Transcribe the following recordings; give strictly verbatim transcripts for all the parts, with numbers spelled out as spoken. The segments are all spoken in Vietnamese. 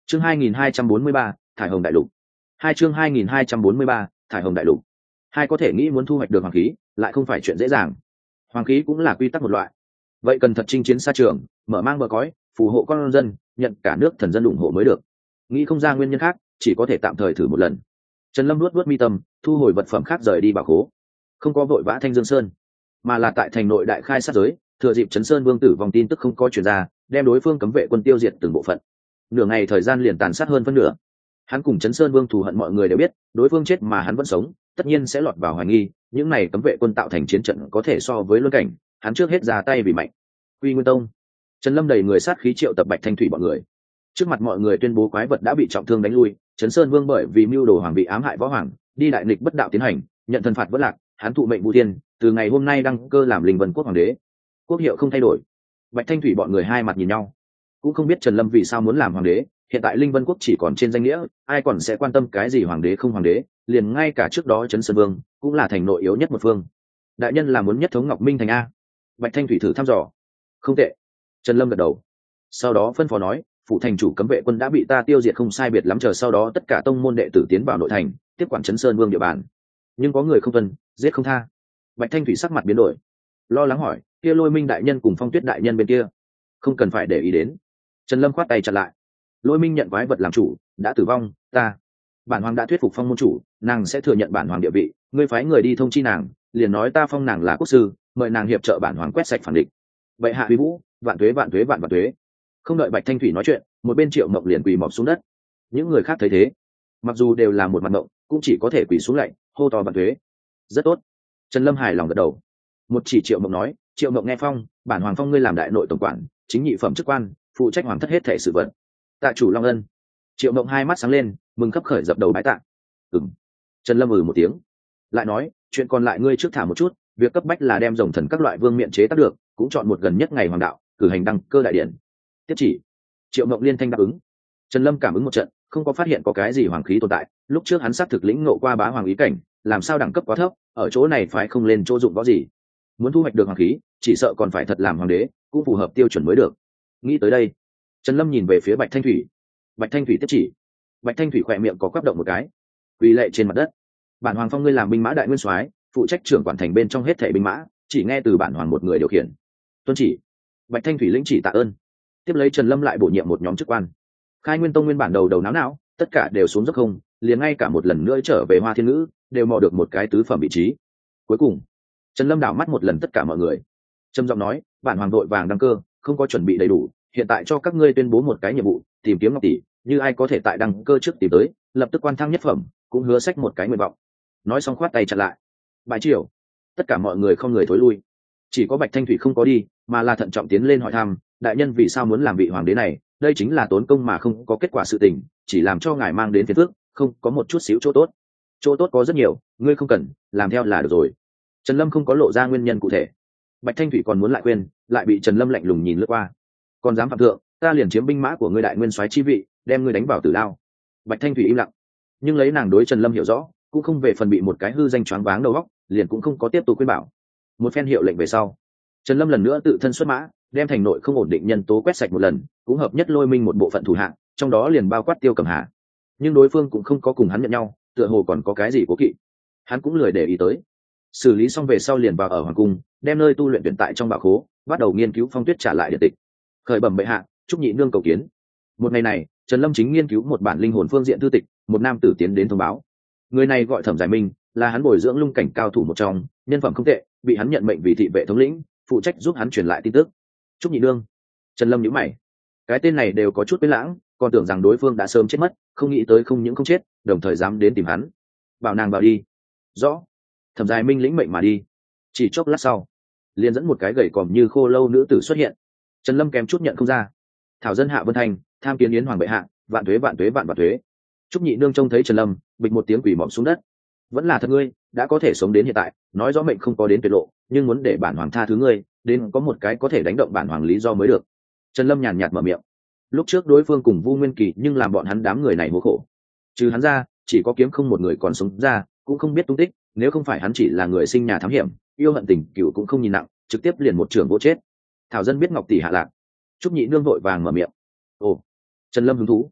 chương hai nghìn hai trăm bốn mươi ba, thải hồng đại lục. Hai chương hai nghìn hai trăm bốn mươi ba, thải hồng đại lục. Hai có thể nghĩ muốn thu hoạch được hoàng khí lại không phải chuyện dễ dàng. Hoàng khí cũng là quy tắc một loại, vậy cần thật chinh chiến xa trường, mở mang bờ cõi, phù hộ con dân, nhận cả nước thần dân ủng hộ mới được. Nghĩ không ra nguyên nhân khác, chỉ có thể tạm thời thử một lần. Trần Lâm luốt luốt mi tâm, thu hồi vật phẩm khác rời đi bảo khố. Không có vội vã Thanh Dương Sơn, mà là tại thành nội đại khai sát giới, thừa dịp Trấn Sơn Vương tử vòng tin tức không có truyền ra, đem đối phương cấm vệ quân tiêu diệt từng bộ phận. Nửa ngày thời gian liền tàn sát hơn phân nửa. Hắn cùng Trấn Sơn Vương thù hận mọi người đều biết, đối phương chết mà hắn vẫn sống, tất nhiên sẽ lọt vào hoài nghi, những này cấm vệ quân tạo thành chiến trận có thể so với luân cảnh, hắn trước hết ra tay vì mạnh. Quy Nguyên Tông, Trần Lâm đầy người sát khí triệu tập Bạch Thanh Thủy bọn người. Trước mặt mọi người tuyên bố quái vật đã bị trọng thương đánh lui, Trấn Sơn Vương bởi vì mưu đồ hoàng vị ám hại võ hoàng, đi đại nghịch bất đạo tiến hành, nhận thần phạt vỡ lạc, hắn thụ mệnh vu thiên, từ ngày hôm nay đăng cơ làm Linh Vân quốc hoàng đế. Quốc hiệu không thay đổi. Bạch Thanh Thủy bọn người hai mặt nhìn nhau, cũng không biết Trần Lâm vì sao muốn làm hoàng đế. Hiện tại Linh Vân quốc chỉ còn trên danh nghĩa, ai còn sẽ quan tâm cái gì hoàng đế không hoàng đế, liền ngay cả trước đó Trấn Sơn Vương cũng là thành nội yếu nhất một phương. Đại nhân là muốn nhất thống Ngọc Minh thành a? Bạch Thanh Thủy thử thăm dò. Không tệ. Trần Lâm gật đầu, sau đó phân phó nói, phụ thành chủ cấm vệ quân đã bị ta tiêu diệt không sai biệt lắm, chờ sau đó tất cả tông môn đệ tử tiến vào nội thành, tiếp quản Trấn Sơn Vương địa bàn. Nhưng có người không tuân, giết không tha. Bạch Thanh Thủy sắc mặt biến đổi, lo lắng hỏi, kia Lôi Minh đại nhân cùng Phong Tuyết đại nhân bên kia, không cần phải để ý đến. Trần Lâm khoát tay chặn lại. Lôi Minh nhận quái vật làm chủ, đã tử vong, ta bản hoàng đã thuyết phục Phong môn chủ, nàng sẽ thừa nhận bản hoàng địa vị, ngươi phái người đi thông chi nàng, liền nói ta phong nàng là quốc sư, mời nàng hiệp trợ bản hoàng quét sạch phản địch. Vậy hạ uy vũ, vạn tuế vạn tuế vạn vạn tuế. Không đợi Bạch Thanh Thủy nói chuyện, một bên Triệu Mộng liền quỳ mọp xuống đất. Những người khác thấy thế, mặc dù đều là một mặt mộng, cũng chỉ có thể quỳ xuống lạy, hô to vạn tuế. Rất tốt. Trần Lâm hài lòng gật đầu. Một chỉ Triệu Mộng nói, Triệu Mộng nghe phong, bản hoàng phong ngươi làm đại nội tổng quản, chính nhị phẩm chức quan, phụ trách hoàng thất hết thể sự vật. Tạ chủ long ân. Triệu Mộng hai mắt sáng lên, mừng khấp khởi dập đầu bái tạ. Ừm. Trần Lâm ừ một tiếng, lại nói, chuyện còn lại ngươi trước thả một chút, việc cấp bách là đem rồng thần các loại vương miện chế tác được, cũng chọn một gần nhất ngày hoàng đạo, cử hành đăng cơ đại điển. Tiếp chỉ. Triệu Mộng liên thanh đáp ứng. Trần Lâm cảm ứng một trận, không có phát hiện có cái gì hoàng khí tồn tại, lúc trước hắn sát thực lĩnh ngộ qua bá hoàng ý cảnh, làm sao đẳng cấp quá thấp, ở chỗ này phải không lên chỗ dụng võ gì. Muốn thu hoạch được hoàng khí, chỉ sợ còn phải thật làm hoàng đế, cũng phù hợp tiêu chuẩn mới được. Nghĩ tới đây, Trần Lâm nhìn về phía Bạch Thanh Thủy. Bạch Thanh Thủy tiếp chỉ. Bạch Thanh Thủy khỏe miệng có quắp động một cái, quỳ lệ trên mặt đất. Bản hoàng phong ngươi làm binh mã đại nguyên soái, phụ trách trưởng quản thành bên trong hết thảy binh mã, chỉ nghe từ bản hoàng một người điều khiển. Tuân chỉ. Bạch Thanh Thủy lĩnh chỉ tạ ơn. Tiếp lấy Trần Lâm lại bổ nhiệm một nhóm chức quan. Khai Nguyên Tông nguyên bản đầu đầu não não, tất cả đều xuống dốc không, liền ngay cả một lần nữa trở về Hoa Thiên Ngữ, đều mò được một cái tứ phẩm vị trí. Cuối cùng, Trần Lâm đảo mắt một lần tất cả mọi người, trầm giọng nói, bản hoàng vội vàng đăng cơ, không có chuẩn bị đầy đủ, hiện tại cho các ngươi tuyên bố một cái nhiệm vụ, tìm kiếm Ngọc tỷ, như ai có thể tại đăng cơ trước tìm tới, lập tức quan thăng nhất phẩm, cũng hứa sách một cái nguyện vọng. Nói xong khoát tay chặn lại. Bài triều, tất cả mọi người không người thối lui, chỉ có Bạch Thanh Thủy không có đi, mà là thận trọng tiến lên hỏi thăm, đại nhân vì sao muốn làm vị hoàng đế này, đây chính là tốn công mà không có kết quả sự tình, chỉ làm cho ngài mang đến phiền phức, không có một chút xíu chỗ tốt. Chỗ tốt có rất nhiều, ngươi không cần làm theo là được rồi. Trần Lâm không có lộ ra nguyên nhân cụ thể. Bạch Thanh Thủy còn muốn lại quên, lại bị Trần Lâm lạnh lùng nhìn lướt qua. Còn dám phạm thượng, ta liền chiếm binh mã của ngươi đại nguyên soái chi vị, đem ngươi đánh vào tử lao. Bạch Thanh Thủy im lặng, nhưng lấy nàng đối Trần Lâm hiểu rõ, cũng không về phần bị một cái hư danh choáng váng đầu óc, liền cũng không có tiếp tục khuyên bảo. Một phen hiệu lệnh về sau, Trần Lâm lần nữa tự thân xuất mã, đem thành nội không ổn định nhân tố quét sạch một lần, cũng hợp nhất Lôi Minh một bộ phận thủ hạng, trong đó liền bao quát Tiêu Cẩm Hà. Nhưng đối phương cũng không có cùng hắn nhận nhau, tựa hồ còn có cái gì cố kỵ, hắn cũng lười để ý tới. Xử lý xong về sau liền vào ở hoàng cung, đem nơi tu luyện tuyển tại trong bảo khố, bắt đầu nghiên cứu Phong Tuyết trả lại điện tịch. Khởi bẩm bệ hạ, chúc nhị nương cầu kiến. Một ngày này, Trần Lâm chính nghiên cứu một bản linh hồn phương diện thư tịch, một nam tử tiến đến thông báo. Người này gọi Thẩm Giải Minh, là hắn bồi dưỡng lung cảnh cao thủ một trong, nhân phẩm không tệ, bị hắn nhận mệnh vì thị vệ thống lĩnh, phụ trách giúp hắn truyền lại tin tức. Trúc nhị nương. Trần Lâm nhíu mày, cái tên này đều có chút quên lãng, còn tưởng rằng đối phương đã sớm chết mất, không nghĩ tới không những không chết, đồng thời dám đến tìm hắn. Bảo nàng vào đi. Rõ. Thẩm Giải Minh lĩnh mệnh mà đi. Chỉ chốc lát sau, liền dẫn một cái gầy còm như khô lâu nữ tử xuất hiện. Trần Lâm kém chút nhận không ra. Thảo dân Hạ Vân Thành, tham kiến yến hoàng bệ hạ, vạn tuế vạn tuế vạn vạn tuế. Trúc nhị nương trông thấy Trần Lâm, bịch một tiếng quỳ mọp xuống đất. Vẫn là thật ngươi, đã có thể sống đến hiện tại, nói rõ mệnh không có đến tuyệt lộ, nhưng muốn để bản hoàng tha thứ ngươi, đến có một cái có thể đánh động bản hoàng lý do mới được. Trần Lâm nhàn nhạt mở miệng. Lúc trước đối phương cùng Vu Nguyên Kỳ, nhưng làm bọn hắn đám người này hố khổ. Trừ hắn ra, chỉ có kiếm không một người còn sống ra, cũng không biết tung tích, nếu không phải hắn chỉ là người sinh nhà thám hiểm, yêu hận tình cựu cũng không nhìn nặng, trực tiếp liền một trường vô chết. Thảo dân biết Ngọc tỷ hạ lạc. Trúc nhị nương vội vàng mở miệng. Ồ. Trần Lâm hứng thú.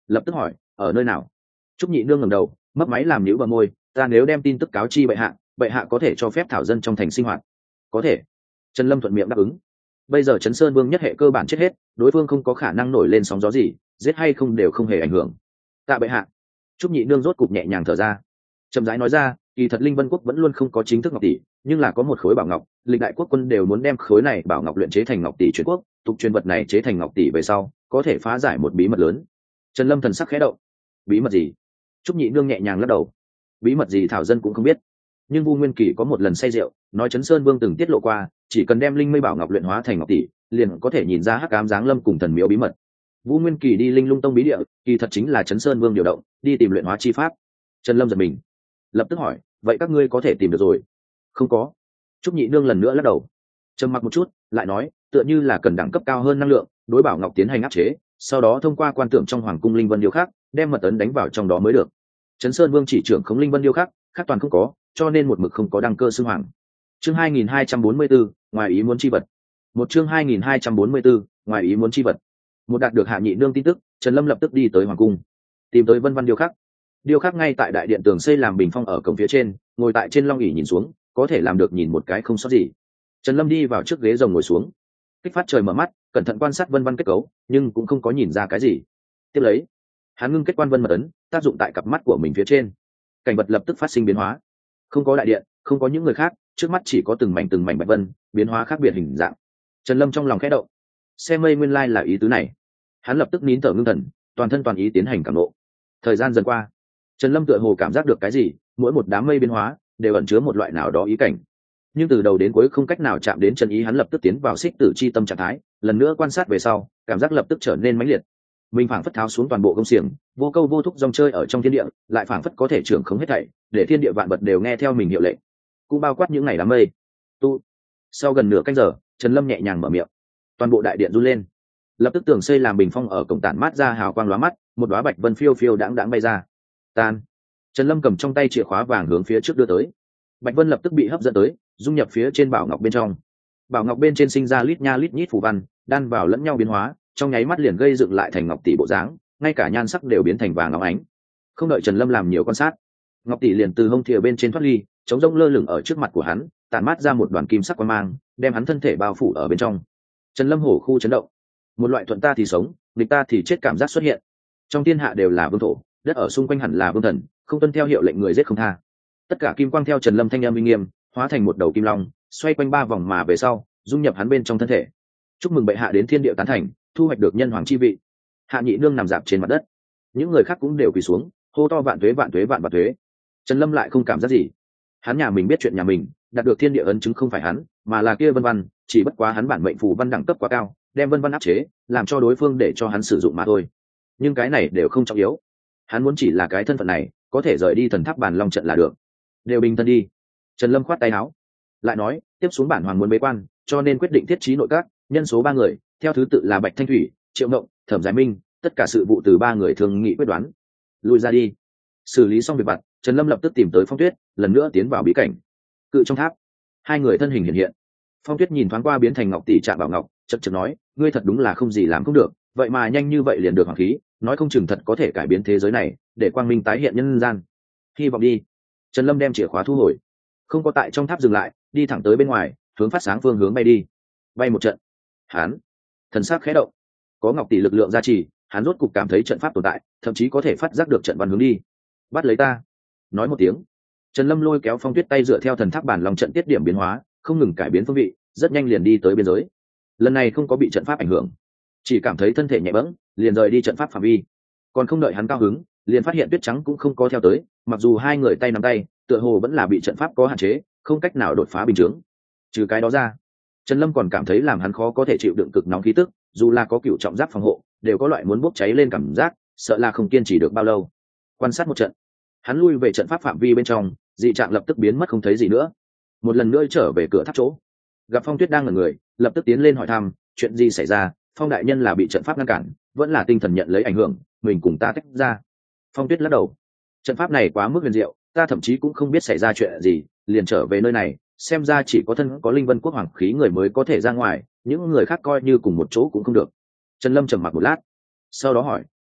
lập tức hỏi ở nơi nào. Trúc Nhị Nương ngẩng đầu mấp máy làm nhíu bờ môi, ta nếu đem tin tức cáo chi bệ hạ, bệ hạ có thể cho phép thảo dân trong thành sinh hoạt? Có thể. Trần Lâm thuận miệng đáp ứng. Bây giờ Trấn Sơn Vương nhất hệ cơ bản chết hết, đối phương không có khả năng nổi lên sóng gió gì, giết hay không đều không hề ảnh hưởng. Tạ bệ hạ. Trúc Nhị Nương rốt cục nhẹ nhàng thở ra, chậm rãi nói ra, kỳ thật Linh Vân quốc vẫn luôn không có chính thức ngọc tỷ, nhưng là có một khối bảo ngọc, lịch đại quốc quân đều muốn đem khối này bảo ngọc luyện chế thành ngọc tỷ truyền quốc, tục truyền vật này chế thành ngọc tỷ về sau, có thể phá giải một bí mật lớn. Trần Lâm thần sắc khẽ động. Bí mật gì? Trúc Nhị Nương nhẹ nhàng lắc đầu. Bí mật gì thảo dân cũng không biết, nhưng Vu Nguyên Kỳ có một lần say rượu, nói Trấn Sơn Vương từng tiết lộ qua, chỉ cần đem linh mây bảo ngọc luyện hóa thành ngọc tỷ, liền có thể nhìn ra hắc ám giáng lâm cùng thần miếu bí mật. Vu Nguyên Kỳ đi Linh Lung Tông bí địa, kỳ thật chính là Trấn Sơn Vương điều động, đi tìm luyện hóa chi pháp. Trần Lâm giật mình, lập tức hỏi, vậy các ngươi có thể tìm được rồi? Không có. Trúc Nhị Nương lần nữa lắc đầu, trầm mặc một chút, lại nói, tựa như là cần đẳng cấp cao hơn năng lượng, đối bảo ngọc tiến hành áp chế, sau đó thông qua quan tưởng trong hoàng cung linh vân điêu khắc, đem mật ấn đánh vào trong đó mới được. Trấn Sơn Vương chỉ trưởng khống linh vân điêu khắc, khác toàn không có, cho nên một mực không có đăng cơ xưng hoàng. Chương hai nghìn hai trăm bốn mươi bốn, ngoài ý muốn chi vật. Một chương hai nghìn hai trăm bốn mươi bốn, ngoài ý muốn chi vật. Một đạt được Hạ Nhị Nương tin tức, Trần Lâm lập tức đi tới hoàng cung, tìm tới Vân Văn điêu khắc. Điêu khắc ngay tại đại điện tường xây làm bình phong ở cổng phía trên, ngồi tại trên long ỷ nhìn xuống, có thể làm được nhìn một cái không sót gì. Trần Lâm đi vào trước ghế rồng ngồi xuống, kích phát trời mở mắt, cẩn thận quan sát vân văn kết cấu, nhưng cũng không có nhìn ra cái gì. Tiếp lấy, hắn ngưng kết quan vân mật ấn, tác dụng tại cặp mắt của mình phía trên, cảnh vật lập tức phát sinh biến hóa. Không có đại điện, không có những người khác, trước mắt chỉ có từng mảnh từng mảnh bạch vân, biến hóa khác biệt hình dạng. Trần Lâm trong lòng khẽ động, xem mây nguyên lai là ý tứ này. Hắn lập tức nín thở ngưng thần, toàn thân toàn ý tiến hành cảm ngộ. Thời gian dần qua, Trần Lâm tựa hồ cảm giác được cái gì, mỗi một đám mây biến hóa đều ẩn chứa một loại nào đó ý cảnh, nhưng từ đầu đến cuối không cách nào chạm đến chân ý. Hắn lập tức tiến vào xích tử chi tâm trạng thái, lần nữa quan sát về sau, cảm giác lập tức trở nên mãnh liệt. Mình phảng phất tháo xuống toàn bộ công xiềng, vô câu vô thúc dòng chơi ở trong thiên địa, lại phảng phất có thể trưởng khống hết thảy, để thiên địa vạn vật đều nghe theo mình hiệu lệnh, cũng bao quát những ngày đám mây. Tu. Sau gần nửa canh giờ, Trần Lâm nhẹ nhàng mở miệng, toàn bộ đại điện run lên, lập tức tường xây làm bình phong ở cổng tản mát ra hào quang lóa mắt, một đóa bạch vân phiêu phiêu đãng đãng bay ra. Tan. Trần Lâm cầm trong tay chìa khóa vàng hướng phía trước đưa tới, bạch vân lập tức bị hấp dẫn tới, dung nhập phía trên bảo ngọc bên trong. Bảo ngọc bên trên sinh ra lít nha lít nhít phù văn, đan vào lẫn nhau biến hóa, trong nháy mắt liền gây dựng lại thành ngọc tỷ bộ dáng, ngay cả nhan sắc đều biến thành vàng óng ánh. Không đợi Trần Lâm làm nhiều quan sát, ngọc tỷ liền từ hông thìa bên trên thoát ly, chống rỗng lơ lửng ở trước mặt của hắn, tản mát ra một đoàn kim sắc quang mang, đem hắn thân thể bao phủ ở bên trong. Trần Lâm hổ khu chấn động, một loại thuận ta thì sống, nghịch ta thì chết cảm giác xuất hiện. Trong thiên hạ đều là vương thổ, đất ở xung quanh hẳn là vương thần, không tuân theo hiệu lệnh người giết không tha. Tất cả kim quang theo Trần Lâm thanh âm uy nghiêm, hóa thành một đầu kim long, xoay quanh ba vòng mà về sau, dung nhập hắn bên trong thân thể. Chúc mừng bệ hạ đến thiên địa tán thành, thu hoạch được nhân hoàng chi vị. Hạ Nhị Nương nằm dạp trên mặt đất, những người khác cũng đều quỳ xuống, hô to vạn tuế vạn tuế vạn vạn tuế. Trần Lâm lại không cảm giác gì, hắn nhà mình biết chuyện nhà mình, đạt được thiên địa ấn chứng không phải hắn, mà là kia vân văn, chỉ bất quá hắn bản mệnh phù văn đẳng cấp quá cao, đem vân văn áp chế, làm cho đối phương để cho hắn sử dụng mà thôi. Nhưng cái này đều không trọng yếu, hắn muốn chỉ là cái thân phận này, có thể rời đi thần tháp bàn long trận là được. Đều bình thân đi. Trần Lâm khoát tay áo, lại nói, tiếp xuống bản hoàng muốn bế quan, cho nên quyết định thiết trí nội các, nhân số ba người, theo thứ tự là Bạch Thanh Thủy, Triệu Ngộng, Thẩm Giải Minh, tất cả sự vụ từ ba người thường nghị quyết đoán. Lui ra đi. Xử lý xong việc vặt, Trần Lâm lập tức tìm tới Phong Tuyết, lần nữa tiến vào bí cảnh. Cự trong tháp, hai người thân hình hiện hiện. Phong Tuyết nhìn thoáng qua biến thành ngọc tỷ trạng bảo ngọc, chậm chậm nói, ngươi thật đúng là không gì làm không được, vậy mà nhanh như vậy liền được hoàng khí, nói không chừng thật có thể cải biến thế giới này, để quang minh tái hiện nhân gian. Hy vọng đi. Trần Lâm đem chìa khóa thu hồi, không có tại trong tháp dừng lại, đi thẳng tới bên ngoài, hướng phát sáng phương hướng bay đi. Bay một trận, hắn thần sắc khẽ động, có ngọc tỷ lực lượng gia trì, hắn rốt cục cảm thấy trận pháp tồn tại, thậm chí có thể phát giác được trận văn hướng đi. Bắt lấy ta. Nói một tiếng, Trần Lâm lôi kéo Phong Tuyết tay dựa theo thần tháp bản lòng trận tiết điểm biến hóa, không ngừng cải biến phương vị, rất nhanh liền đi tới biên giới. Lần này không có bị trận pháp ảnh hưởng, chỉ cảm thấy thân thể nhẹ bẫng, liền rời đi trận pháp phạm vi. Còn không đợi hắn cao hứng, liền phát hiện Tuyết Trắng cũng không có theo tới, mặc dù hai người tay nắm tay, tựa hồ vẫn là bị trận pháp có hạn chế, không cách nào đột phá bình chướng. Trừ cái đó ra, Trần Lâm còn cảm thấy làm hắn khó có thể chịu đựng cực nóng khí tức, dù là có cựu trọng giáp phòng hộ, đều có loại muốn bốc cháy lên cảm giác, sợ là không kiên trì được bao lâu. Quan sát một trận, hắn lui về trận pháp phạm vi bên trong, dị trạng lập tức biến mất không thấy gì nữa. Một lần nữa trở về cửa tháp chỗ, gặp Phong Tuyết đang ở người, lập tức tiến lên hỏi thăm, chuyện gì xảy ra? Phong đại nhân là bị trận pháp ngăn cản, vẫn là tinh thần nhận lấy ảnh hưởng, mình cùng ta tách ra. Phong Tuyết lắc đầu, trận pháp này quá mức huyền diệu, ta thậm chí cũng không biết xảy ra chuyện gì, liền trở về nơi này, xem ra chỉ có thân có linh vân quốc hoàng khí người mới có thể ra ngoài, những người khác coi như cùng một chỗ cũng không được. Trần Lâm trầm mặc một lát, sau đó hỏi,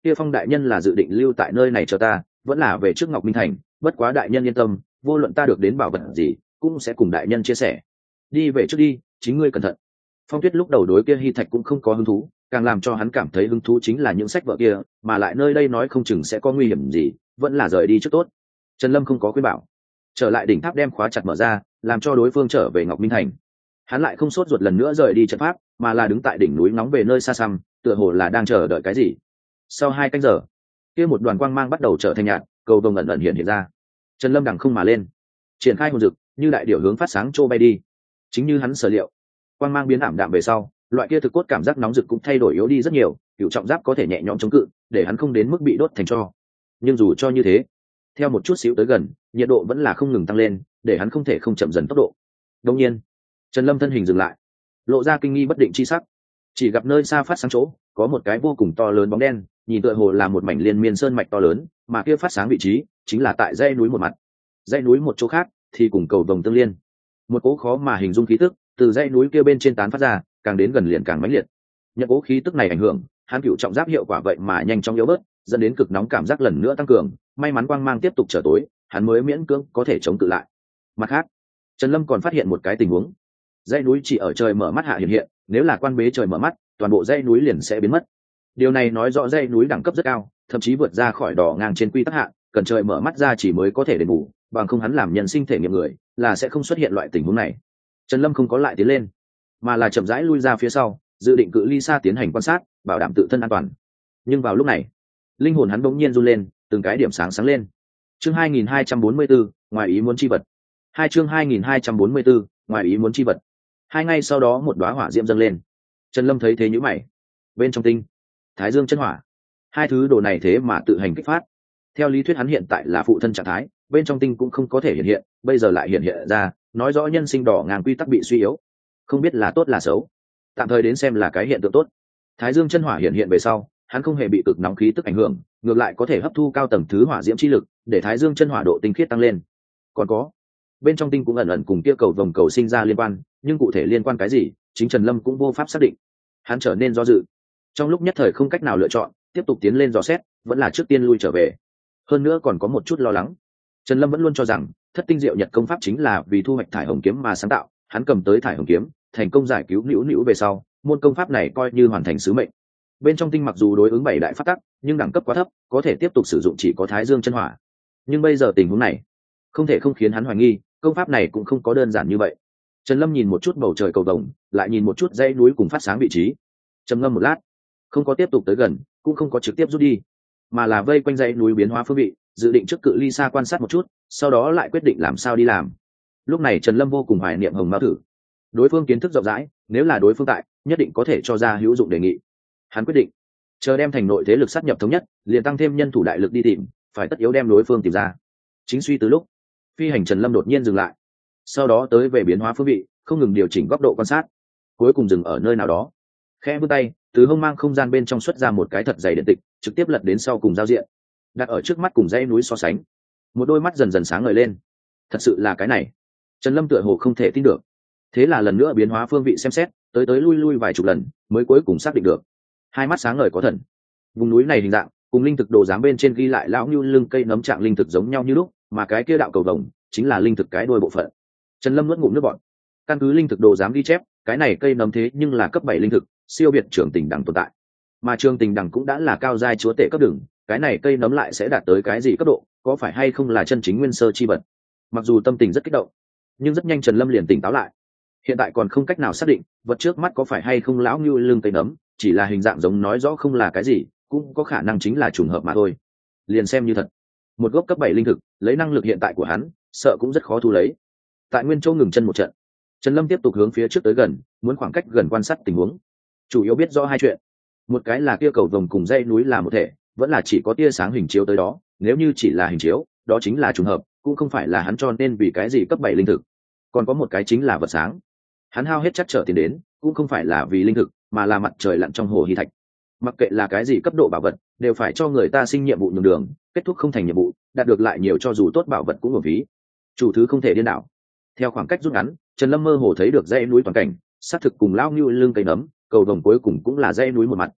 kia Phong đại nhân là dự định lưu tại nơi này chờ ta, vẫn là về trước Ngọc Minh Thành? Bất quá đại nhân yên tâm, vô luận ta được đến bảo vật gì cũng sẽ cùng đại nhân chia sẻ. Đi về trước đi, chính ngươi cẩn thận. Phong Tuyết lúc đầu đối kia Hy Thạch cũng không có hứng thú, càng làm cho hắn cảm thấy hứng thú chính là những sách vở kia, mà lại nơi đây nói không chừng sẽ có nguy hiểm gì, vẫn là rời đi trước tốt. Trần Lâm không có khuyên bảo, trở lại đỉnh tháp đem khóa chặt mở ra, làm cho đối phương trở về Ngọc Minh Thành. Hắn lại không sốt ruột lần nữa rời đi trận pháp, mà là đứng tại đỉnh núi ngóng về nơi xa xăm, tựa hồ là đang chờ đợi cái gì. Sau hai canh giờ, kia một đoàn quang mang bắt đầu trở thành nhạt, cầu vồng ẩn ẩn hiện hiện ra. Trần Lâm đằng không mà lên, triển khai hồn dực, như đại điểu hướng phát sáng trô bay đi. Chính như hắn sở liệu, quang mang biến ảm đạm về sau, loại kia thực cốt cảm giác nóng rực cũng thay đổi yếu đi rất nhiều, cựu trọng giáp có thể nhẹ nhõm chống cự, để hắn không đến mức bị đốt thành tro. Nhưng dù cho như thế, theo một chút xíu tới gần, nhiệt độ vẫn là không ngừng tăng lên, để hắn không thể không chậm dần tốc độ. Đương nhiên, Trần Lâm thân hình dừng lại, lộ ra kinh nghi bất định chi sắc. Chỉ gặp nơi xa phát sáng chỗ, có một cái vô cùng to lớn bóng đen, nhìn tựa hồ là một mảnh liên miên sơn mạch to lớn, mà kia phát sáng vị trí chính là tại dãy núi một mặt. Dãy núi một chỗ khác thì cùng cầu vồng tương liên. Một cỗ khó mà hình dung khí tức từ dãy núi kia bên trên tán phát ra, càng đến gần liền càng mãnh liệt. Nhận cỗ khí tức này ảnh hưởng, hắn cựu trọng giáp hiệu quả vậy mà nhanh chóng yếu bớt, dẫn đến cực nóng cảm giác lần nữa tăng cường. May mắn quang mang tiếp tục trở tối, hắn mới miễn cưỡng có thể chống cự lại. Mặt khác, Trần Lâm còn phát hiện một cái tình huống. Dãy núi chỉ ở trời mở mắt hạ hiện hiện, nếu là quan bế trời mở mắt, toàn bộ dãy núi liền sẽ biến mất. Điều này nói rõ dãy núi đẳng cấp rất cao, thậm chí vượt ra khỏi đỏ ngang trên quy tắc hạ, cần trời mở mắt ra chỉ mới có thể đền bù, bằng không hắn làm nhân sinh thể nghiệm người, là sẽ không xuất hiện loại tình huống này. Trần Lâm không có lại tiến lên, mà là chậm rãi lui ra phía sau, dự định cự ly xa tiến hành quan sát, bảo đảm tự thân an toàn. Nhưng vào lúc này, linh hồn hắn bỗng nhiên run lên, từng cái điểm sáng sáng lên. Chương hai nghìn hai trăm bốn mươi bốn, ngoài ý muốn chi vật. Hai chương hai nghìn hai trăm bốn mươi bốn, ngoài ý muốn chi vật. Hai ngày sau đó một đóa hỏa diễm dâng lên. Trần Lâm thấy thế nhíu mày. Bên trong tinh, Thái Dương chân hỏa, hai thứ đồ này thế mà tự hành kích phát. Theo lý thuyết hắn hiện tại là phụ thân trạng thái, bên trong tinh cũng không có thể hiện hiện, bây giờ lại hiện hiện ra, nói rõ nhân sinh đỏ ngang quy tắc bị suy yếu. Không biết là tốt là xấu, tạm thời đến xem là cái hiện tượng tốt. Thái Dương chân hỏa hiện hiện về sau, hắn không hề bị cực nóng khí tức ảnh hưởng, ngược lại có thể hấp thu cao tầng thứ hỏa diễm chi lực, để Thái Dương chân hỏa độ tinh khiết tăng lên. Còn có, bên trong tinh cũng ẩn ẩn cùng kia cầu vồng cầu sinh ra liên quan, nhưng cụ thể liên quan cái gì, chính Trần Lâm cũng vô pháp xác định. Hắn trở nên do dự, trong lúc nhất thời không cách nào lựa chọn, tiếp tục tiến lên dò xét, vẫn là trước tiên lui trở về. Hơn nữa còn có một chút lo lắng. Trần Lâm vẫn luôn cho rằng thất tinh diệu nhật công pháp chính là vì thu hoạch thải hồng kiếm mà sáng tạo, hắn cầm tới thải hồng kiếm, thành công giải cứu nữu nữu về sau, môn công pháp này coi như hoàn thành sứ mệnh. Bên trong tinh mặc dù đối ứng bảy đại pháp tắc, nhưng đẳng cấp quá thấp, có thể tiếp tục sử dụng chỉ có Thái Dương chân hỏa. Nhưng bây giờ tình huống này, không thể không khiến hắn hoài nghi, công pháp này cũng không có đơn giản như vậy. Trần Lâm nhìn một chút bầu trời cầu vồng, lại nhìn một chút dãy núi cùng phát sáng vị trí, trầm ngâm một lát, không có tiếp tục tới gần, cũng không có trực tiếp rút đi, mà là vây quanh dãy núi biến hóa phương vị, dự định trước cự ly xa quan sát một chút, sau đó lại quyết định làm sao đi làm. Lúc này Trần Lâm vô cùng hoài niệm Hồng Mao Thử, đối phương kiến thức rộng rãi, nếu là đối phương tại, nhất định có thể cho ra hữu dụng đề nghị. Hắn quyết định chờ đem thành nội thế lực sát nhập thống nhất, liền tăng thêm nhân thủ đại lực đi tìm, phải tất yếu đem đối phương tìm ra. Chính suy từ lúc, phi hành Trần Lâm đột nhiên dừng lại, sau đó tới về biến hóa phương vị, không ngừng điều chỉnh góc độ quan sát, cuối cùng dừng ở nơi nào đó, khẽ vươn tay từ hông mang không gian bên trong xuất ra một cái thật dày điện tịch, trực tiếp lật đến sau cùng giao diện, đặt ở trước mắt cùng dãy núi so sánh. Một đôi mắt dần dần sáng ngời lên, thật sự là cái này. Trần Lâm tựa hồ không thể tin được, thế là lần nữa biến hóa phương vị xem xét, tới tới lui lui vài chục lần mới cuối cùng xác định được. Hai mắt sáng ngời có thần. Vùng núi này hình dạng cùng linh thực đồ giám bên trên ghi lại lão như lưng cây nấm trạng linh thực giống nhau như lúc, mà cái kia đạo cầu vồng chính là linh thực cái đuôi bộ phận. Trần Lâm nuốt ngụm nước bọt. Căn cứ linh thực đồ giám ghi chép, cái này cây nấm thế nhưng là cấp bảy linh thực, siêu biệt trưởng tình đẳng tồn tại. Mà trường tình đẳng cũng đã là cao giai chúa tể cấp đường, cái này cây nấm lại sẽ đạt tới cái gì cấp độ, có phải hay không là chân chính nguyên sơ chi vật. Mặc dù tâm tình rất kích động, nhưng rất nhanh Trần Lâm liền tỉnh táo lại. Hiện tại còn không cách nào xác định vật trước mắt có phải hay không lão như lưng cây nấm, chỉ là hình dạng giống nói rõ không là cái gì, cũng có khả năng chính là trùng hợp mà thôi. Liền xem như thật, một gốc cấp bảy linh thực, lấy năng lực hiện tại của hắn, sợ cũng rất khó thu lấy. Tại Nguyên Châu ngừng chân một trận, Trần Lâm tiếp tục hướng phía trước tới gần, muốn khoảng cách gần quan sát tình huống. Chủ yếu biết rõ hai chuyện, một cái là kia cầu vồng cùng dãy núi là một thể, vẫn là chỉ có tia sáng hình chiếu tới đó, nếu như chỉ là hình chiếu, đó chính là trùng hợp, cũng không phải là hắn cho nên vì cái gì cấp bảy linh thực. Còn có một cái chính là vật sáng, hắn hao hết chắc trở tiền đến, cũng không phải là vì linh thực, mà là mặt trời lặn trong hồ hy thạch. Mặc kệ là cái gì cấp độ bảo vật, đều phải cho người ta sinh nhiệm vụ nhường đường, kết thúc không thành nhiệm vụ, đạt được lại nhiều cho dù tốt bảo vật cũng uổng phí. Chủ thứ không thể điên đảo. Theo khoảng cách rút ngắn, Trần Lâm mơ hồ thấy được dãy núi toàn cảnh, sát thực cùng lao như lưng cây nấm, cầu vồng cuối cùng cũng là dãy núi một mặt.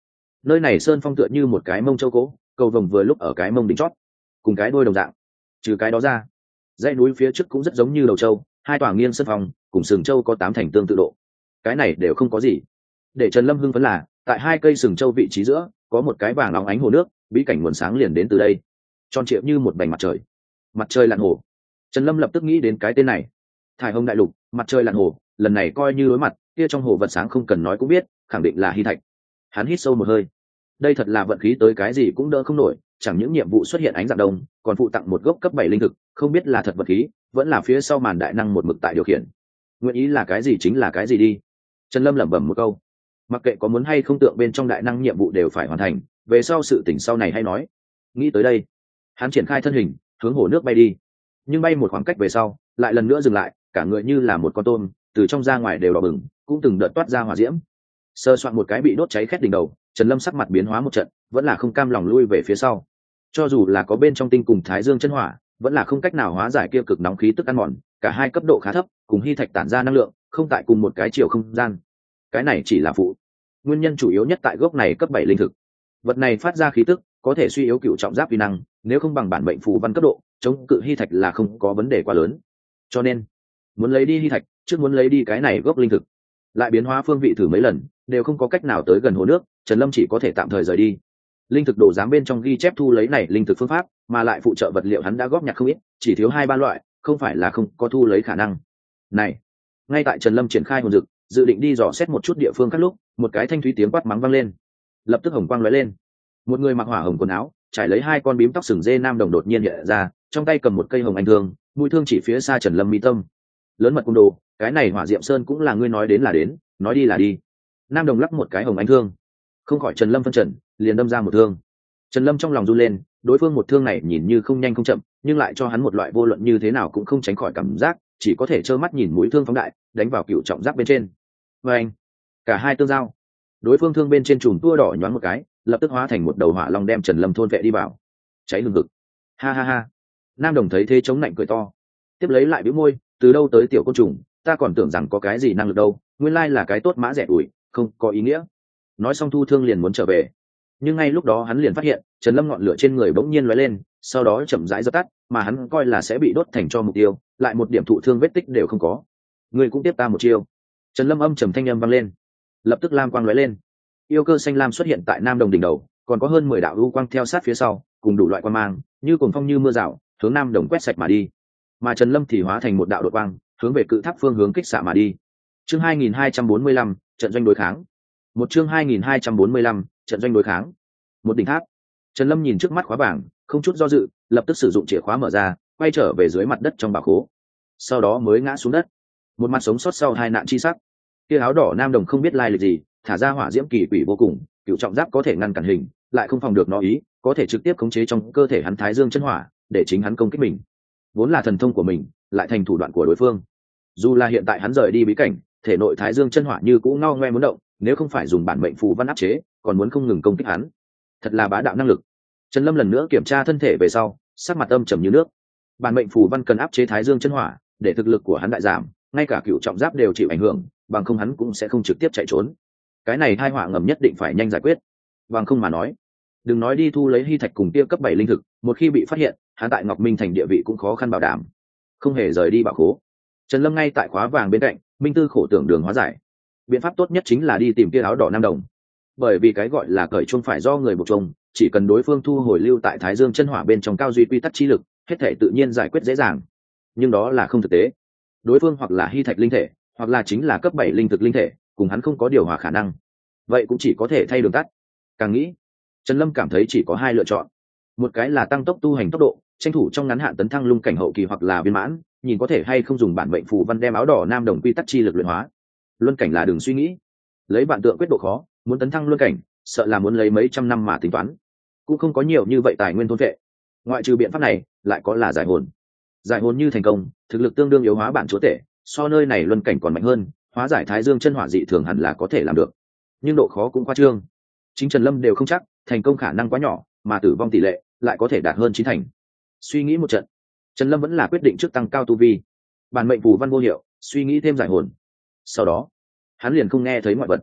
Nơi này sơn phong tựa như một cái mông châu cố, cầu vồng vừa lúc ở cái mông đỉnh chót, cùng cái đôi đồng dạng. Trừ cái đó ra, dãy núi phía trước cũng rất giống như đầu châu, hai tòa nghiêng sân phong cùng sừng châu có tám thành tương tự độ. Cái này đều không có gì. Để Trần Lâm hưng phấn là, tại hai cây sừng châu vị trí giữa có một cái vàng óng ánh hồ nước, bí cảnh nguồn sáng liền đến từ đây, tròn trịa như một bành mặt trời. Mặt trời lặn hồ. Trần Lâm lập tức nghĩ đến cái tên này. Thải Hồng đại lục, mặt trời lặn hồ, lần này coi như đối mặt, kia trong hồ vật sáng không cần nói cũng biết, khẳng định là hy thạch. Hắn hít sâu một hơi. Đây thật là vận khí tới cái gì cũng đỡ không nổi, chẳng những nhiệm vụ xuất hiện ánh dạng đông, còn phụ tặng một gốc cấp bảy linh thực, không biết là thật vật khí, vẫn là phía sau màn đại năng một mực tại điều khiển. Nguyện ý là cái gì chính là cái gì đi. Trần Lâm lẩm bẩm một câu. Mặc kệ có muốn hay không tượng bên trong đại năng nhiệm vụ đều phải hoàn thành, về sau sự tỉnh sau này hay nói. Nghĩ tới đây, hắn triển khai thân hình, hướng hồ nước bay đi. Nhưng bay một khoảng cách về sau, lại lần nữa dừng lại, cả người như là một con tôm, từ trong ra ngoài đều đỏ bừng, cũng từng đợt toát ra hỏa diễm. Sơ soạn một cái bị đốt cháy khét đỉnh đầu, Trần Lâm sắc mặt biến hóa một trận, vẫn là không cam lòng lui về phía sau. Cho dù là có bên trong tinh cùng Thái Dương chân hỏa, vẫn là không cách nào hóa giải kia cực nóng khí tức ăn mòn, cả hai cấp độ khá thấp, cùng hy thạch tản ra năng lượng, không tại cùng một cái chiều không gian. Cái này chỉ là phụ. Nguyên nhân chủ yếu nhất tại gốc này cấp bảy linh thực. Vật này phát ra khí tức, có thể suy yếu cựu trọng giáp vi năng, nếu không bằng bản mệnh phù văn cấp độ, chống cự hy thạch là không có vấn đề quá lớn. Cho nên, muốn lấy đi hy thạch, trước muốn lấy đi cái này gốc linh thực. Lại biến hóa phương vị thử mấy lần, đều không có cách nào tới gần hồ nước, Trần Lâm chỉ có thể tạm thời rời đi. Linh thực đồ giám bên trong ghi chép thu lấy này linh thực phương pháp, mà lại phụ trợ vật liệu hắn đã góp nhặt không ít, chỉ thiếu hai ba loại, không phải là không có thu lấy khả năng. Này, ngay tại Trần Lâm triển khai hồn dực, dự định đi dò xét một chút địa phương các lúc, một cái thanh thúy tiếng quát mắng vang lên. Lập tức hồng quang lóe lên. Một người mặc hỏa hồng quần áo, trải lấy hai con bím tóc sừng dê nam đồng đột nhiên hiện ra, trong tay cầm một cây hồng anh thương, mũi thương chỉ phía xa Trần Lâm mi tâm. Lớn mật cung đồ, cái này Hỏa Diệm Sơn cũng là ngươi nói đến là đến, nói đi là đi. Nam đồng lắc một cái hồng anh thương, không khỏi Trần Lâm phân trần, liền đâm ra một thương. Trần Lâm trong lòng run lên, đối phương một thương này nhìn như không nhanh không chậm, nhưng lại cho hắn một loại vô luận như thế nào cũng không tránh khỏi cảm giác, chỉ có thể trơ mắt nhìn mũi thương phóng đại, đánh vào cựu trọng giáp bên trên. Và anh, cả hai tương giao, đối phương thương bên trên chùm tua đỏ nhoáng một cái, lập tức hóa thành một đầu hỏa long đem Trần Lâm thôn vệ đi vào. Cháy hừng hực. Ha ha ha. Nam đồng thấy thế chống nạnh cười to, tiếp lấy lại bĩu môi, từ đâu tới tiểu côn trùng, ta còn tưởng rằng có cái gì năng lực đâu, nguyên lai là cái tốt mã rẻ ủi, không có ý nghĩa. Nói xong thu thương liền muốn trở về, nhưng ngay lúc đó hắn liền phát hiện Trần Lâm ngọn lửa trên người bỗng nhiên lóe lên, sau đó chậm rãi dập tắt, mà hắn coi là sẽ bị đốt thành cho mục tiêu, lại một điểm thụ thương vết tích đều không có. Người cũng tiếp ta một chiêu. Trần Lâm âm trầm thanh âm vang lên, lập tức lam quang lóe lên, yêu cơ xanh lam xuất hiện tại nam đồng đỉnh đầu, còn có hơn mười đạo u quang theo sát phía sau, cùng đủ loại quang mang, như cuồng phong như mưa rào, hướng nam đồng quét sạch mà đi. Mà Trần Lâm thì hóa thành một đạo đột quang, hướng về cự tháp phương hướng kích xạ mà đi. Chương hai nghìn hai trăm bốn mươi lăm, trận doanh đối kháng. Một chương hai nghìn hai trăm bốn mươi lăm, trận doanh đối kháng. Một đỉnh tháp. Trần Lâm nhìn trước mắt khóa bảng, không chút do dự, lập tức sử dụng chìa khóa mở ra, quay trở về dưới mặt đất trong bảo khố. Sau đó mới ngã xuống đất, một mặt sống sót sau hai nạn chi sắc. Kia áo đỏ nam đồng không biết lai lịch gì, thả ra hỏa diễm kỳ quỷ vô cùng, cựu trọng giáp có thể ngăn cản hình, lại không phòng được nó ý, có thể trực tiếp khống chế trong cơ thể hắn Thái Dương chân hỏa, để chính hắn công kích mình. Vốn là thần thông của mình, lại thành thủ đoạn của đối phương. Dù là hiện tại hắn rời đi bí cảnh, thể nội Thái Dương chân hỏa như cũ ngao ngoe muốn động, nếu không phải dùng bản mệnh phù văn áp chế, còn muốn không ngừng công kích hắn. Thật là bá đạo năng lực. Trần Lâm lần nữa kiểm tra thân thể về sau, sắc mặt âm trầm như nước. Bản mệnh phù văn cần áp chế Thái Dương chân hỏa, để thực lực của hắn đại giảm, ngay cả cựu trọng giáp đều chịu ảnh hưởng, bằng không hắn cũng sẽ không trực tiếp chạy trốn. Cái này hai họa ngầm nhất định phải nhanh giải quyết, bằng không mà nói, đừng nói đi thu lấy hy thạch cùng tiêu cấp bảy linh thực, một khi bị phát hiện, hắn tại Ngọc Minh thành địa vị cũng khó khăn bảo đảm. Không hề rời đi bảo khố, Trần Lâm ngay tại khóa vàng bên cạnh, minh tư khổ tưởng đường hóa giải. Biện pháp tốt nhất chính là đi tìm kia áo đỏ nam đồng, bởi vì cái gọi là cởi chuông phải do người buộc chuông, chỉ cần đối phương thu hồi lưu tại Thái Dương chân hỏa bên trong cao duy quy tắc chi lực, hết thể tự nhiên giải quyết dễ dàng. Nhưng đó là không thực tế. Đối phương hoặc là hy thạch linh thể, hoặc là chính là cấp bảy linh thực linh thể, cùng hắn không có điều hòa khả năng. Vậy cũng chỉ có thể thay đường tắt. Càng nghĩ, Trần Lâm cảm thấy chỉ có hai lựa chọn. Một cái là tăng tốc tu hành tốc độ, tranh thủ trong ngắn hạn tấn thăng lung cảnh hậu kỳ hoặc là viên mãn, nhìn có thể hay không dùng bản mệnh phù văn đem áo đỏ nam đồng quy tắc chi lực luyện hóa. Luân cảnh là đừng suy nghĩ, lấy bản tượng quyết độ khó, muốn tấn thăng luân cảnh, sợ là muốn lấy mấy trăm năm mà tính toán, cũng không có nhiều như vậy tài nguyên thôn vệ. Ngoại trừ biện pháp này, lại có là giải hồn. Giải hồn như thành công, thực lực tương đương yếu hóa bản chúa tể, so nơi này luân cảnh còn mạnh hơn, hóa giải Thái Dương chân hỏa dị thường hẳn là có thể làm được. Nhưng độ khó cũng quá trương, chính Trần Lâm đều không chắc, thành công khả năng quá nhỏ, mà tử vong tỷ lệ lại có thể đạt hơn chín thành. Suy nghĩ một trận, Trần Lâm vẫn là quyết định trước tăng cao tu vi. Bản mệnh phù văn vô hiệu, suy nghĩ thêm giải hồn. Sau đó, hắn liền không nghe thấy ngoại vật.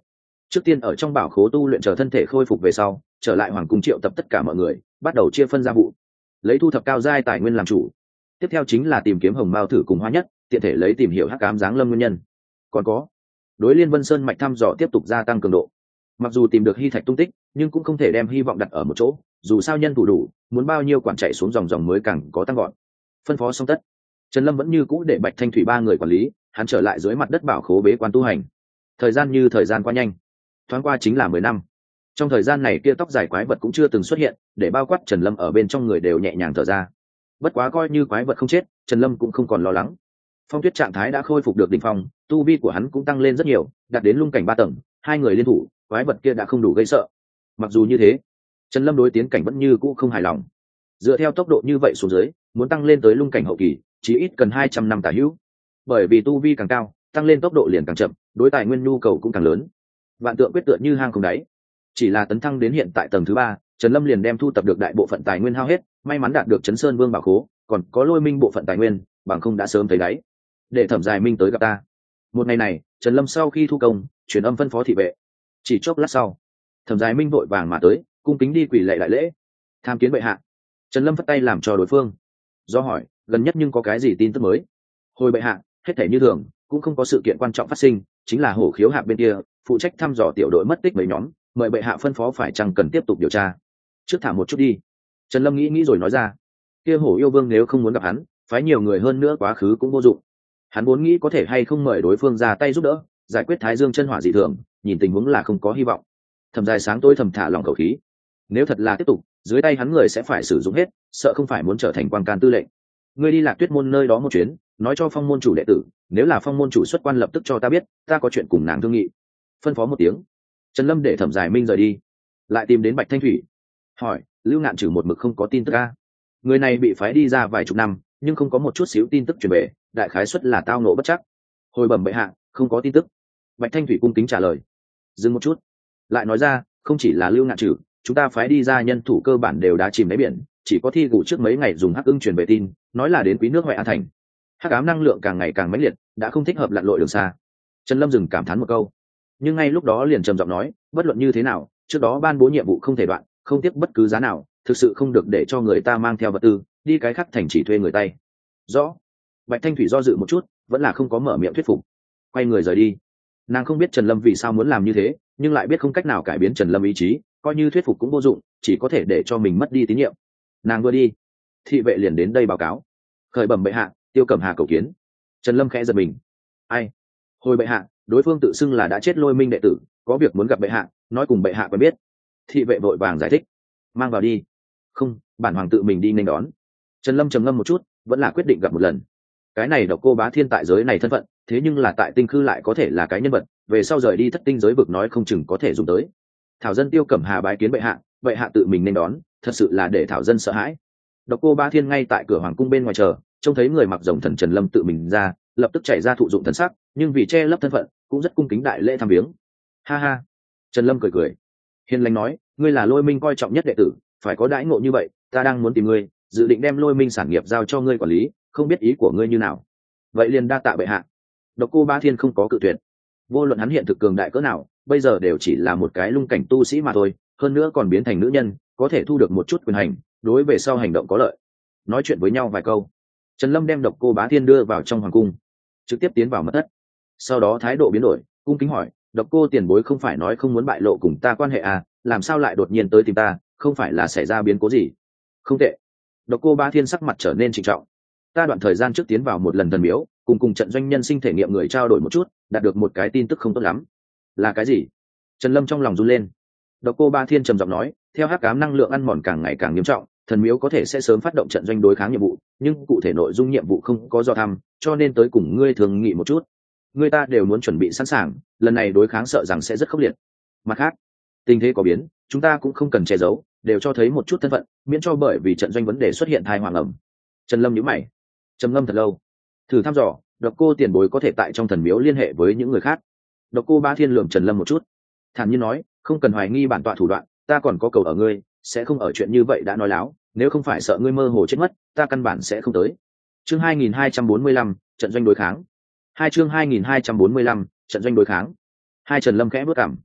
trước tiên ở trong bảo khố tu luyện chờ thân thể khôi phục về sau trở lại hoàng cung triệu tập tất cả mọi người bắt đầu chia phân gia vụ, lấy thu thập cao giai tài nguyên làm chủ. Tiếp theo chính là tìm kiếm hồng mao thử cùng hóa nhất, tiện thể lấy tìm hiểu hắc ám giáng lâm nguyên nhân. Còn có đối liên vân sơn mạch thăm dò tiếp tục gia tăng cường độ. Mặc dù tìm được hy thạch tung tích nhưng cũng không thể đem hy vọng đặt ở một chỗ, dù sao nhân thủ đủ, muốn bao nhiêu quản chạy xuống dòng dòng mới càng có tăng gọn. Phân phó xong tất, Trần Lâm vẫn như cũ để Bạch Thanh Thủy ba người quản lý, hắn trở lại dưới mặt đất bảo khố bế quan tu hành. Thời gian như thời gian qua nhanh, thoáng qua chính là mười năm. Trong thời gian này kia tóc dài quái vật cũng chưa từng xuất hiện, để bao quát Trần Lâm ở bên trong người đều nhẹ nhàng thở ra. Bất quá coi như quái vật không chết, Trần Lâm cũng không còn lo lắng. Phong Tuyết trạng thái đã khôi phục được đỉnh phong, tu vi của hắn cũng tăng lên rất nhiều, đạt đến lung cảnh ba tầng, hai người liên thủ, quái vật kia đã không đủ gây sợ. Mặc dù như thế, Trần Lâm đối tiến cảnh vẫn như cũ không hài lòng. Dựa theo tốc độ như vậy xuống dưới, muốn tăng lên tới lung cảnh hậu kỳ, chỉ ít cần hai trăm năm tả hữu. Bởi vì tu vi càng cao, tăng lên tốc độ liền càng chậm, đối tài nguyên nhu cầu cũng càng lớn. Vạn tượng quyết tựa như hang không đáy. Chỉ là tấn thăng đến hiện tại tầng thứ ba, Trần Lâm liền đem thu tập được đại bộ phận tài nguyên hao hết, may mắn đạt được Trấn Sơn Vương bảo khố, còn có Lôi Minh bộ phận tài nguyên, bằng không đã sớm thấy đáy. Để Thẩm Dài Minh tới gặp ta. Một ngày này, Trần Lâm sau khi thu công, truyền âm phân phó thị vệ. Chỉ chốc lát sau, Thẩm Dài Minh vội vàng mà tới, cung kính đi quỳ lạy đại lễ. Tham kiến bệ hạ. Trần Lâm phất tay làm cho đối phương. Do hỏi, gần nhất nhưng có cái gì tin tức mới? Hồi bệ hạ, hết thảy như thường, cũng không có sự kiện quan trọng phát sinh, chính là Hổ Khiếu Hạp bên kia, phụ trách thăm dò tiểu đội mất tích mấy nhóm, mời bệ hạ phân phó phải chăng cần tiếp tục điều tra. Trước thả một chút đi. Trần Lâm nghĩ nghĩ rồi nói ra. Kia Hổ Yêu Vương nếu không muốn gặp hắn, phái nhiều người hơn nữa quá khứ cũng vô dụng. Hắn vốn nghĩ có thể hay không mời đối phương ra tay giúp đỡ, giải quyết Thái Dương chân hỏa dị thường, nhìn tình huống là không có hy vọng. Thầm dài sáng tối thầm thả lòng khẩu khí. Nếu thật là tiếp tục, dưới tay hắn người sẽ phải sử dụng hết, sợ không phải muốn trở thành quan can tư lệnh. Ngươi đi Lạc Tuyết môn nơi đó một chuyến, nói cho Phong môn chủ đệ tử, nếu là Phong môn chủ xuất quan lập tức cho ta biết, ta có chuyện cùng nàng thương nghị. Phân phó một tiếng, Trần Lâm để Thẩm Dài Minh rời đi, lại tìm đến Bạch Thanh Thủy, hỏi Lưu Ngạn Trừ một mực không có tin tức a? Người này bị phái đi ra vài chục năm, nhưng không có một chút xíu tin tức truyền về, đại khái suất là tao nộ bất chắc. Hồi bẩm bệ hạ, không có tin tức. Bạch Thanh Thủy cung kính trả lời. Dừng một chút, lại nói ra, không chỉ là Lưu Ngạn Trừ, chúng ta phái đi ra nhân thủ cơ bản đều đã chìm đáy biển, chỉ có Thi Gù trước mấy ngày dùng hắc ưng truyền về tin, nói là đến quý nước Hoài An thành. Hắc ám năng lượng càng ngày càng mãnh liệt, đã không thích hợp lặn lội đường xa. Trần Lâm dừng cảm thán một câu, nhưng ngay lúc đó liền trầm giọng nói, bất luận như thế nào, trước đó ban bố nhiệm vụ không thể đoạn, không tiếc bất cứ giá nào, thực sự không được để cho người ta mang theo vật tư đi cái khác thành chỉ thuê người tay. Rõ. Bạch Thanh Thủy do dự một chút, vẫn là không có mở miệng thuyết phục, quay người rời đi. Nàng không biết Trần Lâm vì sao muốn làm như thế, nhưng lại biết không cách nào cải biến Trần Lâm ý chí, coi như thuyết phục cũng vô dụng, chỉ có thể để cho mình mất đi tín nhiệm. Nàng vừa đi, thị vệ liền đến đây báo cáo. Khởi bẩm bệ hạ, Tiêu Cẩm Hà cầu kiến. Trần Lâm khẽ giật mình. Ai? Hồi bệ hạ, đối phương tự xưng là đã chết Lôi Minh đệ tử, có việc muốn gặp bệ hạ, nói cùng bệ hạ quen biết. Thị vệ vội vàng giải thích. Mang vào đi. Không, bản hoàng tự mình đi nên đón. Trần Lâm trầm ngâm một chút, vẫn là quyết định gặp một lần. Cái này Độc Cô Bá Thiên tại giới này thân phận, thế nhưng là tại tinh khư lại có thể là cái nhân vật, về sau rời đi thất tinh giới vực nói không chừng có thể dùng tới. Thảo dân Tiêu Cẩm Hà bái kiến bệ hạ, bệ hạ tự mình nên đón, thật sự là để thảo dân sợ hãi. Độc Cô Bá Thiên ngay tại cửa hoàng cung bên ngoài chờ, trông thấy người mặc rồng thần Trần Lâm tự mình ra, lập tức chạy ra thụ dụng thần sắc, nhưng vì che lấp thân phận, cũng rất cung kính đại lễ thăm viếng. Ha ha. Trần Lâm cười cười, hiền lành nói, ngươi là Lôi Minh coi trọng nhất đệ tử, phải có đãi ngộ như vậy, ta đang muốn tìm ngươi, dự định đem Lôi Minh sản nghiệp giao cho ngươi quản lý, không biết ý của ngươi như nào. Vậy liền đa tạ bệ hạ. Độc Cô Bá Thiên không có cự tuyệt. Vô luận hắn hiện thực cường đại cỡ nào, bây giờ đều chỉ là một cái lung cảnh tu sĩ mà thôi, hơn nữa còn biến thành nữ nhân, có thể thu được một chút quyền hành, đối về sau hành động có lợi. Nói chuyện với nhau vài câu, Trần Lâm đem Độc Cô Bá Thiên đưa vào trong hoàng cung, trực tiếp tiến vào mật thất. Sau đó thái độ biến đổi, cung kính hỏi, Độc Cô tiền bối không phải nói không muốn bại lộ cùng ta quan hệ à, làm sao lại đột nhiên tới tìm ta, không phải là xảy ra biến cố gì? Không tệ. Độc Cô Bá Thiên sắc mặt trở nên trịnh trọng. Ta đoạn thời gian trước tiến vào một lần thần miếu, cùng cùng trận doanh nhân sinh thể nghiệm người trao đổi một chút, đạt được một cái tin tức không tốt lắm. Là cái gì? Trần Lâm trong lòng run lên. Độc Cô Bá Thiên trầm giọng nói, theo hắc ám năng lượng ăn mòn càng ngày càng nghiêm trọng, thần miếu có thể sẽ sớm phát động trận doanh đối kháng nhiệm vụ, nhưng cụ thể nội dung nhiệm vụ không có do thăm, cho nên tới cùng ngươi thường nghị một chút. Người ta đều muốn chuẩn bị sẵn sàng, lần này đối kháng sợ rằng sẽ rất khốc liệt. Mặt khác, tình thế có biến, chúng ta cũng không cần che giấu, đều cho thấy một chút thân phận, miễn cho bởi vì trận doanh vấn đề xuất hiện thai hoàng ẩm. Trần Lâm nhíu mày, trầm ngâm thật lâu, thử thăm dò, Độc Cô tiền bối có thể tại trong thần miếu liên hệ với những người khác. Độc Cô Bá Thiên lườm Trần Lâm một chút, thản nhiên nói, không cần hoài nghi bản tọa thủ đoạn, ta còn có cầu ở ngươi, sẽ không ở chuyện như vậy đã nói láo, nếu không phải sợ ngươi mơ hồ chết mất, ta căn bản sẽ không tới. Chương hai nghìn hai trăm bốn mươi lăm, trận doanh đối kháng. Hai chương hai nghìn hai trăm bốn mươi lăm, trận doanh đối kháng. Hai Trần Lâm khẽ bước cằm.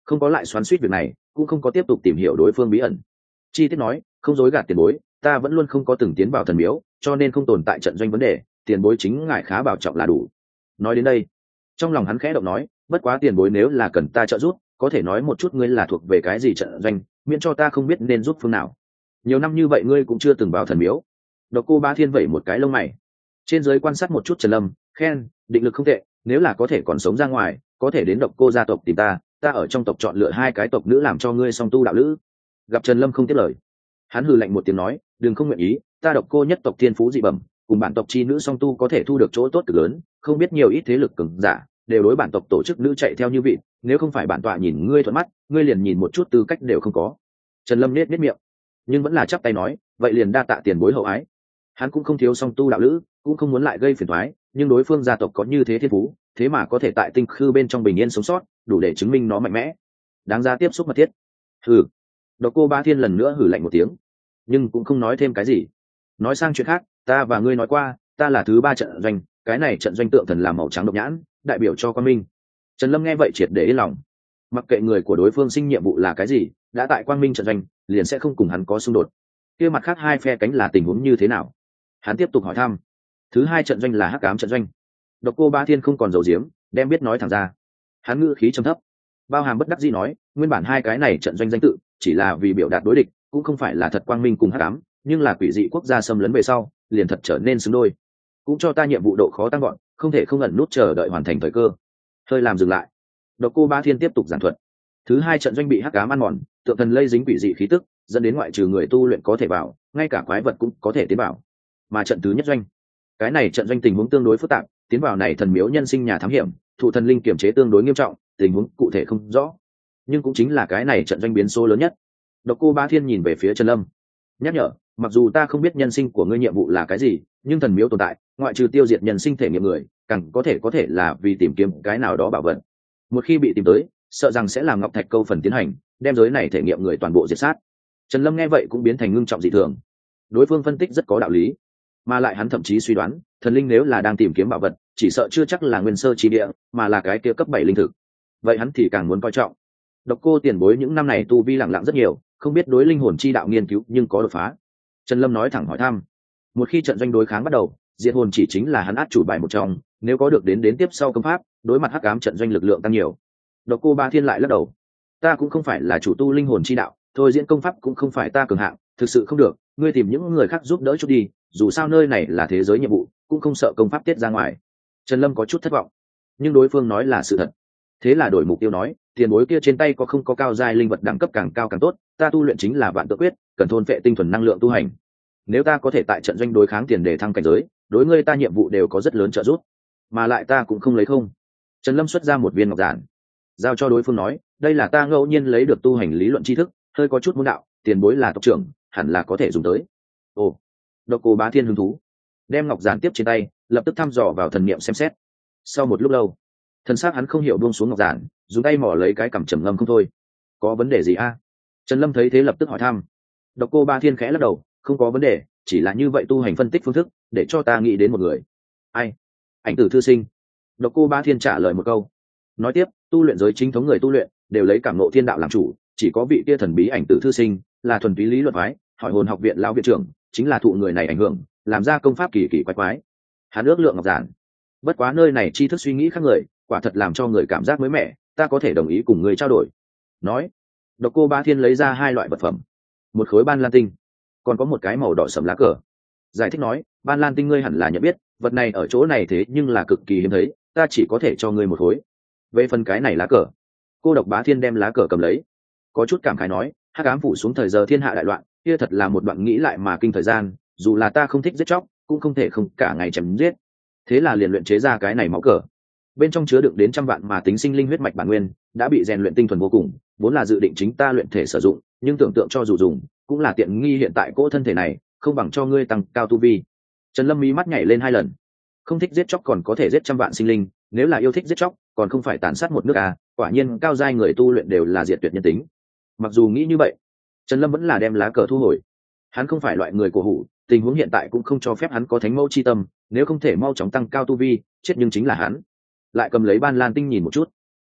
không có lại xoắn suýt việc này, cũng không có tiếp tục tìm hiểu đối phương bí ẩn. Chi tiết nói, không dối gạt tiền bối, ta vẫn luôn không có từng tiến vào thần miếu, cho nên không tồn tại trận doanh vấn đề, tiền bối chính ngài khá bảo trọng là đủ. Nói đến đây, trong lòng hắn khẽ động nói, bất quá tiền bối nếu là cần ta trợ giúp, có thể nói một chút ngươi là thuộc về cái gì trận doanh, miễn cho ta không biết nên giúp phương nào. Nhiều năm như vậy ngươi cũng chưa từng vào thần miếu. Độc Cô Bá Thiên vẩy một cái lông mày, trên dưới quan sát một chút Trần Lâm, khen, định lực không tệ, nếu là có thể còn sống ra ngoài, có thể đến Độc Cô gia tộc tìm ta, ta ở trong tộc chọn lựa hai cái tộc nữ làm cho ngươi song tu đạo lữ. Gặp Trần Lâm không tiếp lời, hắn hừ lạnh một tiếng nói, đừng không nguyện ý, ta Độc Cô nhất tộc thiên phú dị bẩm, cùng bản tộc chi nữ song tu có thể thu được chỗ tốt cực lớn, không biết nhiều ít thế lực cường giả đều đối bản tộc tổ chức nữ chạy theo như vị, nếu không phải bản tọa nhìn ngươi thuận mắt, ngươi liền nhìn một chút tư cách đều không có. Trần Lâm nết nết miệng, nhưng vẫn là chắp tay nói, vậy liền đa tạ tiền bối hậu ái. Hắn cũng không thiếu song tu đạo lữ, cũng không muốn lại gây phiền toái, nhưng đối phương gia tộc có như thế thiên phú, thế mà có thể tại tinh khư bên trong bình yên sống sót, đủ để chứng minh nó mạnh mẽ, đáng ra tiếp xúc mật thiết. Hừ. Độc Cô Bá Thiên lần nữa hừ lạnh một tiếng, nhưng cũng không nói thêm cái gì. Nói sang chuyện khác, ta và ngươi nói qua, ta là thứ ba trận doanh, cái này trận doanh tượng thần làm màu trắng độc nhãn, đại biểu cho Quang Minh. Trần Lâm nghe vậy triệt để yên lòng, mặc kệ người của đối phương sinh nhiệm vụ là cái gì, đã tại Quang Minh trận doanh, liền sẽ không cùng hắn có xung đột. Kia mặt khác hai phe cánh là tình huống như thế nào? Hắn tiếp tục hỏi thăm. Thứ hai trận doanh là Hắc Ám trận doanh. Độc Cô Bá Thiên không còn giấu giếm, đem biết nói thẳng ra. Hắn ngữ khí trầm thấp, bao hàm bất đắc dĩ nói, nguyên bản hai cái này trận doanh danh tự chỉ là vì biểu đạt đối địch, cũng không phải là thật Quang Minh cùng Hắc Ám, nhưng là quỷ dị quốc gia xâm lấn về sau, liền thật trở nên xứng đôi, cũng cho ta nhiệm vụ độ khó tăng gọn, không thể không ẩn nút chờ đợi hoàn thành thời cơ. Hơi làm dừng lại, Độc Cô Bá Thiên tiếp tục giảng thuật. Thứ hai trận doanh bị Hắc Ám ăn mòn, tượng thần lây dính quỷ dị khí tức, dẫn đến ngoại trừ người tu luyện có thể vào, ngay cả quái vật cũng có thể tiến vào. Mà trận thứ nhất doanh, cái này trận doanh tình huống tương đối phức tạp, tiến vào này thần miếu nhân sinh nhà thám hiểm, thụ thần linh kiểm chế tương đối nghiêm trọng, tình huống cụ thể không rõ, nhưng cũng chính là cái này trận doanh biến số lớn nhất. Độc Cô Bá Thiên nhìn về phía Trần Lâm, nhắc nhở, mặc dù ta không biết nhân sinh của ngươi nhiệm vụ là cái gì, nhưng thần miếu tồn tại, ngoại trừ tiêu diệt nhân sinh thể nghiệm người, càng có thể có thể là vì tìm kiếm cái nào đó bảo vật. Một khi bị tìm tới, sợ rằng sẽ làm Ngọc Thạch câu phần tiến hành, đem giới này thể nghiệm người toàn bộ diệt sát. Trần Lâm nghe vậy cũng biến thành ngưng trọng dị thường. Đối phương phân tích rất có đạo lý, mà lại hắn thậm chí suy đoán, thần linh nếu là đang tìm kiếm bảo vật, chỉ sợ chưa chắc là nguyên sơ chi địa, mà là cái kia cấp bảy linh thực. Vậy hắn thì càng muốn coi trọng. Độc Cô tiền bối những năm này tu vi lẳng lặng rất nhiều, không biết đối linh hồn chi đạo nghiên cứu nhưng có đột phá. Trần Lâm nói thẳng hỏi thăm. Một khi trận doanh đối kháng bắt đầu, diệt hồn chỉ chính là hắn át chủ bài một trong, nếu có được đến đến tiếp sau công pháp, đối mặt Hắc Ám trận doanh lực lượng tăng nhiều. Độc Cô Bá Thiên lại lắc đầu, ta cũng không phải là chủ tu linh hồn chi đạo, thôi diễn công pháp cũng không phải ta cường hạng, thực sự không được, ngươi tìm những người khác giúp đỡ chút đi, dù sao nơi này là thế giới nhiệm vụ, cũng không sợ công pháp tiết ra ngoài. Trần Lâm có chút thất vọng, nhưng đối phương nói là sự thật, thế là đổi mục tiêu nói, tiền bối kia trên tay có không có cao giai linh vật đẳng cấp càng cao càng tốt, ta tu luyện chính là vạn tự quyết, cần thôn phệ tinh thuần năng lượng tu hành. Nếu ta có thể tại trận doanh đối kháng tiền để thăng cảnh giới, đối ngươi ta nhiệm vụ đều có rất lớn trợ giúp, mà lại ta cũng không lấy không. Trần Lâm xuất ra một viên ngọc giản, giao cho đối phương nói, đây là ta ngẫu nhiên lấy được tu hành lý luận tri thức, hơi có chút môn đạo, tiền bối là tộc trưởng, hẳn là có thể dùng tới. Ồ. Độc Cô Bá Thiên hứng thú, đem ngọc giản tiếp trên tay, lập tức thăm dò vào thần niệm xem xét. Sau một lúc lâu, thần sắc hắn không hiểu buông xuống ngọc giản, dùng tay mò lấy cái cằm trầm ngâm không thôi. Có vấn đề gì a? Trần Lâm thấy thế lập tức hỏi thăm. Độc Cô Bá Thiên khẽ lắc đầu, không có vấn đề, chỉ là như vậy tu hành phân tích phương thức, để cho ta nghĩ đến một người. Ai? Ảnh Tử thư sinh. Độc Cô Bá Thiên trả lời một câu, nói tiếp, tu luyện giới chính thống người tu luyện đều lấy cảm ngộ thiên đạo làm chủ, chỉ có vị kia thần bí Ảnh Tử thư sinh là thuần túy lý luận phái, hỏi hồn học viện lão viện trưởng chính là thụ người này ảnh hưởng, làm ra công pháp kỳ kỳ quái quái. Hắn ước lượng ngọc giản, bất quá nơi này tri thức suy nghĩ khác người, quả thật làm cho người cảm giác mới mẻ, ta có thể đồng ý cùng người trao đổi. Nói, Độc Cô Bá Thiên lấy ra hai loại vật phẩm, một khối ban lan tinh, còn có một cái màu đỏ sẫm lá cờ. Giải thích nói, ban lan tinh ngươi hẳn là nhận biết, vật này ở chỗ này thế nhưng là cực kỳ hiếm thấy, ta chỉ có thể cho ngươi một khối. Về phần cái này lá cờ, cô Độc Bá Thiên đem lá cờ cầm lấy, có chút cảm khái nói, Hắc Ám phủ xuống thời giờ thiên hạ đại loạn, kia thật là một đoạn nghĩ lại mà kinh thời gian, dù là ta không thích giết chóc, cũng không thể không cả ngày chém giết. Thế là liền luyện chế ra cái này máu cờ, bên trong chứa đựng đến trăm vạn mà tính sinh linh huyết mạch bản nguyên, đã bị rèn luyện tinh thuần vô cùng, vốn là dự định chính ta luyện thể sử dụng, nhưng tưởng tượng cho dù dùng, cũng là tiện nghi hiện tại cỗ thân thể này, không bằng cho ngươi tăng cao tu vi. Trần Lâm mí mắt nhảy lên hai lần, không thích giết chóc còn có thể giết trăm vạn sinh linh, nếu là yêu thích giết chóc, còn không phải tàn sát một nước à, quả nhiên cao giai người tu luyện đều là diệt tuyệt nhân tính. Mặc dù nghĩ như vậy, Trần Lâm vẫn là đem lá cờ thu hồi. Hắn không phải loại người cổ hủ, tình huống hiện tại cũng không cho phép hắn có thánh mẫu chi tâm, nếu không thể mau chóng tăng cao tu vi, chết nhưng chính là hắn. Lại cầm lấy ban lan tinh nhìn một chút, hỏi,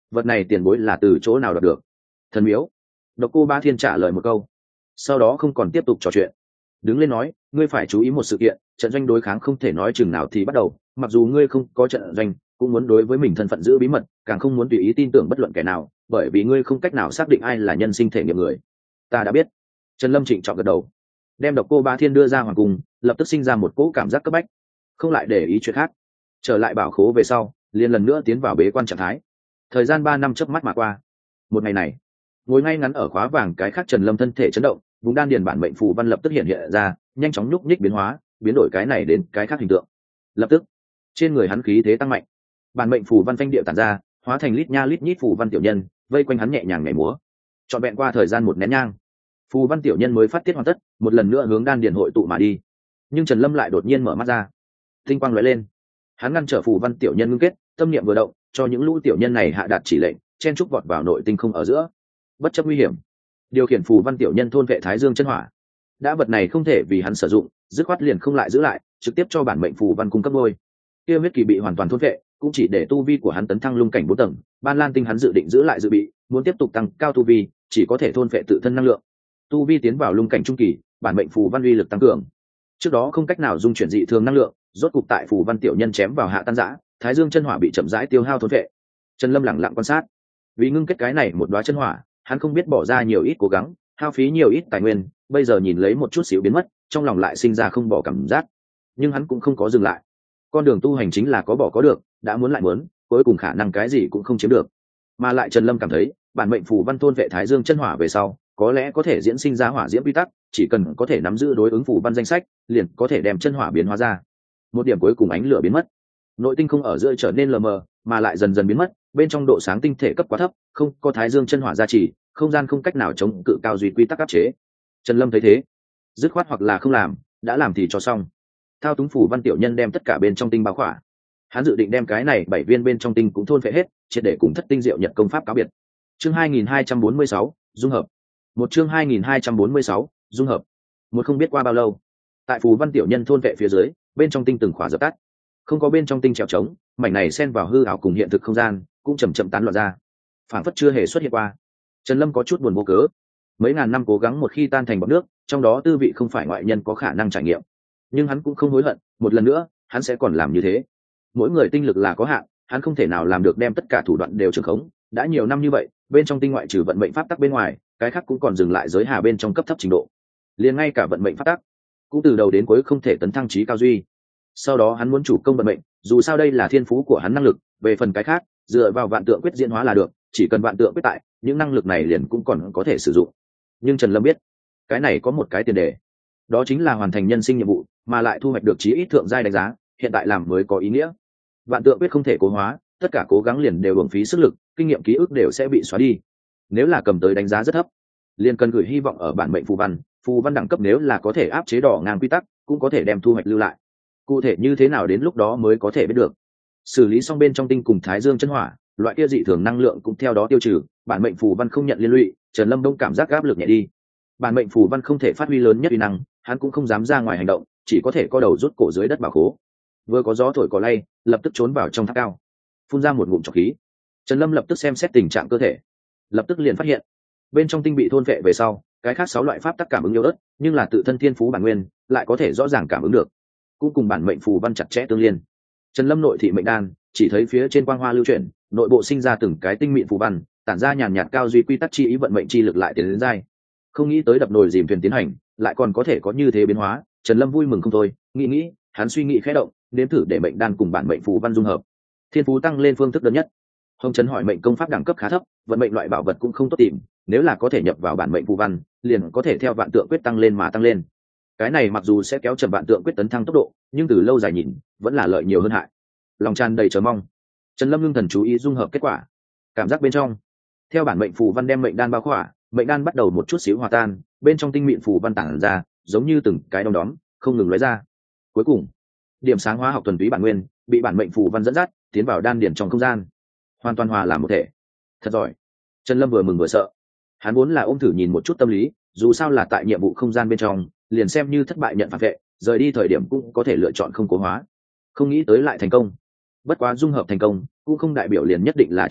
vật này tiền bối là từ chỗ nào đọc được? Thần miếu. Độc Cô Bá Thiên trả lời một câu, sau đó không còn tiếp tục trò chuyện, đứng lên nói, ngươi phải chú ý một sự kiện, trận doanh đối kháng không thể nói chừng nào thì bắt đầu, mặc dù ngươi không có trận doanh cũng muốn đối với mình thân phận giữ bí mật, càng không muốn tùy ý tin tưởng bất luận kẻ nào, bởi vì ngươi không cách nào xác định ai là nhân sinh thể nghiệm người. Ta đã biết. Trần Lâm trịnh trọng gật đầu, đem Độc Cô Bá Thiên đưa ra hoàng cung, lập tức sinh ra một cỗ cảm giác cấp bách, không lại để ý chuyện khác. Trở lại bảo khố về sau, liền lần nữa tiến vào bế quan trạng thái. Thời gian ba năm chớp mắt mà qua. Một ngày này, ngồi ngay ngắn ở khóa vàng cái khác Trần Lâm thân thể chấn động, vùng đan điền bản mệnh phù văn lập tức hiện hiện ra, nhanh chóng nhúc nhích biến hóa, biến đổi cái này đến cái khác hình tượng. Lập tức, trên người hắn khí thế tăng mạnh, bản mệnh phù văn phanh điệu tản ra, hóa thành lít nha lít nhít phù văn tiểu nhân, vây quanh hắn nhẹ nhàng nhảy múa. Trọn vẹn qua thời gian một nén nhang, phù văn tiểu nhân mới phát tiết hoàn tất, một lần nữa hướng đan điền hội tụ mà đi. Nhưng Trần Lâm lại đột nhiên mở mắt ra, tinh quang lóe lên, hắn ngăn trở phù văn tiểu nhân ngưng kết, tâm niệm vừa động, cho những lũ tiểu nhân này hạ đạt chỉ lệnh, chen trúc vọt vào nội tinh không ở giữa, bất chấp nguy hiểm, điều khiển phù văn tiểu nhân thôn vệ Thái Dương chân hỏa. Đã vật này không thể vì hắn sử dụng, dứt khoát liền không lại giữ lại, trực tiếp cho bản mệnh phù văn cung cấp ngôi. Kia huyết kỳ bị hoàn toàn thôn vệ, cũng chỉ để tu vi của hắn tấn thăng lung cảnh bốn tầng, Ban Lan tinh hắn dự định giữ lại dự bị, muốn tiếp tục tăng cao tu vi, chỉ có thể thôn vệ tự thân năng lượng. Tu vi tiến vào lung cảnh trung kỳ, bản mệnh phù văn uy lực tăng cường. Trước đó không cách nào dung chuyển dị thường năng lượng, rốt cục tại phù văn tiểu nhân chém vào hạ tan rã, Thái Dương chân hỏa bị chậm rãi tiêu hao thôn vệ. Trần Lâm lặng lặng quan sát, vì ngưng kết cái này một đóa chân hỏa, hắn không biết bỏ ra nhiều ít cố gắng, hao phí nhiều ít tài nguyên, bây giờ nhìn lấy một chút xíu biến mất, trong lòng lại sinh ra không bỏ cảm giác. Nhưng hắn cũng không có dừng lại. Con đường tu hành chính là có bỏ có được, đã muốn lại muốn, cuối cùng khả năng cái gì cũng không chiếm được. Mà lại Trần Lâm cảm thấy, bản mệnh phù văn thôn vệ Thái Dương chân hỏa về sau, có lẽ có thể diễn sinh ra hỏa diễm quy tắc, chỉ cần có thể nắm giữ đối ứng phù văn danh sách, liền có thể đem chân hỏa biến hóa ra. Một điểm cuối cùng ánh lửa biến mất, nội tinh không ở giữa trở nên lờ mờ, mà lại dần dần biến mất, bên trong độ sáng tinh thể cấp quá thấp, không có Thái Dương chân hỏa gia trì, không gian không cách nào chống cự cao duy quy tắc áp chế. Trần Lâm thấy thế, dứt khoát hoặc là không làm, đã làm thì cho xong. Thao túng phù văn tiểu nhân đem tất cả bên trong tinh bao khỏa, hắn dự định đem cái này bảy viên bên trong tinh cũng thôn phệ hết, triệt để cùng thất tinh diệu nhật công pháp cáo biệt. Chương hai nghìn hai trăm bốn mươi sáu, dung hợp. Một chương hai nghìn hai trăm bốn mươi sáu, dung hợp. Một không biết qua bao lâu, tại phù văn tiểu nhân thôn vệ phía dưới, bên trong tinh từng khỏa dập tắt, không có bên trong tinh trèo trống, mảnh này xen vào hư ảo cùng hiện thực không gian, cũng chậm chậm tán loạn ra, phản phất chưa hề xuất hiện qua. Trần Lâm có chút buồn vô cớ, mấy ngàn năm cố gắng một khi tan thành bọt nước, trong đó tư vị không phải ngoại nhân có khả năng trải nghiệm. Nhưng hắn cũng không hối hận, một lần nữa, hắn sẽ còn làm như thế. Mỗi người tinh lực là có hạn, hắn không thể nào làm được đem tất cả thủ đoạn đều trường khống. Đã nhiều năm như vậy, bên trong tinh ngoại trừ vận mệnh pháp tắc bên ngoài, cái khác cũng còn dừng lại giới hà bên trong cấp thấp trình độ. Liền ngay cả vận mệnh pháp tắc, cũng từ đầu đến cuối không thể tấn thăng trí cao duy. Sau đó hắn muốn chủ công vận mệnh, dù sao đây là thiên phú của hắn năng lực, về phần cái khác, dựa vào vạn tượng quyết diễn hóa là được, chỉ cần vạn tượng quyết tại, những năng lực này liền cũng còn có thể sử dụng. Nhưng Trần Lâm biết, cái này có một cái tiền đề, đó chính là hoàn thành nhân sinh nhiệm vụ, mà lại thu hoạch được chí ít thượng giai đánh giá, hiện tại làm mới có ý nghĩa. Vạn tượng quyết không thể cố hóa, tất cả cố gắng liền đều uổng phí sức lực, kinh nghiệm ký ức đều sẽ bị xóa đi. Nếu là cầm tới đánh giá rất thấp, liền cần gửi hy vọng ở bản mệnh phù văn, phù văn đẳng cấp nếu là có thể áp chế đỏ ngang quy tắc, cũng có thể đem thu hoạch lưu lại. Cụ thể như thế nào đến lúc đó mới có thể biết được. Xử lý xong bên trong tinh cùng Thái Dương chân hỏa, loại kia dị thường năng lượng cũng theo đó tiêu trừ, bản mệnh phù văn không nhận liên lụy, Trần Lâm Đông cảm giác áp lực nhẹ đi. Bản mệnh phù văn không thể phát huy lớn nhất uy năng, hắn cũng không dám ra ngoài hành động, chỉ có thể co đầu rút cổ dưới đất bảo khố. Vừa có gió thổi cỏ lay, lập tức trốn vào trong tháp cao, phun ra một ngụm trọc khí. Trần Lâm lập tức xem xét tình trạng cơ thể, lập tức liền phát hiện, bên trong tinh bị thôn vệ về sau, cái khác sáu loại pháp tắc cảm ứng yếu ớt, nhưng là tự thân thiên phú bản nguyên, lại có thể rõ ràng cảm ứng được, cũng cùng bản mệnh phù văn chặt chẽ tương liên. Trần Lâm nội thị mệnh đan, chỉ thấy phía trên quang hoa lưu chuyển, nội bộ sinh ra từng cái tinh mịn phù văn, tản ra nhàn nhạt cao duy quy tắc chi ý vận mệnh chi lực lại tiến đến dai. Không nghĩ tới đập nồi dìm thuyền tiến hành, lại còn có thể có như thế biến hóa, Trần Lâm vui mừng không thôi, nghĩ nghĩ, hắn suy nghĩ khẽ động, nếm thử để mệnh đan cùng bản mệnh phù văn dung hợp. Thiên phú tăng lên phương thức đơn nhất. Hồng Trấn hỏi mệnh công pháp đẳng cấp khá thấp, vận mệnh loại bảo vật cũng không tốt tìm, nếu là có thể nhập vào bản mệnh phù văn, liền có thể theo vạn tượng quyết tăng lên mà tăng lên. Cái này mặc dù sẽ kéo chậm vạn tượng quyết tấn thăng tốc độ, nhưng từ lâu dài nhìn, vẫn là lợi nhiều hơn hại. Lòng tràn đầy chờ mong, Trần Lâm ngưng thần chú ý dung hợp kết quả. Cảm giác bên trong, theo bản mệnh phù văn đem mệnh đan bao khỏa, mệnh đan bắt đầu một chút xíu hòa tan, bên trong tinh mịn phù văn tản ra, giống như từng cái đom đóm, không ngừng lóe ra. Cuối cùng, điểm sáng hóa học thuần túy bản nguyên, bị bản mệnh phù văn dẫn dắt, tiến vào đan điển trong không gian, hoàn toàn hòa làm một thể. Thật giỏi. Trần Lâm vừa mừng vừa sợ. Hắn muốn là ôm thử nhìn một chút tâm lý, dù sao là tại nhiệm vụ không gian bên trong, liền xem như thất bại nhận phản vệ, rời đi thời điểm cũng có thể lựa chọn không cố hóa. Không nghĩ tới lại thành công. Bất quá dung hợp thành công, cũng không đại biểu liền nhất định là chuyện tốt,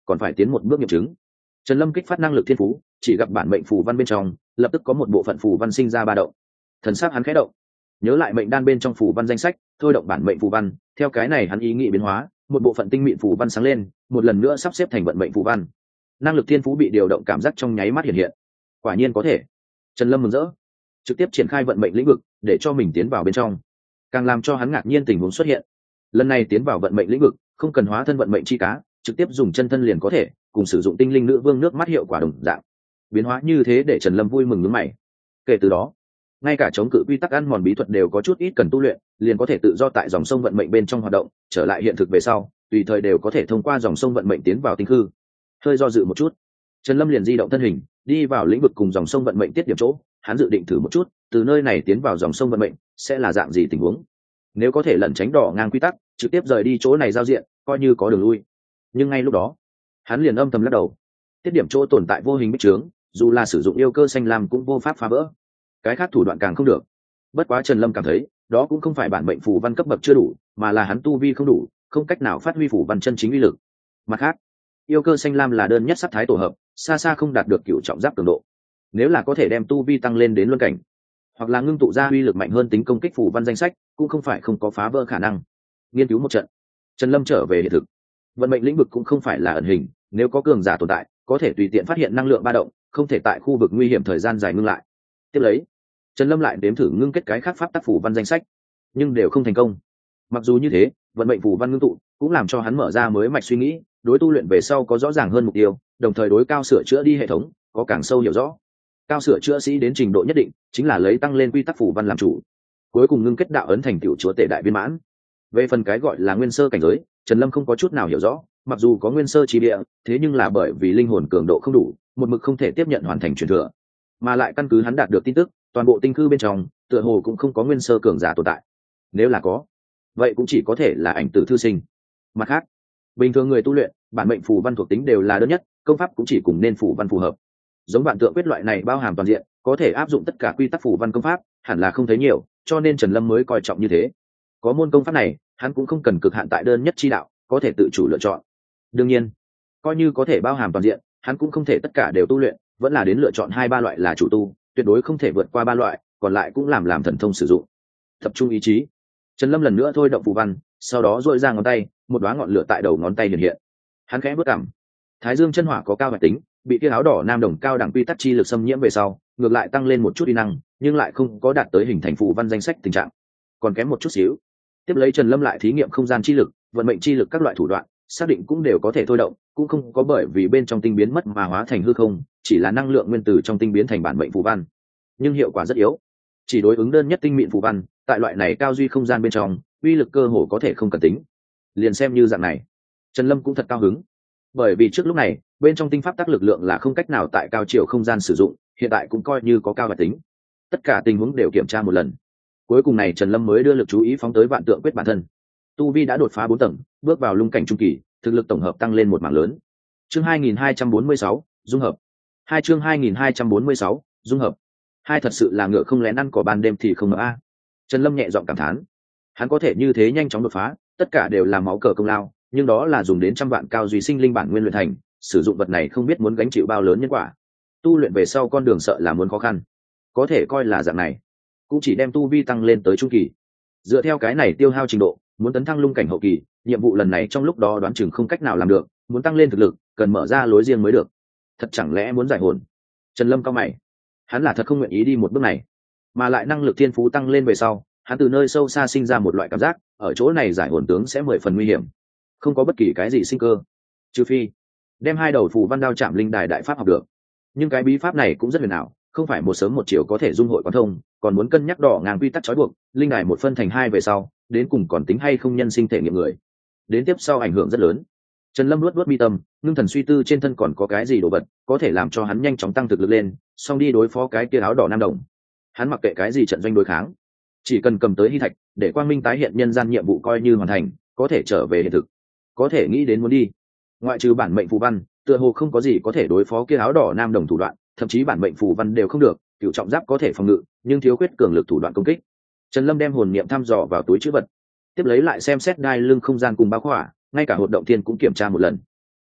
còn phải tiến một bước nghiệm chứng. Trần Lâm kích phát năng lực thiên phú, chỉ gặp bản mệnh phù văn bên trong lập tức có một bộ phận phù văn sinh ra ba động. Thần sắc hắn khẽ động, nhớ lại mệnh đan bên trong phù văn danh sách, thôi động bản mệnh phù văn, theo cái này hắn ý nghĩ biến hóa, một bộ phận tinh mịn phù văn sáng lên, một lần nữa sắp xếp thành vận mệnh phù văn. Năng lực thiên phú bị điều động, cảm giác trong nháy mắt hiện hiện. Quả nhiên có thể. Trần Lâm mừng rỡ, trực tiếp triển khai vận mệnh lĩnh vực để cho mình tiến vào bên trong. Càng làm cho hắn ngạc nhiên tình huống xuất hiện. Lần này tiến vào vận mệnh lĩnh vực, không cần hóa thân vận mệnh chi cá, trực tiếp dùng chân thân liền có thể, cùng sử dụng tinh linh nữ vương nước mắt hiệu quả đồng dạng. Biến hóa như thế để Trần Lâm vui mừng nhướng mày. Kể từ đó, ngay cả chống cự quy tắc ăn mòn bí thuật đều có chút ít cần tu luyện, liền có thể tự do tại dòng sông vận mệnh bên trong hoạt động, trở lại hiện thực về sau, tùy thời đều có thể thông qua dòng sông vận mệnh tiến vào tinh hư. Hơi do dự một chút, Trần Lâm liền di động thân hình, đi vào lĩnh vực cùng dòng sông vận mệnh tiết điểm chỗ, hắn dự định thử một chút, từ nơi này tiến vào dòng sông vận mệnh sẽ là dạng gì tình huống. Nếu có thể lẩn tránh đỏ ngang quy tắc, trực tiếp rời đi chỗ này giao diện, coi như có đường lui. Nhưng ngay lúc đó, hắn liền âm thầm lắc đầu. Tiết điểm chỗ tồn tại vô hình bích trướng, dù là sử dụng yêu cơ xanh lam cũng vô pháp phá vỡ. Cái khác thủ đoạn càng không được. Bất quá Trần Lâm cảm thấy, đó cũng không phải bản mệnh phù văn cấp bậc chưa đủ, mà là hắn tu vi không đủ, không cách nào phát huy phù văn chân chính uy lực. Mặt khác, yêu cơ xanh lam là đơn nhất sắc thái tổ hợp, xa xa không đạt được cựu trọng giáp cường độ. Nếu là có thể đem tu vi tăng lên đến luân cảnh, hoặc là ngưng tụ ra uy lực mạnh hơn tính công kích phù văn danh sách, cũng không phải không có phá vỡ khả năng. Nghiên cứu một trận, Trần Lâm trở về hiện thực. Vận mệnh lĩnh vực cũng không phải là ẩn hình, nếu có cường giả tồn tại, có thể tùy tiện phát hiện năng lượng ba động, không thể tại khu vực nguy hiểm thời gian dài ngưng lại. Tiếp lấy, Trần Lâm lại đếm thử ngưng kết cái khác pháp tác phù văn danh sách, nhưng đều không thành công. Mặc dù như thế, vận mệnh phù văn ngưng tụ cũng làm cho hắn mở ra mới mạch suy nghĩ, đối tu luyện về sau có rõ ràng hơn mục tiêu, đồng thời đối cao sửa chữa đi hệ thống có càng sâu hiểu rõ. Cao sửa chữa sĩ đến trình độ nhất định, chính là lấy tăng lên quy tắc phù văn làm chủ, cuối cùng ngưng kết đạo ấn thành tiểu chúa tể đại viên mãn. Về phần cái gọi là nguyên sơ cảnh giới, Trần Lâm không có chút nào hiểu rõ, mặc dù có nguyên sơ chi địa, thế nhưng là bởi vì linh hồn cường độ không đủ, một mực không thể tiếp nhận hoàn thành truyền thừa, mà lại căn cứ hắn đạt được tin tức, toàn bộ tinh cư bên trong tựa hồ cũng không có nguyên sơ cường giả tồn tại. Nếu là có, vậy cũng chỉ có thể là ảnh tử thư sinh. Mặt khác, bình thường người tu luyện, bản mệnh phù văn thuộc tính đều là đơn nhất, công pháp cũng chỉ cùng nên phù văn phù hợp. Giống vạn tượng quyết loại này bao hàm toàn diện, có thể áp dụng tất cả quy tắc phù văn công pháp, hẳn là không thấy nhiều, cho nên Trần Lâm mới coi trọng như thế. Có môn công pháp này, hắn cũng không cần cực hạn tại đơn nhất chi đạo, có thể tự chủ lựa chọn. Đương nhiên, coi như có thể bao hàm toàn diện, hắn cũng không thể tất cả đều tu luyện, vẫn là đến lựa chọn hai ba loại là chủ tu, tuyệt đối không thể vượt qua ba loại, còn lại cũng làm làm thần thông sử dụng. Tập trung ý chí, Trần Lâm lần nữa thôi động phù văn, sau đó duỗi ra ngón tay, một đóa ngọn lửa tại đầu ngón tay hiện hiện. Hắn khẽ bước cảm, Thái Dương chân hỏa có cao hoạt tính, bị kia áo đỏ nam đồng cao đẳng quy tắc chi lực xâm nhiễm về sau, ngược lại tăng lên một chút uy năng, nhưng lại không có đạt tới hình thành phù văn danh sách tình trạng, còn kém một chút xíu. Tiếp lấy Trần Lâm lại thí nghiệm không gian chi lực, vận mệnh chi lực các loại thủ đoạn, xác định cũng đều có thể thôi động, cũng không có bởi vì bên trong tinh biến mất mà hóa thành hư không, chỉ là năng lượng nguyên tử trong tinh biến thành bản mệnh phù văn, nhưng hiệu quả rất yếu, chỉ đối ứng đơn nhất tinh mịn phù văn, tại loại này cao duy không gian bên trong, uy lực cơ hồ có thể không cần tính. Liền xem như dạng này, Trần Lâm cũng thật cao hứng, bởi vì trước lúc này bên trong tinh pháp tác lực lượng là không cách nào tại cao chiều không gian sử dụng, hiện tại cũng coi như có cao và tính, tất cả tình huống đều kiểm tra một lần. Cuối cùng này Trần Lâm mới đưa lực chú ý phóng tới vạn tượng quyết bản thân. Tu vi đã đột phá bốn tầng, bước vào lung cảnh trung kỳ, thực lực tổng hợp tăng lên một mảng lớn. Chương hai nghìn hai trăm bốn mươi sáu, dung hợp. Hai chương hai nghìn hai trăm bốn mươi sáu, dung hợp. Hai thật sự là ngựa không lén ăn cỏ ban đêm thì không ngờ a. Trần Lâm nhẹ giọng cảm thán. Hắn có thể như thế nhanh chóng đột phá, tất cả đều là máu cờ công lao, nhưng đó là dùng đến trăm vạn cao duy sinh linh bản nguyên luyện thành, sử dụng vật này không biết muốn gánh chịu bao lớn nhân quả. Tu luyện về sau con đường sợ là muốn khó khăn. Có thể coi là dạng này, cũng chỉ đem tu vi tăng lên tới trung kỳ. Dựa theo cái này tiêu hao trình độ, muốn tấn thăng lung cảnh hậu kỳ, nhiệm vụ lần này trong lúc đó đoán chừng không cách nào làm được, muốn tăng lên thực lực, cần mở ra lối riêng mới được. Thật chẳng lẽ muốn giải hồn? Trần Lâm cao mày. Hắn là thật không nguyện ý đi một bước này, mà lại năng lực thiên phú tăng lên về sau, hắn từ nơi sâu xa sinh ra một loại cảm giác, ở chỗ này giải hồn tướng sẽ mười phần nguy hiểm, không có bất kỳ cái gì sinh cơ, trừ phi đem hai đầu phù văn đao chạm linh đài đại pháp học được. Nhưng cái bí pháp này cũng rất huyền ảo, không phải một sớm một chiều có thể dung hội quán thông, còn muốn cân nhắc đỏ ngang quy tắc trói buộc, linh đài một phân thành hai về sau, đến cùng còn tính hay không nhân sinh thể nghiệm người, đến tiếp sau ảnh hưởng rất lớn. Trần Lâm luốt luốt mi tâm, ngưng thần suy tư trên thân còn có cái gì đồ vật có thể làm cho hắn nhanh chóng tăng thực lực lên, xong đi đối phó cái kia áo đỏ nam đồng. Hắn mặc kệ cái gì trận doanh đối kháng, chỉ cần cầm tới hy thạch, để quang minh tái hiện nhân gian nhiệm vụ coi như hoàn thành, có thể trở về hiện thực. Có thể nghĩ đến muốn đi, ngoại trừ bản mệnh phù văn, tựa hồ không có gì có thể đối phó kia áo đỏ nam đồng thủ đoạn, thậm chí bản mệnh phù văn đều không được. Cựu trọng giáp có thể phòng ngự, nhưng thiếu khuyết cường lực thủ đoạn công kích. Trần Lâm đem hồn niệm thăm dò vào túi trữ vật, tiếp lấy lại xem xét đai lưng không gian cùng bao khỏa, ngay cả hột động thiên cũng kiểm tra một lần.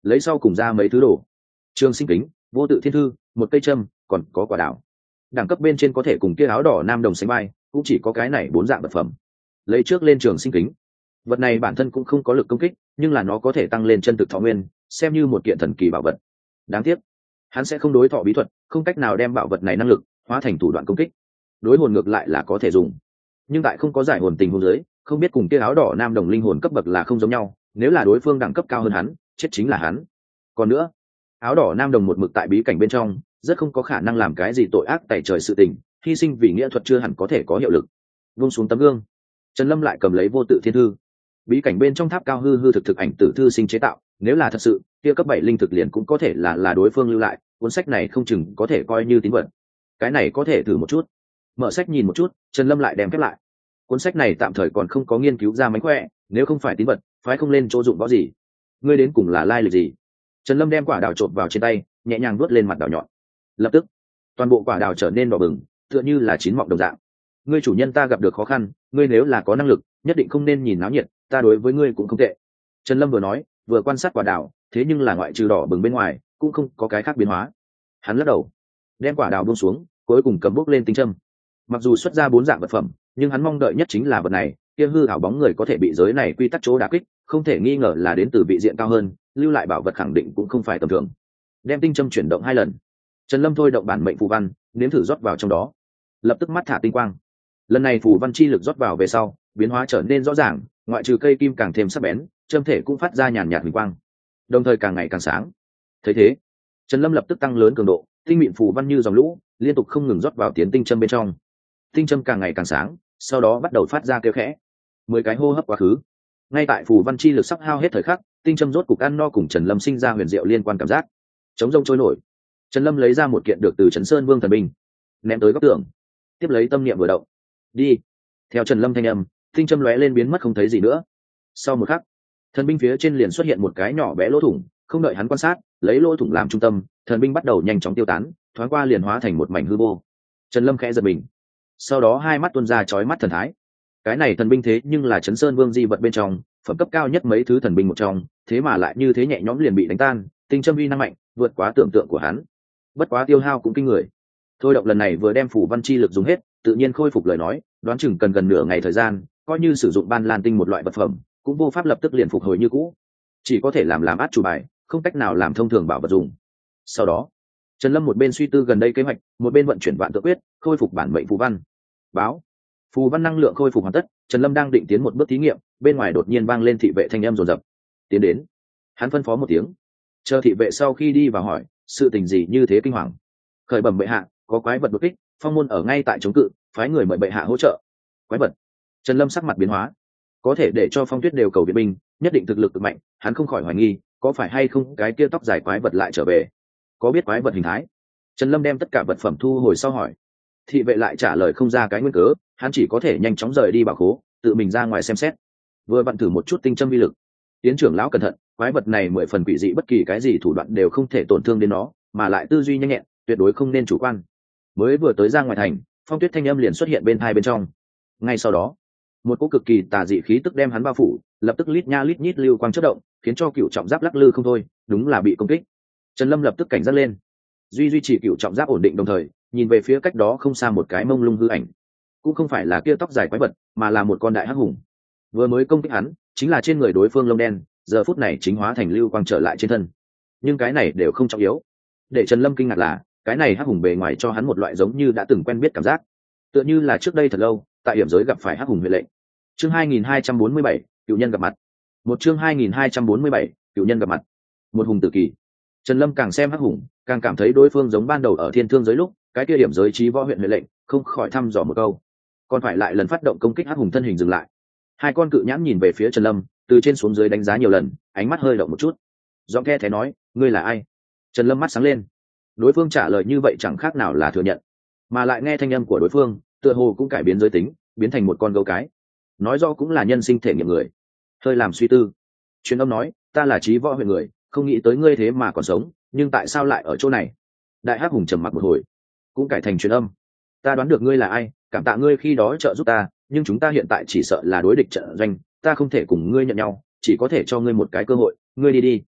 lấy sau cùng ra mấy thứ đồ: trường sinh kính, vô tự thiên thư, một cây châm, còn có quả đảo. Đẳng cấp bên trên có thể cùng kia áo đỏ nam đồng sánh vai, cũng chỉ có cái này bốn dạng vật phẩm. Lấy trước lên trường sinh kính. Vật này bản thân cũng không có lực công kích, nhưng là nó có thể tăng lên chân thực thọ nguyên, xem như một kiện thần kỳ bảo vật. Đáng tiếc, hắn sẽ không đối thọ bí thuật, không cách nào đem bảo vật này năng lực hóa thành thủ đoạn công kích. Đối hồn ngược lại là có thể dùng, nhưng tại không có giải hồn tình huống dưới, không biết cùng kia áo đỏ nam đồng linh hồn cấp bậc là không giống nhau, nếu là đối phương đẳng cấp cao hơn hắn, chết chính là hắn. Còn nữa, áo đỏ nam đồng một mực tại bí cảnh bên trong, rất không có khả năng làm cái gì tội ác tày trời sự tình, hy sinh vì nghĩa thuật chưa hẳn có thể có hiệu lực. Vung xuống tấm gương, Trần Lâm lại cầm lấy vô tự thiên thư. Bí cảnh bên trong tháp cao hư hư thực thực ảnh tử thư sinh chế tạo, nếu là thật sự, kia cấp bảy linh thực liền cũng có thể là là đối phương lưu lại, cuốn sách này không chừng có thể coi như tín vật. Cái này có thể thử một chút. Mở sách nhìn một chút, Trần Lâm lại đem khép lại. Cuốn sách này tạm thời còn không có nghiên cứu ra mánh khỏe, nếu không phải tín vật, phái không lên chỗ dụng võ gì. Ngươi đến cùng là lai lịch gì? Trần Lâm đem quả đào trộn vào trên tay, nhẹ nhàng vuốt lên mặt đào nhọn. Lập tức, toàn bộ quả đào trở nên đỏ bừng, tựa như là chín mọng đồng dạng. Ngươi chủ nhân ta gặp được khó khăn, ngươi nếu là có năng lực, nhất định không nên nhìn náo nhiệt, ta đối với ngươi cũng không tệ. Trần Lâm vừa nói, vừa quan sát quả đào, thế nhưng là ngoại trừ đỏ bừng bên ngoài, cũng không có cái khác biến hóa. Hắn lắc đầu, đem quả đào buông xuống, cuối cùng cầm bút lên tinh châm. Mặc dù xuất ra bốn dạng vật phẩm, nhưng hắn mong đợi nhất chính là vật này, kia hư ảo bóng người có thể bị giới này quy tắc chỗ đả kích, không thể nghi ngờ là đến từ vị diện cao hơn, lưu lại bảo vật khẳng định cũng không phải tầm thường. Đem tinh châm chuyển động hai lần, Trần Lâm thôi động bản mệnh phù văn, nếm thử rót vào trong đó. Lập tức mắt thả tinh quang. Lần này phù văn chi lực rót vào về sau, biến hóa trở nên rõ ràng, ngoại trừ cây kim càng thêm sắc bén, châm thể cũng phát ra nhàn nhạt huỳnh quang, đồng thời càng ngày càng sáng. Thấy thế, Trần Lâm lập tức tăng lớn cường độ, tinh mịn phù văn như dòng lũ, liên tục không ngừng rót vào tiến tinh châm bên trong. Tinh châm càng ngày càng sáng, sau đó bắt đầu phát ra kêu khẽ. Mười cái hô hấp quá khứ, ngay tại phù văn chi lực sắp hao hết thời khắc, tinh châm rốt cục ăn no, cùng Trần Lâm sinh ra huyền diệu liên quan cảm giác. Chống rông trôi nổi, Trần Lâm lấy ra một kiện được từ Trấn Sơn Vương thần binh, ném tới góc tường, tiếp lấy tâm niệm vừa động, đi. Theo Trần Lâm thanh âm, tinh châm lóe lên biến mất không thấy gì nữa. Sau một khắc, thần binh phía trên liền xuất hiện một cái nhỏ bé lỗ thủng, không đợi hắn quan sát, lấy lỗ thủng làm trung tâm, thần binh bắt đầu nhanh chóng tiêu tán, thoáng qua liền hóa thành một mảnh hư vô. Trần Lâm khẽ giật mình, sau đó hai mắt tuôn ra chói mắt thần thái. Cái này thần binh thế nhưng là Trấn Sơn Vương di vật bên trong phẩm cấp cao nhất mấy thứ thần binh một trong, thế mà lại như thế nhẹ nhõm liền bị đánh tan, tinh châm uy năng mạnh, vượt quá tưởng tượng của hắn. Bất quá tiêu hao cũng kinh người. Thôi động lần này vừa đem phủ văn chi lực dùng hết, tự nhiên khôi phục lời nói, đoán chừng cần gần nửa ngày thời gian, coi như sử dụng ban lan tinh một loại vật phẩm, cũng vô pháp lập tức liền phục hồi như cũ, chỉ có thể làm làm át chủ bài, không cách nào làm thông thường bảo vật dùng. Sau đó, Trần Lâm một bên suy tư gần đây kế hoạch, một bên vận chuyển vạn tự quyết, khôi phục bản mệnh phù văn. Báo, phù văn năng lượng khôi phục hoàn tất, Trần Lâm đang định tiến một bước thí nghiệm, bên ngoài đột nhiên vang lên thị vệ thanh âm rồn rập. Tiến đến. Hắn phân phó một tiếng. Chờ thị vệ sau khi đi vào hỏi, sự tình gì như thế kinh hoàng? Khởi bẩm bệ hạ, có quái vật đột kích, phong môn ở ngay tại chống cự, phái người mời bệ hạ hỗ trợ. Quái vật? Trần Lâm sắc mặt biến hóa. Có thể để cho Phong Tuyết đều cầu viện binh, nhất định thực lực cực mạnh, hắn không khỏi hoài nghi, có phải hay không cái kia tóc dài quái vật lại trở về? Có biết quái vật hình thái? Trần Lâm đem tất cả vật phẩm thu hồi sau hỏi. Thị vệ lại trả lời không ra cái nguyên cớ, hắn chỉ có thể nhanh chóng rời đi bảo khố, tự mình ra ngoài xem xét. Vừa vặn thử một chút tinh châm vi lực. Tiến trưởng lão cẩn thận, quái vật này mười phần quỷ dị, bất kỳ cái gì thủ đoạn đều không thể tổn thương đến nó, mà lại tư duy nhanh nhẹn, tuyệt đối không nên chủ quan. Mới vừa tới ra ngoài thành, Phong Tuyết thanh âm liền xuất hiện bên tai bên trong. Ngay sau đó, một cỗ cực kỳ tà dị khí tức đem hắn bao phủ, lập tức lít nha lít nhít lưu quang chớp động, khiến cho cựu trọng giáp lắc lư không thôi, đúng là bị công kích. Trần Lâm lập tức cảnh giác lên, duy duy trì cựu trọng giáp ổn định, đồng thời nhìn về phía cách đó không xa một cái mông lung hư ảnh, cũng không phải là kia tóc dài quái vật, mà là một con đại hắc hùng. Vừa mới công kích hắn, chính là trên người đối phương lông đen, giờ phút này chính hóa thành lưu quang trở lại trên thân. Nhưng cái này đều không trọng yếu. Để Trần Lâm kinh ngạc là, cái này hắc hùng bề ngoài cho hắn một loại giống như đã từng quen biết cảm giác, tựa như là trước đây thật lâu tại hiểm giới gặp phải hắc hùng huệ lệnh. Chương hai nghìn hai trăm bốn mươi bảy, cựu nhân gặp mặt. Một chương hai nghìn hai trăm bốn mươi bảy, cựu nhân gặp mặt. Một hùng tự kỷ. Trần Lâm càng xem hắc hùng, càng cảm thấy đối phương giống ban đầu ở thiên thương giới lúc cái kia điểm giới trí võ huyện huệ lệnh, không khỏi thăm dò một câu. Còn phải lại lần phát động công kích, hắc hùng thân hình dừng lại. Hai con cự nhãn nhìn về phía Trần Lâm, từ trên xuống dưới đánh giá nhiều lần, ánh mắt hơi động một chút. Giọng khe thế nói, ngươi là ai? Trần Lâm mắt sáng lên. Đối phương trả lời như vậy chẳng khác nào là thừa nhận, mà lại nghe thanh âm của đối phương tựa hồ cũng cải biến giới tính, biến thành một con gấu cái, nói rõ cũng là nhân sinh thể nghiệm người. Hơi làm suy tư, truyền âm nói, ta là trí võ huyện người, không nghĩ tới ngươi thế mà còn sống, nhưng tại sao lại ở chỗ này? Đại hắc hùng trầm mặc một hồi, cũng cải thành truyền âm, ta đoán được ngươi là ai, cảm tạ ngươi khi đó trợ giúp ta, nhưng chúng ta hiện tại chỉ sợ là đối địch trận doanh, ta không thể cùng ngươi nhận nhau, chỉ có thể cho ngươi một cái cơ hội, ngươi đi đi.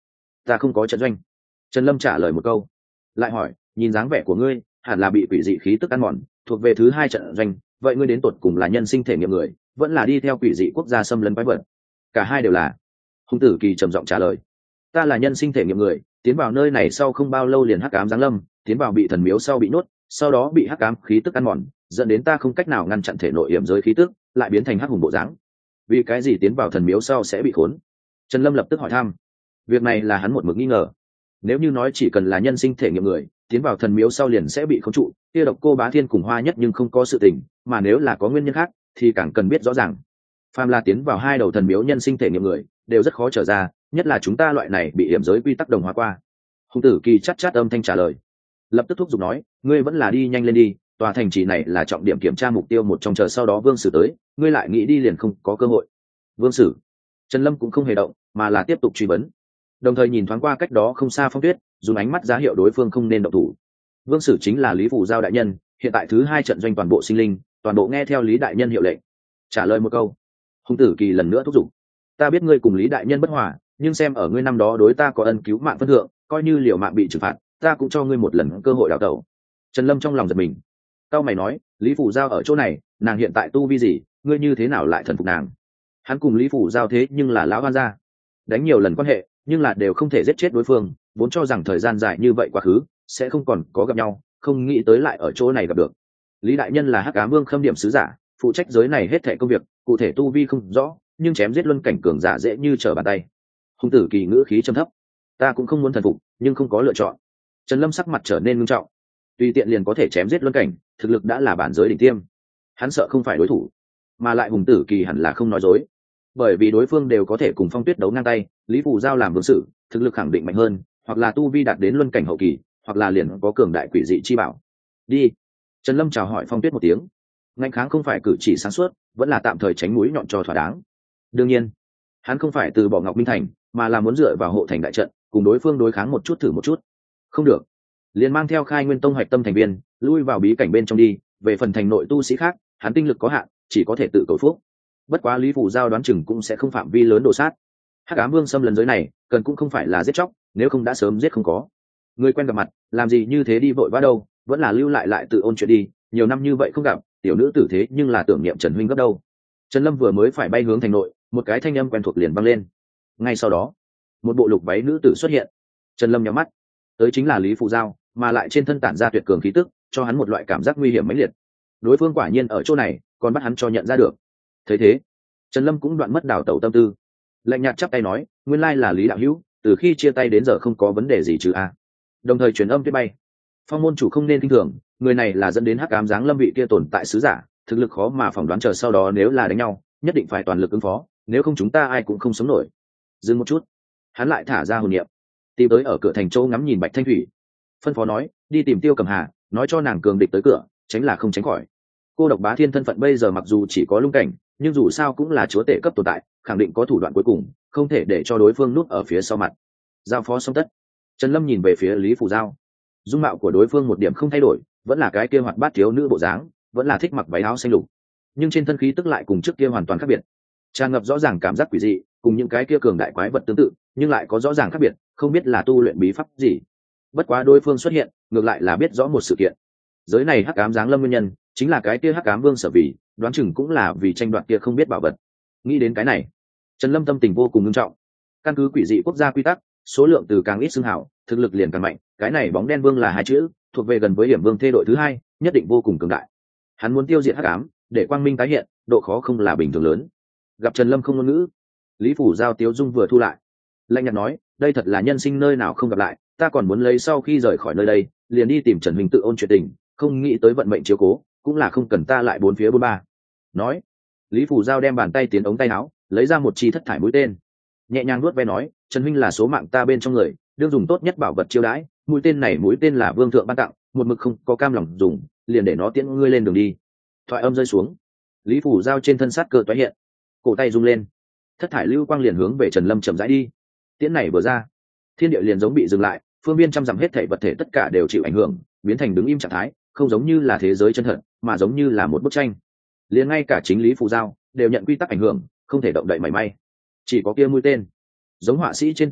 ta không có trận doanh. Trần Lâm trả lời một câu, lại hỏi, nhìn dáng vẻ của ngươi hẳn là bị quỷ dị khí tức ăn mòn, thuộc về thứ hai trận doanh, vậy ngươi đến tột cùng là nhân sinh thể nghiệm người vẫn là đi theo quỷ dị quốc gia xâm lấn quái vật? Cả hai đều là. Hùng Tử Kỳ trầm giọng trả lời, ta là nhân sinh thể nghiệm người, tiến vào nơi này sau không bao lâu liền hắc ám giáng lâm, tiến vào bị thần miếu sau bị nhốt, sau đó bị hắc ám khí tức ăn mòn, dẫn đến ta không cách nào ngăn chặn thể nội hiểm giới khí tức, lại biến thành hắc hùng bộ dáng. Vì cái gì tiến vào thần miếu sau sẽ bị khốn? Trần Lâm lập tức hỏi thăm. Việc này là hắn một mực nghi ngờ. Nếu như nói chỉ cần là nhân sinh thể nghiệm người tiến vào thần miếu sau liền sẽ bị khống trụ, kia Độc Cô Bá Thiên cùng Hoa Nhất nhưng không có sự tình, mà nếu là có nguyên nhân khác thì càng cần biết rõ ràng. Phàm là tiến vào hai đầu thần miếu nhân sinh thể nghiệm người đều rất khó trở ra, nhất là chúng ta loại này bị hiểm giới quy tắc đồng hóa qua. Hùng Tử Kỳ chát chát âm thanh trả lời, lập tức thúc giục nói, ngươi vẫn là đi nhanh lên đi, tòa thành trì này là trọng điểm kiểm tra mục tiêu một trong, chờ sau đó Vương Sử tới, ngươi lại nghĩ đi liền không có cơ hội. Vương Sử? Trần Lâm cũng không hề động, mà là tiếp tục truy vấn, đồng thời nhìn thoáng qua cách đó không xa Phong Tuyết, dùng ánh mắt giá hiệu đối phương không nên động thủ. Vương Sử chính là Lý Phủ Giao đại nhân, hiện tại thứ hai trận doanh toàn bộ sinh linh, toàn bộ nghe theo Lý đại nhân hiệu lệnh. Trả lời một câu. Hùng Tử Kỳ lần nữa thúc giục, ta biết ngươi cùng Lý đại nhân bất hòa, nhưng xem ở ngươi năm đó đối ta có ân cứu mạng phân thượng, coi như liệu mạng bị trừng phạt, ta cũng cho ngươi một lần cơ hội đào tẩu. Trần Lâm trong lòng giật mình, cao mày nói, Lý Phủ Giao ở chỗ này, nàng hiện tại tu vi gì, ngươi như thế nào lại thần phục nàng? Hắn cùng Lý Phủ Giao thế nhưng là lão oan gia, đánh nhiều lần quan hệ nhưng là đều không thể giết chết đối phương, vốn cho rằng thời gian dài như vậy quá khứ sẽ không còn có gặp nhau, không nghĩ tới lại ở chỗ này gặp được. Lý đại nhân là Hắc Ám Vương Khâm Điểm sứ giả, phụ trách giới này hết thảy công việc, cụ thể tu vi không rõ, nhưng chém giết luân cảnh cường giả dễ như trở bàn tay. Hùng Tử Kỳ ngữ khí trầm thấp, ta cũng không muốn thần phục, nhưng không có lựa chọn. Trần Lâm sắc mặt trở nên nghiêm trọng, tùy tiện liền có thể chém giết luân cảnh, thực lực đã là bản giới đỉnh tiêm, hắn sợ không phải đối thủ. Mà lại Hùng Tử Kỳ hẳn là không nói dối, bởi vì đối phương đều có thể cùng Phong Tuyết đấu ngang tay, Lý Phủ Giao làm vương sử, thực lực khẳng định mạnh hơn, hoặc là tu vi đạt đến luân cảnh hậu kỳ, hoặc là liền có cường đại quỷ dị chi bảo. Đi. Trần Lâm chào hỏi Phong Tuyết một tiếng, ngạnh kháng không phải cử chỉ sáng suốt, vẫn là tạm thời tránh mũi nhọn cho thỏa đáng. Đương nhiên, hắn không phải từ bỏ Ngọc Minh Thành, mà là muốn dựa vào hộ thành đại trận, cùng đối phương đối kháng một chút thử một chút. Không được, liền mang theo Khai Nguyên Tông hạch tâm thành viên, lui vào bí cảnh bên trong đi, về phần thành nội tu sĩ khác, hắn tinh lực có hạn, chỉ có thể tự cầu phúc. Bất quá Lý Phủ Giao đoán chừng cũng sẽ không phạm vi lớn đổ sát. Hắc Ám Vương xâm lần giới này, cần cũng không phải là giết chóc, nếu không đã sớm giết không có. Người quen gặp mặt, làm gì như thế đi vội vã đâu, vẫn là lưu lại lại tự ôn chuyện đi, nhiều năm như vậy không gặp, tiểu nữ tử thế nhưng là tưởng niệm Trần huynh gấp đâu. Trần Lâm vừa mới phải bay hướng thành nội, một cái thanh âm quen thuộc liền vang lên. Ngay sau đó, một bộ lục váy nữ tử xuất hiện. Trần Lâm nhắm mắt, tới chính là Lý Phủ Giao, mà lại trên thân tản ra tuyệt cường khí tức, cho hắn một loại cảm giác nguy hiểm mãnh liệt. Đối phương quả nhiên ở chỗ này, còn bắt hắn cho nhận ra được. Thấy thế, Trần Lâm cũng đoạn mất đảo tẩu tâm tư, lạnh nhạt chắp tay nói, nguyên lai là Lý đạo hữu, từ khi chia tay đến giờ không có vấn đề gì chứ a? Đồng thời truyền âm tuyết bay, Phong môn chủ không nên kinh thường, người này là dẫn đến Hắc Ám giáng lâm vị kia tồn tại sứ giả, thực lực khó mà phỏng đoán, chờ sau đó nếu là đánh nhau, nhất định phải toàn lực ứng phó, nếu không chúng ta ai cũng không sống nổi. Dừng một chút, hắn lại thả ra hồn niệm, tìm tới ở cửa thành châu ngắm nhìn Bạch Thanh Thủy, phân phó nói, đi tìm Tiêu Cầm Hà, nói cho nàng cường địch tới cửa, tránh là không tránh khỏi. Cô Độc Bá Thiên thân phận bây giờ mặc dù chỉ có lung cảnh, nhưng dù sao cũng là chúa tể cấp tồn tại, khẳng định có thủ đoạn cuối cùng, không thể để cho đối phương núp ở phía sau mặt. Giao phó xong tất, Trần Lâm nhìn về phía Lý Phủ Giao, dung mạo của đối phương một điểm không thay đổi, vẫn là cái kia hoạt bát thiếu nữ bộ dáng, vẫn là thích mặc váy áo xanh lục, nhưng trên thân khí tức lại cùng trước kia hoàn toàn khác biệt, tràn ngập rõ ràng cảm giác quỷ dị, cùng những cái kia cường đại quái vật tương tự, nhưng lại có rõ ràng khác biệt, không biết là tu luyện bí pháp gì. Bất quá đối phương xuất hiện, ngược lại là biết rõ một sự kiện, giới này Hắc Ám giáng lâm nguyên nhân chính là cái kia Hắc Ám Vương sở vì, đoán chừng cũng là vì tranh đoạt kia không biết bảo vật. Nghĩ đến cái này, Trần Lâm tâm tình vô cùng nghiêm trọng. Căn cứ quỷ dị quốc gia quy tắc, số lượng từ càng ít xưng hảo, thực lực liền càng mạnh, cái này bóng đen vương là hai chữ, thuộc về gần với hiểm vương thê đội thứ hai, nhất định vô cùng cường đại. Hắn muốn tiêu diệt Hắc Ám, để quang minh tái hiện, độ khó không là bình thường lớn. Gặp Trần Lâm không ngôn ngữ, Lý Phủ Giao tiếu dung vừa thu lại, lạnh nhạt nói, đây thật là nhân sinh nơi nào không gặp lại, ta còn muốn lấy sau khi rời khỏi nơi đây, liền đi tìm Trần huynh tự ôn chuyện tình, không nghĩ tới vận mệnh chiếu cố, cũng là không cần ta lại bốn phía bốn ba. Nói, Lý Phủ Giao đem bàn tay tiến ống tay áo, lấy ra một chi thất thải mũi tên, nhẹ nhàng nuốt ve nói, Trần huynh là số mạng ta bên trong người, đương dùng tốt nhất bảo vật chiêu đãi, mũi tên này mũi tên là vương thượng ban tặng, một mực không có cam lòng dùng, liền để nó tiễn ngươi lên đường đi. Thoại âm rơi xuống, Lý Phủ Giao trên thân sát cơ tái hiện, cổ tay rung lên, thất thải lưu quang liền hướng về Trần Lâm chậm rãi đi. Tiễn này vừa ra, thiên địa liền giống bị dừng lại, phương viên trăm dặm hết thảy vật thể tất cả đều chịu ảnh hưởng, biến thành đứng im trạng thái, không giống như là thế giới chân thật, mà giống như là một bức tranh. Liền ngay cả chính Lý Phủ Giao đều nhận quy tắc ảnh hưởng, không thể động đậy mảy may. Chỉ có kia mũi tên, giống họa sĩ trên tay bút,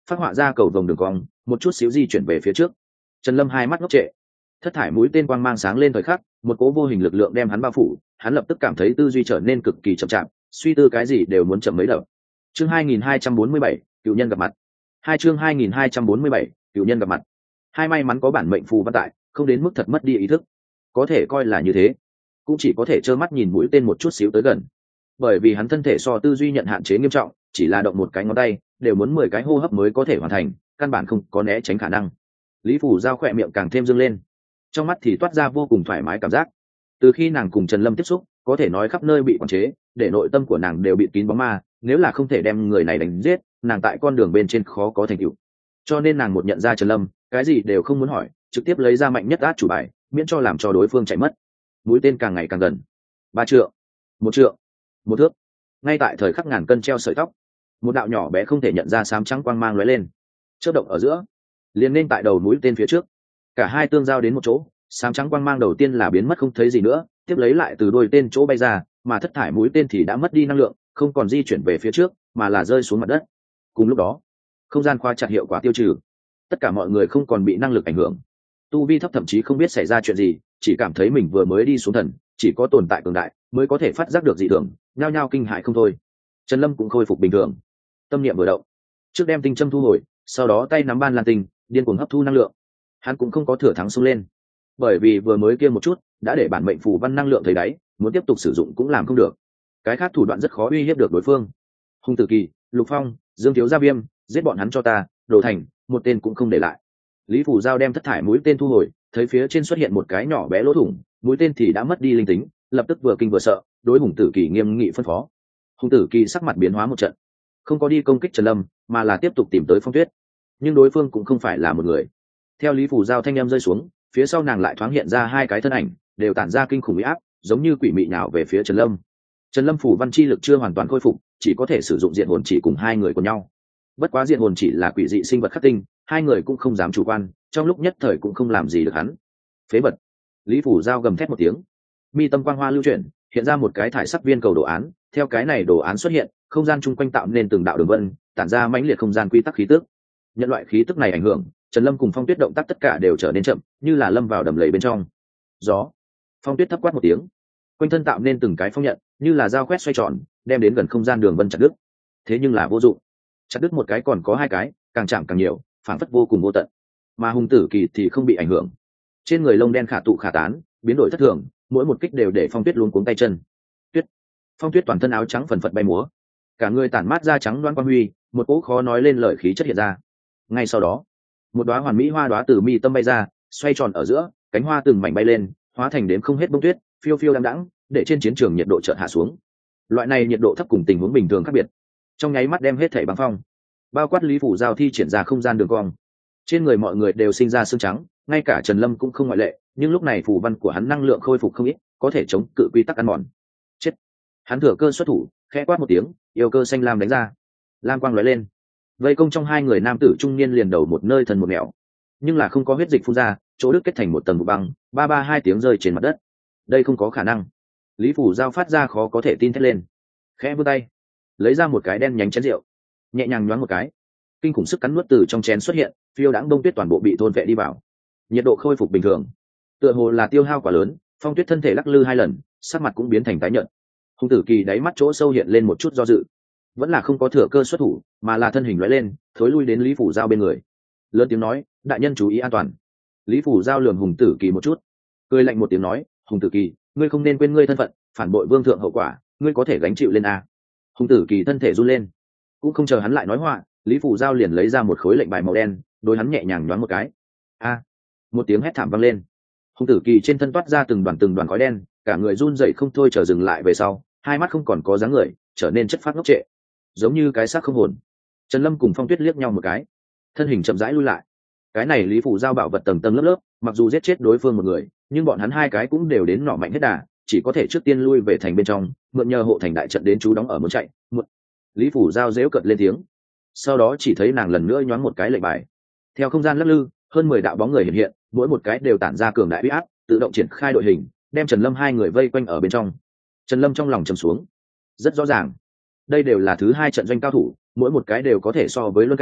phát họa ra cầu vồng đường cong, một chút xíu di chuyển về phía trước. Trần Lâm hai mắt ngốc trệ, thất thải mũi tên quang mang sáng lên thời khắc, một cố vô hình lực lượng đem hắn bao phủ, hắn lập tức cảm thấy tư duy trở nên cực kỳ chậm chạp, suy tư cái gì đều muốn chậm mấy đầu. Chương hai nghìn hai trăm bốn mươi bảy, cựu nhân gặp mặt. Hai chương hai nghìn hai trăm bốn mươi bảy, cựu nhân gặp mặt. Hai may mắn có bản mệnh phù văn tại, không đến mức thật mất đi ý thức. Có thể coi là như thế, cũng chỉ có thể trơ mắt nhìn mũi tên một chút xíu tới gần. Bởi vì hắn thân thể so tư duy nhận hạn chế nghiêm trọng, chỉ là động một cái ngón tay, đều muốn mười cái hô hấp mới có thể hoàn thành, căn bản không có né tránh khả năng. Lý Phủ Giao khỏe miệng càng thêm dương lên, trong mắt thì toát ra vô cùng thoải mái cảm giác. Từ khi nàng cùng Trần Lâm tiếp xúc, có thể nói khắp nơi bị quản chế, để nội tâm của nàng đều bị kín bóng ma, nếu là không thể đem người này đánh giết, nàng tại con đường bên trên khó có thành tựu. Cho nên nàng một nhận ra Trần Lâm, cái gì đều không muốn hỏi, trực tiếp lấy ra mạnh nhất át chủ bài, miễn cho làm cho đối phương chạy mất. Mũi tên càng ngày càng gần. Ba trượng, một trượng, một thước. Ngay tại thời khắc ngàn cân treo sợi tóc, một đạo nhỏ bé không thể nhận ra xám trắng quang mang lóe lên, chớp động ở giữa, liền nên tại đầu mũi tên phía trước. Cả hai tương giao đến một chỗ, xám trắng quang mang đầu tiên là biến mất không thấy gì nữa, tiếp lấy lại từ đuôi tên chỗ bay ra, mà thất thải mũi tên thì đã mất đi năng lượng, không còn di chuyển về phía trước, mà là rơi xuống mặt đất. Cùng lúc đó, không gian khóa chặt hiệu quả tiêu trừ, tất cả mọi người không còn bị năng lực ảnh hưởng. Tu vi thấp thậm chí không biết xảy ra chuyện gì, chỉ cảm thấy mình vừa mới đi xuống thần, chỉ có tồn tại cường đại mới có thể phát giác được dị thường, nhao nhao kinh hãi không thôi. Trần Lâm cũng khôi phục bình thường, tâm niệm vừa động, trước đem tinh châm thu hồi, sau đó tay nắm ban lan tinh, điên cuồng hấp thu năng lượng. Hắn cũng không có thừa thắng xông lên, bởi vì vừa mới kia một chút đã để bản mệnh phù văn năng lượng thấy đáy, muốn tiếp tục sử dụng cũng làm không được. Cái khác thủ đoạn rất khó uy hiếp được đối phương. Hung Tử Kỳ, Lục Phong, Dương Thiếu Gia Viêm, giết bọn hắn cho ta, đồ thành, một tên cũng không để lại. Lý Phủ Giao đem thất thải mũi tên thu hồi, thấy phía trên xuất hiện một cái nhỏ bé lỗ thủng, mũi tên thì đã mất đi linh tính, lập tức vừa kinh vừa sợ, đối Hùng Tử Kỳ nghiêm nghị phân phó. Hùng Tử Kỳ sắc mặt biến hóa một trận, không có đi công kích Trần Lâm, mà là tiếp tục tìm tới Phong Tuyết. Nhưng đối phương cũng không phải là một người. Theo Lý Phủ Giao thanh em rơi xuống, phía sau nàng lại thoáng hiện ra hai cái thân ảnh, đều tản ra kinh khủng uy áp, giống như quỷ mị nhào về phía Trần Lâm. Trần Lâm phủ văn chi lực chưa hoàn toàn khôi phục, chỉ có thể sử dụng diện hồn chỉ cùng hai người của nhau. Bất quá diện hồn chỉ là quỷ dị sinh vật khắc tinh, hai người cũng không dám chủ quan, trong lúc nhất thời cũng không làm gì được hắn. Phế vật! Lý Phủ Giao gầm thét một tiếng, mi tâm quang hoa lưu chuyển, hiện ra một cái thải sắc viên cầu đồ án. Theo cái này đồ án xuất hiện, không gian chung quanh tạo nên từng đạo đường vân, tản ra mãnh liệt không gian quy tắc khí tức. Nhận loại khí tức này ảnh hưởng, Trần Lâm cùng Phong Tuyết động tác tất cả đều trở nên chậm, như là lâm vào đầm lầy bên trong. Gió! Phong Tuyết thấp quát một tiếng, quanh thân tạo nên từng cái phong nhận, như là dao quét xoay tròn, đem đến gần không gian đường vân chặt đứt. Thế nhưng là vô dụng, chặt đứt một cái còn có hai cái, càng chạm càng nhiều, phản phất vô cùng vô tận. Mà Hùng Tử Kỳ thì không bị ảnh hưởng, trên người lông đen khả tụ khả tán, biến đổi thất thường, mỗi một kích đều để Phong Tuyết luống cuống tay chân. Tuyết! Phong Tuyết toàn thân áo trắng phần phật bay múa, cả người tản mát ra trắng đoán quang huy, một cỗ khó nói lên lời khí chất hiện ra. Ngay sau đó, một đóa hoàn mỹ hoa đóa từ mi tâm bay ra, xoay tròn ở giữa, cánh hoa từng mảnh bay lên, hóa thành đếm không hết bông tuyết, phiêu phiêu đãng đãng, để trên chiến trường nhiệt độ chợt hạ xuống. Loại này nhiệt độ thấp cùng tình huống bình thường khác biệt, trong nháy mắt đem hết thảy băng phong. Bao quát Lý Phủ Giao thi triển ra không gian đường cong, trên người mọi người đều sinh ra xương trắng, ngay cả Trần Lâm cũng không ngoại lệ, nhưng lúc này phù văn của hắn năng lượng khôi phục không ít, có thể chống cự quy tắc ăn mòn. Chết! Hắn thừa cơ xuất thủ, khẽ quát một tiếng, yêu cơ xanh lam đánh ra. Lam quang lóe lên, vây công trong hai người nam tử trung niên liền đầu một nơi thần một nẻo, nhưng là không có huyết dịch phun ra, chỗ đứt kết thành một tầng vụ băng, ba ba hai tiếng rơi trên mặt đất. Đây không có khả năng! Lý Phủ Giao phát ra khó có thể tin thét lên, khẽ vươn tay, lấy ra một cái đen nhánh chén rượu, nhẹ nhàng nhoáng một cái, kinh khủng sức cắn nuốt từ trong chén xuất hiện, phiêu đãng bông tuyết toàn bộ bị thôn vệ đi vào. Nhiệt độ khôi phục bình thường, tựa hồ là tiêu hao quá lớn, Phong Tuyết thân thể lắc lư hai lần, sắc mặt cũng biến thành tái nhợt. Hùng Tử Kỳ đáy mắt chỗ sâu hiện lên một chút do dự, vẫn là không có thừa cơ xuất thủ, mà là thân hình lóe lên, thối lui đến Lý Phủ Giao bên người, lớn tiếng nói, đại nhân chú ý an toàn. Lý Phủ Giao lườm Hùng Tử Kỳ một chút, cười lạnh một tiếng nói, Hùng Tử Kỳ, ngươi không nên quên ngươi thân phận, phản bội vương thượng hậu quả, ngươi có thể gánh chịu lên a. Hùng Tử Kỳ thân thể run lên, cũng không chờ hắn lại nói话, Lý Phủ Giao liền lấy ra một khối lệnh bài màu đen, đối hắn nhẹ nhàng nhoáng một cái. A! Một tiếng hét thảm vang lên, Hùng Tử Kỳ trên thân toát ra từng đoàn từng đoàn khói đen, cả người run rẩy không thôi, chờ dừng lại về sau, hai mắt không còn có dáng người, trở nên chất phát ngốc trệ, giống như cái xác không hồn. Trần Lâm cùng Phong Tuyết liếc nhau một cái, thân hình chậm rãi lui lại. Cái này Lý Phủ Giao bảo vật tầng tầng lớp lớp, mặc dù giết chết đối phương một người, nhưng bọn hắn hai cái cũng đều đến nỏ mạnh hết đà, chỉ có thể trước tiên lui về thành bên trong, mượn nhờ hộ thành đại trận đến chú đóng ở muốn chạy. Một... Lý Phủ Giao dễu cợt lên tiếng, sau đó chỉ thấy nàng lần nữa nhoáng một cái lệnh bài, theo không gian lắc lư, hơn mười đạo bóng người hiện hiện, mỗi một cái đều tản ra cường đại uy áp, tự động triển khai đội hình, đem Trần Lâm hai người vây quanh ở bên trong. Trần Lâm trong lòng trầm xuống, rất rõ ràng, đây đều là thứ hai trận doanh cao thủ, mỗi một cái đều có thể so với luân cảnh,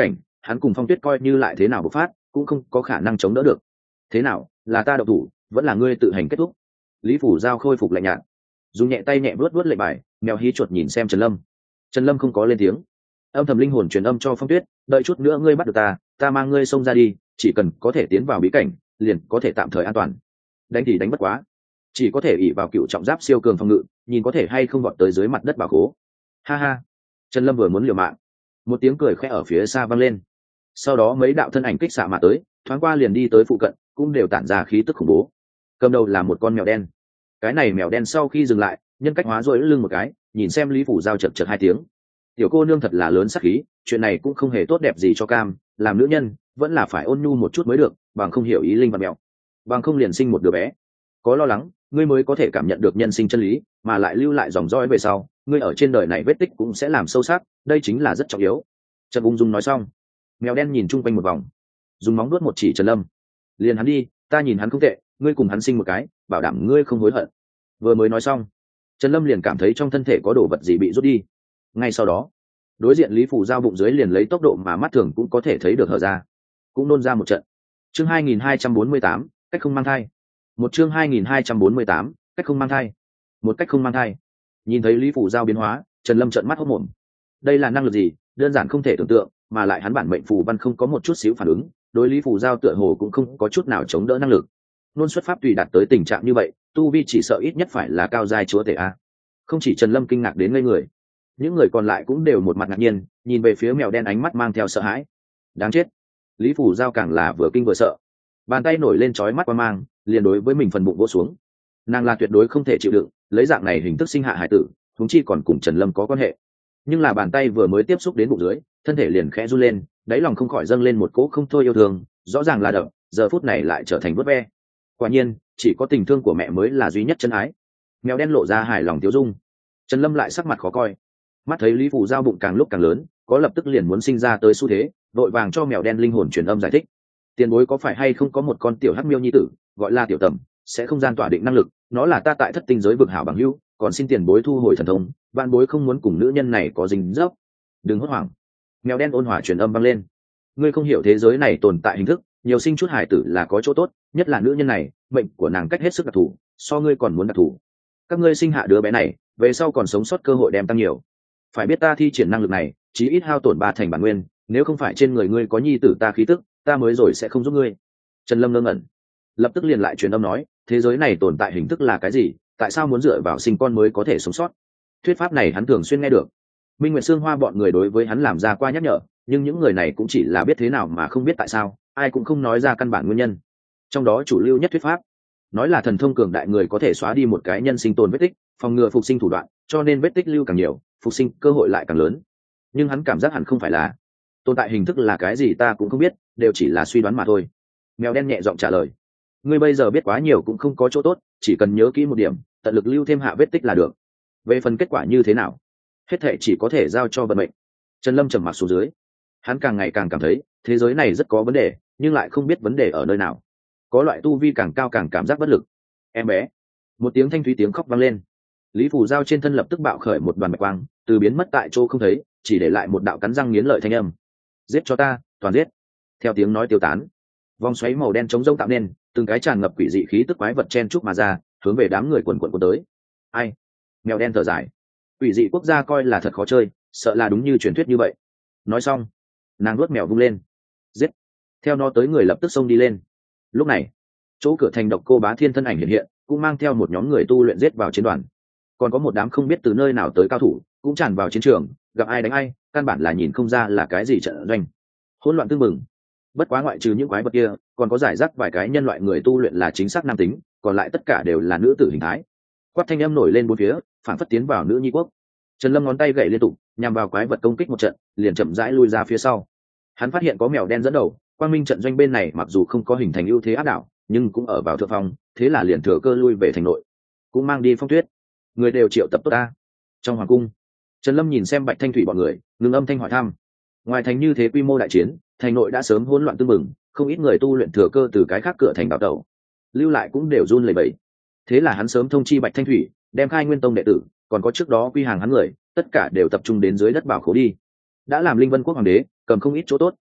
hắn cùng Phong Tuyết coi như lại thế nào bộc phát cũng không có khả năng chống đỡ được. Thế nào, là ta độc thủ vẫn là ngươi tự hành kết thúc? Lý Phủ Giao khôi phục lạnh nhạt, dùng nhẹ tay nhẹ vuốt vuốt lệnh bài, mèo hí chuột nhìn xem Trần Lâm. Trần Lâm không có lên tiếng, âm thầm linh hồn truyền âm cho Phong Tuyết, đợi chút nữa ngươi bắt được ta, ta mang ngươi xông ra đi, chỉ cần có thể tiến vào bí cảnh liền có thể tạm thời an toàn. Đánh thì đánh bất quá, chỉ có thể ỷ vào cựu trọng giáp siêu cường phòng ngự, nhìn có thể hay không vọt tới dưới mặt đất bảo khố. Ha ha. Trần Lâm vừa muốn liều mạng, một tiếng cười khẽ ở phía xa vang lên, sau đó mấy đạo thân ảnh kích xạ mà tới, thoáng qua liền đi tới phụ cận, cũng đều tản ra khí tức khủng bố. Cầm đầu là một con mèo đen. Cái này mèo đen sau khi dừng lại, nhân cách hóa rồi lưng một cái, nhìn xem Lý Phủ Giao chật chật hai tiếng. Tiểu cô nương thật là lớn sắc khí, chuyện này cũng không hề tốt đẹp gì cho cam, làm nữ nhân vẫn là phải ôn nhu một chút mới được, bằng không hiểu ý linh và mèo, bằng không liền sinh một đứa bé. Có lo lắng, ngươi mới có thể cảm nhận được nhân sinh chân lý, mà lại lưu lại dòng dõi về sau, ngươi ở trên đời này vết tích cũng sẽ làm sâu sắc, đây chính là rất trọng yếu. Trần ung dung nói xong, mèo đen nhìn chung quanh một vòng, dùng móng vuốt một chỉ Trần Lâm. Liền hắn đi, ta nhìn hắn không tệ, ngươi cùng hắn sinh một cái, bảo đảm ngươi không hối hận. Vừa mới nói xong, Trần Lâm liền cảm thấy trong thân thể có đồ vật gì bị rút đi. Ngay sau đó, đối diện Lý Phủ Giao bụng dưới liền lấy tốc độ mà mắt thường cũng có thể thấy được hở ra, cũng nôn ra một trận. Chương hai nghìn hai trăm bốn mươi tám, cách không mang thai. Một chương hai nghìn hai trăm bốn mươi tám, cách không mang thai. Một cách không mang thai. Nhìn thấy Lý Phủ Giao biến hóa, Trần Lâm trợn mắt hốt mồm. Đây là năng lực gì, đơn giản không thể tưởng tượng, mà lại hắn bản mệnh phù văn không có một chút xíu phản ứng, đối Lý Phủ Giao tựa hồ cũng không có chút nào chống đỡ năng lực. Nôn xuất pháp tùy đạt tới tình trạng như vậy, tu vi chỉ sợ ít nhất phải là cao giai chúa tể a. Không chỉ Trần Lâm kinh ngạc đến ngây người, những người còn lại cũng đều một mặt ngạc nhiên, nhìn về phía mèo đen ánh mắt mang theo sợ hãi. Đáng chết. Lý Phủ Giao càng là vừa kinh vừa sợ, bàn tay nổi lên chói mắt qua mang, liền đối với mình phần bụng vỗ xuống. Nàng là tuyệt đối không thể chịu đựng lấy dạng này hình thức sinh hạ hải tử, huống chi còn cùng Trần Lâm có quan hệ. Nhưng là bàn tay vừa mới tiếp xúc đến bụng dưới, thân thể liền khẽ run lên, đáy lòng không khỏi dâng lên một cỗ không thôi yêu thương, rõ ràng là đậm, giờ phút này lại trở thành vớt ve. Quả nhiên, chỉ có tình thương của mẹ mới là duy nhất chân ái. Mèo đen lộ ra hài lòng tiêu dung. Trần Lâm lại sắc mặt khó coi, mắt thấy Lý Phủ Giao bụng càng lúc càng lớn, có lập tức liền muốn sinh ra tới xu thế, vội vàng cho mèo đen linh hồn truyền âm giải thích. Tiền bối có phải hay không có một con tiểu hắc miêu nhi tử, gọi là Tiểu Tầm, sẽ không gian tỏa định năng lực, nó là ta tại thất tinh giới vực hảo bằng hữu, còn xin tiền bối thu hồi thần thông, vạn bối không muốn cùng nữ nhân này có dính dấp. Đừng hốt hoảng. Mèo đen ôn hòa truyền âm vang lên. Ngươi không hiểu thế giới này tồn tại hình thức, nhiều sinh chút hải tử là có chỗ tốt, nhất là nữ nhân này, mệnh của nàng cách hết sức đặc thù, so ngươi còn muốn đặc thù. Các ngươi sinh hạ đứa bé này, về sau còn sống sót cơ hội đem tăng nhiều. Phải biết ta thi triển năng lực này, chí ít hao tổn ba thành bản nguyên, nếu không phải trên người ngươi có nhi tử ta khí tức, ta mới rồi sẽ không giúp ngươi. Trần Lâm ngơ ngẩn, lập tức liền lại truyền âm nói, thế giới này tồn tại hình thức là cái gì, tại sao muốn dựa vào sinh con mới có thể sống sót? Thuyết pháp này hắn thường xuyên nghe được, Minh Nguyệt Sương Hoa bọn người đối với hắn làm ra qua nhắc nhở, nhưng những người này cũng chỉ là biết thế nào mà không biết tại sao, ai cũng không nói ra căn bản nguyên nhân. Trong đó chủ lưu nhất thuyết pháp nói là thần thông cường đại người có thể xóa đi một cái nhân sinh tồn vết tích, phòng ngừa phục sinh thủ đoạn, cho nên vết tích lưu càng nhiều, phục sinh cơ hội lại càng lớn. Nhưng hắn cảm giác hẳn không phải là. Tồn tại hình thức là cái gì ta cũng không biết, đều chỉ là suy đoán mà thôi. Mèo đen nhẹ giọng trả lời. Ngươi bây giờ biết quá nhiều cũng không có chỗ tốt, chỉ cần nhớ kỹ một điểm, tận lực lưu thêm hạ vết tích là được. Về phần kết quả như thế nào, hết thệ chỉ có thể giao cho vận mệnh. Trần Lâm trầm mặc xuống dưới, hắn càng ngày càng cảm thấy thế giới này rất có vấn đề, nhưng lại không biết vấn đề ở nơi nào. Có loại tu vi càng cao càng cảm giác bất lực. Em bé. Một tiếng thanh thúy tiếng khóc vang lên. Lý Phủ Giao trên thân lập tức bạo khởi một đoàn bạch quang, từ biến mất tại chỗ không thấy, chỉ để lại một đạo cắn răng nghiến lợi thanh âm. Giết cho ta, toàn giết. Theo tiếng nói tiêu tán, vòng xoáy màu đen chống rông tạo nên, từng cái tràn ngập quỷ dị khí tức quái vật chen chúc mà ra, hướng về đám người quần quần cuốn tới. Ai? Mèo đen thở dài. Quỷ dị quốc gia coi là thật khó chơi, sợ là đúng như truyền thuyết như vậy. Nói xong, nàng nuốt mèo vung lên. Giết. Theo nó tới người lập tức xông đi lên. Lúc này, chỗ cửa thành Độc Cô Bá Thiên thân ảnh hiện hiện, cũng mang theo một nhóm người tu luyện giết vào chiến đoàn. Còn có một đám không biết từ nơi nào tới cao thủ, cũng tràn vào chiến trường, gặp ai đánh ai, căn bản là nhìn không ra là cái gì trận doanh. Hỗn loạn tương mừng. Bất quá ngoại trừ những quái vật kia, còn có giải rác vài cái nhân loại người tu luyện là chính xác nam tính, còn lại tất cả đều là nữ tử hình thái. Quát thanh âm nổi lên bốn phía, phản phất tiến vào nữ nhi quốc. Trần Lâm ngón tay gậy liên tục, nhằm vào quái vật công kích một trận, liền chậm rãi lui ra phía sau. Hắn phát hiện có mèo đen dẫn đầu, Quang Minh trận doanh bên này mặc dù không có hình thành ưu thế áp đảo, nhưng cũng ở vào thượng phong, thế là liền thừa cơ lui về thành nội, cũng mang đi Phong Tuyết. Người đều triệu tập tốt ta. Trong hoàng cung, Trần Lâm nhìn xem Bạch Thanh Thủy bọn người, ngừng âm thanh hỏi thăm. Ngoài thành như thế quy mô đại chiến, thành nội đã sớm hỗn loạn tương mừng, không ít người tu luyện thừa cơ từ cái khác cửa thành đào tẩu, lưu lại cũng đều run lẩy bẩy. Thế là hắn sớm thông chi Bạch Thanh Thủy, đem Khai Nguyên Tông đệ tử, còn có trước đó quy hàng hắn người, tất cả đều tập trung đến dưới đất bảo khố đi. Đã làm Linh Vân quốc hoàng đế, cầm không ít chỗ tốt,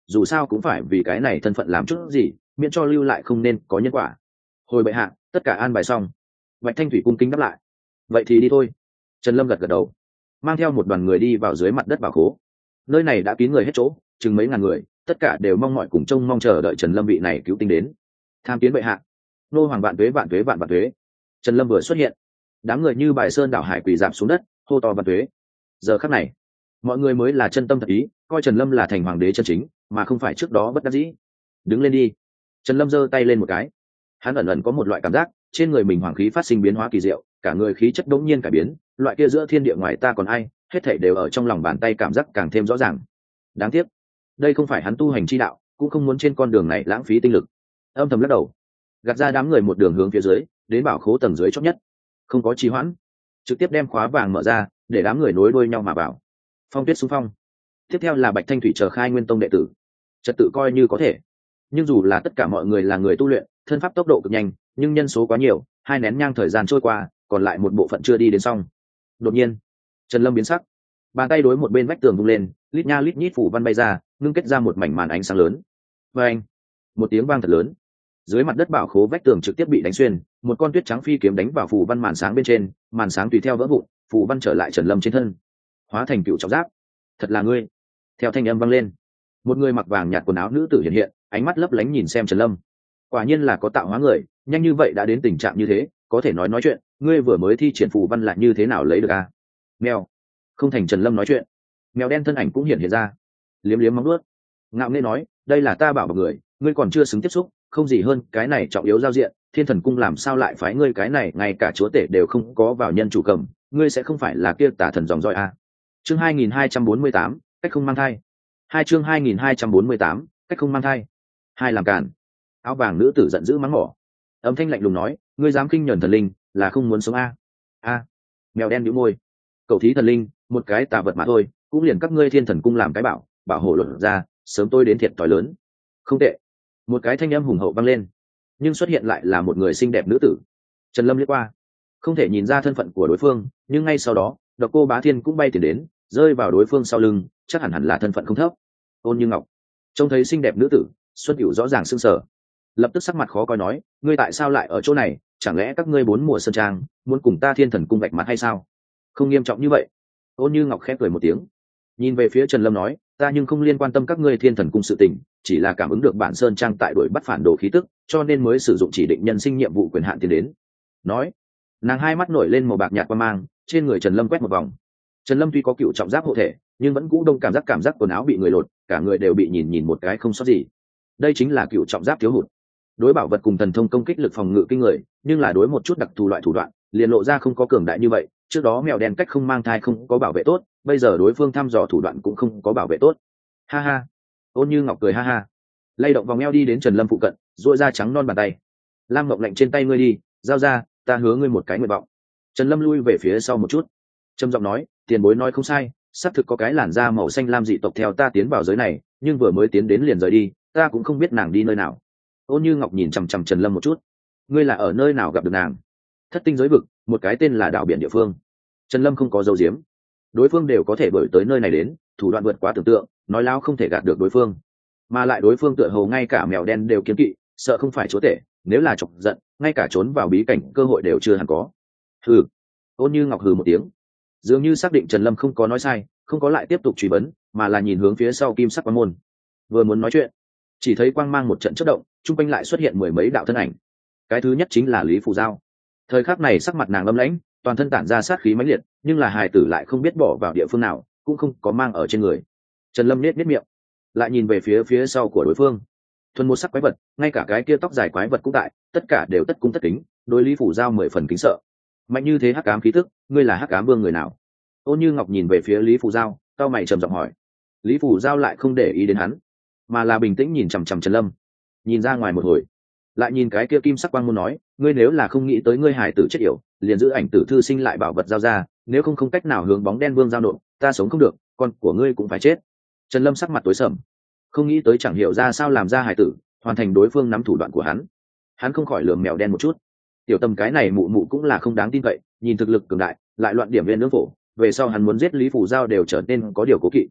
dù sao cũng phải vì cái này thân phận làm chút gì, miễn cho lưu lại không nên có nhân quả. Hồi bệ hạ, tất cả an bài xong. Bạch Thanh Thủy cung kính đáp lại. Vậy thì đi thôi. Trần Lâm gật gật đầu, mang theo một đoàn người đi vào dưới mặt đất bảo khố. Nơi này đã kín người hết chỗ, chừng mấy ngàn người, tất cả đều mong mỏi cùng trông mong chờ đợi Trần Lâm vị này cứu tinh đến. Tham kiến bệ hạ. Nô hoàng vạn tuế vạn tuế vạn vạn tuế. Trần Lâm vừa xuất hiện, đám người như bài sơn đảo hải quỳ rạp xuống đất, hô to vạn tuế. Giờ khắc này, mọi người mới là chân tâm thật ý, coi Trần Lâm là thành hoàng đế chân chính, mà không phải trước đó bất đắc dĩ. Đứng lên đi. Trần Lâm giơ tay lên một cái. Hắn ẩn ẩn có một loại cảm giác, trên người mình hoàng khí phát sinh biến hóa kỳ diệu, cả người khí chất đống nhiên cải biến, loại kia giữa thiên địa ngoài ta còn ai, hết thảy đều ở trong lòng bàn tay, cảm giác càng thêm rõ ràng. Đáng tiếc, đây không phải hắn tu hành chi đạo, cũng không muốn trên con đường này lãng phí tinh lực. Âm thầm lắc đầu, gạt ra đám người một đường hướng phía dưới, đến bảo khố tầng dưới chót nhất. Không có trì hoãn, trực tiếp đem khóa vàng mở ra, để đám người nối đuôi nhau mà vào. Phong Tuyết xung phong. Tiếp theo là Bạch Thanh Thủy chờ khai nguyên tông đệ tử. Trật tự coi như có thể, nhưng dù là tất cả mọi người là người tu luyện, thân pháp tốc độ cực nhanh, nhưng nhân số quá nhiều, hai nén nhang thời gian trôi qua, còn lại một bộ phận chưa đi đến xong. Đột nhiên, Trần Lâm biến sắc, bàn tay đối một bên vách tường vung lên, lít nha lít nhít phủ văn bay ra, ngưng kết ra một mảnh màn ánh sáng lớn. Và anh, một tiếng vang thật lớn, dưới mặt đất bảo khố vách tường trực tiếp bị đánh xuyên, một con tuyết trắng phi kiếm đánh vào phủ văn màn sáng bên trên, màn sáng tùy theo vỡ vụn, phủ văn trở lại Trần Lâm trên thân, hóa thành cựu trọng giáp. Thật là ngươi. Theo thanh âm vang lên, một người mặc vàng nhạt quần áo nữ tử hiện hiện, ánh mắt lấp lánh nhìn xem Trần Lâm. Quả nhiên là có tạo hóa người, nhanh như vậy đã đến tình trạng như thế, có thể nói nói chuyện, ngươi vừa mới thi triển phù văn lại như thế nào lấy được à? Mèo. Không thành Trần Lâm nói chuyện, mèo đen thân ảnh cũng hiện hiện ra, liếm liếm móng vuốt, ngạo nghễ nói, đây là ta bảo bọc người, ngươi còn chưa xứng tiếp xúc, không gì hơn cái này trọng yếu giao diện, Thiên Thần cung làm sao lại phái ngươi cái này, ngay cả chúa tể đều không có vào nhân chủ cầm, ngươi sẽ không phải là kia tà thần dòng dõi à? Chương hai nghìn hai trăm bốn mươi tám, cách không mang thai. Hai chương hai nghìn hai trăm bốn mươi tám, cách không mang thai. Hai làm cản. Áo vàng nữ tử giận dữ mắng mỏ, âm thanh lạnh lùng nói, ngươi dám khinh nhẫn thần linh, là không muốn sống a? A. Mèo đen nhíu môi, cậu thí thần linh, một cái tà vật mà thôi, cũng liền các ngươi Thiên Thần cung làm cái bảo, bảo hộ luật ra, sớm tôi đến thiệt thòi lớn. Không tệ. Một cái thanh âm hùng hậu vang lên, nhưng xuất hiện lại là một người xinh đẹp nữ tử. Trần Lâm liếc qua, không thể nhìn ra thân phận của đối phương, nhưng ngay sau đó, Độc Cô Bá Thiên cũng bay tiền đến, rơi vào đối phương sau lưng, chắc hẳn hẳn là thân phận không thấp. Ôn Như Ngọc trông thấy xinh đẹp nữ tử, xuất hữu rõ ràng sưng sở, lập tức sắc mặt khó coi nói, ngươi tại sao lại ở chỗ này, chẳng lẽ các ngươi bốn mùa sơn trang muốn cùng ta Thiên Thần cung vạch mặt hay sao? Không nghiêm trọng như vậy. Ôn Như Ngọc khẽ cười một tiếng, nhìn về phía Trần Lâm nói, ta nhưng không liên quan tâm các ngươi Thiên Thần cung sự tình, chỉ là cảm ứng được bản sơn trang tại đuổi bắt phản đồ khí tức, cho nên mới sử dụng chỉ định nhân sinh nhiệm vụ quyền hạn tiến đến. Nói, nàng hai mắt nổi lên màu bạc nhạt qua mang, trên người Trần Lâm quét một vòng. Trần Lâm tuy có cựu trọng giáp hộ thể, nhưng vẫn cũ đông cảm giác cảm giác quần áo bị người lột, cả người đều bị nhìn nhìn một cái không sót gì. Đây chính là cựu trọng giáp thiếu hụt. Đối bảo vật cùng thần thông công kích lực phòng ngự kinh người, nhưng là đối một chút đặc thù loại thủ đoạn, liền lộ ra không có cường đại như vậy. Trước đó mèo đen cách không mang thai không có bảo vệ tốt, bây giờ đối phương thăm dò thủ đoạn cũng không có bảo vệ tốt. Ha ha. Ôn Như Ngọc cười ha ha, lay động vòng eo đi đến Trần Lâm phụ cận, duỗi ra trắng non bàn tay. Lam Ngọc lạnh trên tay ngươi đi, giao ra, ta hứa ngươi một cái nguyện vọng. Trần Lâm lui về phía sau một chút, trầm giọng nói, tiền bối nói không sai, xác thực có cái làn da màu xanh lam dị tộc theo ta tiến vào giới này, nhưng vừa mới tiến đến liền rời đi, ta cũng không biết nàng đi nơi nào. Ôn Như Ngọc nhìn chằm chằm Trần Lâm một chút, ngươi là ở nơi nào gặp được nàng? Thất tinh giới vực, một cái tên là đảo biển địa phương. Trần Lâm không có dấu diếm, đối phương đều có thể đổi tới nơi này đến, thủ đoạn vượt quá tưởng tượng, nói láo không thể gạt được đối phương, mà lại đối phương tựa hồ ngay cả mèo đen đều kiếm kỵ, sợ không phải chúa tể, nếu là chọc giận, ngay cả trốn vào bí cảnh cơ hội đều chưa hẳn có. Hừ. Ôn Như Ngọc hừ một tiếng, dường như xác định Trần Lâm không có nói sai, không có lại tiếp tục truy vấn, mà là nhìn hướng phía sau kim sắc quan môn. Vừa muốn nói chuyện, chỉ thấy quang mang một trận chớp động, trung quanh lại xuất hiện mười mấy đạo thân ảnh. Cái thứ nhất chính là Lý Phù Giao. Thời khắc này sắc mặt nàng âm lãnh, toàn thân tản ra sát khí mãnh liệt, nhưng là hài tử lại không biết bỏ vào địa phương nào, cũng không có mang ở trên người. Trần Lâm nết nết miệng, lại nhìn về phía phía sau của đối phương. Thuần một sắc quái vật, ngay cả cái kia tóc dài quái vật cũng tại, tất cả đều tất cung tất kính, đối Lý Phù Giao mười phần kính sợ. Mạnh như thế hắc ám khí tức, ngươi là hắc ám vương người nào? Ôn Như Ngọc nhìn về phía Lý Phù Giao, cao mày trầm giọng hỏi. Lý Phù Giao lại không để ý đến hắn, mà là bình tĩnh nhìn chằm chằm Trần Lâm, nhìn ra ngoài một hồi, lại nhìn cái kia kim sắc quang môn nói, ngươi nếu là không nghĩ tới ngươi hài tử chết yểu, liền giữ ảnh tử thư sinh lại bảo vật giao ra, nếu không không cách nào hướng bóng đen vương giao nộp, ta sống không được, con của ngươi cũng phải chết. Trần Lâm sắc mặt tối sầm, không nghĩ tới chẳng hiểu ra sao làm ra hài tử, hoàn thành đối phương nắm thủ đoạn của hắn. Hắn không khỏi lườm mèo đen một chút, tiểu Tâm cái này mụ mụ cũng là không đáng tin cậy, nhìn thực lực cường đại, lại loạn điểm viên nướng phổ, về sau hắn muốn giết Lý Phù Giao đều trở nên có điều cố kỵ.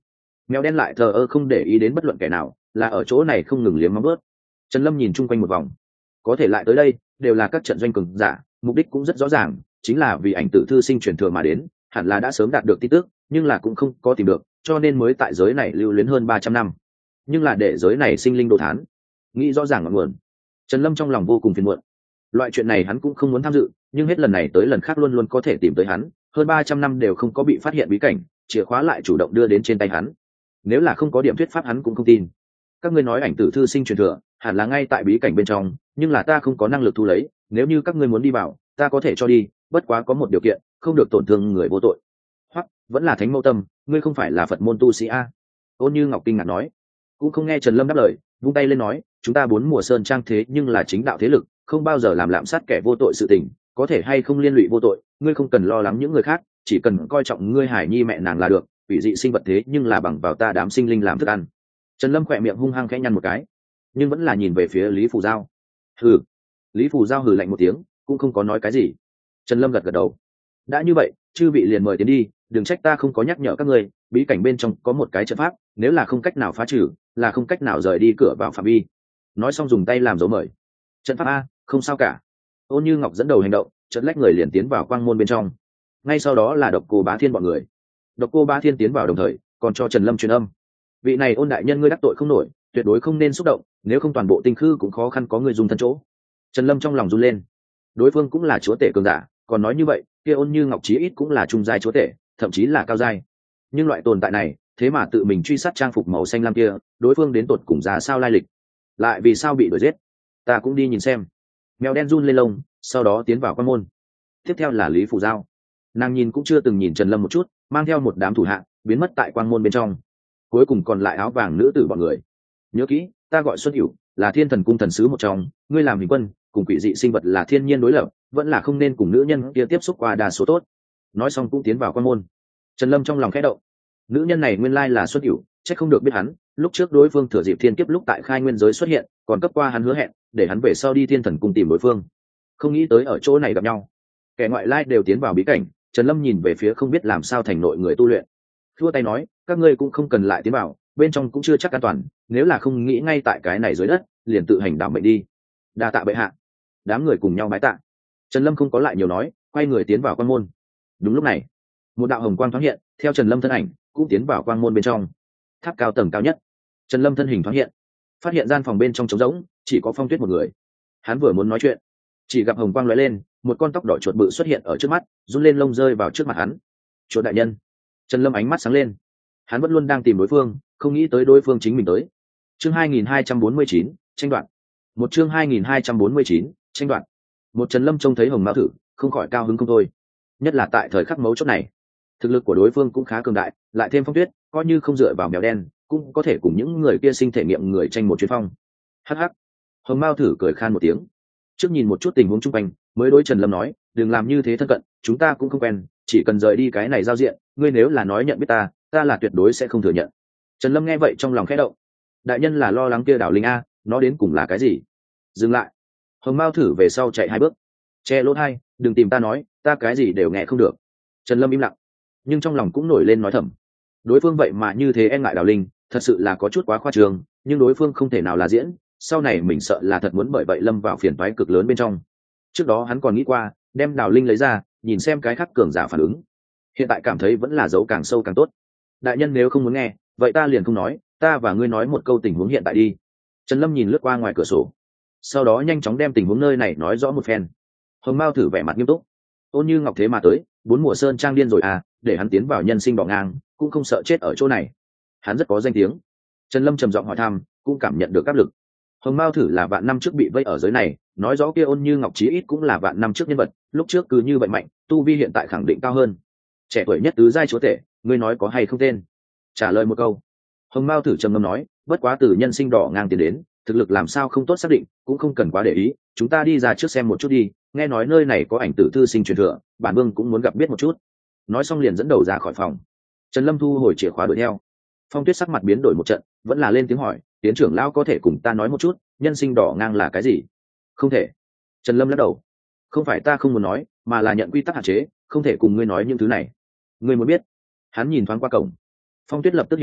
Mèo đen lại thờ ơ không để ý đến bất luận kẻ nào, là ở chỗ này không ngừng liếm móng bớt. Trần Lâm nhìn chung quanh một vòng, có thể lại tới đây đều là các trận doanh cường giả, mục đích cũng rất rõ ràng, chính là vì ảnh tử thư sinh truyền thừa mà đến, hẳn là đã sớm đạt được tin tức, nhưng là cũng không có tìm được, cho nên mới tại giới này lưu luyến hơn ba trăm năm. Nhưng là để giới này sinh linh đồ thán, nghĩ rõ ràng ngọn nguồn. Trần Lâm trong lòng vô cùng phiền muộn. Loại chuyện này hắn cũng không muốn tham dự, nhưng hết lần này tới lần khác luôn luôn có thể tìm tới hắn, hơn ba trăm năm đều không có bị phát hiện bí cảnh, chìa khóa lại chủ động đưa đến trên tay hắn. Nếu là không có điểm thuyết pháp hắn cũng không tin. Các ngươi nói ảnh tử thư sinh truyền thừa, hẳn là ngay tại bí cảnh bên trong, nhưng là ta không có năng lực thu lấy, nếu như các ngươi muốn đi vào, ta có thể cho đi, bất quá có một điều kiện, không được tổn thương người vô tội. Hoặc, vẫn là thánh mẫu tâm, ngươi không phải là Phật môn tu sĩ a? Ôn Như Ngọc kinh ngạc nói. Cũng không nghe Trần Lâm đáp lời, vung tay lên nói, chúng ta bốn mùa sơn trang thế nhưng là chính đạo thế lực, không bao giờ làm lạm sát kẻ vô tội sự tình, có thể hay không liên lụy vô tội, ngươi không cần lo lắng những người khác, chỉ cần coi trọng ngươi Hải Nhi mẹ nàng là được, vị dị sinh vật thế nhưng là bằng vào ta đám sinh linh làm thức ăn. Trần Lâm khỏe miệng hung hăng khẽ nhăn một cái, nhưng vẫn là nhìn về phía Lý Phù Giao. Hừ. Lý Phù Giao hừ lạnh một tiếng, cũng không có nói cái gì. Trần Lâm gật gật đầu. Đã như vậy, chư vị liền mời tiến đi, đừng trách ta không có nhắc nhở các ngươi, bí cảnh bên trong có một cái trận pháp, nếu là không cách nào phá trừ, là không cách nào rời đi cửa vào phạm vi. Nói xong dùng tay làm dấu mời. Trận pháp a, không sao cả. Ôn Như Ngọc dẫn đầu hành động, chợt lách người liền tiến vào quang môn bên trong. Ngay sau đó là Độc Cô Bá Thiên bọn người. Độc Cô Bá Thiên tiến vào đồng thời, còn cho Trần Lâm truyền âm. Vị này Ôn đại nhân ngươi đắc tội không nổi, tuyệt đối không nên xúc động, nếu không toàn bộ tinh khư cũng khó khăn có người dùng thân chỗ. Trần Lâm trong lòng run lên. Đối phương cũng là chúa tể cường giả, còn nói như vậy, kia Ôn Như Ngọc chí ít cũng là trung giai chúa tể, thậm chí là cao giai. Nhưng loại tồn tại này, thế mà tự mình truy sát trang phục màu xanh lam kia, đối phương đến tột cùng ra sao lai lịch, lại vì sao bị đuổi giết? Ta cũng đi nhìn xem. Mèo đen run lên lông, sau đó tiến vào quan môn. Tiếp theo là Lý Phù Giao. Nàng nhìn cũng chưa từng nhìn Trần Lâm một chút, mang theo một đám thủ hạ biến mất tại quang môn bên trong. Cuối cùng còn lại áo vàng nữ tử bọn người. Nhớ kỹ, ta gọi Xuân Hữu, là Thiên Thần cung thần sứ một trong, ngươi làm hình quân, cùng quỷ dị sinh vật là thiên nhiên đối lập, vẫn là không nên cùng nữ nhân kia tiếp xúc qua đa số tốt. Nói xong cũng tiến vào quang môn. Trần Lâm trong lòng khẽ động. Nữ nhân này nguyên lai là Xuân Hữu, chắc không được biết hắn, lúc trước đối phương thừa dịp thiên kiếp lúc tại khai nguyên giới xuất hiện, còn cấp qua hắn hứa hẹn, để hắn về sau đi Thiên Thần cung tìm đối phương. Không nghĩ tới ở chỗ này gặp nhau. Kẻ ngoại lai đều tiến vào bí cảnh, Trần Lâm nhìn về phía không biết làm sao thành nội người tu luyện. Khua tay nói, các ngươi cũng không cần lại tiến vào, bên trong cũng chưa chắc an toàn, nếu là không nghĩ ngay tại cái này dưới đất, liền tự hành đảm mệnh đi. Đa tạ bệ hạ. Đám người cùng nhau bái tạ. Trần Lâm không có lại nhiều nói, quay người tiến vào quan môn. Đúng lúc này, một đạo hồng quang thoáng hiện, theo Trần Lâm thân ảnh cũng tiến vào quang môn bên trong. Tháp cao tầng cao nhất, Trần Lâm thân hình thoáng hiện, phát hiện gian phòng bên trong trống rỗng, chỉ có Phong Tuyết một người. Hắn vừa muốn nói chuyện, chỉ gặp hồng quang lóe lên, một con tóc đỏ chuột bự xuất hiện ở trước mắt, run lên lông rơi vào trước mặt hắn. Chuột đại nhân. Trần Lâm ánh mắt sáng lên, hắn vẫn luôn đang tìm đối phương, không nghĩ tới đối phương chính mình tới. Chương hai nghìn hai trăm bốn mươi chín, tranh đoạt. Một chương hai nghìn hai trăm bốn mươi chín, tranh đoạt. Một Trần Lâm trông thấy hồng mao thử, không khỏi cao hứng không thôi. Nhất là tại thời khắc mấu chốt này, thực lực của đối phương cũng khá cường đại, lại thêm Phong Tuyết, coi như không dựa vào mèo đen, cũng có thể cùng những người kia sinh thể nghiệm người tranh một chuyến phong. Hắc hắc. Hồng mao thử cười khan một tiếng, trước nhìn một chút tình huống chung quanh, mới đối Trần Lâm nói, đừng làm như thế thân cận, chúng ta cũng không quen, chỉ cần rời đi cái này giao diện, ngươi nếu là nói nhận biết ta, ta là tuyệt đối sẽ không thừa nhận. Trần Lâm nghe vậy trong lòng khẽ động. Đại nhân là lo lắng kia đảo linh a, nó đến cùng là cái gì? Dừng lại. Hồng mao thử về sau chạy hai bước, che lỗ hai, đừng tìm ta nói, ta cái gì đều nghe không được. Trần Lâm im lặng, nhưng trong lòng cũng nổi lên nói thầm, đối phương vậy mà như thế e ngại đảo linh, thật sự là có chút quá khoa trương, nhưng đối phương không thể nào là diễn, sau này mình sợ là thật muốn bởi vậy lâm vào phiền toái cực lớn bên trong. Trước đó hắn còn nghĩ qua đem đào linh lấy ra nhìn xem cái khác cường giả phản ứng, hiện tại cảm thấy vẫn là giấu càng sâu càng tốt. Đại nhân nếu không muốn nghe, vậy ta liền không nói, ta và ngươi nói một câu tình huống hiện tại đi. Trần Lâm nhìn lướt qua ngoài cửa sổ, sau đó nhanh chóng đem tình huống nơi này nói rõ một phen. Hồng Mao thử vẻ mặt nghiêm túc. Ôn Như Ngọc thế mà tới, bốn mùa sơn trang điên rồi à, để hắn tiến vào nhân sinh bỏ ngang, cũng không sợ chết ở chỗ này. Hắn rất có danh tiếng. Trần Lâm trầm giọng hỏi thăm, cũng cảm nhận được áp lực. Hồng Mao thử là vạn năm trước bị vây ở giới này, nói rõ kia Ôn Như Ngọc chí ít cũng là vạn năm trước nhân vật, lúc trước cứ như vậy mạnh, tu vi hiện tại khẳng định cao hơn. Trẻ tuổi nhất tứ giai chúa tể, ngươi nói có hay không tên? Trả lời một câu. Hồng Mao thử trầm ngâm nói, bất quá từ nhân sinh đỏ ngang tiến đến, thực lực làm sao không tốt xác định, cũng không cần quá để ý, chúng ta đi ra trước xem một chút đi, nghe nói nơi này có ảnh tử thư sinh truyền thừa, bản vương cũng muốn gặp biết một chút. Nói xong liền dẫn đầu ra khỏi phòng. Trần Lâm thu hồi chìa khóa đuổi theo. Phong Tuyết sắc mặt biến đổi một trận, vẫn là lên tiếng hỏi, tiến trưởng lão có thể cùng ta nói một chút, nhân sinh đỏ ngang là cái gì? Không thể. Trần Lâm lắc đầu. Không phải ta không muốn nói, mà là nhận quy tắc hạn chế, không thể cùng ngươi nói những thứ này. Ngươi muốn biết? Hắn nhìn thoáng qua cổng. Phong Tuyết lập tức hiểu ý,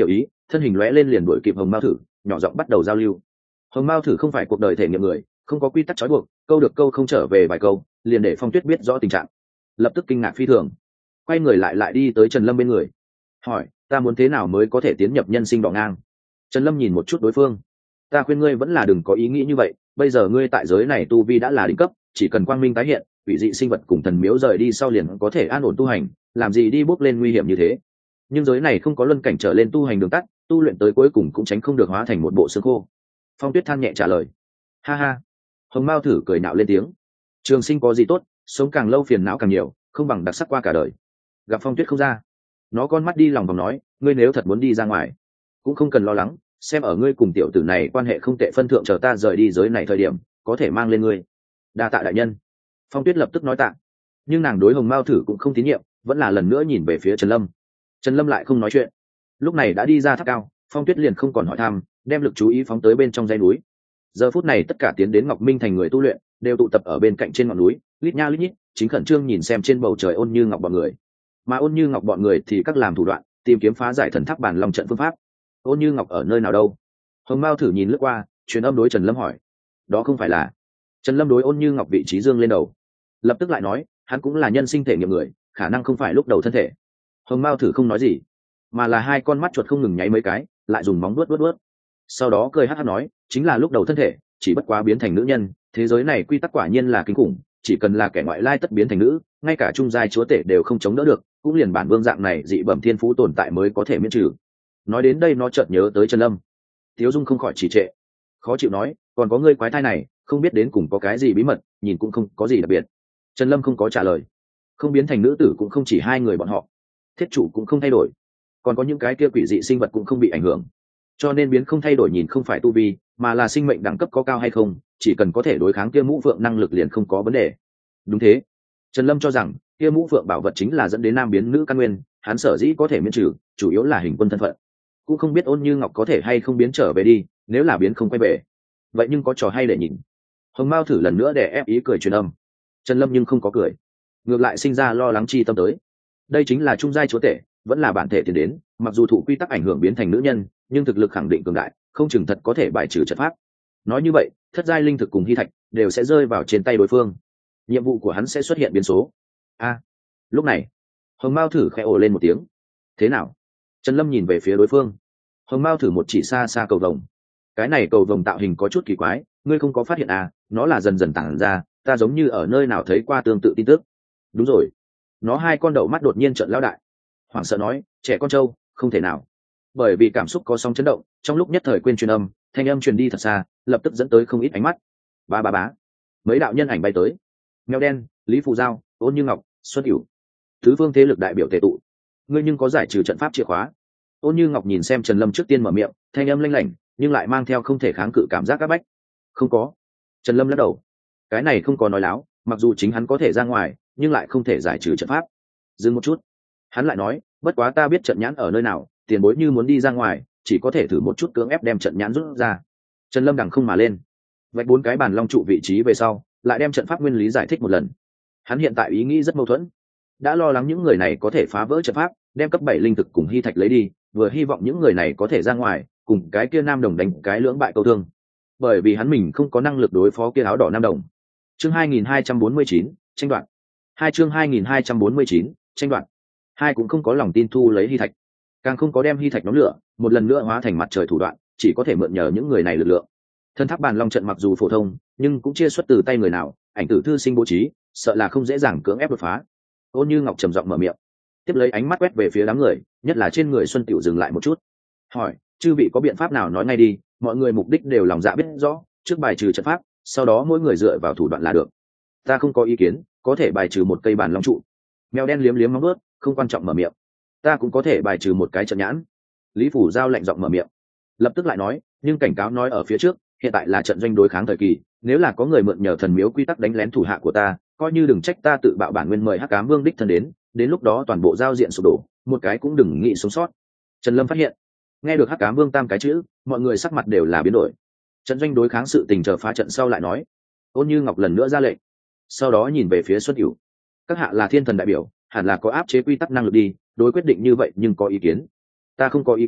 thân hình lóe lên liền đuổi kịp hồng mao thử, nhỏ giọng bắt đầu giao lưu. Hồng mao thử không phải cuộc đời thể nghiệm người, không có quy tắc trói buộc, câu được câu không trở về vài câu liền để Phong Tuyết biết rõ tình trạng, lập tức kinh ngạc phi thường, quay người lại lại đi tới Trần Lâm bên người, hỏi: ta muốn thế nào mới có thể tiến nhập nhân sinh đỏ ngang? Trần Lâm nhìn một chút đối phương: ta khuyên ngươi vẫn là đừng có ý nghĩ như vậy, bây giờ ngươi tại giới này tu vi đã là đỉnh cấp, chỉ cần quang minh tái hiện, quỷ dị sinh vật cùng thần miếu rời đi sau liền có thể an ổn tu hành, làm gì đi bước lên nguy hiểm như thế. Nhưng giới này không có luân cảnh trở lên tu hành đường tắt, tu luyện tới cuối cùng cũng tránh không được hóa thành một bộ xương khô. Phong Tuyết than nhẹ trả lời. Ha ha. Hồng Mao thử cười nạo lên tiếng. Trường sinh có gì tốt, sống càng lâu phiền não càng nhiều, không bằng đặc sắc qua cả đời. Gặp Phong Tuyết không ra, nó con mắt đi lòng vòng nói: ngươi nếu thật muốn đi ra ngoài, cũng không cần lo lắng, xem ở ngươi cùng tiểu tử này quan hệ không tệ phân thượng, chờ ta rời đi giới này thời điểm có thể mang lên ngươi. Đa tạ đại nhân. Phong Tuyết lập tức nói tạ, nhưng nàng đối Hồng Mao thử cũng không tín nhiệm, vẫn là lần nữa nhìn về phía Trần Lâm. Trần Lâm lại không nói chuyện. Lúc này đã đi ra tháp cao, Phong Tuyết liền không còn hỏi thăm, đem lực chú ý phóng tới bên trong dãy núi. Giờ phút này tất cả tiến đến Ngọc Minh thành người tu luyện đều tụ tập ở bên cạnh trên ngọn núi, lít nha lít nhít, chính khẩn trương nhìn xem trên bầu trời Ôn Như Ngọc bọn người. Mà Ôn Như Ngọc bọn người thì các làm thủ đoạn, tìm kiếm phá giải thần tháp bàn long trận phương pháp. Ôn Như Ngọc ở nơi nào đâu? Hồng Mao thử nhìn lướt qua, truyền âm đối Trần Lâm hỏi. Đó không phải là... Trần Lâm đối Ôn Như Ngọc vị trí dương lên đầu, lập tức lại nói, hắn cũng là nhân sinh thể nghiệm người, khả năng không phải lúc đầu thân thể. Hồng Mao thử không nói gì, mà là hai con mắt chuột không ngừng nháy mấy cái, lại dùng móng vuốt vuốt vuốt. Sau đó cười hắt hắt nói, chính là lúc đầu thân thể, chỉ bất quá biến thành nữ nhân, thế giới này quy tắc quả nhiên là kinh khủng, chỉ cần là kẻ ngoại lai tất biến thành nữ, ngay cả trung giai chúa tể đều không chống đỡ được, cũng liền bản vương dạng này dị bẩm thiên phú tồn tại mới có thể miễn trừ. Nói đến đây nó chợt nhớ tới Trần Lâm. Tiếu Dung không khỏi trì trệ, khó chịu nói, còn có ngươi quái thai này, không biết đến cùng có cái gì bí mật, nhìn cũng không có gì đặc biệt. Trần Lâm không có trả lời. Không biến thành nữ tử cũng không chỉ hai người bọn họ, thiết chủ cũng không thay đổi, còn có những cái kia quỷ dị sinh vật cũng không bị ảnh hưởng, cho nên biến không thay đổi nhìn không phải tu vi, mà là sinh mệnh đẳng cấp có cao hay không, chỉ cần có thể đối kháng kia mũ phượng năng lực liền không có vấn đề. Đúng thế. Trần Lâm cho rằng kia mũ phượng bảo vật chính là dẫn đến nam biến nữ căn nguyên, hắn sở dĩ có thể miễn trừ, chủ yếu là hình quân thân phận. Cũng không biết Ôn Như Ngọc có thể hay không biến trở về đi, nếu là biến không quay về, vậy nhưng có trò hay để nhìn. Hồng Mao thử lần nữa để ép ý cười truyền âm. Trần Lâm nhưng không có cười, ngược lại sinh ra lo lắng chi tâm tới. Đây chính là trung giai chúa tể, vẫn là bản thể tiền đến, mặc dù thụ quy tắc ảnh hưởng biến thành nữ nhân, nhưng thực lực khẳng định cường đại, không chừng thật có thể bài trừ trận pháp. Nói như vậy, thất giai linh thực cùng hy thạch đều sẽ rơi vào trên tay đối phương, nhiệm vụ của hắn sẽ xuất hiện biến số. A, lúc này Hồng Mao thử khẽ ồ lên một tiếng. Thế nào? Trần Lâm nhìn về phía đối phương. Hồng Mao thử một chỉ xa xa cầu vồng. Cái này cầu vồng tạo hình có chút kỳ quái, ngươi không có phát hiện à? Nó là dần dần tản ra, ta giống như ở nơi nào thấy qua tương tự tin tức. Đúng rồi. Nó hai con đậu mắt đột nhiên trợn lão đại, hoảng sợ nói, trẻ con trâu, không thể nào. Bởi vì cảm xúc có sóng chấn động, trong lúc nhất thời quên truyền âm, thanh âm truyền đi thật xa, lập tức dẫn tới không ít ánh mắt. Ba ba bá, mấy đạo nhân ảnh bay tới. Mèo đen, Lý Phù Giao, Ôn Như Ngọc, Xuân Cửu, tứ phương thế lực đại biểu tề tụ. Ngươi nhưng có giải trừ trận pháp chìa khóa? Ôn Như Ngọc nhìn xem Trần Lâm trước tiên mở miệng, thanh âm lanh lảnh, nhưng lại mang theo không thể kháng cự cảm giác áp bách. Không có. Trần Lâm lắc đầu. Cái này không có nói láo, mặc dù chính hắn có thể ra ngoài, nhưng lại không thể giải trừ trận pháp. Dừng một chút, hắn lại nói, bất quá ta biết trận nhãn ở nơi nào, tiền bối như muốn đi ra ngoài, chỉ có thể thử một chút cưỡng ép đem trận nhãn rút ra. Trần Lâm đằng không mà lên, vạch bốn cái bàn long trụ vị trí về sau, lại đem trận pháp nguyên lý giải thích một lần. Hắn hiện tại ý nghĩ rất mâu thuẫn, đã lo lắng những người này có thể phá vỡ trận pháp, đem cấp bảy linh thực cùng hy thạch lấy đi, vừa hy vọng những người này có thể ra ngoài, cùng cái kia nam đồng đánh cái lưỡng bại câu thương, bởi vì hắn mình không có năng lực đối phó kia áo đỏ nam đồng. Chương hai nghìn hai trăm bốn mươi chín, tranh đoạt. Hai chương hai nghìn hai trăm bốn mươi chín, tranh đoạt. Hai cũng không có lòng tin thu lấy hy thạch, càng không có đem hy thạch nhóm lửa một lần nữa hóa thành mặt trời thủ đoạn, chỉ có thể mượn nhờ những người này lực lượng. Thân tháp bàn long trận mặc dù phổ thông, nhưng cũng chia xuất từ tay người nào, ảnh tử thư sinh bố trí, sợ là không dễ dàng cưỡng ép đột phá. Ôn Như Ngọc trầm giọng mở miệng, tiếp lấy ánh mắt quét về phía đám người, nhất là trên người Xuân Tiểu dừng lại một chút, hỏi, chư vị có biện pháp nào nói ngay đi, mọi người mục đích đều lòng dạ biết rõ, trước bài trừ trận pháp, sau đó mỗi người dựa vào thủ đoạn là được. Ta không có ý kiến, có thể bài trừ một cây bàn long trụ. Mèo đen liếm liếm móng ướt, không quan trọng mở miệng. Ta cũng có thể bài trừ một cái trận nhãn. Lý Phủ Giao lạnh giọng mở miệng, lập tức lại nói, nhưng cảnh cáo nói ở phía trước, hiện tại là trận doanh đối kháng thời kỳ, nếu là có người mượn nhờ thần miếu quy tắc đánh lén thủ hạ của ta, coi như đừng trách ta tự bạo bản nguyên mời Hắc Ám Vương đích thân đến, đến lúc đó toàn bộ giao diện sụp đổ, một cái cũng đừng nghĩ sống sót. Trần Lâm phát hiện, nghe được Hắc Ám Vương tam cái chữ, mọi người sắc mặt đều là biến đổi. Trận doanh đối kháng sự tình chờ phá trận sau lại nói. Ôn Như Ngọc lần nữa ra lệnh, sau đó nhìn về phía Xuân Cửu, các hạ là thiên thần đại biểu, hẳn là có áp chế quy tắc năng lực đi, đối quyết định như vậy nhưng có ý kiến. Ta không có ý kiến,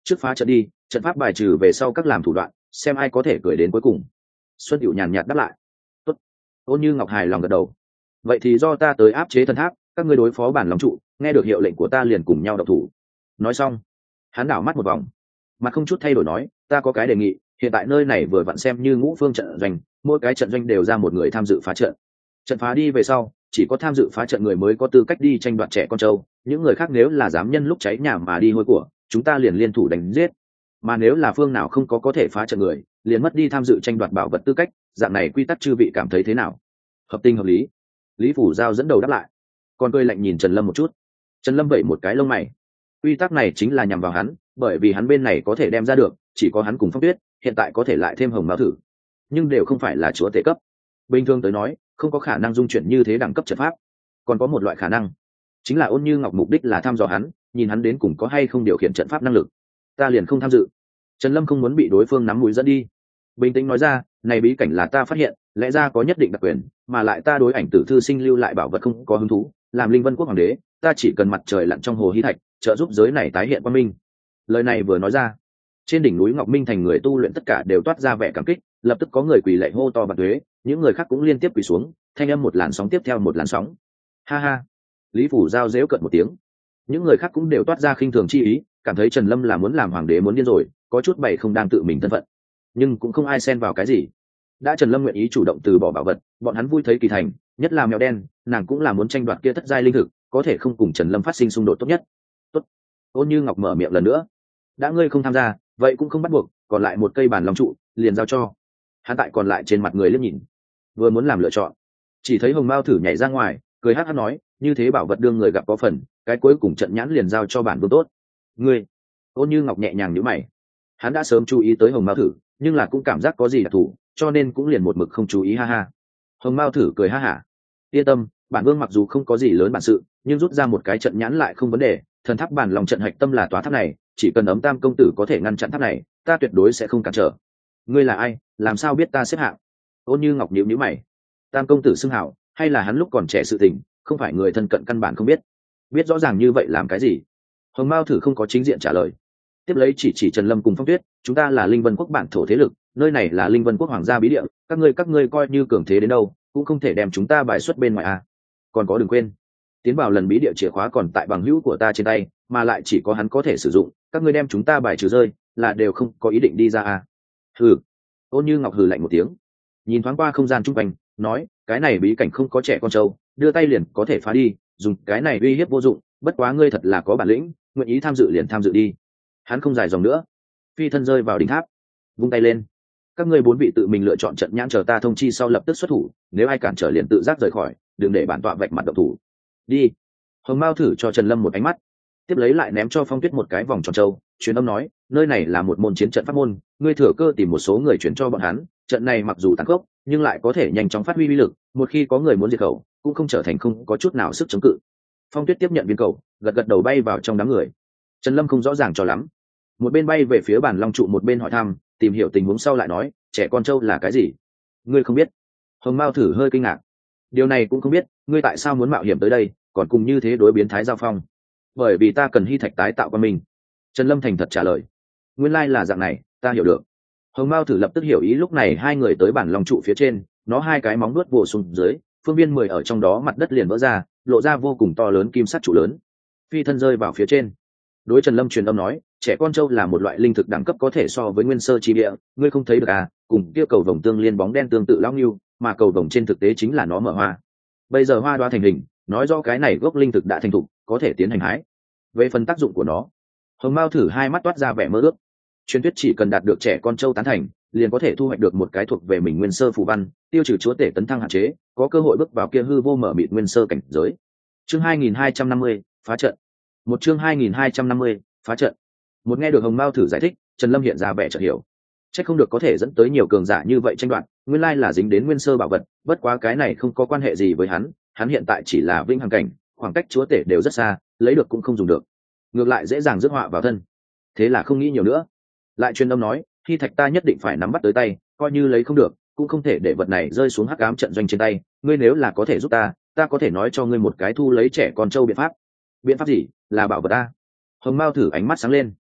trước phá trận đi, trận pháp bài trừ về sau các làm thủ đoạn, xem ai có thể cười đến cuối cùng. Xuân Diệu nhàn nhạt đáp lại. Tốt. Ôn Như Ngọc hài lòng gật đầu. Vậy thì do ta tới áp chế thần tháp, các ngươi đối phó bản lòng trụ, nghe được hiệu lệnh của ta liền cùng nhau động thủ. Nói xong, hắn đảo mắt một vòng, mặt không chút thay đổi nói, ta có cái đề nghị, hiện tại nơi này vừa vặn xem như ngũ phương trận doanh, mỗi cái trận doanh đều ra một người tham dự phá trận. Trận phá đi về sau, chỉ có tham dự phá trận người mới có tư cách đi tranh đoạt trẻ con trâu, những người khác nếu là dám nhân lúc cháy nhà mà đi hôi của, chúng ta liền liên thủ đánh giết. Mà nếu là phương nào không có có thể phá trận người, liền mất đi tham dự tranh đoạt bảo vật tư cách, dạng này quy tắc chư vị cảm thấy thế nào? Hợp tình hợp lý. Lý Phủ Giao dẫn đầu đáp lại, còn cười lạnh nhìn Trần Lâm một chút. Trần Lâm vẩy một cái lông mày. Quy tắc này chính là nhằm vào hắn, bởi vì hắn bên này có thể đem ra được, chỉ có hắn cùng Phong Tuyết, hiện tại có thể lại thêm Hồng Mao Thử, nhưng đều không phải là chúa tể cấp. Bình thường tới nói, không có khả năng dung chuyển như thế đẳng cấp trận pháp. Còn có một loại khả năng, chính là Ôn Như Ngọc mục đích là thăm dò hắn, nhìn hắn đến cùng có hay không điều khiển trận pháp năng lực. Ta liền không tham dự. Trần Lâm không muốn bị đối phương nắm mũi dẫn đi, bình tĩnh nói ra, này bí cảnh là ta phát hiện, lẽ ra có nhất định đặc quyền, mà lại ta đối ảnh tử thư sinh lưu lại bảo vật không có hứng thú, làm Linh Vân quốc hoàng đế, ta chỉ cần mặt trời lặn trong hồ hí thạch, trợ giúp giới này tái hiện quang minh. Lời này vừa nói ra, trên đỉnh núi Ngọc Minh thành người tu luyện tất cả đều toát ra vẻ cảm kích, lập tức có người quỳ lạy hô to bạc tuế, những người khác cũng liên tiếp quỳ xuống, thanh âm một làn sóng tiếp theo một làn sóng. Ha ha. Lý Phủ Giao giễu cợt một tiếng. Những người khác cũng đều toát ra khinh thường chi ý, cảm thấy Trần Lâm là muốn làm hoàng đế muốn điên rồi, có chút bày không đang tự mình thân phận, nhưng cũng không ai xen vào cái gì. Đã Trần Lâm nguyện ý chủ động từ bỏ bảo vật, bọn hắn vui thấy kỳ thành, nhất là mèo đen, nàng cũng là muốn tranh đoạt kia thất giai linh thực, có thể không cùng Trần Lâm phát sinh xung đột tốt nhất. Tốt. Ôn Như Ngọc mở miệng lần nữa. Đã ngươi không tham gia, vậy cũng không bắt buộc, còn lại một cây bàn long trụ, liền giao cho. Hắn tại còn lại trên mặt người liếc nhìn, vừa muốn làm lựa chọn, chỉ thấy Hồng Mao Thử nhảy ra ngoài, cười hắc hắc nói, như thế bảo vật đương người gặp có phần, cái cuối cùng trận nhãn liền giao cho bản vương tốt. Ngươi. Ôn Như Ngọc nhẹ nhàng nhíu mày. Hắn đã sớm chú ý tới Hồng Mao Thử, nhưng là cũng cảm giác có gì đặc thù, cho nên cũng liền một mực không chú ý. Ha ha. Hồng Mao Thử cười ha hả. Yên tâm, bản vương mặc dù không có gì lớn bản sự, nhưng rút ra một cái trận nhãn lại không vấn đề. Thần tháp bản lòng trận hạch tâm là tòa tháp này, chỉ cần ấm tam công tử có thể ngăn chặn tháp này, ta tuyệt đối sẽ không cản trở. Ngươi là ai, làm sao biết ta xếp hạng? Ôn Như Ngọc nhíu nhíu mày. Tam công tử xưng hảo, hay là hắn lúc còn trẻ sự tình, không phải người thân cận căn bản không biết. Biết rõ ràng như vậy làm cái gì? Hồng Mao Thử không có chính diện trả lời, tiếp lấy chỉ chỉ Trần Lâm cùng Phong Tuyết, chúng ta là Linh Vân quốc bản thổ thế lực, nơi này là Linh Vân quốc hoàng gia bí địa, các ngươi các ngươi coi như cường thế đến đâu, cũng không thể đem chúng ta bài xuất bên ngoài à. Còn có đừng quên, tiến vào lần bí địa chìa khóa còn tại bằng hữu của ta trên tay, mà lại chỉ có hắn có thể sử dụng, các ngươi đem chúng ta bài trừ rơi, là đều không có ý định đi ra à. Hừ. Ôn Như Ngọc hừ lạnh một tiếng, nhìn thoáng qua không gian chung quanh, nói, cái này bí cảnh không có trẻ con trâu, đưa tay liền có thể phá đi, dùng cái này uy hiếp vô dụng, bất quá ngươi thật là có bản lĩnh, nguyện ý tham dự liền tham dự đi. Hắn không dài dòng nữa, phi thân rơi vào đỉnh tháp, vung tay lên, các ngươi bốn vị tự mình lựa chọn trận nhãn, chờ ta thông chi sau lập tức xuất thủ, nếu ai cản trở liền tự giác rời khỏi, đừng để bản tọa vạch mặt động thủ. Đi. Hồng Mao Thử cho Trần Lâm một ánh mắt, tiếp lấy lại ném cho Phong Tuyết một cái vòng tròn châu, truyền âm nói, nơi này là một môn chiến trận pháp môn, ngươi thừa cơ tìm một số người chuyển cho bọn hắn, trận này mặc dù tàn khốc, nhưng lại có thể nhanh chóng phát huy uy lực, một khi có người muốn diệt khẩu, cũng không trở thành không có chút nào sức chống cự. Phong Tuyết tiếp nhận viên cầu, gật gật đầu bay vào trong đám người. Trần Lâm không rõ ràng cho lắm, một bên bay về phía bản long trụ, một bên hỏi thăm, tìm hiểu tình huống sau lại nói, trẻ con trâu là cái gì? Ngươi không biết? Hồng Mao Thử hơi kinh ngạc. Điều này cũng không biết, ngươi tại sao muốn mạo hiểm tới đây, còn cùng như thế đối biến thái giao phong? Bởi vì ta cần hy thạch tái tạo qua mình. Trần Lâm thành thật trả lời. Nguyên lai là dạng này, ta hiểu được. Hồng Mao Thử lập tức hiểu ý, lúc này hai người tới bản long trụ phía trên, nó hai cái móng nuốt vồ xuống dưới, phương viên mười ở trong đó mặt đất liền vỡ ra, lộ ra vô cùng to lớn kim sắt trụ lớn, phi thân rơi vào phía trên. Đối Trần Lâm truyền âm nói, trẻ con trâu là một loại linh thực đẳng cấp có thể so với nguyên sơ chi địa, ngươi không thấy được à, cùng kia cầu vồng tương liên bóng đen tương tự lão nghiêu, mà cầu vồng trên thực tế chính là nó mở hoa. Bây giờ hoa đoá thành hình, nói rõ cái này gốc linh thực đã thành thục, có thể tiến hành hái. Về phần tác dụng của nó, Hồng Mao Thử hai mắt toát ra vẻ mơ ước. Truyền thuyết chỉ cần đạt được trẻ con trâu tán thành, liền có thể thu hoạch được một cái thuộc về mình nguyên sơ phù văn, tiêu trừ chúa tể tấn thăng hạn chế, có cơ hội bước vào kia hư vô mở mịt nguyên sơ cảnh giới. Chương hai nghìn hai trăm năm mươi, phá trận. Một chương hai nghìn hai trăm năm mươi, phá trận. Một nghe được Hồng Mao Thử giải thích, Trần Lâm hiện ra vẻ chợt hiểu. Chắc không được có thể dẫn tới nhiều cường giả như vậy tranh đoạt, nguyên lai là dính đến nguyên sơ bảo vật, bất quá cái này không có quan hệ gì với hắn, hắn hiện tại chỉ là vĩnh hằng cảnh, khoảng cách chúa tể đều rất xa, lấy được cũng không dùng được, ngược lại dễ dàng rước họa vào thân. Thế là không nghĩ nhiều nữa, lại truyền âm nói, khi thạch ta nhất định phải nắm bắt tới tay, coi như lấy không được, cũng không thể để vật này rơi xuống hắc ám trận doanh trên tay, ngươi nếu là có thể giúp ta, ta có thể nói cho ngươi một cái thu lấy trẻ con trâu biện pháp. Biện pháp gì? Là bảo vật ta. Hồng Mao Thử ánh mắt sáng lên.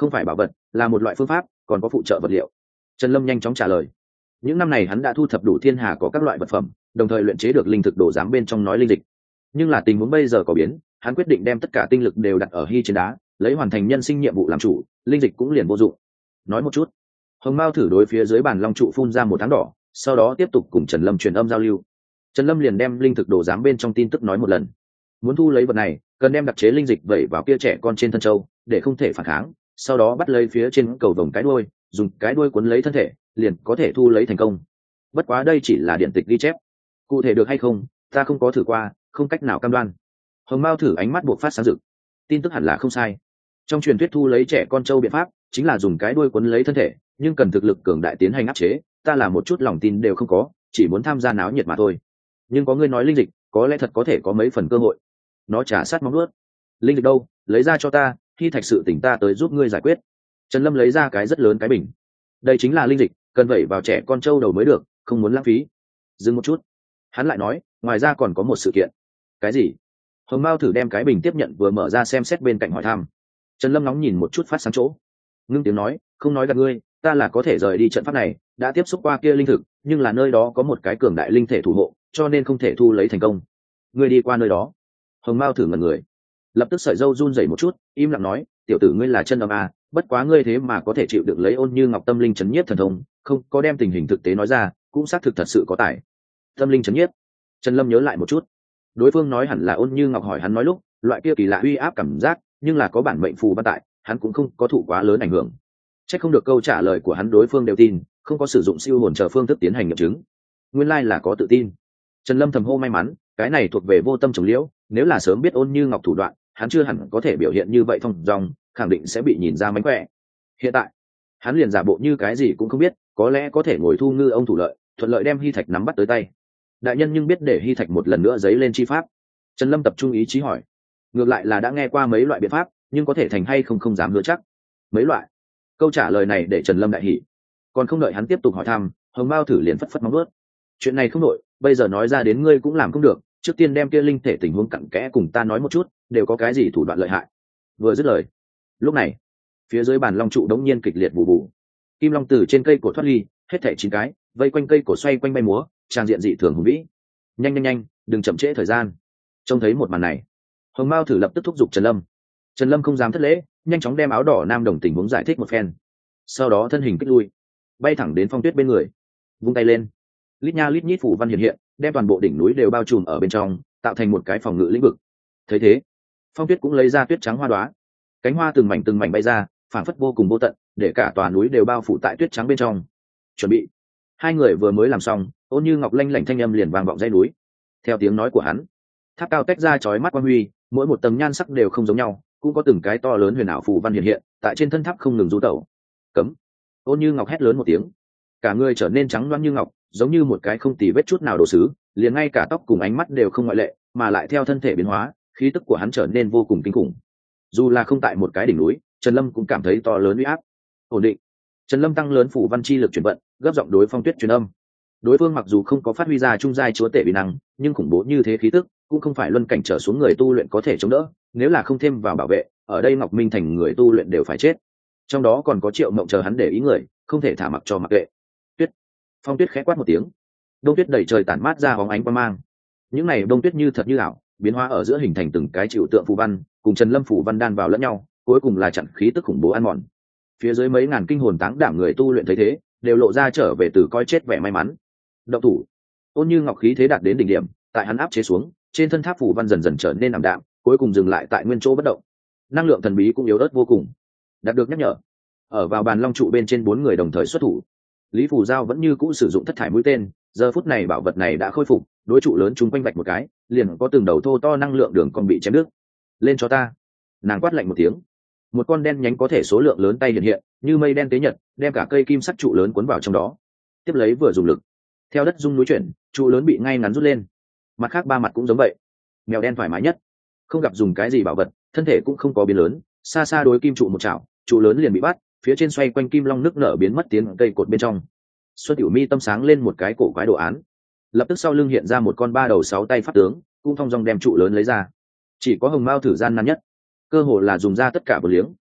không phải bảo vật, là một loại phương pháp, còn có phụ trợ vật liệu. Trần Lâm nhanh chóng trả lời. Những năm này hắn đã thu thập đủ thiên hà có các loại vật phẩm, đồng thời luyện chế được linh thực đồ giám bên trong nói linh dịch. Nhưng là tình huống bây giờ có biến, hắn quyết định đem tất cả tinh lực đều đặt ở hy trên đá, lấy hoàn thành nhân sinh nhiệm vụ làm chủ, linh dịch cũng liền vô dụng. Nói một chút. Hồng Mao thử đối phía dưới bàn long trụ phun ra một tháng đỏ, sau đó tiếp tục cùng Trần Lâm truyền âm giao lưu. Trần Lâm liền đem linh thực đồ giám bên trong tin tức nói một lần. Muốn thu lấy vật này, cần đem đặc chế linh dịch vẩy vào kia trẻ con trên thân châu, để không thể phản kháng, sau đó bắt lấy phía trên cầu vồng cái đuôi, dùng cái đuôi cuốn lấy thân thể, liền có thể thu lấy thành công. Bất quá đây chỉ là điện tịch ghi chép, cụ thể được hay không, ta không có thử qua, không cách nào cam đoan. Hồng Mao thử ánh mắt buộc phát sáng rực. Tin tức hẳn là không sai. Trong truyền thuyết thu lấy trẻ con trâu biện pháp chính là dùng cái đuôi cuốn lấy thân thể, nhưng cần thực lực cường đại tiến hành áp chế, ta là một chút lòng tin đều không có, chỉ muốn tham gia náo nhiệt mà thôi. Nhưng có người nói linh dịch, có lẽ thật có thể có mấy phần cơ hội. Nó trả sát móng nuốt. Linh dịch đâu, lấy ra cho ta, khi thạch sự tỉnh ta tới giúp ngươi giải quyết. Trần Lâm lấy ra cái rất lớn cái bình. Đây chính là linh dịch, cần vẩy vào trẻ con trâu đầu mới được, không muốn lãng phí. Dừng một chút, hắn lại nói, ngoài ra còn có một sự kiện. Cái gì? Hồng Mao thử đem cái bình tiếp nhận vừa mở ra xem xét bên cạnh hỏi thăm. Trần Lâm nóng nhìn một chút phát sáng chỗ, ngưng tiếng nói, không nói gạt ngươi, ta là có thể rời đi trận pháp này, đã tiếp xúc qua kia linh thực, nhưng là nơi đó có một cái cường đại linh thể thủ hộ, cho nên không thể thu lấy thành công. Ngươi đi qua nơi đó? Hồng Mao thử ngẩn người, lập tức sợi râu run rẩy một chút, im lặng nói, tiểu tử ngươi là chân âm à, bất quá ngươi thế mà có thể chịu được lấy Ôn Như Ngọc tâm linh chấn nhiếp thần thông, không có đem tình hình thực tế nói ra, cũng xác thực thật sự có tài. Tâm linh chấn nhiếp? Trần Lâm nhớ lại một chút, đối phương nói hẳn là Ôn Như Ngọc hỏi hắn nói lúc, loại kia kỳ lạ uy áp cảm giác, nhưng là có bản mệnh phù văn tại, hắn cũng không có thụ quá lớn ảnh hưởng. Chắc không được câu trả lời của hắn đối phương đều tin, không có sử dụng siêu hồn chờ phương thức tiến hành nghiệm chứng. Nguyên lai là có tự tin. Trần Lâm thầm hô may mắn, cái này thuộc về vô tâm trồng liễu, nếu là sớm biết Ôn Như Ngọc thủ đoạn, hắn chưa hẳn có thể biểu hiện như vậy thông dong, khẳng định sẽ bị nhìn ra mánh khỏe. Hiện tại, hắn liền giả bộ như cái gì cũng không biết, có lẽ có thể ngồi thu ngư ông thủ lợi, thuận lợi đem hy thạch nắm bắt tới tay. Đại nhân nhưng biết để hy thạch một lần nữa giấy lên chi pháp. Trần Lâm tập trung ý chí hỏi. Ngược lại là đã nghe qua mấy loại biện pháp, nhưng có thể thành hay không không dám hứa chắc. Mấy loại? Câu trả lời này để Trần Lâm đại hỉ. Còn không đợi hắn tiếp tục hỏi thăm, Hồng Mao thử liền phất phất móng vuốt. Chuyện này không nội, bây giờ nói ra đến ngươi cũng làm không được, trước tiên đem kia linh thể tình huống cặn kẽ cùng ta nói một chút, đều có cái gì thủ đoạn lợi hại. Vừa dứt lời, lúc này, phía dưới bàn long trụ đống nhiên kịch liệt bù bù. Kim long từ trên cây cổ thoát ly, hết thảy chín cái, vây quanh cây cổ xoay quanh bay múa, trang diện dị thường hùng vĩ. Nhanh nhanh nhanh, đừng chậm trễ thời gian. Trông thấy một màn này, Hồng Mao thử lập tức thúc giục Trần Lâm. Trần Lâm không dám thất lễ, nhanh chóng đem áo đỏ nam đồng tình huống giải thích một phen. Sau đó thân hình kích lui, bay thẳng đến Phong Tuyết bên người, vung tay lên, lít nha lít nhít phủ văn hiện hiện, đem toàn bộ đỉnh núi đều bao trùm ở bên trong, tạo thành một cái phòng ngự lĩnh vực. Thấy thế, Phong Tuyết cũng lấy ra tuyết trắng hoa đóa, cánh hoa từng mảnh từng mảnh bay ra, phảng phất vô cùng vô tận, để cả tòa núi đều bao phủ tại tuyết trắng bên trong. Chuẩn bị. Hai người vừa mới làm xong, Ôn Như Ngọc lanh lảnh thanh âm liền vang vọng dãy núi. Theo tiếng nói của hắn, tháp cao tách ra chói mắt quang huy, mỗi một tầng nhan sắc đều không giống nhau, cũng có từng cái to lớn huyền ảo phù văn hiện hiện, tại trên thân tháp không ngừng du tẩu. Cấm. Ôn Như Ngọc hét lớn một tiếng, cả người trở nên trắng loáng như ngọc, giống như một cái không tì vết chút nào đồ sứ, liền ngay cả tóc cùng ánh mắt đều không ngoại lệ, mà lại theo thân thể biến hóa, khí tức của hắn trở nên vô cùng kinh khủng. Dù là không tại một cái đỉnh núi, Trần Lâm cũng cảm thấy to lớn uy áp. Ổn định. Trần Lâm tăng lớn phủ văn chi lực chuyển vận, gấp giọng đối Phong Tuyết truyền âm. Đối phương mặc dù không có phát huy ra trung giai chúa tể uy năng, nhưng khủng bố như thế khí tức, cũng không phải luân cảnh trở xuống người tu luyện có thể chống đỡ, nếu là không thêm vào bảo vệ, ở đây Ngọc Minh thành người tu luyện đều phải chết. Trong đó còn có Triệu Mộng chờ hắn để ý người, không thể thả mặc cho mặc kệ. Tuyết. Phong Tuyết khẽ quát một tiếng, đông tuyết đầy trời tản mát ra bóng ánh quang mang. Những này đông tuyết như thật như ảo, biến hóa ở giữa hình thành từng cái chịu tượng phù văn, cùng Trần Lâm phù văn đan vào lẫn nhau, cuối cùng là chặn khí tức khủng bố ăn mòn. Phía dưới mấy ngàn kinh hồn táng đảm người tu luyện thấy thế, đều lộ ra trở về từ coi chết vẻ may mắn. Động thủ. Ôn Như Ngọc khí thế đạt đến đỉnh điểm, tại hắn áp chế xuống, trên thân tháp phù văn dần dần trở nên ảm đạm, cuối cùng dừng lại tại nguyên chỗ bất động. Năng lượng thần bí cũng yếu ớt vô cùng. Đạt được nhắc nhở, ở vào bàn long trụ bên trên bốn người đồng thời xuất thủ. Lý Phù Giao vẫn như cũ sử dụng thất thải mũi tên, giờ phút này bảo vật này đã khôi phục, đối trụ lớn chúng quanh vạch một cái, liền có từng đầu thô to năng lượng đường còn bị chém đứt. Lên cho ta. Nàng quát lạnh một tiếng. Một con đen nhánh có thể số lượng lớn tay hiện hiện, như mây đen tế nhật, đem cả cây kim sắc trụ lớn cuốn vào trong đó. Tiếp lấy vừa dùng lực, theo đất rung núi chuyển, trụ lớn bị ngay ngắn rút lên. Mặt khác ba mặt cũng giống vậy. Mèo đen thoải mái nhất, không gặp dùng cái gì bảo vật, thân thể cũng không có biến lớn, xa xa đối kim trụ một chảo, trụ lớn liền bị bắt, phía trên xoay quanh kim long nước nở biến mất tiến cây cột bên trong. Xuân Tiểu Mi tâm sáng lên một cái cổ quái đồ án, lập tức sau lưng hiện ra một con ba đầu sáu tay pháp tướng, cũng thong dong đem trụ lớn lấy ra. Chỉ có Hồng Mao thử gian nan nhất, cơ hồ là dùng ra tất cả bờ liếng,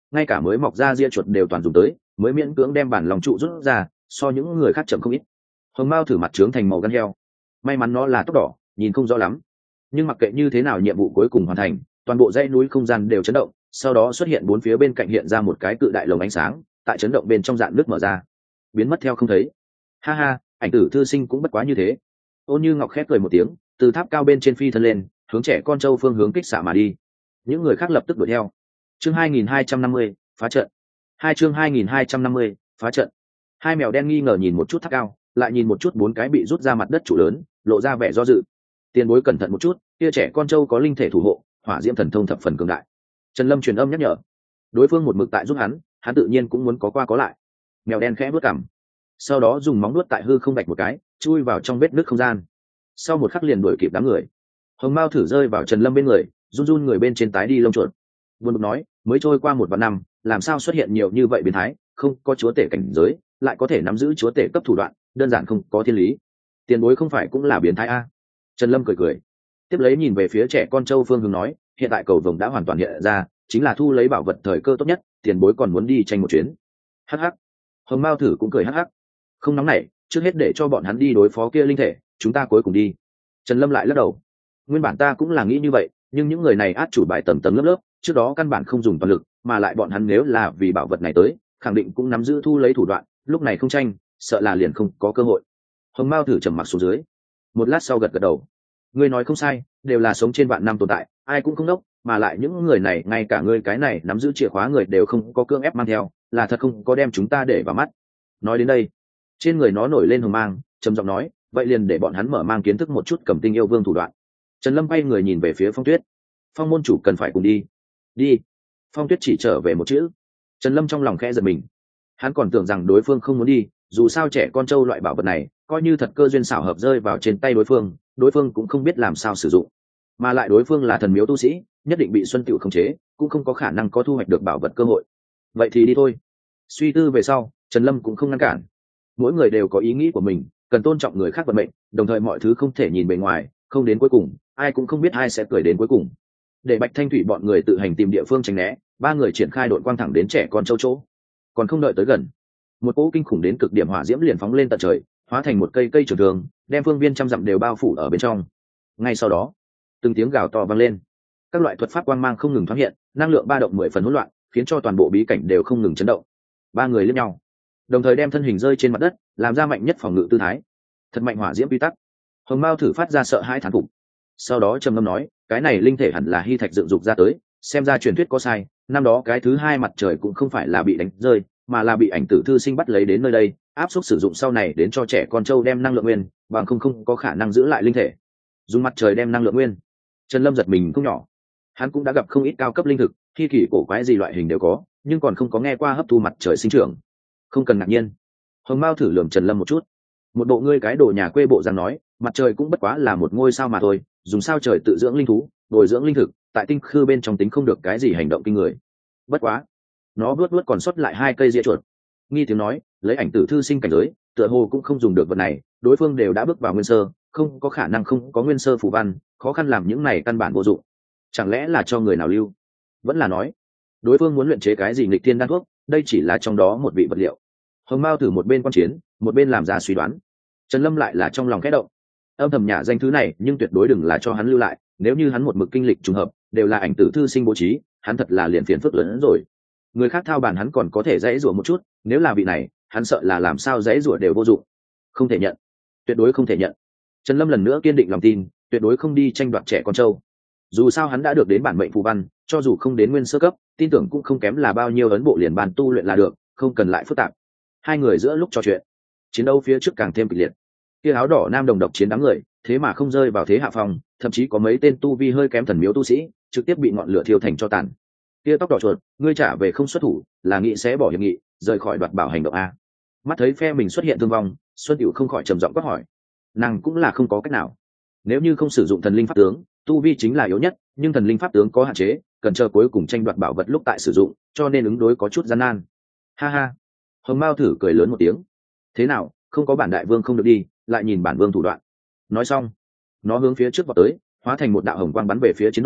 ngay cả mới mọc ra ria chuột đều toàn dùng tới, mới miễn cưỡng đem bản lòng trụ rút ra, so những người khác chậm không ít. Hồng Mao thử mặt trướng thành màu gan heo, may mắn nó là tóc đỏ, nhìn không rõ lắm, nhưng mặc kệ như thế nào nhiệm vụ cuối cùng hoàn thành, toàn bộ dãy núi không gian đều chấn động, sau đó xuất hiện bốn phía bên cạnh hiện ra một cái cự đại lồng ánh sáng, tại chấn động bên trong dạn nước mở ra, biến mất theo không thấy. Ha ha, ảnh tử thư sinh cũng bất quá như thế. Ôn Như Ngọc khép cười một tiếng, từ tháp cao bên trên phi thân lên, hướng trẻ con trâu phương hướng kích xạ mà đi. Những người khác lập tức đuổi theo. Chương hai nghìn hai trăm năm mươi, phá trận. Hai chương hai nghìn hai trăm năm mươi, phá trận. Hai mèo đen nghi ngờ nhìn một chút tháp cao, lại nhìn một chút bốn cái bị rút ra mặt đất trụ lớn, lộ ra vẻ do dự. Tiền bối cẩn thận một chút, kia trẻ con trâu có linh thể thủ hộ, hỏa diễm thần thông thập phần cường đại. Trần Lâm truyền âm nhắc nhở. Đối phương một mực tại giúp hắn, hắn tự nhiên cũng muốn có qua có lại. Mèo đen khẽ bước cằm, sau đó dùng móng nuốt tại hư không vạch một cái, chui vào trong vết nứt không gian. Sau một khắc liền đuổi kịp đám người. Hồng Mao thử rơi vào Trần Lâm bên người, run run người bên trên tái đi lông chuột. Buồn bực nói, mới trôi qua một vạn năm, làm sao xuất hiện nhiều như vậy biến thái, không có chúa tể cảnh giới, lại có thể nắm giữ chúa tể cấp thủ đoạn, đơn giản không có thiên lý. Tiền bối không phải cũng là biến thái a? Trần Lâm cười cười, tiếp lấy nhìn về phía trẻ con châu phương hướng nói, hiện tại cầu vồng đã hoàn toàn hiện ra, chính là thu lấy bảo vật thời cơ tốt nhất, tiền bối còn muốn đi tranh một chuyến. Hắc hắc. Hồng Mao thử cũng cười hắc hắc. Không nóng nảy, trước hết để cho bọn hắn đi đối phó kia linh thể, chúng ta cuối cùng đi. Trần Lâm lại lắc đầu. Nguyên bản ta cũng là nghĩ như vậy, nhưng những người này át chủ bài tầng tầng lớp lớp, trước đó căn bản không dùng toàn lực, mà lại bọn hắn nếu là vì bảo vật này tới, khẳng định cũng nắm giữ thu lấy thủ đoạn, lúc này không tranh, sợ là liền không có cơ hội. Hồng Mao thử trầm mặc xuống dưới, một lát sau gật gật đầu. Ngươi nói không sai, đều là sống trên vạn năm tồn tại, ai cũng không đốc, mà lại những người này ngay cả ngươi cái này nắm giữ chìa khóa người đều không có cưỡng ép mang theo, là thật không có đem chúng ta để vào mắt. Nói đến đây, trên người nó nổi lên hồng mang, trầm giọng nói, vậy liền để bọn hắn mở mang kiến thức một chút Cẩm Tinh yêu vương thủ đoạn. Trần Lâm bay người nhìn về phía Phong Tuyết. Phong môn chủ cần phải cùng đi. Đi. Phong Tuyết chỉ trở về một chữ. Trần Lâm trong lòng khẽ giật mình, hắn còn tưởng rằng đối phương không muốn đi, dù sao trẻ con trâu loại bảo vật này coi như thật cơ duyên xảo hợp rơi vào trên tay đối phương, đối phương cũng không biết làm sao sử dụng, mà lại đối phương là thần miếu tu sĩ, nhất định bị Xuân Tựu khống chế, cũng không có khả năng có thu hoạch được bảo vật cơ hội. Vậy thì đi thôi. Suy tư về sau, Trần Lâm cũng không ngăn cản. Mỗi người đều có ý nghĩ của mình, cần tôn trọng người khác vận mệnh, đồng thời mọi thứ không thể nhìn bề ngoài, không đến cuối cùng ai cũng không biết ai sẽ cười đến cuối cùng. Để Bạch Thanh Thủy bọn người tự hành tìm địa phương tránh né, ba người triển khai đội quang thẳng đến trẻ con châu chỗ. Còn không đợi tới gần, một cỗ kinh khủng đến cực điểm hỏa diễm liền phóng lên tận trời, hóa thành một cây cây trường thường, đem phương viên trăm dặm đều bao phủ ở bên trong. Ngay sau đó, từng tiếng gào to vang lên, các loại thuật pháp quang mang không ngừng thoáng hiện, năng lượng ba động mười phần hỗn loạn, khiến cho toàn bộ bí cảnh đều không ngừng chấn động. Ba người liếc nhau, đồng thời đem thân hình rơi trên mặt đất, làm ra mạnh nhất phòng ngự tư thái. Thật mạnh hỏa diễm quy tắc. Hồng Mao thử phát ra sợ hãi thán phục, sau đó trầm ngâm nói, cái này linh thể hẳn là hy thạch dựng dục ra tới, xem ra truyền thuyết có sai, năm đó cái thứ hai mặt trời cũng không phải là bị đánh rơi, mà là bị ảnh tử thư sinh bắt lấy đến nơi đây, áp suất sử dụng sau này đến cho trẻ con trâu đem năng lượng nguyên, bằng không không có khả năng giữ lại linh thể. Dùng mặt trời đem năng lượng nguyên. Trần Lâm giật mình không nhỏ, hắn cũng đã gặp không ít cao cấp linh thực, thi kỳ cổ quái gì loại hình đều có, nhưng còn không có nghe qua hấp thu mặt trời sinh trưởng. Không cần ngạc nhiên. Hồng Mao thử lườm Trần Lâm một chút, một bộ ngươi cái đồ nhà quê bộ dáng nói, mặt trời cũng bất quá là một ngôi sao mà thôi, dùng sao trời tự dưỡng linh thú, bồi dưỡng linh thực, tại tinh khư bên trong tính không được cái gì hành động kinh người. Bất quá, nó vớt vớt còn sót lại hai cây dĩa chuột. Nghi tiếng nói, lấy ảnh tử thư sinh cảnh giới, tựa hồ cũng không dùng được vật này, đối phương đều đã bước vào nguyên sơ, không có khả năng không có nguyên sơ phù văn, khó khăn làm những này căn bản vô dụng. Chẳng lẽ là cho người nào lưu? Vẫn là nói, đối phương muốn luyện chế cái gì nghịch thiên đan thuốc, đây chỉ là trong đó một vị vật liệu. Hồng Mao thử một bên quan chiến, một bên làm ra suy đoán. Trần Lâm lại là trong lòng khẽ động, âm thầm nhả danh thứ này, nhưng tuyệt đối đừng là cho hắn lưu lại, nếu như hắn một mực kinh lịch trùng hợp, đều là ảnh tử thư sinh bố trí, hắn thật là liền phiền phức lớn hơn rồi. Người khác thao bàn hắn còn có thể dãy rủa một chút, nếu là vị này, hắn sợ là làm sao dãy rủa đều vô dụng. Không thể nhận, tuyệt đối không thể nhận. Trần Lâm lần nữa kiên định lòng tin, tuyệt đối không đi tranh đoạt trẻ con trâu. Dù sao hắn đã được đến bản mệnh phù văn, cho dù không đến nguyên sơ cấp, tin tưởng cũng không kém là bao nhiêu ấn bộ liền bàn tu luyện là được, không cần lại phức tạp. Hai người giữa lúc trò chuyện, chiến đấu phía trước càng thêm kịch liệt. Kia áo đỏ nam đồng độc chiến đám người, thế mà không rơi vào thế hạ phong, thậm chí có mấy tên tu vi hơi kém thần miếu tu sĩ, trực tiếp bị ngọn lửa thiêu thành cho tàn. Kia tóc đỏ chuột, ngươi trả về không xuất thủ, là nghị sẽ bỏ hiệp nghị, rời khỏi đoạt bảo hành động a. Mắt thấy phe mình xuất hiện thương vong, Xuân Diệu không khỏi trầm giọng quát hỏi. Nàng cũng là không có cách nào. Nếu như không sử dụng thần linh pháp tướng, tu vi chính là yếu nhất, nhưng thần linh pháp tướng có hạn chế, cần chờ cuối cùng tranh đoạt bảo vật lúc tại sử dụng, cho nên ứng đối có chút gian nan. Ha ha. Hồng Mao thử cười lớn một tiếng. Thế nào, không có bản đại vương không được đi, lại nhìn bản vương thủ đoạn. Nói xong, nó hướng phía trước vọt tới, hóa thành một đạo hồng quang bắn về phía chiến đoàn,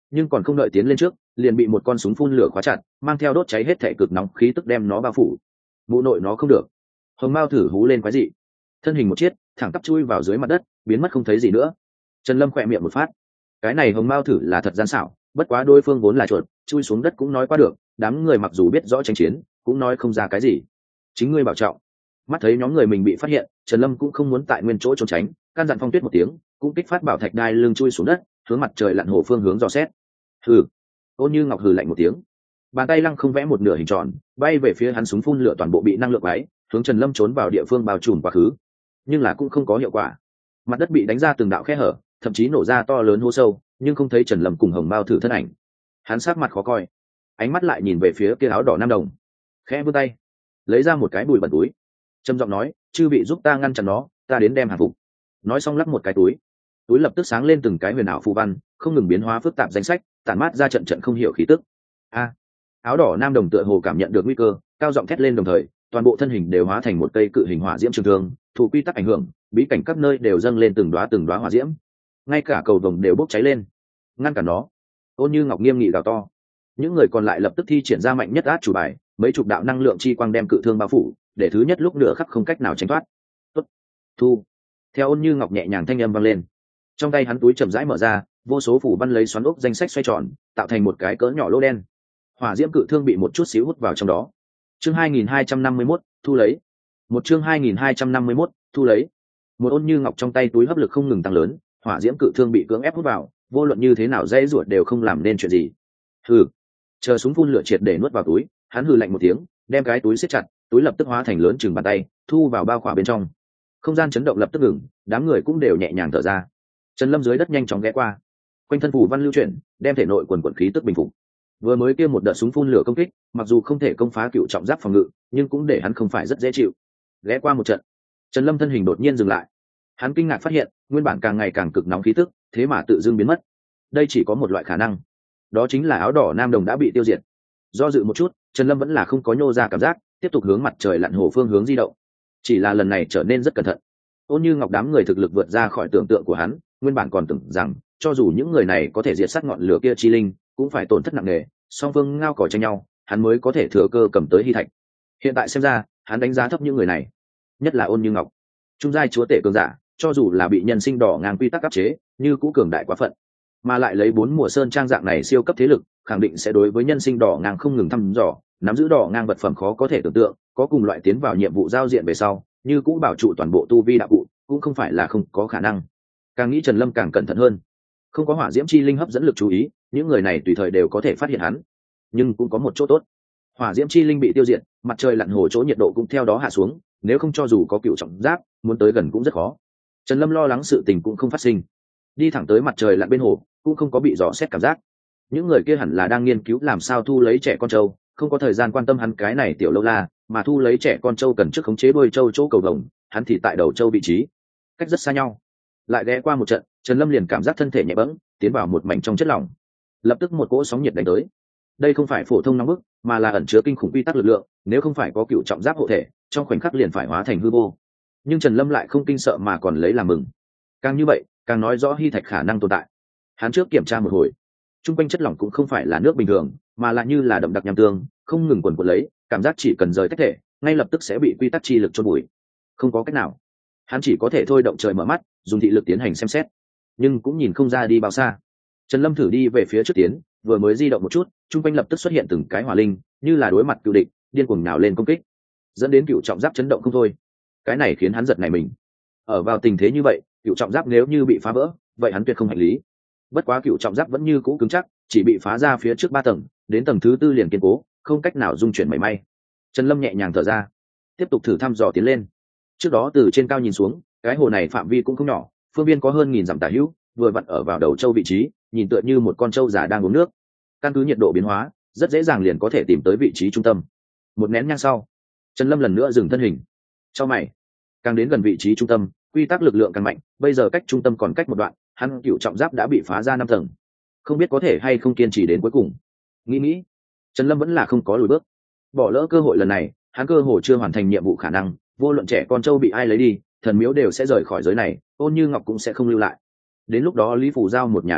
nhưng còn không đợi tiến lên trước liền bị một con súng phun lửa khóa chặt, mang theo đốt cháy hết thể cực nóng khí tức đem nó bao phủ. Mụ nội nó không được. Hồng Mao thử hú lên quái dị, thân hình một chiếc thẳng tắp chui vào dưới mặt đất, biến mất không thấy gì nữa. Trần Lâm khỏe miệng một phát, cái này Hồng Mao thử là thật gian xảo, bất quá đối phương vốn là chuột, chui xuống đất cũng nói qua được, đám người mặc dù biết rõ tranh chiến cũng nói không ra cái gì. Chính ngươi bảo trọng. Mắt thấy nhóm người mình bị phát hiện, Trần Lâm cũng không muốn tại nguyên chỗ trốn tránh, căn dặn Phong Tuyết một tiếng, cũng kích phát bảo thạch đai lưng chui xuống đất, hướng mặt trời lặn hồ phương hướng dò xét. Hừ. Ôn Như Ngọc hừ lạnh một tiếng, bàn tay lăng không vẽ một nửa hình tròn, bay về phía hắn, súng phun lửa toàn bộ bị năng lượng váy, hướng Trần Lâm trốn vào địa phương bao trùm quá khứ, nhưng là cũng không có hiệu quả. Mặt đất bị đánh ra từng đạo khe hở, thậm chí nổ ra to lớn hố sâu, nhưng không thấy Trần Lâm cùng Hồng Mao thử thân ảnh. Hắn sắc mặt khó coi, ánh mắt lại nhìn về phía kia áo đỏ nam đồng, khẽ vươn tay lấy ra một cái bùi bẩn túi, trầm giọng nói, chư vị giúp ta ngăn chặn nó, ta đến đem hàng phục. Nói xong lắc một cái túi, túi lập tức sáng lên từng cái huyền ảo phù văn, không ngừng biến hóa phức tạp danh sách, tản mát ra trận trận không hiểu khí tức. A, áo đỏ nam đồng tựa hồ cảm nhận được nguy cơ, cao giọng thét lên, đồng thời toàn bộ thân hình đều hóa thành một cây cự hình hỏa diễm trường thương, thủ quy tắc ảnh hưởng, bí cảnh các nơi đều dâng lên từng đóa từng đóa hỏa diễm, ngay cả cầu vồng đều bốc cháy lên. Ngăn cản nó. Ôn Như Ngọc nghiêm nghị gào to. Những người còn lại lập tức thi triển ra mạnh nhất át chủ bài, mấy chục đạo năng lượng chi quang đem cự thương bao phủ, để thứ nhất lúc nửa khắc không cách nào tránh thoát. Tốt, thu. Theo Ôn Như Ngọc nhẹ nhàng thanh âm vang lên, trong tay hắn túi chậm rãi mở ra, vô số phủ văn lấy xoắn ốc danh sách xoay tròn, tạo thành một cái cỡ nhỏ lỗ đen. Hỏa diễm cự thương bị một chút xíu hút vào trong đó. Chương hai nghìn hai trăm năm mươi mốt, thu lấy. Một chương hai nghìn hai trăm năm mươi mốt, thu lấy. Một Ôn Như Ngọc trong tay túi hấp lực không ngừng tăng lớn, hỏa diễm cự thương bị cưỡng ép hút vào, vô luận như thế nào dây ruột đều không làm nên chuyện gì. Hừ. Chờ súng phun lửa triệt để nuốt vào túi, hắn hừ lạnh một tiếng, đem cái túi siết chặt, túi lập tức hóa thành lớn chừng bàn tay, thu vào bao khỏa bên trong. Không gian chấn động lập tức ngừng, đám người cũng đều nhẹ nhàng thở ra. Trần Lâm dưới đất nhanh chóng ghé qua, quanh thân phù văn lưu chuyển, đem thể nội quần quần khí tức bình phục. Vừa mới kia một đợt súng phun lửa công kích, mặc dù không thể công phá cựu trọng giáp phòng ngự, nhưng cũng để hắn không phải rất dễ chịu. Ghé qua một trận, Trần Lâm thân hình đột nhiên dừng lại. Hắn kinh ngạc phát hiện, nguyên bản càng ngày càng cực nóng khí tức, thế mà tự dưng biến mất. Đây chỉ có một loại khả năng, đó chính là áo đỏ nam đồng đã bị tiêu diệt. Do dự một chút, Trần Lâm vẫn là không có nhô ra cảm giác, tiếp tục hướng mặt trời lặn hồ phương hướng di động. Chỉ là lần này trở nên rất cẩn thận. Ôn Như Ngọc đám người thực lực vượt ra khỏi tưởng tượng của hắn, nguyên bản còn tưởng rằng cho dù những người này có thể diệt sát ngọn lửa kia chi linh, cũng phải tổn thất nặng nề, song phương ngao cỏ tranh nhau, hắn mới có thể thừa cơ cầm tới hy thạch. Hiện tại xem ra, hắn đánh giá thấp những người này, nhất là Ôn Như Ngọc, trung giai chúa tể cường giả, cho dù là bị nhân sinh đỏ ngang quy tắc áp chế, như cũ cường đại quá phận, mà lại lấy bốn mùa sơn trang dạng này siêu cấp thế lực, khẳng định sẽ đối với nhân sinh đỏ ngang không ngừng thăm dò, nắm giữ đỏ ngang vật phẩm khó có thể tưởng tượng, có cùng loại tiến vào nhiệm vụ giao diện về sau, như cũ bảo trụ toàn bộ tu vi đạo cụ, cũng không phải là không có khả năng. Càng nghĩ Trần Lâm càng cẩn thận hơn, không có hỏa diễm chi linh hấp dẫn lực chú ý, những người này tùy thời đều có thể phát hiện hắn. Nhưng cũng có một chỗ tốt, hỏa diễm chi linh bị tiêu diệt, mặt trời lặn hồ chỗ nhiệt độ cũng theo đó hạ xuống, nếu không cho dù có cựu trọng giáp, muốn tới gần cũng rất khó. Trần Lâm lo lắng sự tình cũng không phát sinh, đi thẳng tới mặt trời lặn bên hồ, cũng không có bị dò xét cảm giác. Những người kia hẳn là đang nghiên cứu làm sao thu lấy trẻ con trâu, không có thời gian quan tâm hắn cái này tiểu lâu la, mà thu lấy trẻ con trâu cần trước khống chế đuôi trâu chỗ cầu vồng, hắn thì tại đầu trâu vị trí, cách rất xa nhau. Lại ghé qua một trận, Trần Lâm liền cảm giác thân thể nhẹ bẫng, tiến vào một mảnh trong chất lỏng. Lập tức một cỗ sóng nhiệt đánh tới. Đây không phải phổ thông nóng bức, mà là ẩn chứa kinh khủng quy tắc lực lượng, nếu không phải có cựu trọng giáp hộ thể, trong khoảnh khắc liền phải hóa thành hư vô. Nhưng Trần Lâm lại không kinh sợ mà còn lấy làm mừng. Càng như vậy, càng nói rõ hy thạch khả năng tồn tại. Hắn trước kiểm tra một hồi, trung quanh chất lỏng cũng không phải là nước bình thường, mà là như là đậm đặc nham tương, không ngừng quần quật lấy, cảm giác chỉ cần rời tách thể, ngay lập tức sẽ bị quy tắc chi lực chôn bụi. Không có cách nào, hắn chỉ có thể thôi động trời mở mắt, dùng thị lực tiến hành xem xét, nhưng cũng nhìn không ra đi bao xa. Trần Lâm thử đi về phía trước tiến, vừa mới di động một chút, trung quanh lập tức xuất hiện từng cái hỏa linh, như là đối mặt cựu địch, điên cuồng nhào lên công kích, dẫn đến cựu trọng giáp chấn động không thôi. Cái này khiến hắn giật nảy mình. Ở vào tình thế như vậy, cựu trọng giáp nếu như bị phá vỡ, vậy hắn tuyệt không hành lý. Bất quá cựu trọng giáp vẫn như cũ cứng chắc, chỉ bị phá ra phía trước ba tầng, đến tầng thứ tư liền kiên cố, không cách nào dung chuyển mảy may. Trần Lâm nhẹ nhàng thở ra, tiếp tục thử thăm dò tiến lên. Trước đó từ trên cao nhìn xuống, cái hồ này phạm vi cũng không nhỏ, phương viên có hơn nghìn dặm tả hữu, vừa vặn ở vào đầu châu vị trí, nhìn tựa như một con trâu già đang uống nước. Căn cứ nhiệt độ biến hóa, rất dễ dàng liền có thể tìm tới vị trí trung tâm. Một nén nhang sau, Trần Lâm lần nữa dừng thân hình. Cho mày, càng đến gần vị trí trung tâm, quy tắc lực lượng càng mạnh, bây giờ cách trung tâm còn cách một đoạn, hắn cựu trọng giáp đã bị phá ra năm tầng, không biết có thể hay không kiên trì đến cuối cùng. Nghĩ nghĩ, Trần Lâm vẫn là không có lùi bước. Bỏ lỡ cơ hội lần này, hắn cơ hồ chưa hoàn thành nhiệm vụ khả năng, vô luận trẻ con trâu bị ai lấy đi, thần miếu đều sẽ rời khỏi giới này, Ôn Như Ngọc cũng sẽ không lưu lại. Đến lúc đó Lý Phủ Giao một nhà độc đại,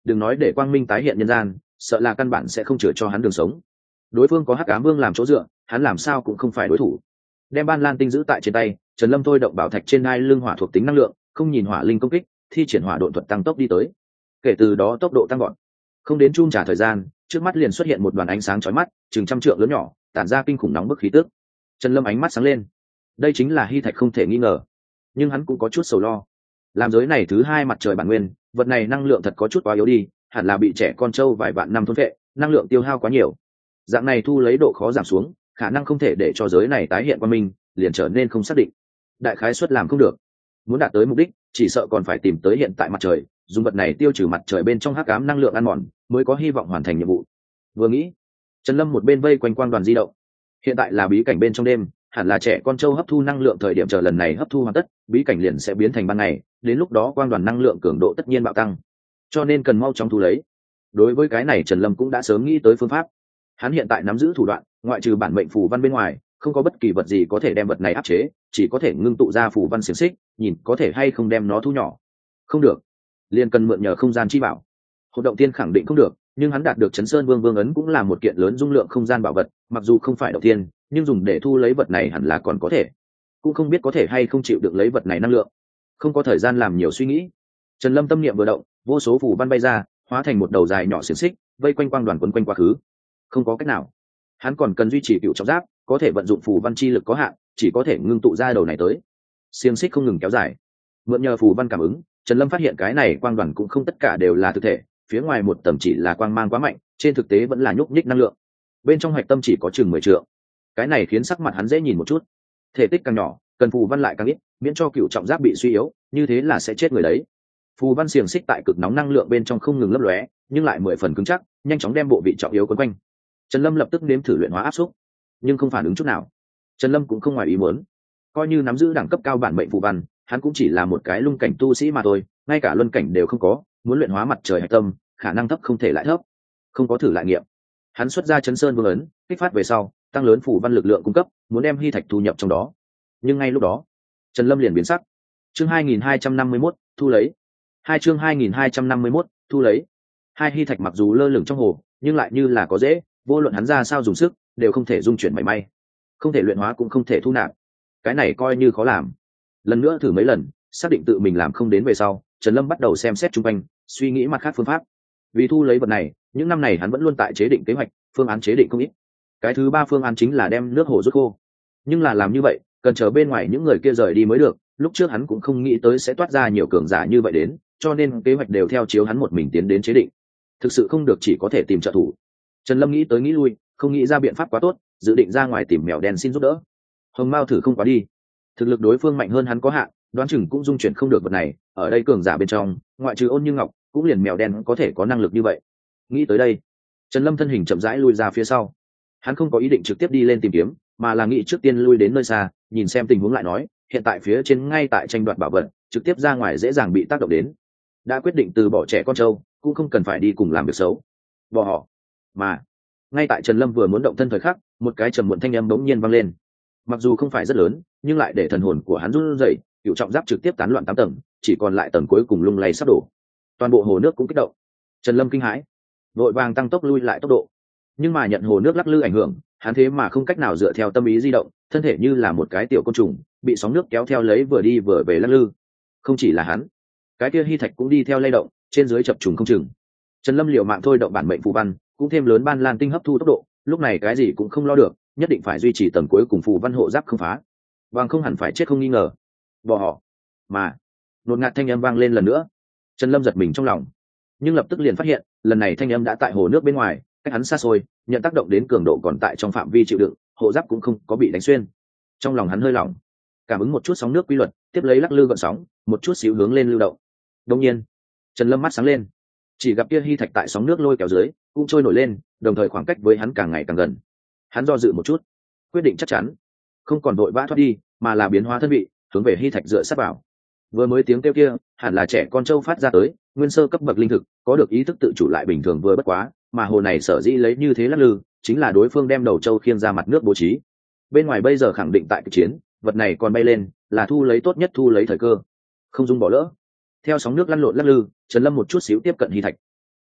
đừng nói để quang minh tái hiện nhân gian, sợ là căn bản sẽ không chừa cho hắn đường sống. Đối phương có hắc ám vương làm chỗ dựa, hắn làm sao cũng không phải đối thủ. Đem ban lan tinh giữ tại trên tay, Trần Lâm thôi động bảo thạch trên ngai lưng hỏa thuộc tính năng lượng, không nhìn hỏa linh công kích, thi triển hỏa độn thuật tăng tốc đi tới. Kể từ đó tốc độ tăng gọn, không đến chung trả thời gian, trước mắt liền xuất hiện một đoàn ánh sáng chói mắt, chừng trăm trượng lớn nhỏ, tản ra kinh khủng nóng bức khí tức. Trần Lâm ánh mắt sáng lên, đây chính là hy thạch không thể nghi ngờ, nhưng hắn cũng có chút sầu lo. Làm giới này thứ hai mặt trời bản nguyên, vật này năng lượng thật có chút quá yếu đi, hẳn là bị trẻ con trâu vài vạn năm thôn phệ, năng lượng tiêu hao quá nhiều. Dạng này thu lấy độ khó giảm xuống, khả năng không thể để cho giới này tái hiện qua mình, liền trở nên không xác định. Đại khái suất làm không được. Muốn đạt tới mục đích, chỉ sợ còn phải tìm tới hiện tại mặt trời, dùng vật này tiêu trừ mặt trời bên trong hắc ám năng lượng ăn mòn, mới có hy vọng hoàn thành nhiệm vụ. Vừa nghĩ, Trần Lâm một bên vây quanh quang đoàn di động. Hiện tại là bí cảnh bên trong đêm, hẳn là trẻ con trâu hấp thu năng lượng thời điểm, chờ lần này hấp thu hoàn tất, bí cảnh liền sẽ biến thành ban ngày, đến lúc đó quang đoàn năng lượng cường độ tất nhiên bạo tăng, cho nên cần mau chóng thu lấy. Đối với cái này Trần Lâm cũng đã sớm nghĩ tới phương pháp. Hắn hiện tại nắm giữ thủ đoạn, ngoại trừ bản mệnh phù văn bên ngoài, không có bất kỳ vật gì có thể đem vật này áp chế, chỉ có thể ngưng tụ ra phù văn xiềng xích, nhìn có thể hay không đem nó thu nhỏ. Không được, liền cần mượn nhờ không gian chi bảo. Hồn động tiên khẳng định không được, nhưng hắn đạt được Chấn Sơn Vương Vương ấn cũng là một kiện lớn dung lượng không gian bảo vật, mặc dù không phải động tiên, nhưng dùng để thu lấy vật này hẳn là còn có thể. Cũng không biết có thể hay không chịu được lấy vật này năng lượng. Không có thời gian làm nhiều suy nghĩ, Trần Lâm tâm niệm vừa động, vô số phù văn bay ra, hóa thành một đầu dài nhỏ xiềng xích, vây quanh quang đoàn quấn quanh quá khứ. Không có cách nào, hắn còn cần duy trì cựu trọng giáp, có thể vận dụng phù văn chi lực có hạn, chỉ có thể ngưng tụ ra đầu này tới. Xiềng xích không ngừng kéo dài, mượn nhờ phù văn cảm ứng, Trần Lâm phát hiện cái này quang đoàn cũng không tất cả đều là thực thể, phía ngoài một tầng chỉ là quang mang quá mạnh, trên thực tế vẫn là nhúc nhích năng lượng. Bên trong hạch tâm chỉ có chừng mười trượng. Cái này khiến sắc mặt hắn dễ nhìn một chút. Thể tích càng nhỏ, cần phù văn lại càng ít, miễn cho cựu trọng giáp bị suy yếu, như thế là sẽ chết người đấy. Phù văn xiềng xích tại cực nóng năng lượng bên trong không ngừng lấp lóe, nhưng lại mười phần cứng chắc, nhanh chóng đem bộ vị trọng yếu quấn quanh. Trần Lâm lập tức nếm thử luyện hóa áp xúc, nhưng không phản ứng chút nào. Trần Lâm cũng không ngoài ý muốn, coi như nắm giữ đẳng cấp cao bản mệnh phù văn, hắn cũng chỉ là một cái lung cảnh tu sĩ mà thôi, ngay cả luân cảnh đều không có, muốn luyện hóa mặt trời hạch tâm, khả năng thấp không thể lại thấp. Không có thử lại nghiệm, hắn xuất ra Chấn Sơn Vương ấn, kích phát về sau, tăng lớn phù văn lực lượng cung cấp, muốn đem hy thạch thu nhập trong đó. Nhưng ngay lúc đó, Trần Lâm liền biến sắc. Chương hai nghìn hai trăm năm mươi mốt, thu lấy. Hai chương hai nghìn hai trăm năm mươi mốt, thu lấy. Hai hy thạch mặc dù lơ lửng trong hồ, nhưng lại như là có dễ, vô luận hắn ra sao dùng sức, đều không thể dung chuyển mảy may. Không thể luyện hóa cũng không thể thu nạp. Cái này coi như khó làm. Lần nữa thử mấy lần, xác định tự mình làm không đến về sau, Trần Lâm bắt đầu xem xét xung quanh, suy nghĩ mặt khác phương pháp. Vì thu lấy vật này, những năm này hắn vẫn luôn tại chế định kế hoạch, phương án chế định không ít. Cái thứ ba phương án chính là đem nước hồ rút khô. Nhưng là làm như vậy, cần chờ bên ngoài những người kia rời đi mới được, lúc trước hắn cũng không nghĩ tới sẽ toát ra nhiều cường giả như vậy đến, cho nên kế hoạch đều theo chiếu hắn một mình tiến đến chế định. Thực sự không được chỉ có thể tìm trợ thủ. Trần Lâm nghĩ tới nghĩ lui, không nghĩ ra biện pháp quá tốt, dự định ra ngoài tìm mèo đen xin giúp đỡ. Hồng Mao thử không quá đi, thực lực đối phương mạnh hơn hắn có hạn, đoán chừng cũng dung chuyển không được vật này, ở đây cường giả bên trong, ngoại trừ Ôn Như Ngọc, cũng liền mèo đen có thể có năng lực như vậy. Nghĩ tới đây, Trần Lâm thân hình chậm rãi lui ra phía sau. Hắn không có ý định trực tiếp đi lên tìm kiếm, mà là nghĩ trước tiên lui đến nơi xa, nhìn xem tình huống lại nói, hiện tại phía trên ngay tại tranh đoạt bảo vật, trực tiếp ra ngoài dễ dàng bị tác động đến. Đã quyết định từ bỏ trẻ con trâu, cũng không cần phải đi cùng làm việc xấu. Bỏ họ. Mà, ngay tại Trần Lâm vừa muốn động thân thời khắc, một cái trầm muộn thanh âm bỗng nhiên vang lên. Mặc dù không phải rất lớn, nhưng lại để thần hồn của hắn run rẩy, cựu trọng giáp trực tiếp tán loạn tám tầng, chỉ còn lại tầng cuối cùng lung lay sắp đổ. Toàn bộ hồ nước cũng kích động. Trần Lâm kinh hãi, vội vàng tăng tốc lui lại tốc độ. Nhưng mà nhận hồ nước lắc lư ảnh hưởng, hắn thế mà không cách nào dựa theo tâm ý di động, thân thể như là một cái tiểu côn trùng, bị sóng nước kéo theo lấy vừa đi vừa về lắc lư. Không chỉ là hắn, cái kia hy thạch cũng đi theo lay động, trên dưới chập trùng không chừng. Trần Lâm liều mạng thôi động bản mệnh phù văn, cũng thêm lớn ban lan tinh hấp thu tốc độ, lúc này cái gì cũng không lo được, nhất định phải duy trì tầng cuối cùng phù văn hộ giáp không phá, bằng không hẳn phải chết không nghi ngờ. Bỏ họ. Mà, đột ngạt thanh âm vang lên lần nữa. Trần Lâm giật mình trong lòng, nhưng lập tức liền phát hiện, lần này thanh âm đã tại hồ nước bên ngoài, cách hắn xa xôi, nhận tác động đến cường độ còn tại trong phạm vi chịu đựng, hộ giáp cũng không có bị đánh xuyên. Trong lòng hắn hơi lỏng, cảm ứng một chút sóng nước quy luật, tiếp lấy lắc lư gợn sóng, một chút xíu hướng lên lưu động. Đương nhiên, Trần Lâm mắt sáng lên, chỉ gặp kia hy thạch tại sóng nước lôi kéo dưới, cũng trôi nổi lên, đồng thời khoảng cách với hắn càng ngày càng gần. Hắn do dự một chút, quyết định chắc chắn, không còn vội vã thoát đi, mà là biến hóa thân vị, hướng về hy thạch dựa sát vào. Vừa mới tiếng kêu kia, hẳn là trẻ con trâu phát ra tới, nguyên sơ cấp bậc linh thực, có được ý thức tự chủ lại bình thường vừa bất quá, mà hồ này sở dĩ lấy như thế lắc lư, chính là đối phương đem đầu trâu khiêng ra mặt nước bố trí. Bên ngoài bây giờ khẳng định tại cuộc chiến, vật này còn bay lên, là thu lấy tốt nhất, thu lấy thời cơ, không dung bỏ lỡ. Theo sóng nước lăn lộn lắc lư, Trần Lâm một chút xíu tiếp cận hy thạch.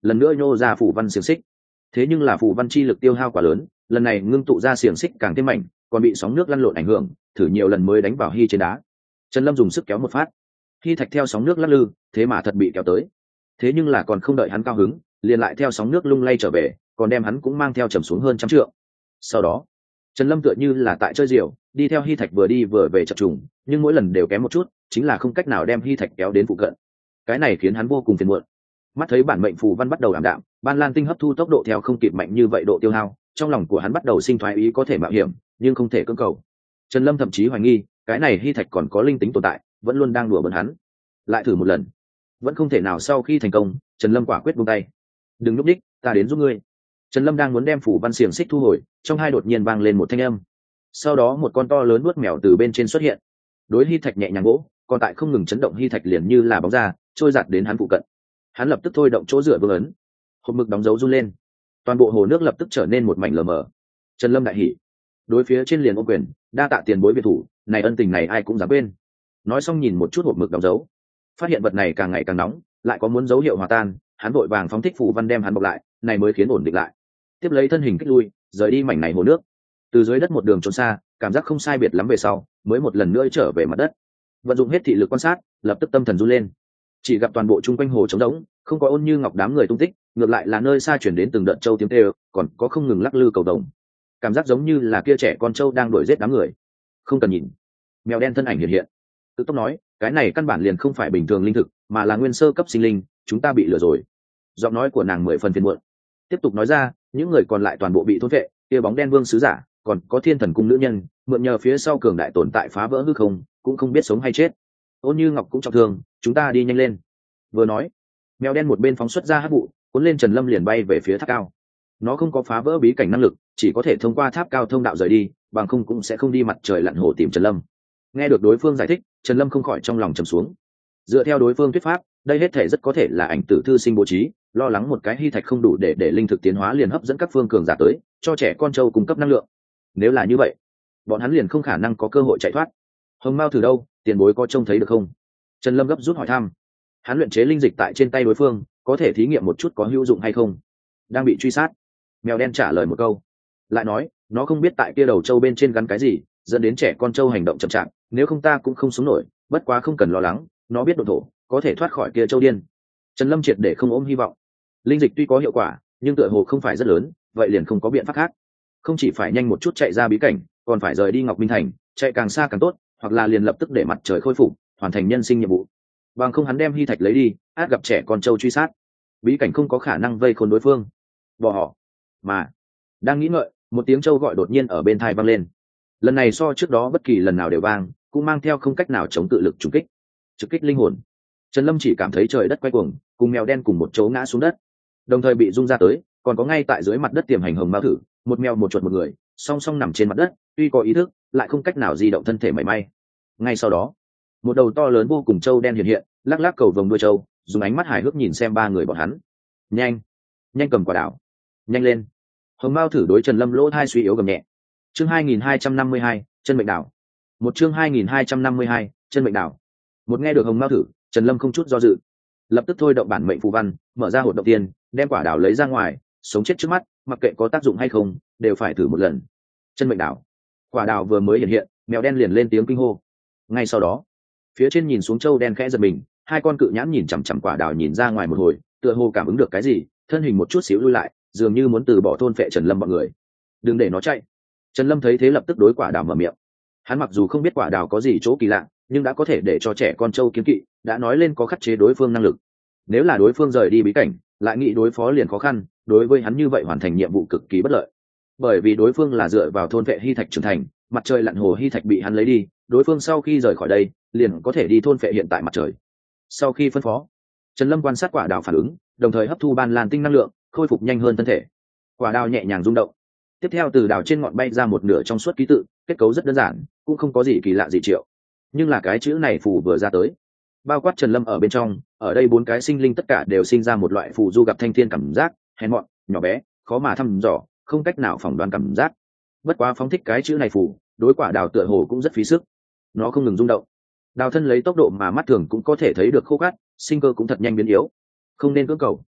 lần nữa nhô ra phù văn xiềng xích. Thế nhưng là phù văn chi lực tiêu hao quá lớn, lần này ngưng tụ ra xiềng xích càng thêm mạnh, còn bị sóng nước lăn lộn ảnh hưởng, thử nhiều lần mới đánh vào hy trên đá. Trần Lâm dùng sức kéo một phát, hy thạch theo sóng nước lắc lư, thế mà thật bị kéo tới. Thế nhưng là còn không đợi hắn cao hứng, liền lại theo sóng nước lung lay trở về, còn đem hắn cũng mang theo trầm xuống hơn trăm trượng. Sau đó, Trần Lâm tựa như là tại chơi diều, đi theo hy thạch vừa đi vừa về chập trùng, nhưng mỗi lần đều kém một chút, chính là không cách nào đem hy thạch kéo đến phụ cận. Cái này khiến hắn vô cùng phiền muộn. Mắt thấy bản mệnh phù văn bắt đầu ảm đạm, ban lan tinh hấp thu tốc độ theo không kịp mạnh như vậy độ tiêu hao, trong lòng của hắn bắt đầu sinh thoái ý có thể mạo hiểm, nhưng không thể cưỡng cầu. Trần Lâm thậm chí hoài nghi, cái này hy thạch còn có linh tính tồn tại, vẫn luôn đang đùa bỡn hắn. Lại thử một lần, vẫn không thể nào. Sau khi thành công, Trần Lâm quả quyết buông tay. Đừng núp đích, ta đến giúp ngươi. Trần Lâm đang muốn đem phủ văn xiềng xích thu hồi, trong hai đột nhiên vang lên một thanh âm. Sau đó một con to lớn nuốt mèo từ bên trên xuất hiện, đối hy thạch nhẹ nhàng gỗ, còn tại không ngừng chấn động hy thạch liền như là bóng ra, trôi giạt đến hắn phụ cận. Hắn lập tức thôi động chỗ dựa vương ấn, hộp mực đóng dấu run lên, toàn bộ hồ nước lập tức trở nên một mảnh lờ mờ. Trần Lâm đại hỉ, đối phía trên liền ôm quyền, đa tạ tiền bối biệt thủ, này ân tình này ai cũng dám quên. Nói xong nhìn một chút hộp mực đóng dấu, phát hiện vật này càng ngày càng nóng, lại có muốn dấu hiệu hòa tan, hắn vội vàng phóng thích phù văn đem hắn bọc lại, này mới khiến ổn định lại. Tiếp lấy thân hình kích lui, rời đi mảnh này hồ nước. Từ dưới đất một đường trốn xa, cảm giác không sai biệt lắm về sau, mới một lần nữa trở về mặt đất. Vận dụng hết thị lực quan sát, lập tức tâm thần run lên. Chỉ gặp toàn bộ chung quanh hồ trống rỗng, không có Ôn Như Ngọc đám người tung tích, ngược lại là nơi xa chuyển đến từng đợt châu tiếng kêu, còn có không ngừng lắc lư cầu đồng. Cảm giác giống như là kia trẻ con trâu đang đuổi giết đám người. Không cần nhìn, mèo đen thân ảnh hiện hiện. Tự tốc nói, cái này căn bản liền không phải bình thường linh thực, mà là nguyên sơ cấp sinh linh, chúng ta bị lừa rồi. Giọng nói của nàng mười phần phiền muộn. Tiếp tục nói ra, những người còn lại toàn bộ bị thôn vệ, kia bóng đen vương sứ giả, còn có thiên thần cung nữ nhân, mượn nhờ phía sau cường đại tồn tại phá vỡ hư không, cũng không biết sống hay chết. Ôn Như Ngọc cũng trọng thương, chúng ta đi nhanh lên. Vừa nói, mèo đen một bên phóng xuất ra hắc vụ, cuốn lên Trần Lâm liền bay về phía tháp cao. Nó không có phá vỡ bí cảnh năng lực, chỉ có thể thông qua tháp cao thông đạo rời đi, bằng không cũng sẽ không đi mặt trời lặn hồ tìm Trần Lâm. Nghe được đối phương giải thích, Trần Lâm không khỏi trong lòng trầm xuống. Dựa theo đối phương thuyết pháp, đây hết thể rất có thể là ảnh tử thư sinh bố trí, lo lắng một cái hy thạch không đủ để để linh thực tiến hóa liền hấp dẫn các phương cường giả tới, cho trẻ con trâu cung cấp năng lượng. Nếu là như vậy, bọn hắn liền không khả năng có cơ hội chạy thoát. Hồng Mao thử đâu, tiền bối có trông thấy được không? Trần Lâm gấp rút hỏi thăm. Hắn luyện chế linh dịch tại trên tay đối phương, có thể thí nghiệm một chút có hữu dụng hay không. Đang bị truy sát. Mèo đen trả lời một câu, lại nói, nó không biết tại kia đầu trâu bên trên gắn cái gì, dẫn đến trẻ con trâu hành động chậm chạp, nếu không ta cũng không sống nổi, bất quá không cần lo lắng, nó biết độ thổ, có thể thoát khỏi kia trâu điên. Trần Lâm triệt để không ôm hy vọng. Linh dịch tuy có hiệu quả, nhưng tựa hồ không phải rất lớn, vậy liền không có biện pháp khác. Không chỉ phải nhanh một chút chạy ra bí cảnh, còn phải rời đi Ngọc Minh Thành, chạy càng xa càng tốt, hoặc là liền lập tức để mặt trời khôi phục, hoàn thành nhân sinh nhiệm vụ. Bằng không hắn đem hy thạch lấy đi, át gặp trẻ con trâu truy sát, bí cảnh không có khả năng vây khốn đối phương. Bỏ họ. Mà đang nghĩ ngợi, một tiếng trâu gọi đột nhiên ở bên tai vang lên. Lần này so trước đó bất kỳ lần nào đều vang, cũng mang theo không cách nào chống cự lực trùng kích, trực kích linh hồn. Trần Lâm chỉ cảm thấy trời đất quay cuồng, cùng mèo đen cùng một chỗ ngã xuống đất, đồng thời bị rung ra tới, còn có ngay tại dưới mặt đất tiềm hành Hồng Mao thử, một mèo một chuột một người, song song nằm trên mặt đất, tuy có ý thức, lại không cách nào di động thân thể mảy may. Ngay sau đó, một đầu to lớn vô cùng trâu đen hiện hiện, lắc lắc cầu vồng đuôi trâu, dùng ánh mắt hài hước nhìn xem ba người bọn hắn. Nhanh, nhanh cầm quả đảo, nhanh lên. Hồng Mao thử đối Trần Lâm lỗ thai suy yếu gầm nhẹ. Chương hai nghìn hai trăm năm mươi hai, chân mệnh đảo. Một chương hai nghìn hai trăm năm mươi hai, chân mệnh đảo. Một nghe được Hồng Mao thử, Trần Lâm không chút do dự, lập tức thôi động bản mệnh phù văn, mở ra hột động tiên, đem quả đảo lấy ra ngoài, sống chết trước mắt, mặc kệ có tác dụng hay không, đều phải thử một lần. Chân mệnh đảo. Quả đảo vừa mới hiện hiện, mèo đen liền lên tiếng kinh hô. Ngay sau đó, phía trên nhìn xuống trâu đen khẽ giật mình, hai con cự nhãn nhìn chằm chằm quả đảo nhìn ra ngoài một hồi, tựa hồ cảm ứng được cái gì, thân hình một chút xíu lui lại, dường như muốn từ bỏ thôn phệ Trần Lâm bọn người. Đừng để nó chạy. Trần Lâm thấy thế lập tức đối quả đảo mở miệng. Hắn mặc dù không biết quả đảo có gì chỗ kỳ lạ, nhưng đã có thể để cho trẻ con trâu kiếm kỵ, đã nói lên có khắc chế đối phương năng lực. Nếu là đối phương rời đi bí cảnh, lại nghĩ đối phó liền khó khăn, đối với hắn như vậy hoàn thành nhiệm vụ cực kỳ bất lợi. Bởi vì đối phương là dựa vào thôn vệ hy thạch trưởng thành, mặt trời lặn hồ hy thạch bị hắn lấy đi, đối phương sau khi rời khỏi đây, liền có thể đi thôn vệ hiện tại mặt trời. Sau khi phân phó, Trần Lâm quan sát quả đào phản ứng, đồng thời hấp thu ban lan tinh năng lượng, khôi phục nhanh hơn thân thể. Quả đào nhẹ nhàng rung động. Tiếp theo từ đào trên ngọn bay ra một nửa trong suốt ký tự, kết cấu rất đơn giản, cũng không có gì kỳ lạ gì triệu. Nhưng là cái chữ này phù vừa ra tới, bao quát Trần Lâm ở bên trong, ở đây bốn cái sinh linh tất cả đều sinh ra một loại phù du gặp thanh thiên cảm giác, hèn mọn, nhỏ bé, khó mà thăm dò, không cách nào phỏng đoán cảm giác. Bất quá phóng thích cái chữ này phù, đối quả đào tựa hồ cũng rất phí sức. Nó không ngừng rung động. Đào thân lấy tốc độ mà mắt thường cũng có thể thấy được khô cát, sinh cơ cũng thật nhanh biến yếu. Không nên cưỡng cầu.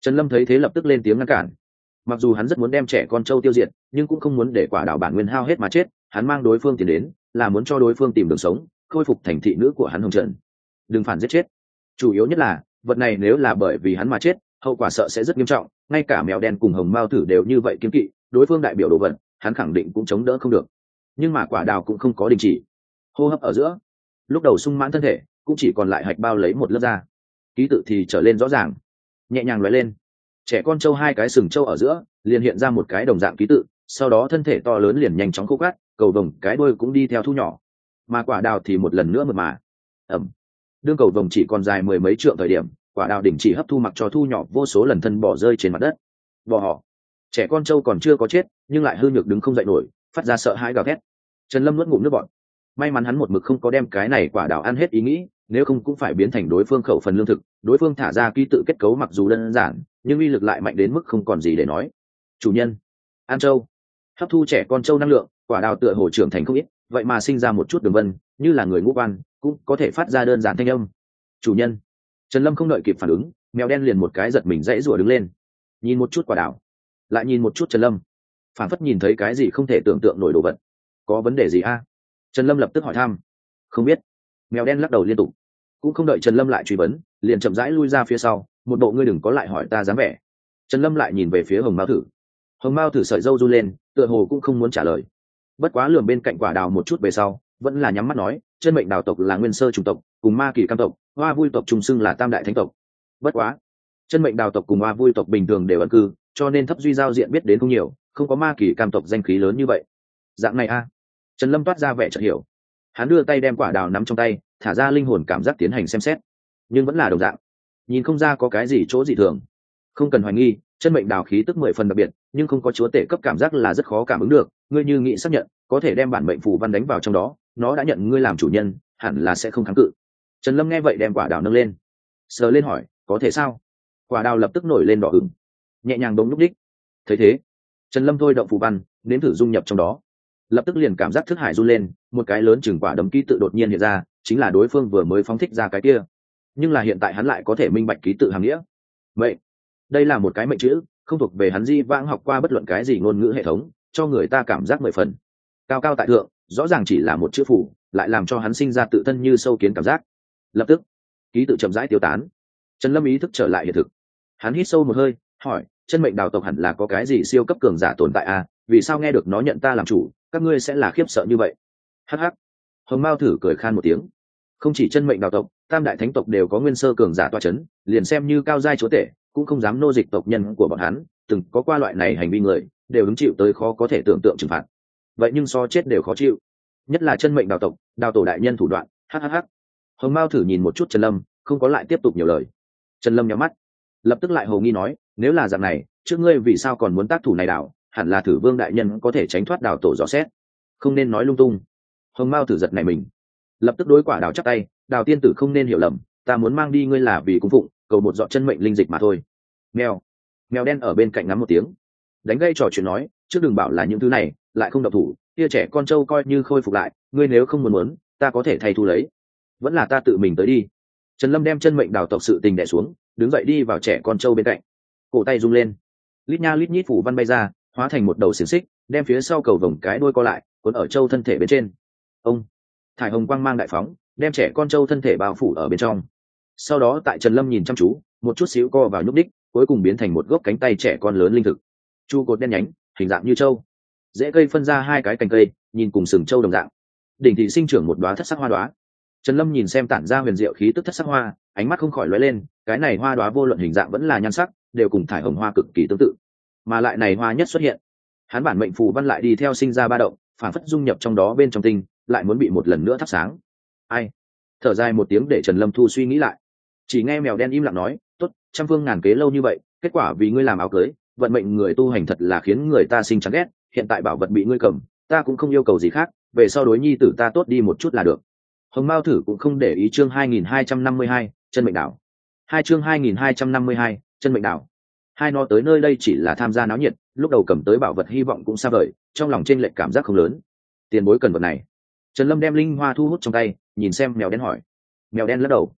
Trần Lâm thấy thế lập tức lên tiếng ngăn cản. Mặc dù hắn rất muốn đem trẻ con trâu tiêu diệt, nhưng cũng không muốn để quả đào bản nguyên hao hết mà chết. Hắn mang đối phương tiến đến là muốn cho đối phương tìm đường sống, khôi phục thành thị nữ của hắn Hồng Trần. Đừng phản giết chết. Chủ yếu nhất là vật này nếu là bởi vì hắn mà chết, hậu quả sợ sẽ rất nghiêm trọng. Ngay cả mèo đen cùng hồng mao thử đều như vậy kiên kỵ, đối phương đại biểu đồ vật, hắn khẳng định cũng chống đỡ không được. Nhưng mà quả đào cũng không có đình chỉ. Hô hấp ở giữa, lúc đầu sung mãn thân thể cũng chỉ còn lại hạch bao lấy một lớp da, ký tự thì trở lên rõ ràng, nhẹ nhàng lóe lên. Trẻ con trâu hai cái sừng trâu ở giữa liền hiện ra một cái đồng dạng ký tự, sau đó thân thể to lớn liền nhanh chóng khô cát, cầu vồng cái đuôi cũng đi theo thu nhỏ, mà quả đào thì một lần nữa mượt mà. ẩm đương cầu vồng chỉ còn dài mười mấy trượng thời điểm, quả đào đỉnh chỉ hấp thu, mặc cho thu nhỏ vô số lần thân bỏ rơi trên mặt đất. Bò họ, trẻ con trâu còn chưa có chết nhưng lại hư nhược đứng không dậy nổi, phát ra sợ hãi gào thét. Trần Lâm nuốt ngụm nước bọt, may mắn hắn một mực không có đem cái này quả đào ăn hết ý nghĩ, nếu không cũng phải biến thành đối phương khẩu phần lương thực. Đối phương thả ra ký tự kết cấu mặc dù đơn giản nhưng uy lực lại mạnh đến mức không còn gì để nói. Chủ nhân, ăn trâu. Hấp thu trẻ con trâu năng lượng, quả đào tựa hồ trưởng thành không ít, vậy mà sinh ra một chút đường vân, như là người ngũ quan cũng có thể phát ra đơn giản thanh âm. Chủ nhân. Trần Lâm không đợi kịp phản ứng, mèo đen liền một cái giật mình dãy rủa đứng lên, nhìn một chút quả đào, lại nhìn một chút Trần Lâm, phản phất nhìn thấy cái gì không thể tưởng tượng nổi đồ vật. Có vấn đề gì a? Trần Lâm lập tức hỏi thăm. Không biết. Mèo đen lắc đầu liên tục. Cũng không đợi Trần Lâm lại truy vấn, liền chậm rãi lui ra phía sau, một bộ ngươi đừng có lại hỏi ta dáng vẻ. Trần Lâm lại nhìn về phía hồng mao thử. Hồng mao thử sợi râu run lên, tựa hồ cũng không muốn trả lời. Bất quá lườm bên cạnh quả đào một chút về sau, vẫn là nhắm mắt nói, chân mệnh đào tộc là nguyên sơ chủng tộc, cùng ma kỳ cam tộc, hoa vui tộc trùng xưng là tam đại thánh tộc. Bất quá, chân mệnh đào tộc cùng hoa vui tộc bình thường đều ẩn cư, cho nên thấp duy giao diện biết đến không nhiều, không có ma kỳ cam tộc danh khí lớn như vậy. Dạng này a? Trần Lâm toát ra vẻ chợt hiểu. Hắn đưa tay đem quả đào nắm trong tay, thả ra linh hồn cảm giác tiến hành xem xét, nhưng vẫn là đồng dạng, nhìn không ra có cái gì chỗ dị thường. Không cần hoài nghi, chân mệnh đào khí tức mười phần đặc biệt, nhưng không có chúa tể cấp cảm giác là rất khó cảm ứng được. Ngươi như nghĩ xác nhận, có thể đem bản mệnh phù văn đánh vào trong đó, nó đã nhận ngươi làm chủ nhân, hẳn là sẽ không kháng cự. Trần Lâm nghe vậy đem quả đào nâng lên, sờ lên hỏi, có thể sao? Quả đào lập tức nổi lên đỏ ửng, nhẹ nhàng bỗng lúc đích. Thấy thế, Trần Lâm thôi động phù văn, nếm thử dung nhập trong đó, lập tức liền cảm giác thức hải run lên, một cái lớn chừng quả đấm ký tự đột nhiên hiện ra, chính là đối phương vừa mới phóng thích ra cái kia. Nhưng là hiện tại hắn lại có thể minh bạch ký tự hàm nghĩa. Vậy, đây là một cái mệnh chữ, không thuộc về hắn di vãng học qua bất luận cái gì ngôn ngữ hệ thống, cho người ta cảm giác mười phần cao cao tại thượng, rõ ràng chỉ là một chữ phủ, lại làm cho hắn sinh ra tự thân như sâu kiến cảm giác. Lập tức, ký tự chậm rãi tiêu tán. Trần Lâm ý thức trở lại hiện thực. Hắn hít sâu một hơi, hỏi, chân mệnh đào tộc hẳn là có cái gì siêu cấp cường giả tồn tại à, vì sao nghe được nó nhận ta làm chủ, các ngươi sẽ là khiếp sợ như vậy? Hắc hắc. Hồng Mao thử cười khan một tiếng. Không chỉ chân mệnh đào tộc, tam đại thánh tộc đều có nguyên sơ cường giả toa chấn, liền xem như cao giai chúa tể cũng không dám nô dịch tộc nhân của bọn hắn, từng có qua loại này hành vi người đều hứng chịu tới khó có thể tưởng tượng trừng phạt. Vậy nhưng so chết đều khó chịu, nhất là chân mệnh đào tộc, đào tổ đại nhân thủ đoạn. Hhh. Hồng Mao thử nhìn một chút Trần Lâm, không có lại tiếp tục nhiều lời. Trần Lâm nhắm mắt, lập tức lại hồ nghi nói, nếu là dạng này, trước ngươi vì sao còn muốn tác thủ này đào, hẳn là thử vương đại nhân có thể tránh thoát đào tổ dò xét, không nên nói lung tung. Hồng Mao thử giật này mình, lập tức đối quả đào chắp tay, đào tiên tử không nên hiểu lầm, ta muốn mang đi ngươi là vì cung phụng, cầu một giọt chân mệnh linh dịch mà thôi. Mèo, mèo đen ở bên cạnh ngắm một tiếng, đánh gây trò chuyện nói, trước đừng bảo là những thứ này, lại không động thủ, kia trẻ con trâu coi như khôi phục lại, ngươi nếu không muốn muốn, ta có thể thay thu lấy, vẫn là ta tự mình tới đi. Trần Lâm đem chân mệnh đào tộc sự tình đè xuống, đứng dậy đi vào trẻ con trâu bên cạnh, cổ tay rung lên, lít nha lít nhít phủ văn bay ra, hóa thành một đầu xiềng xích, đem phía sau cầu vồng cái đuôi co lại, cuốn ở trâu thân thể bên trên. Ông, thải hồng quang mang đại phóng, đem trẻ con trâu thân thể bao phủ ở bên trong. Sau đó tại Trần Lâm nhìn chăm chú, một chút xíu co vào nhúc đích, cuối cùng biến thành một gốc cánh tay trẻ con lớn linh thực, chu cột đen nhánh, hình dạng như trâu, rễ cây phân ra hai cái cành cây, nhìn cùng sừng trâu đồng dạng. Đỉnh thì sinh trưởng một đóa thất sắc hoa đóa. Trần Lâm nhìn xem tản ra huyền diệu khí tức thất sắc hoa, ánh mắt không khỏi lóe lên, cái này hoa đóa vô luận hình dạng vẫn là nhan sắc, đều cùng thải hồng hoa cực kỳ tương tự, mà lại này hoa nhất xuất hiện, hắn bản mệnh phù văn lại đi theo sinh ra ba động, phản phất dung nhập trong đó bên trong tinh, lại muốn bị một lần nữa thắp sáng. Ai? Thở dài một tiếng để Trần Lâm thu suy nghĩ lại. Chỉ nghe mèo đen im lặng nói, tốt, trăm phương ngàn kế lâu như vậy, kết quả vì ngươi làm áo cưới, vận mệnh người tu hành thật là khiến người ta sinh chán ghét, hiện tại bảo vật bị ngươi cầm, ta cũng không yêu cầu gì khác, về sau đối nhi tử ta tốt đi một chút là được. Hồng Mao thử cũng không để ý. Chương hai nghìn hai trăm năm mươi hai, chân mệnh đảo. Hai chương hai nghìn hai trăm năm mươi hai, chân mệnh đảo. Hai nó tới nơi đây chỉ là tham gia náo nhiệt, lúc đầu cầm tới bảo vật hy vọng cũng xa vời, trong lòng trên lệch cảm giác không lớn. Tiền bối cần vật này. Trần Lâm đem linh hoa thu hút trong tay, nhìn xem mèo đen hỏi. Mèo đen lắc đầu.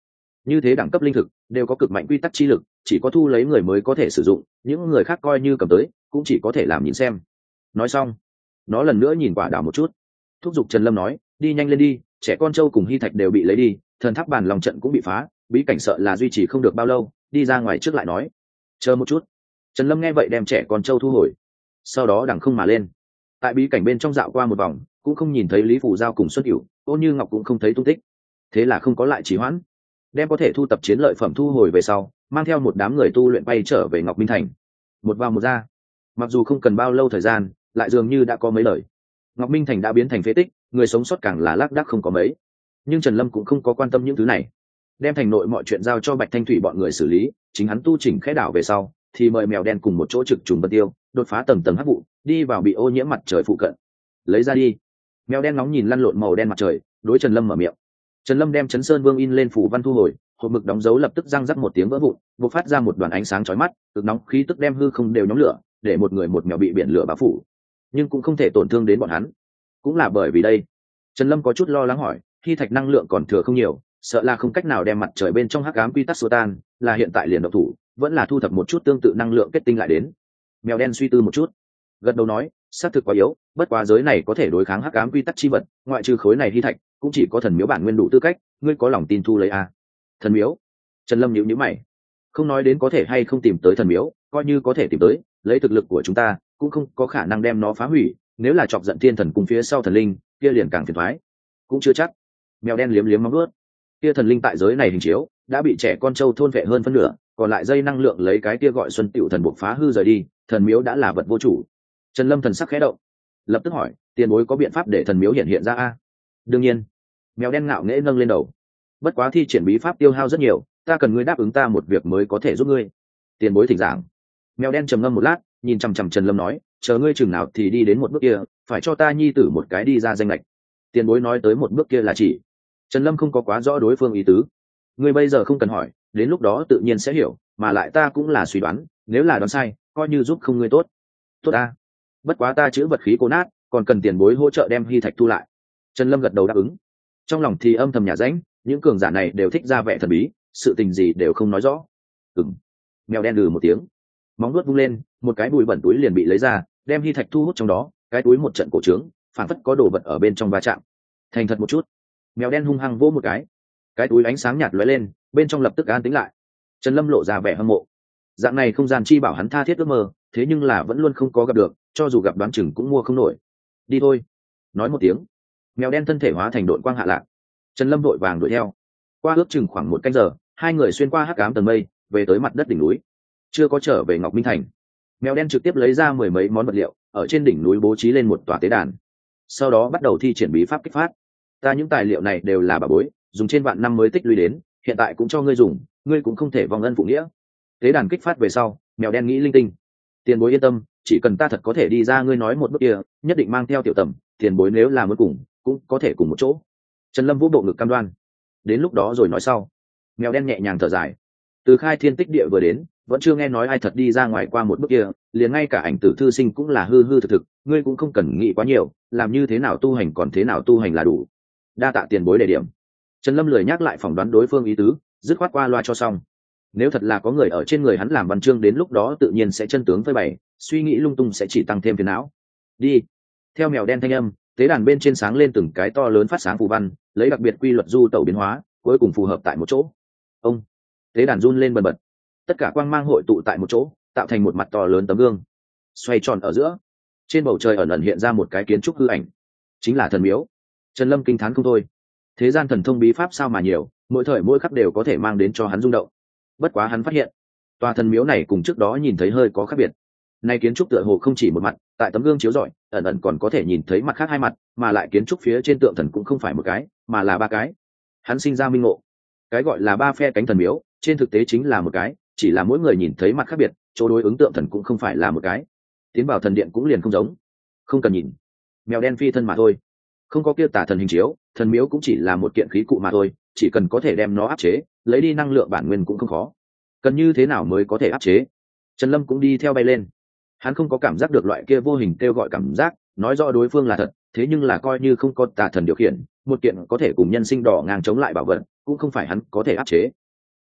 Như thế đẳng cấp linh thực đều có cực mạnh quy tắc chi lực, chỉ có thu lấy người mới có thể sử dụng, những người khác coi như cầm tới cũng chỉ có thể làm nhìn xem. Nói xong, nó lần nữa nhìn quả đảo một chút, thúc giục Trần Lâm nói, đi nhanh lên đi, trẻ con trâu cùng hy thạch đều bị lấy đi, thần tháp bàn lòng trận cũng bị phá, bí cảnh sợ là duy trì không được bao lâu, đi ra ngoài trước lại nói. Chờ một chút. Trần Lâm nghe vậy đem trẻ con trâu thu hồi, sau đó đằng không mà lên, tại bí cảnh bên trong dạo qua một vòng, cũng không nhìn thấy Lý Phủ Giao cùng Xuân Cửu, Ôn Như Ngọc cũng không thấy tung tích, thế là không có lại trì hoãn, đem có thể thu tập chiến lợi phẩm thu hồi về sau, mang theo một đám người tu luyện bay trở về Ngọc Minh Thành. Một vào một ra, mặc dù không cần bao lâu thời gian, lại dường như đã có mấy lời. Ngọc Minh Thành đã biến thành phế tích, người sống sót càng là lác đác không có mấy. Nhưng Trần Lâm cũng không có quan tâm những thứ này, đem thành nội mọi chuyện giao cho Bạch Thanh Thủy bọn người xử lý, chính hắn tu chỉnh khẽ đảo về sau, thì mời mèo đen cùng một chỗ trực trùng Vân Tiêu, đột phá tầng tầng hắc vụ, đi vào bị ô nhiễm mặt trời phụ cận. Lấy ra đi. Mèo đen nóng nhìn lăn lộn màu đen mặt trời, đối Trần Lâm mở miệng. Trần Lâm đem Chấn Sơn Vương in lên phủ văn thu hồi, hộp mực đóng dấu lập tức răng rắc một tiếng vỡ vụn, bộc phát ra một đoàn ánh sáng chói mắt, cực nóng khí tức đem hư không đều nhóm lửa, để một người một mèo bị biển lửa bao phủ, nhưng cũng không thể tổn thương đến bọn hắn. Cũng là bởi vì đây, Trần Lâm có chút lo lắng hỏi, khi thạch năng lượng còn thừa không nhiều, sợ là không cách nào đem mặt trời bên trong hắc ám quy tắc xua tan, là hiện tại liền độc thủ, vẫn là thu thập một chút tương tự năng lượng kết tinh lại đến. Mèo đen suy tư một chút, gật đầu nói, xác thực quá yếu, bất quá giới này có thể đối kháng hắc ám quy tắc chi vật, ngoại trừ khối này hy thạch, cũng chỉ có thần miếu bản nguyên đủ tư cách, ngươi có lòng tin thu lấy à? Thần miếu? Trần Lâm nhíu nhíu mày, không nói đến có thể hay không tìm tới thần miếu, coi như có thể tìm tới, lấy thực lực của chúng ta, cũng không có khả năng đem nó phá hủy, nếu là chọc giận thiên thần cùng phía sau thần linh, kia liền càng phiền toái. Cũng chưa chắc. Mèo đen liếm liếm móng vuốt, kia thần linh tại giới này hình chiếu đã bị trẻ con trâu thôn vệ hơn phân nửa, còn lại dây năng lượng lấy cái kia gọi Xuân Tiểu thần buộc phá hư rời đi, thần miếu đã là vật vô chủ. Trần Lâm thần sắc khẽ động, lập tức hỏi, tiền bối có biện pháp để thần miếu hiện hiện ra a? Đương nhiên. Mèo đen ngạo nghễ nâng lên đầu, bất quá thi triển bí pháp tiêu hao rất nhiều, ta cần ngươi đáp ứng ta một việc mới có thể giúp ngươi. Tiền bối thỉnh giảng. Mèo đen trầm ngâm một lát, nhìn chằm chằm Trần Lâm nói, chờ ngươi chừng nào thì đi đến một bước kia, phải cho ta nhi tử một cái đi ra danh lệch. Tiền bối nói tới một bước kia là chỉ. Trần Lâm không có quá rõ đối phương ý tứ. Ngươi bây giờ không cần hỏi, đến lúc đó tự nhiên sẽ hiểu, mà lại ta cũng là suy đoán, nếu là đoán sai, coi như giúp không ngươi tốt. Tốt ta. Bất quá ta chữ vật khí cố nát, còn cần tiền bối hỗ trợ đem hy thạch thu lại. Trần Lâm gật đầu đáp ứng. Trong lòng thì âm thầm nhà rãnh, những cường giả này đều thích ra vẻ thần bí, sự tình gì đều không nói rõ. Ừm. Mèo đen lừ một tiếng, móng vuốt vung lên, một cái bụi bẩn túi liền bị lấy ra, đem hy thạch thu hút trong đó, cái túi một trận cổ trướng, phản phất có đồ vật ở bên trong va chạm. Thành thật một chút. Mèo đen hung hăng vỗ một cái, cái túi ánh sáng nhạt lóe lên, bên trong lập tức an tĩnh lại. Trần Lâm lộ ra vẻ hâm mộ, dạng này không gian chi bảo hắn tha thiết ước mơ, thế nhưng là vẫn luôn không có gặp được, cho dù gặp đoán chừng cũng mua không nổi. Đi thôi. Nói một tiếng, mèo đen thân thể hóa thành đội quang hạ lạc. Trần Lâm vội vàng đuổi theo, qua ước chừng khoảng một canh giờ, hai người xuyên qua hắc ám tầng mây, về tới mặt đất đỉnh núi. Chưa có trở về Ngọc Minh Thành, mèo đen trực tiếp lấy ra mười mấy món vật liệu, ở trên đỉnh núi bố trí lên một tòa tế đàn, sau đó bắt đầu thi triển bí pháp kích phát. Ta những tài liệu này đều là bảo bối, dùng trên vạn năm mới tích lũy đến, hiện tại cũng cho ngươi dùng, ngươi cũng không thể vong ân phụ nghĩa. Tế đàn kích phát về sau, mèo đen nghĩ linh tinh. Tiền bối yên tâm, chỉ cần ta thật có thể đi ra ngươi nói một bước kia, nhất định mang theo tiểu tầm, tiền bối nếu là muốn cùng, cũng có thể cùng một chỗ. Trần Lâm vũ bộ ngực cam đoan. Đến lúc đó rồi nói sau. Mèo đen nhẹ nhàng thở dài. Từ khai thiên tích địa vừa đến, vẫn chưa nghe nói ai thật đi ra ngoài qua một bước kia, liền ngay cả ảnh tử thư sinh cũng là hư hư thực thực, ngươi cũng không cần nghĩ quá nhiều, làm như thế nào tu hành còn thế nào tu hành là đủ. Đa tạ tiền bối đề điểm. Trần Lâm lười nhắc lại phỏng đoán đối phương ý tứ, dứt khoát qua loa cho xong. Nếu thật là có người ở trên người hắn làm văn chương, đến lúc đó tự nhiên sẽ chân tướng phơi bày, suy nghĩ lung tung sẽ chỉ tăng thêm phiền não. Đi. Theo mèo đen thanh âm, tế đàn bên trên sáng lên từng cái to lớn phát sáng phù văn, lấy đặc biệt quy luật du tẩu biến hóa, cuối cùng phù hợp tại một chỗ. Ông. Tế đàn run lên bần bật, tất cả quang mang hội tụ tại một chỗ, tạo thành một mặt to lớn tấm gương, xoay tròn ở giữa. Trên bầu trời ẩn ẩn hiện ra một cái kiến trúc hư ảnh, chính là thần miếu. Trần Lâm kinh thán không thôi. Thế gian thần thông bí pháp sao mà nhiều, mỗi thời mỗi khắc đều có thể mang đến cho hắn rung động. Bất quá hắn phát hiện, tòa thần miếu này cùng trước đó nhìn thấy hơi có khác biệt. Nay kiến trúc tựa hồ không chỉ một mặt, tại tấm gương chiếu rọi, ẩn ẩn còn có thể nhìn thấy mặt khác hai mặt, mà lại kiến trúc phía trên tượng thần cũng không phải một cái, mà là ba cái. Hắn sinh ra minh ngộ. Cái gọi là ba phe cánh thần miếu, trên thực tế chính là một cái, chỉ là mỗi người nhìn thấy mặt khác biệt, chỗ đối ứng tượng thần cũng không phải là một cái. Tiến vào thần điện cũng liền không giống. Không cần nhìn. Mèo đen phi thân mà thôi. Không có kia tả thần hình chiếu, thần miếu cũng chỉ là một kiện khí cụ mà thôi, chỉ cần có thể đem nó áp chế, lấy đi năng lượng bản nguyên cũng không khó. Cần như thế nào mới có thể áp chế? Trần Lâm cũng đi theo bay lên. Hắn không có cảm giác được loại kia vô hình kêu gọi cảm giác, nói rõ đối phương là thật, thế nhưng là coi như không có tà thần điều khiển, một kiện có thể cùng nhân sinh đỏ ngang chống lại bảo vật, cũng không phải hắn có thể áp chế.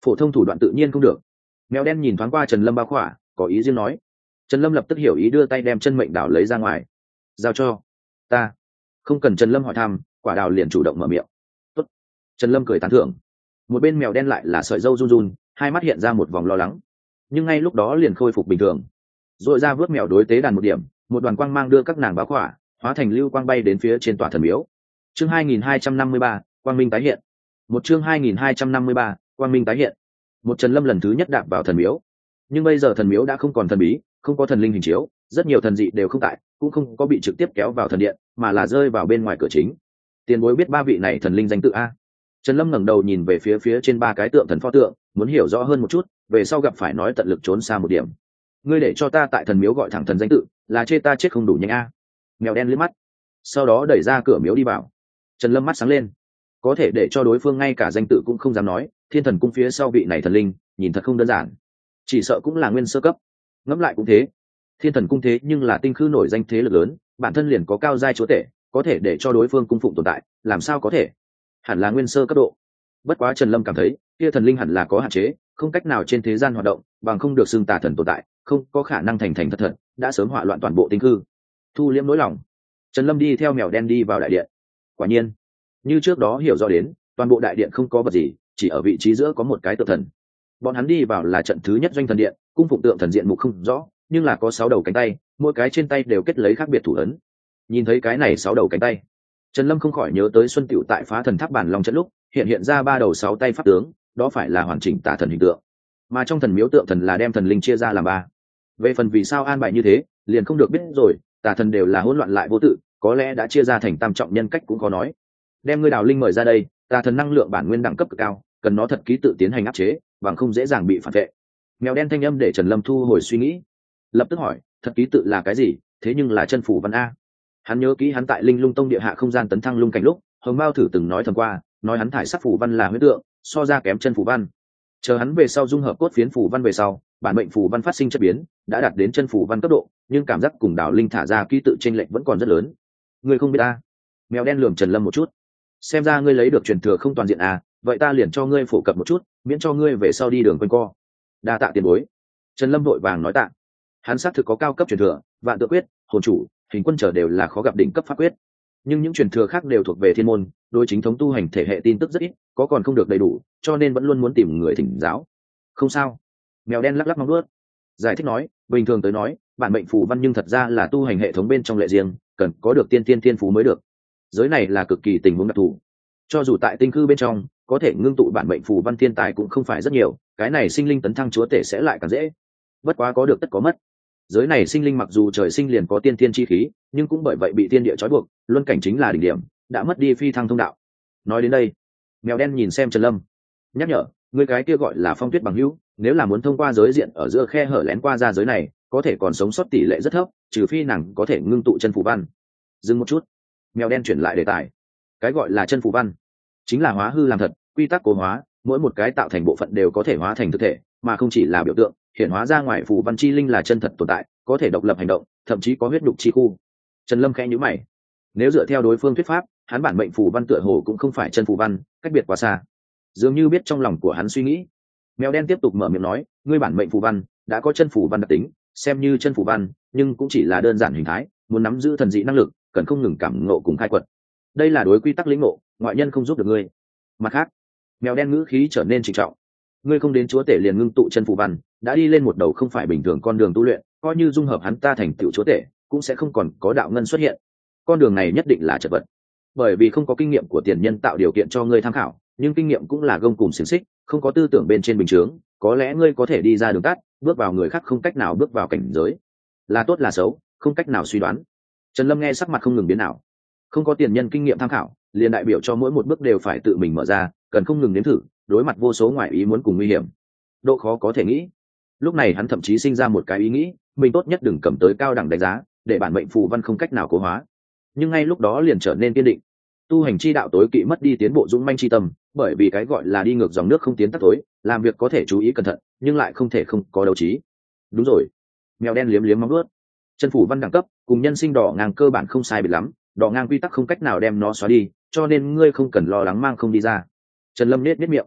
phổ thông thủ đoạn tự nhiên không được. Mèo đen nhìn thoáng qua Trần Lâm bao khỏa, có ý riêng nói. Trần Lâm lập tức hiểu ý, đưa tay đem chân mệnh đảo lấy ra ngoài, giao cho ta. Không cần Trần Lâm hỏi thăm, quả đào liền chủ động mở miệng. Tốt. Trần Lâm cười tán thưởng. Một bên mèo đen lại là sợi râu run run, hai mắt hiện ra một vòng lo lắng, nhưng ngay lúc đó liền khôi phục bình thường. Rồi ra vớt mèo đối tế đàn một điểm, một đoàn quang mang đưa các nàng báo khỏa, hóa thành lưu quang bay đến phía trên tòa thần miếu. Chương hai nghìn hai trăm năm mươi ba, quang minh tái hiện. Một chương hai nghìn hai trăm năm mươi ba, quang minh tái hiện. Một Trần Lâm lần thứ nhất đạp vào thần miếu, nhưng bây giờ thần miếu đã không còn thần bí, không có thần linh hình chiếu, rất nhiều thần dị đều không tại, cũng không có bị trực tiếp kéo vào thần điện, mà là rơi vào bên ngoài cửa chính. Tiền bối biết ba vị này thần linh danh tự a? Trần Lâm ngẩng đầu nhìn về phía phía trên ba cái tượng thần pho tượng, muốn hiểu rõ hơn một chút, về sau gặp phải nói tận lực trốn xa một điểm. Ngươi để cho ta tại thần miếu gọi thẳng thần danh tự, là chê ta chết không đủ nhanh a? Mèo đen liếc mắt, sau đó đẩy ra cửa miếu đi vào. Trần Lâm mắt sáng lên, có thể để cho đối phương ngay cả danh tự cũng không dám nói, Thiên Thần cung phía sau vị này thần linh, nhìn thật không đơn giản, chỉ sợ cũng là nguyên sơ cấp. Ngẫm lại cũng thế, Thiên Thần cung thế nhưng là tinh khư nổi danh thế lực lớn, bản thân liền có cao giai chúa tể, có thể để cho đối phương cung phụng tồn tại, làm sao có thể? Hẳn là nguyên sơ cấp độ. Bất quá Trần Lâm cảm thấy, kia thần linh hẳn là có hạn chế, không cách nào trên thế gian hoạt động, bằng không được xưng tà thần tồn tại, không có khả năng thành thành thật thật, đã sớm hỏa loạn toàn bộ tinh khư. Thu liễm nỗi lòng, Trần Lâm đi theo mèo đen đi vào đại điện. Quả nhiên, như trước đó hiểu rõ đến, toàn bộ đại điện không có vật gì, chỉ ở vị trí giữa có một cái tượng thần. Bọn hắn đi vào là trận thứ nhất doanh thần điện, cung phụng tượng thần diện mục không rõ, nhưng là có sáu đầu cánh tay, mỗi cái trên tay đều kết lấy khác biệt thủ ấn. Nhìn thấy cái này sáu đầu cánh tay, Trần Lâm không khỏi nhớ tới Xuân Tiểu tại phá thần tháp bản long trận lúc hiện hiện ra ba đầu sáu tay pháp tướng, đó phải là hoàn chỉnh tà thần hình tượng, mà trong thần miếu tượng thần là đem thần linh chia ra làm ba. Về phần vì sao an bài như thế, liền không được biết rồi, tà thần đều là hỗn loạn lại vô tự, có lẽ đã chia ra thành tam trọng nhân cách cũng có nói. Đem ngươi đào linh mời ra đây, tà thần năng lượng bản nguyên đẳng cấp cực cao, cần nó thật ký tự tiến hành áp chế, bằng không dễ dàng bị phản vệ. Mèo đen thanh âm để Trần Lâm thu hồi suy nghĩ, lập tức hỏi, thật ký tự là cái gì? Thế nhưng là chân phủ văn a. Hắn nhớ kỹ hắn tại Linh Lung Tông địa hạ không gian tấn thăng lung cảnh lúc, Hồng Mao thử từng nói thầm qua, nói hắn thải sắc phủ văn là huyết tượng, so ra kém chân phủ văn. Chờ hắn về sau dung hợp cốt phiến phủ văn về sau, bản mệnh phủ văn phát sinh chất biến, đã đạt đến chân phủ văn cấp độ, nhưng cảm giác cùng đảo linh thả ra ký tự chênh lệch vẫn còn rất lớn. Ngươi không biết ta? Mèo đen lườm Trần Lâm một chút, xem ra ngươi lấy được truyền thừa không toàn diện à, vậy ta liền cho ngươi phổ cập một chút, miễn cho ngươi về sau đi đường quanh co. Đa tạ tiền bối. Trần Lâm vội vàng nói tạ. Hắn xác thực có cao cấp truyền thừa, vạn tự quyết, hồn chủ, hình quân trở đều là khó gặp đỉnh cấp pháp quyết, nhưng những truyền thừa khác đều thuộc về thiên môn, đối chính thống tu hành thể hệ tin tức rất ít, có còn không được đầy đủ, cho nên vẫn luôn muốn tìm người thỉnh giáo. Không sao. Mèo đen lắc lắc móng vuốt, giải thích nói, bình thường tới nói, bản mệnh phù văn nhưng thật ra là tu hành hệ thống bên trong lệ riêng, cần có được tiên tiên thiên phú mới được. Giới này là cực kỳ tình huống đặc thù, cho dù tại tinh cư bên trong có thể ngưng tụ bản mệnh phù văn thiên tài cũng không phải rất nhiều, cái này sinh linh tấn thăng chúa tể sẽ lại càng dễ. Bất quá có được tất có mất, giới này sinh linh mặc dù trời sinh liền có tiên thiên chi khí, nhưng cũng bởi vậy bị tiên địa trói buộc, luân cảnh chính là đỉnh điểm, đã mất đi phi thăng thông đạo. Nói đến đây, mèo đen nhìn xem Trần Lâm, nhắc nhở, người cái kia gọi là Phong Tuyết bằng hữu, nếu là muốn thông qua giới diện ở giữa khe hở lén qua ra giới này, có thể còn sống sót tỷ lệ rất thấp, trừ phi nàng có thể ngưng tụ chân phù văn. Dừng một chút, mèo đen chuyển lại đề tài, cái gọi là chân phù văn chính là hóa hư làm thật, quy tắc cố hóa, mỗi một cái tạo thành bộ phận đều có thể hóa thành thực thể, mà không chỉ là biểu tượng, hiện hóa ra ngoài phù văn chi linh là chân thật tồn tại, có thể độc lập hành động, thậm chí có huyết đục chi khu. Trần Lâm khẽ nhíu mày, nếu dựa theo đối phương thuyết pháp, hắn bản mệnh phù văn tựa hồ cũng không phải chân phù văn, cách biệt quá xa, dường như biết trong lòng của hắn suy nghĩ. Mèo đen tiếp tục mở miệng nói, ngươi bản mệnh phù văn đã có chân phù văn đặc tính, xem như chân phù văn, nhưng cũng chỉ là đơn giản hình thái, muốn nắm giữ thần dị năng lực, cần không ngừng cảm ngộ cùng khai quật. Đây là đối quy tắc lĩnh ngộ, ngoại nhân không giúp được ngươi. Mặt khác, mèo đen ngữ khí trở nên trịnh trọng, ngươi không đến chúa tể liền ngưng tụ chân phù văn, đã đi lên một đầu không phải bình thường con đường tu luyện, coi như dung hợp hắn ta thành tựu chúa tể, cũng sẽ không còn có đạo ngân xuất hiện. Con đường này nhất định là chật vật, bởi vì không có kinh nghiệm của tiền nhân tạo điều kiện cho ngươi tham khảo, nhưng kinh nghiệm cũng là gông cùm xiềng xích, không có tư tưởng bên trên bình chướng, có lẽ ngươi có thể đi ra đường tắt, bước vào người khác không cách nào bước vào cảnh giới, là tốt là xấu, không cách nào suy đoán. Trần Lâm nghe sắc mặt không ngừng biến ảo, không có tiền nhân kinh nghiệm tham khảo, liền đại biểu cho mỗi một bước đều phải tự mình mở ra, cần không ngừng nếm thử, đối mặt vô số ngoại ý muốn cùng nguy hiểm, độ khó có thể nghĩ. Lúc này hắn thậm chí sinh ra một cái ý nghĩ, mình tốt nhất đừng cầm tới cao đẳng đánh giá, để bản mệnh phù văn không cách nào cố hóa. Nhưng ngay lúc đó liền trở nên kiên định, tu hành chi đạo tối kỵ mất đi tiến bộ dũng manh chi tâm, bởi vì cái gọi là đi ngược dòng nước không tiến tắt tối, làm việc có thể chú ý cẩn thận, nhưng lại không thể không có đấu trí. Đúng rồi, mèo đen liếm liếm móng vuốt, chân phủ văn đẳng cấp cùng nhân sinh đỏ ngang cơ bản không sai biệt lắm, đỏ ngang quy tắc không cách nào đem nó xóa đi, cho nên ngươi không cần lo lắng mang không đi ra. Trần Lâm nết nết miệng,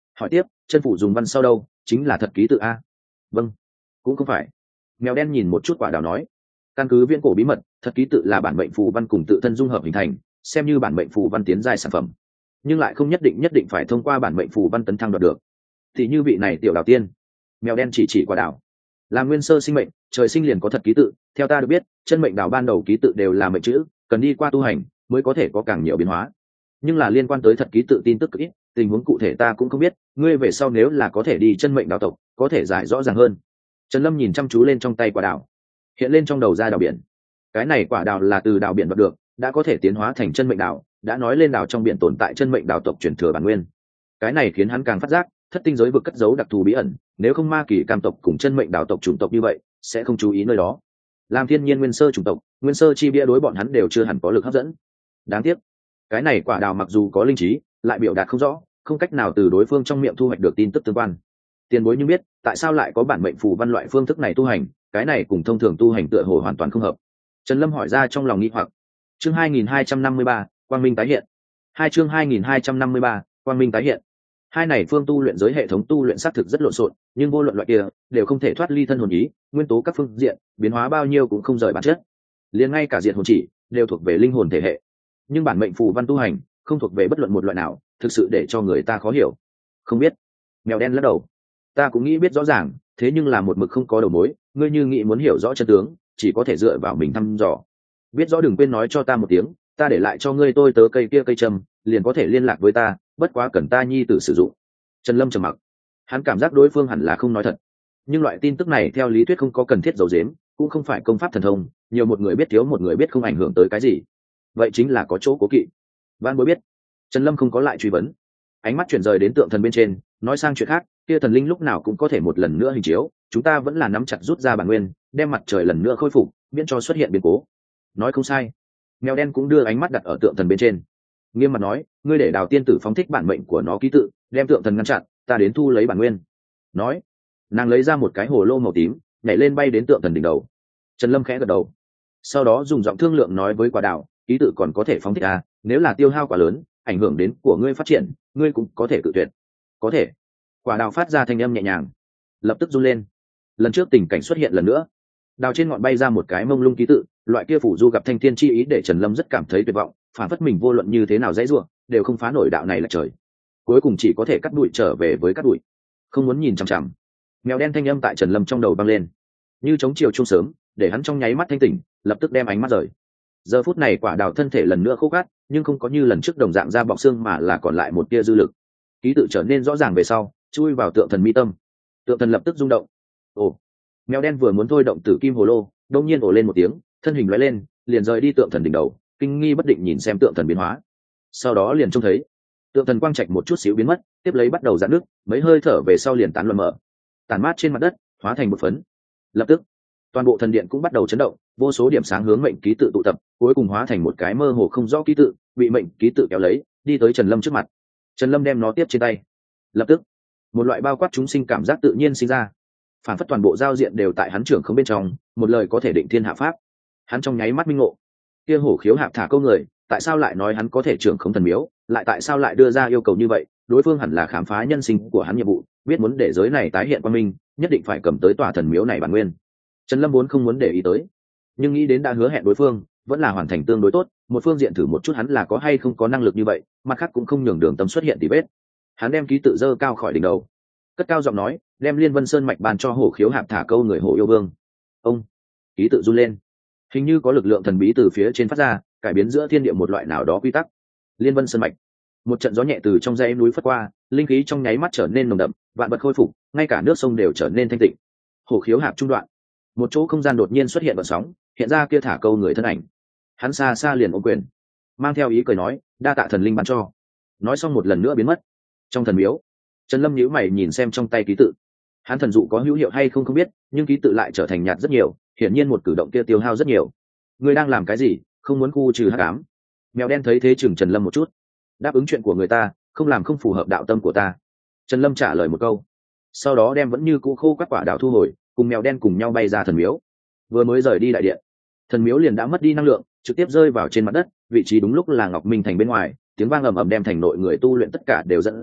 hỏi tiếp, chân phủ dùng văn sau đâu, chính là thật ký tự a? Vâng, cũng không phải. Mèo đen nhìn một chút quả đào nói, căn cứ viễn cổ bí mật, thật ký tự là bản mệnh phù văn cùng tự thân dung hợp hình thành, xem như bản mệnh phù văn tiến giai sản phẩm, nhưng lại không nhất định nhất định phải thông qua bản mệnh phù văn tấn thăng đoạt được. Thì như vị này tiểu đào tiên. Mèo đen chỉ chỉ quả đào, là nguyên sơ sinh mệnh, trời sinh liền có thật ký tự. Theo ta được biết, chân mệnh đào ban đầu ký tự đều là mệnh chữ, cần đi qua tu hành mới có thể có càng nhiều biến hóa. Nhưng là liên quan tới thật ký tự tin tức ít, tình huống cụ thể ta cũng không biết. Ngươi về sau nếu là có thể đi chân mệnh đào tộc, có thể giải rõ ràng hơn. Trần Lâm nhìn chăm chú lên trong tay quả đào, hiện lên trong đầu ra đào biển. Cái này quả đào là từ đào biển đoạt được, đã có thể tiến hóa thành chân mệnh đào, đã nói lên đào trong biển tồn tại chân mệnh đào tộc truyền thừa bản nguyên. Cái này khiến hắn càng phát giác thất tinh giới vực cất giấu đặc thù bí ẩn, nếu không ma kỳ cam tộc cùng chân mệnh đào tộc chủng tộc như vậy sẽ không chú ý nơi đó. Làm thiên nhiên nguyên sơ chủng tộc, nguyên sơ chi bia đối bọn hắn đều chưa hẳn có lực hấp dẫn. Đáng tiếc, cái này quả đào mặc dù có linh trí, lại biểu đạt không rõ, không cách nào từ đối phương trong miệng thu hoạch được tin tức tương quan. Tiền bối nhưng biết tại sao lại có bản mệnh phù văn loại phương thức này tu hành, cái này cùng thông thường tu hành tựa hồ hoàn toàn không hợp. Trần Lâm hỏi ra trong lòng nghi hoặc. Chương hai nghìn hai trăm năm mươi ba, quang minh tái hiện. Hai chương hai nghìn hai trăm năm mươi ba, quang minh tái hiện. Hai này phương tu luyện giới hệ thống tu luyện xác thực rất lộn xộn, nhưng vô luận loại kia đều không thể thoát ly thân hồn ý, nguyên tố các phương diện biến hóa bao nhiêu cũng không rời bản chất. Liền ngay cả diện hồn chỉ đều thuộc về linh hồn thể hệ. Nhưng bản mệnh phù văn tu hành không thuộc về bất luận một loại nào, thực sự để cho người ta khó hiểu. Không biết. Mèo đen lắc đầu. Ta cũng nghĩ biết rõ ràng, thế nhưng là một mực không có đầu mối, ngươi như nghĩ muốn hiểu rõ chân tướng, chỉ có thể dựa vào mình thăm dò. Biết rõ đừng quên nói cho ta một tiếng, ta để lại cho ngươi tôi tớ cây kia cây trầm, liền có thể liên lạc với ta, bất quá cần ta nhi tử sử dụng. Trần Lâm trầm mặc, hắn cảm giác đối phương hẳn là không nói thật, nhưng loại tin tức này theo lý thuyết không có cần thiết giấu giếm, cũng không phải công pháp thần thông, nhiều một người biết thiếu một người biết không ảnh hưởng tới cái gì, vậy chính là có chỗ cố kỵ. Vãn Bối biết. Trần Lâm không có lại truy vấn, ánh mắt chuyển rời đến tượng thần bên trên, nói sang chuyện khác, kia thần linh lúc nào cũng có thể một lần nữa hình chiếu, chúng ta vẫn là nắm chặt rút ra bản nguyên, đem mặt trời lần nữa khôi phục, miễn cho xuất hiện biến cố. Nói không sai. Mèo đen cũng đưa ánh mắt đặt ở tượng thần bên trên, nghiêm mặt nói, ngươi để Đào tiên tử phóng thích bản mệnh của nó ký tự, đem tượng thần ngăn chặn, ta đến thu lấy bản nguyên. Nói, nàng lấy ra một cái hồ lô màu tím, nhảy lên bay đến tượng thần đỉnh đầu. Trần Lâm khẽ gật đầu, sau đó dùng giọng thương lượng nói với quả đào, ký tự còn có thể phóng thích à, nếu là tiêu hao quá lớn, ảnh hưởng đến của ngươi phát triển, ngươi cũng có thể cự tuyệt. Có thể. Quả đào phát ra thanh âm nhẹ nhàng, lập tức run lên. Lần trước tình cảnh xuất hiện lần nữa, đào trên ngọn bay ra một cái mông lung ký tự, loại kia phủ du gặp thanh thiên chi ý để Trần Lâm rất cảm thấy tuyệt vọng, phản phất mình vô luận như thế nào dãy rủa đều không phá nổi đạo này là trời, cuối cùng chỉ có thể cắt đuổi trở về với cắt đuổi, không muốn nhìn chằm chằm. Mèo đen thanh âm tại Trần Lâm trong đầu vang lên, như chống chiều chung sớm, để hắn trong nháy mắt thanh tỉnh, lập tức đem ánh mắt rời. Giờ phút này quả đào thân thể lần nữa khô cát, nhưng không có như lần trước đồng dạng ra bọc xương, mà là còn lại một tia dư lực. Ký tự trở nên rõ ràng về sau, chui vào tượng thần mi tâm. Tượng thần lập tức rung động. Ồ. Mèo đen vừa muốn thôi động tử kim hồ lô, đột nhiên ồ lên một tiếng, thân hình lóe lên, liền rời đi tượng thần đỉnh đầu, kinh nghi bất định nhìn xem tượng thần biến hóa. Sau đó liền trông thấy tượng thần quang trạch một chút xíu biến mất, tiếp lấy bắt đầu giãn nước, mấy hơi thở về sau liền tán loạn mở, tàn mát trên mặt đất, hóa thành một phấn. Lập tức, toàn bộ thần điện cũng bắt đầu chấn động, vô số điểm sáng hướng mệnh ký tự tụ tập, cuối cùng hóa thành một cái mơ hồ không rõ ký tự, bị mệnh ký tự kéo lấy, đi tới Trần Lâm trước mặt. Trần Lâm đem nó tiếp trên tay. Lập tức, một loại bao quát chúng sinh cảm giác tự nhiên sinh ra, phản phất toàn bộ giao diện đều tại hắn trưởng không bên trong, một lời có thể định thiên hạ pháp. Hắn trong nháy mắt minh ngộ, kia hổ khiếu hạp thả câu người, tại sao lại nói hắn có thể trưởng không thần miếu, lại tại sao lại đưa ra yêu cầu như vậy? Đối phương hẳn là khám phá nhân sinh của hắn nhiệm vụ, biết muốn để giới này tái hiện quang minh, nhất định phải cầm tới tòa thần miếu này bản nguyên. Trần Lâm vốn không muốn để ý tới, nhưng nghĩ đến đã hứa hẹn đối phương, vẫn là hoàn thành tương đối tốt, một phương diện thử một chút hắn là có hay không có năng lực như vậy, mặt khác cũng không nhường đường tâm xuất hiện tỉ vết. Hắn đem ký tự dơ cao khỏi đỉnh đầu, cất cao giọng nói, đem Liên Vân Sơn mạch bàn cho hổ khiếu hạp thả câu người hổ yêu vương. Ông, ký tự run lên, hình như có lực lượng thần bí từ phía trên phát ra, cải biến giữa thiên địa một loại nào đó quy tắc. Liên Vân Sơn mạch, một trận gió nhẹ từ trong dãy núi phất qua, linh khí trong nháy mắt trở nên nồng đậm, vạn vật khôi phục, ngay cả nước sông đều trở nên thanh tịnh. Hổ khiếu hạp trung đoạn, một chỗ không gian đột nhiên xuất hiện vận sóng, hiện ra kia thả câu người thân ảnh. Hắn xa xa liền ôm quyền, mang theo ý cười nói, đa tạ thần linh ban cho. Nói xong một lần nữa biến mất. Trong thần miếu, Trần Lâm nhíu mày nhìn xem trong tay ký tự. Hắn thần dụ có hữu hiệu hay không không biết, nhưng ký tự lại trở thành nhạt rất nhiều, hiển nhiên một cử động kia tiêu hao rất nhiều. Ngươi đang làm cái gì, không muốn khu trừ hắc ám? Mèo đen thấy thế chừng Trần Lâm một chút. Đáp ứng chuyện của người ta, không làm không phù hợp đạo tâm của ta. Trần Lâm trả lời một câu, sau đó đem vẫn như cũ khô các quả đào thu hồi, cùng mèo đen cùng nhau bay ra thần miếu. Vừa mới rời đi đại điện, thần miếu liền đã mất đi năng lượng, trực tiếp rơi vào trên mặt đất, vị trí đúng lúc là Ngọc Minh thành bên ngoài, tiếng vang ầm ầm đem thành nội người tu luyện tất cả đều dẫn ra,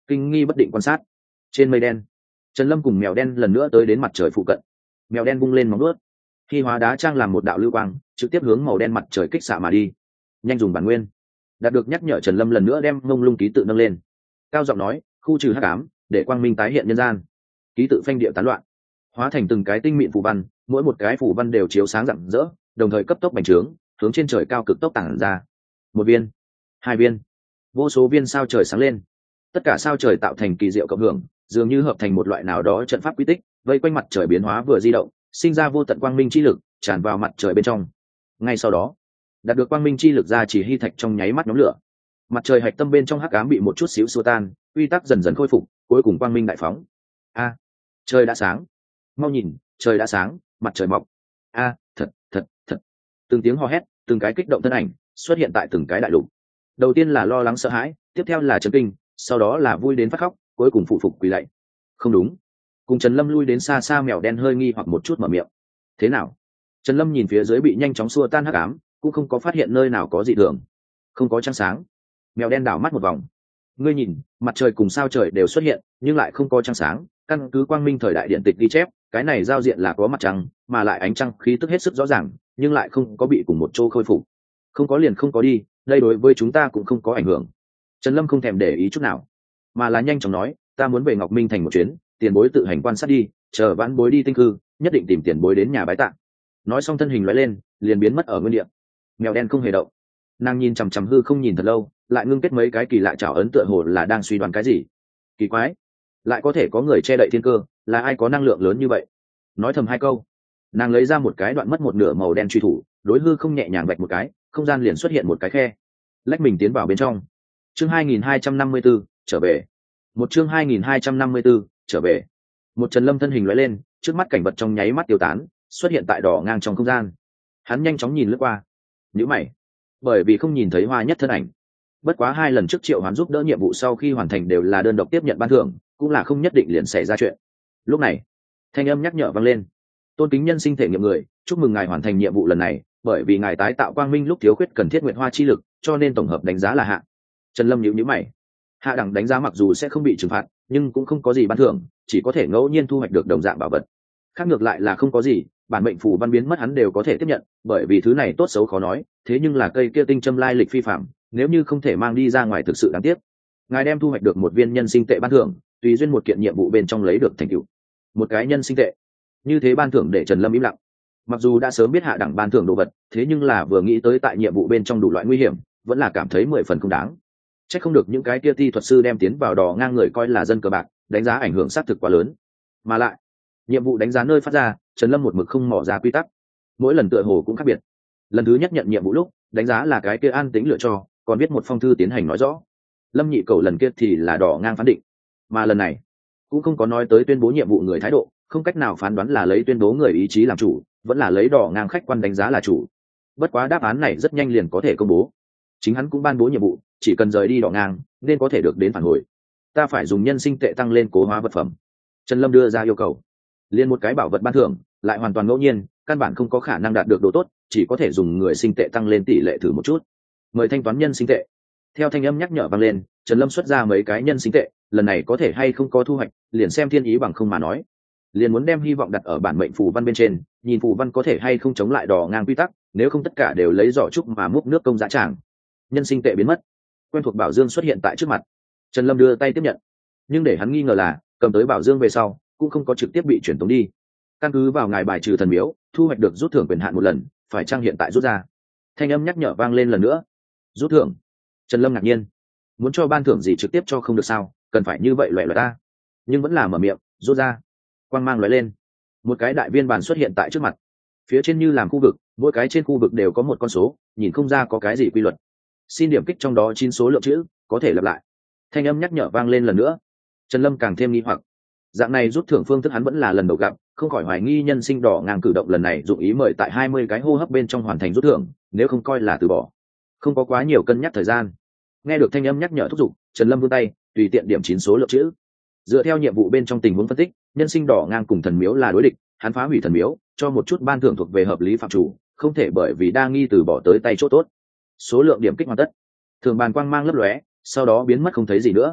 kinh nghi bất định quan sát. Trên mây đen, Trần Lâm cùng mèo đen lần nữa tới đến mặt trời phụ cận. Mèo đen vung lên móng vuốt, khi hóa đá trang làm một đạo lưu quang, trực tiếp hướng màu đen mặt trời kích xạ mà đi. Nhanh dùng bản nguyên. Đạt được nhắc nhở, Trần Lâm lần nữa đem ngông lung ký tự nâng lên, cao giọng nói, khu trừ hắc ám, để quang minh tái hiện nhân gian. Ký tự phanh địa tán loạn, hóa thành từng cái tinh mịn phù văn, mỗi một cái phù văn đều chiếu sáng rạng rỡ, đồng thời cấp tốc bành trướng, hướng trên trời cao cực tốc tản ra. Một viên, hai viên, vô số viên sao trời sáng lên. Tất cả sao trời tạo thành kỳ diệu cộng hưởng, dường như hợp thành một loại nào đó trận pháp quy tích, vây quanh mặt trời biến hóa vừa di động, sinh ra vô tận quang minh chi lực, tràn vào mặt trời bên trong. Ngay sau đó, đạt được quang minh chi lực ra chỉ hy thạch trong nháy mắt nhóm lửa. Mặt trời hạch tâm bên trong hắc ám bị một chút xíu xua tan, quy tắc dần dần khôi phục, cuối cùng quang minh đại phóng. A, trời đã sáng. Mau nhìn, trời đã sáng, mặt trời mọc. A, thật, thật, thật. Từng tiếng hò hét, từng cái kích động thân ảnh xuất hiện tại từng cái đại lục. Đầu tiên là lo lắng sợ hãi, tiếp theo là chấn kinh, sau đó là vui đến phát khóc, cuối cùng phụ phục quỳ lạy. Không đúng. Cùng Trần Lâm lui đến xa xa, mèo đen hơi nghi hoặc một chút mở miệng. Thế nào? Trần Lâm nhìn phía dưới bị nhanh chóng xua tan hắc ám, cũng không có phát hiện nơi nào có dị thường. Không có trăng sáng. Mèo đen đảo mắt một vòng. Ngươi nhìn, mặt trời cùng sao trời đều xuất hiện, nhưng lại không có trăng sáng. Căn cứ quang minh thời đại điện tịch ghi chép, cái này giao diện là có mặt trăng, mà lại ánh trăng khí tức hết sức rõ ràng, nhưng lại không có bị cùng một chỗ khôi phục. Không có liền không có đi, đây đối với chúng ta cũng không có ảnh hưởng. Trần Lâm không thèm để ý chút nào, mà là nhanh chóng nói, ta muốn về Ngọc Minh thành một chuyến, tiền bối tự hành quan sát đi, chờ vãn bối đi tinh cư, nhất định tìm tiền bối đến nhà bái tạ. Nói xong thân hình lóe lên, liền biến mất ở nguyên địa. Mèo đen không hề động, nàng nhìn chằm chằm hư không nhìn thật lâu, lại ngưng kết mấy cái kỳ lạ trảo ấn, tựa hồ là đang suy đoán cái gì. Kỳ quái, lại có thể có người che đậy thiên cơ, là ai có năng lượng lớn như vậy? Nói thầm hai câu, nàng lấy ra một cái đoạn mất một nửa màu đen truy thủ, đối hư không nhẹ nhàng vạch một cái, không gian liền xuất hiện một cái khe, lách mình tiến vào bên trong. Chương hai nghìn hai trăm năm mươi 254, trở về. Một chương hai nghìn hai trăm năm mươi 254, trở về. Một Trần Lâm thân hình lóe lên, trước mắt cảnh vật trong nháy mắt tiêu tán, xuất hiện tại đỏ ngang trong không gian. Hắn nhanh chóng nhìn lướt qua, nhíu mày, bởi vì không nhìn thấy Hoa Nhất thân ảnh. Bất quá hai lần trước triệu hoán giúp đỡ nhiệm vụ sau khi hoàn thành đều là đơn độc tiếp nhận ban thưởng, cũng là không nhất định liền xảy ra chuyện. Lúc này, thanh âm nhắc nhở vang lên, tôn kính nhân sinh thể nghiệm người, chúc mừng ngài hoàn thành nhiệm vụ lần này, bởi vì ngài tái tạo quang minh lúc thiếu khuyết cần thiết nguyện hoa chi lực, cho nên tổng hợp đánh giá là hạ. Trần Lâm nhíu nhíu mày, hạ đẳng đánh giá mặc dù sẽ không bị trừng phạt, nhưng cũng không có gì ban thưởng, chỉ có thể ngẫu nhiên thu hoạch được đồng dạng bảo vật. Khác ngược lại là không có gì, bản mệnh phù văn biến mất hắn đều có thể tiếp nhận, bởi vì thứ này tốt xấu khó nói, thế nhưng là cây kia tinh châm lai lịch phi phạm, nếu như không thể mang đi ra ngoài thực sự đáng tiếc. Ngài đem thu hoạch được một viên nhân sinh tệ ban thưởng, tùy duyên một kiện nhiệm vụ bên trong lấy được thành tựu. Một cái nhân sinh tệ. Như thế ban thưởng để Trần Lâm im lặng. Mặc dù đã sớm biết hạ đẳng ban thưởng đồ vật, thế nhưng là vừa nghĩ tới tại nhiệm vụ bên trong đủ loại nguy hiểm, vẫn là cảm thấy mười phần không đáng. Chắc không được những cái kia ti thuật sư đem tiến vào đỏ ngang người coi là dân cờ bạc, đánh giá ảnh hưởng sát thực quá lớn. Mà lại, nhiệm vụ đánh giá nơi phát ra, Trần Lâm một mực không mò ra quy tắc, mỗi lần tựa hồ cũng khác biệt. Lần thứ nhất nhận nhiệm vụ lúc, đánh giá là cái kia an tính lựa cho, còn viết một phong thư tiến hành nói rõ. Lâm nhị cầu lần kia thì là đỏ ngang phán định, mà lần này cũng không có nói tới tuyên bố nhiệm vụ người thái độ, không cách nào phán đoán là lấy tuyên bố người ý chí làm chủ, vẫn là lấy đỏ ngang khách quan đánh giá là chủ. Bất quá đáp án này rất nhanh liền có thể công bố. Chính hắn cũng ban bố nhiệm vụ, chỉ cần rời đi đỏ ngang nên có thể được đến phản hồi. Ta phải dùng nhân sinh tệ tăng lên cố hóa vật phẩm. Trần Lâm đưa ra yêu cầu, liên một cái bảo vật ban thưởng lại hoàn toàn ngẫu nhiên, căn bản không có khả năng đạt được độ tốt, chỉ có thể dùng người sinh tệ tăng lên tỷ lệ thử một chút. Mời thanh toán nhân sinh tệ. Theo thanh âm nhắc nhở vang lên, Trần Lâm xuất ra mấy cái nhân sinh tệ, lần này có thể hay không có thu hoạch, liền xem thiên ý bằng không mà nói. Liền muốn đem hy vọng đặt ở bản mệnh phù văn bên trên, nhìn phù văn có thể hay không chống lại đỏ ngang quy tắc, nếu không tất cả đều lấy giỏ trúc mà múc nước công dã tràng. Nhân sinh tệ biến mất, quen thuộc bảo dương xuất hiện tại trước mặt. Trần Lâm đưa tay tiếp nhận, nhưng để hắn nghi ngờ là, cầm tới bảo dương về sau, cũng không có trực tiếp bị chuyển tống đi. Căn cứ vào ngài bài trừ thần miếu, thu hoạch được rút thưởng quyền hạn một lần, phải chăng hiện tại rút ra? Thanh âm nhắc nhở vang lên lần nữa. Rút thưởng. Trần Lâm ngạc nhiên, muốn cho ban thưởng gì trực tiếp cho không được sao, cần phải như vậy loẻ loẻ ta, nhưng vẫn là mở miệng, rút ra. Quang mang lóe lên, một cái đại viên bàn xuất hiện tại trước mặt, phía trên như làm khu vực, mỗi cái trên khu vực đều có một con số, nhìn không ra có cái gì quy luật. Xin điểm kích trong đó chín số lượng chữ, có thể lặp lại. Thanh âm nhắc nhở vang lên lần nữa. Trần Lâm càng thêm nghi hoặc, dạng này rút thưởng phương thức hắn vẫn là lần đầu gặp, không khỏi hoài nghi nhân sinh đỏ ngang cử động lần này dụng ý mời tại hai mươi cái hô hấp bên trong hoàn thành rút thưởng, nếu không coi là từ bỏ. Không có quá nhiều cân nhắc thời gian, nghe được thanh âm nhắc nhở thúc giục, Trần Lâm vươn tay, tùy tiện điểm chín số lượng chữ. Dựa theo nhiệm vụ bên trong tình huống phân tích, nhân sinh đỏ ngang cùng thần miếu là đối địch, hắn phá hủy thần miếu, cho một chút ban thưởng thuộc về hợp lý phạm chủ, không thể bởi vì đa nghi từ bỏ tới tay chỗ tốt. Số lượng điểm kích hoàn tất, thường bàn quang mang lấp lóe, sau đó biến mất không thấy gì nữa.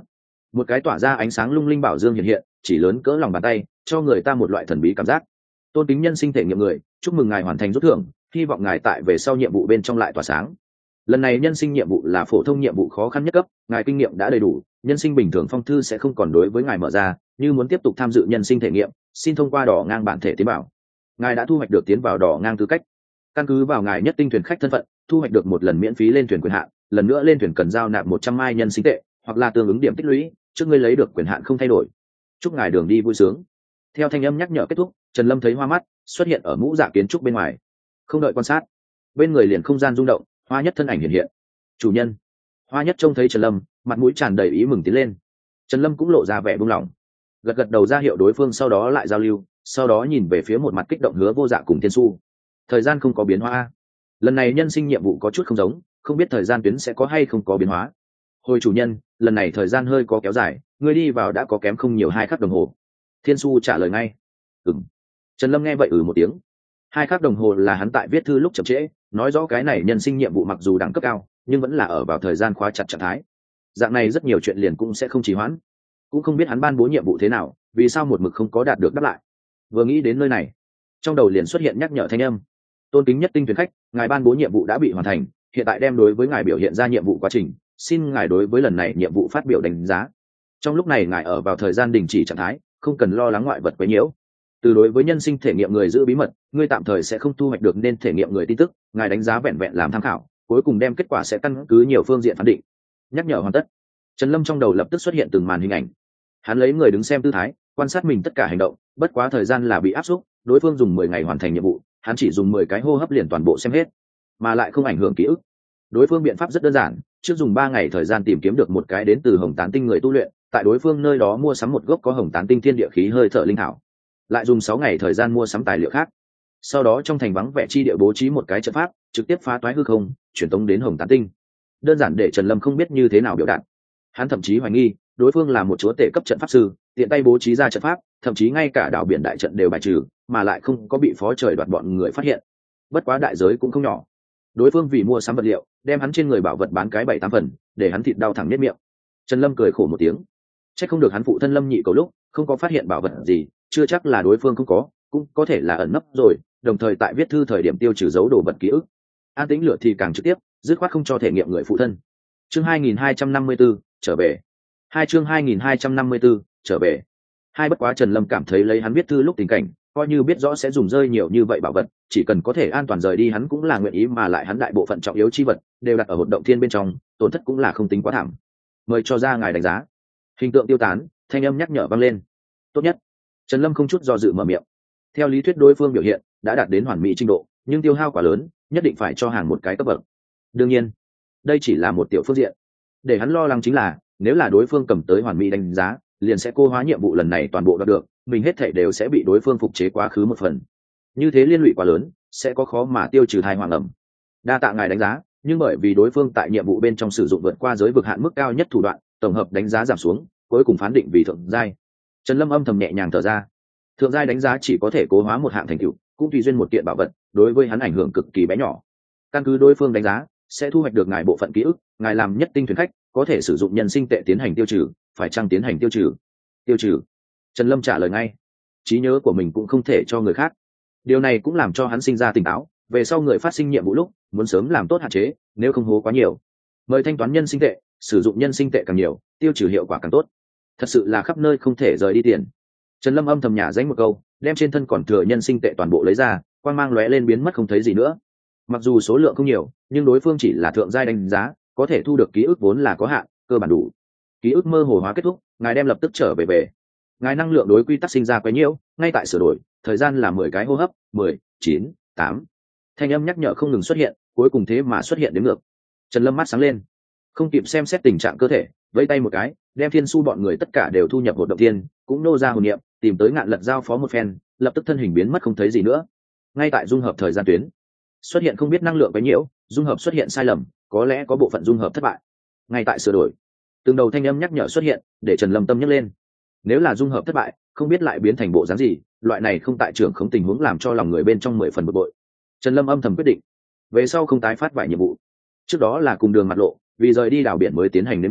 một cái tỏa ra ánh sáng lung linh bảo dương hiện hiện, chỉ lớn cỡ lòng bàn tay, cho người ta một loại thần bí cảm giác. Tôn kính nhân sinh thể nghiệm người, chúc mừng ngài hoàn thành rút thưởng, hy vọng ngài tại về sau nhiệm vụ bên trong lại tỏa sáng. Lần này nhân sinh nhiệm vụ là phổ thông nhiệm vụ khó khăn nhất cấp, ngài kinh nghiệm đã đầy đủ, nhân sinh bình thường phong thư sẽ không còn đối với ngài mở ra, như muốn tiếp tục tham dự nhân sinh thể nghiệm, xin thông qua đỏ ngang bản thể tiến bảo. Ngài đã thu hoạch được tiến vào đỏ ngang tư cách. Căn cứ vào ngài nhất tinh thuyền khách thân phận, thu hoạch được một lần miễn phí lên thuyền quyền hạn, lần nữa lên thuyền cần giao nạp một trăm mai nhân sinh tệ, hoặc là tương ứng điểm tích lũy, trước ngươi lấy được quyền hạn không thay đổi. Chúc ngài đường đi vui sướng. Theo thanh âm nhắc nhở kết thúc, Trần Lâm thấy hoa mắt xuất hiện ở mũ dạ kiến trúc bên ngoài. Không đợi quan sát, bên người liền không gian rung động, Hoa Nhất thân ảnh hiện hiện. Chủ nhân. Hoa Nhất trông thấy Trần Lâm, mặt mũi tràn đầy ý mừng tiến lên. Trần Lâm cũng lộ ra vẻ buông lỏng, gật gật đầu ra hiệu đối phương, sau đó lại giao lưu, sau đó nhìn về phía một mặt kích động Hứa Vô Dạ cùng Thiên Su. Thời gian không có biến hóa. Lần này nhân sinh nhiệm vụ có chút không giống, không biết thời gian tuyến sẽ có hay không có biến hóa. Hồi chủ nhân, lần này thời gian hơi có kéo dài, người đi vào đã có kém không nhiều hai khắc đồng hồ. Thiên Su trả lời ngay. Ừm. Trần Lâm nghe vậy ừ một tiếng. Hai khắc đồng hồ là hắn tại viết thư lúc chậm trễ, nói rõ cái này nhân sinh nhiệm vụ mặc dù đẳng cấp cao, nhưng vẫn là ở vào thời gian khóa chặt trạng thái. Dạng này rất nhiều chuyện liền cũng sẽ không trì hoãn. Cũng không biết hắn ban bố nhiệm vụ thế nào, vì sao một mực không có đạt được đáp lại. Vừa nghĩ đến nơi này, trong đầu liền xuất hiện nhắc nhở thanh âm. Tôn kính nhất tinh thuyền khách, ngài ban bố nhiệm vụ đã bị hoàn thành, hiện tại đem đối với ngài biểu hiện ra nhiệm vụ quá trình, xin ngài đối với lần này nhiệm vụ phát biểu đánh giá. Trong lúc này ngài ở vào thời gian đình chỉ trạng thái, không cần lo lắng ngoại vật quấy nhiễu. Từ đối với nhân sinh thể nghiệm người giữ bí mật, ngươi tạm thời sẽ không thu hoạch được nên thể nghiệm người tin tức, ngài đánh giá vẹn vẹn làm tham khảo, cuối cùng đem kết quả sẽ căn cứ nhiều phương diện phán định. Nhắc nhở hoàn tất. Trần Lâm trong đầu lập tức xuất hiện từng màn hình ảnh. Hắn lấy người đứng xem tư thái, quan sát mình tất cả hành động, bất quá thời gian là bị áp suất, đối phương dùng mười ngày hoàn thành nhiệm vụ, hắn chỉ dùng mười cái hô hấp liền toàn bộ xem hết, mà lại không ảnh hưởng ký ức. Đối phương biện pháp rất đơn giản, trước dùng ba ngày thời gian tìm kiếm được một cái đến từ Hồng Tán Tinh người tu luyện, tại đối phương nơi đó mua sắm một gốc có Hồng Tán Tinh thiên địa khí hơi thở linh thảo, lại dùng sáu ngày thời gian mua sắm tài liệu khác. Sau đó trong thành vắng vẻ chi địa bố trí một cái trận pháp, trực tiếp phá toái hư không, chuyển tống đến Hồng Tán Tinh. Đơn giản để Trần Lâm không biết như thế nào biểu đạt. Hắn thậm chí hoài nghi, đối phương là một chúa tể cấp trận pháp sư, tiện tay bố trí ra trận pháp, thậm chí ngay cả đảo biển đại trận đều bài trừ, mà lại không có bị phó trời đoạt bọn người phát hiện. Bất quá đại giới cũng không nhỏ. Đối phương vì mua sắm vật liệu, đem hắn trên người bảo vật bán cái bảy tám phần, để hắn thịt đau thẳng nhất miệng. Trần Lâm cười khổ một tiếng. Chắc không được hắn phụ thân Lâm Nhị cầu lúc không có phát hiện bảo vật gì, chưa chắc là đối phương không có, cũng có thể là ẩn nấp rồi, đồng thời tại viết thư thời điểm tiêu trừ dấu đồ vật ký ức. An tĩnh lửa thì càng trực tiếp, dứt khoát không cho thể nghiệm người phụ thân. Chương hai nghìn hai trăm năm mươi tư trở về. Hai chương hai nghìn hai trăm năm mươi tư trở về. Hai bất quá Trần Lâm cảm thấy lấy hắn viết thư lúc tình cảnh, coi như biết rõ sẽ dùng rơi nhiều như vậy bảo vật, chỉ cần có thể an toàn rời đi hắn cũng là nguyện ý, mà lại hắn đại bộ phận trọng yếu chi vật đều đặt ở hột động thiên bên trong, tổn thất cũng là không tính quá thảm. Mời cho ra ngài đánh giá. Hình tượng tiêu tán, thanh âm nhắc nhở vang lên. Tốt nhất. Trần Lâm không chút do dự mở miệng. Theo lý thuyết đối phương biểu hiện đã đạt đến hoàn mỹ trình độ, nhưng tiêu hao quá lớn, nhất định phải cho hàng một cái cấp bậc. Đương nhiên, đây chỉ là một tiểu phương diện. Để hắn lo lắng chính là, nếu là đối phương cầm tới hoàn mỹ đánh giá, liền sẽ cô hóa nhiệm vụ lần này toàn bộ đạt được, mình hết thảy đều sẽ bị đối phương phục chế quá khứ một phần. Như thế liên lụy quá lớn, sẽ có khó mà tiêu trừ thai hoàng ẩm. Đa tạ ngài đánh giá, nhưng bởi vì đối phương tại nhiệm vụ bên trong sử dụng vượt qua giới vực hạn mức cao nhất thủ đoạn, tổng hợp đánh giá giảm xuống, cuối cùng phán định vì thượng giai. Trần Lâm âm thầm nhẹ nhàng thở ra. Thượng giai đánh giá chỉ có thể cố hóa một hạng thành tựu, cũng tùy duyên một kiện bảo vật, đối với hắn ảnh hưởng cực kỳ bé nhỏ. Căn cứ đối phương đánh giá, sẽ thu hoạch được ngài bộ phận ký ức, ngài làm nhất tinh thuyền khách, có thể sử dụng nhân sinh tệ tiến hành tiêu trừ, phải chăng tiến hành tiêu trừ? Tiêu trừ. Trần Lâm trả lời ngay. Trí nhớ của mình cũng không thể cho người khác. Điều này cũng làm cho hắn sinh ra tỉnh táo, về sau người phát sinh nhiệm vụ lúc, muốn sớm làm tốt hạn chế, nếu không hố quá nhiều. Mời thanh toán nhân sinh tệ, sử dụng nhân sinh tệ càng nhiều, tiêu trừ hiệu quả càng tốt. Thật sự là khắp nơi không thể rời đi tiền. Trần Lâm âm thầm nhả danh một câu, đem trên thân còn thừa nhân sinh tệ toàn bộ lấy ra, quang mang lóe lên biến mất không thấy gì nữa. Mặc dù số lượng không nhiều, nhưng đối phương chỉ là thượng giai đánh giá, có thể thu được ký ức vốn là có hạn, cơ bản đủ. Ký ức mơ hồ hóa kết thúc, ngài đem lập tức trở về về. Ngài năng lượng đối quy tắc sinh ra quấy nhiễu, ngay tại sửa đổi, thời gian là mười cái hô hấp, mười, chín, tám. Thanh âm nhắc nhở không ngừng xuất hiện, cuối cùng thế mà xuất hiện đến ngược. Trần Lâm mắt sáng lên, không kịp xem xét tình trạng cơ thể, vẫy tay một cái, đem Thiên Su bọn người tất cả đều thu nhập hồn động thiên, cũng nô ra hồn niệm, tìm tới Ngạn Lật giao phó một phen, lập tức thân hình biến mất không thấy gì nữa. Ngay tại dung hợp thời gian tuyến, xuất hiện không biết năng lượng quấy nhiễu, dung hợp xuất hiện sai lầm, có lẽ có bộ phận dung hợp thất bại. Ngay tại sửa đổi, từng đầu thanh âm nhắc nhở xuất hiện, để Trần Lâm tâm nhấc lên. Nếu là dung hợp thất bại, không biết lại biến thành bộ dáng gì, loại này không tại trưởng không tình huống làm cho lòng người bên trong mười phần bực bội. Trần Lâm âm thầm quyết định, về sau không tái phát vài nhiệm vụ. Trước đó là cùng đường mặt lộ, vì rời đi đảo biển mới tiến hành nếm thử,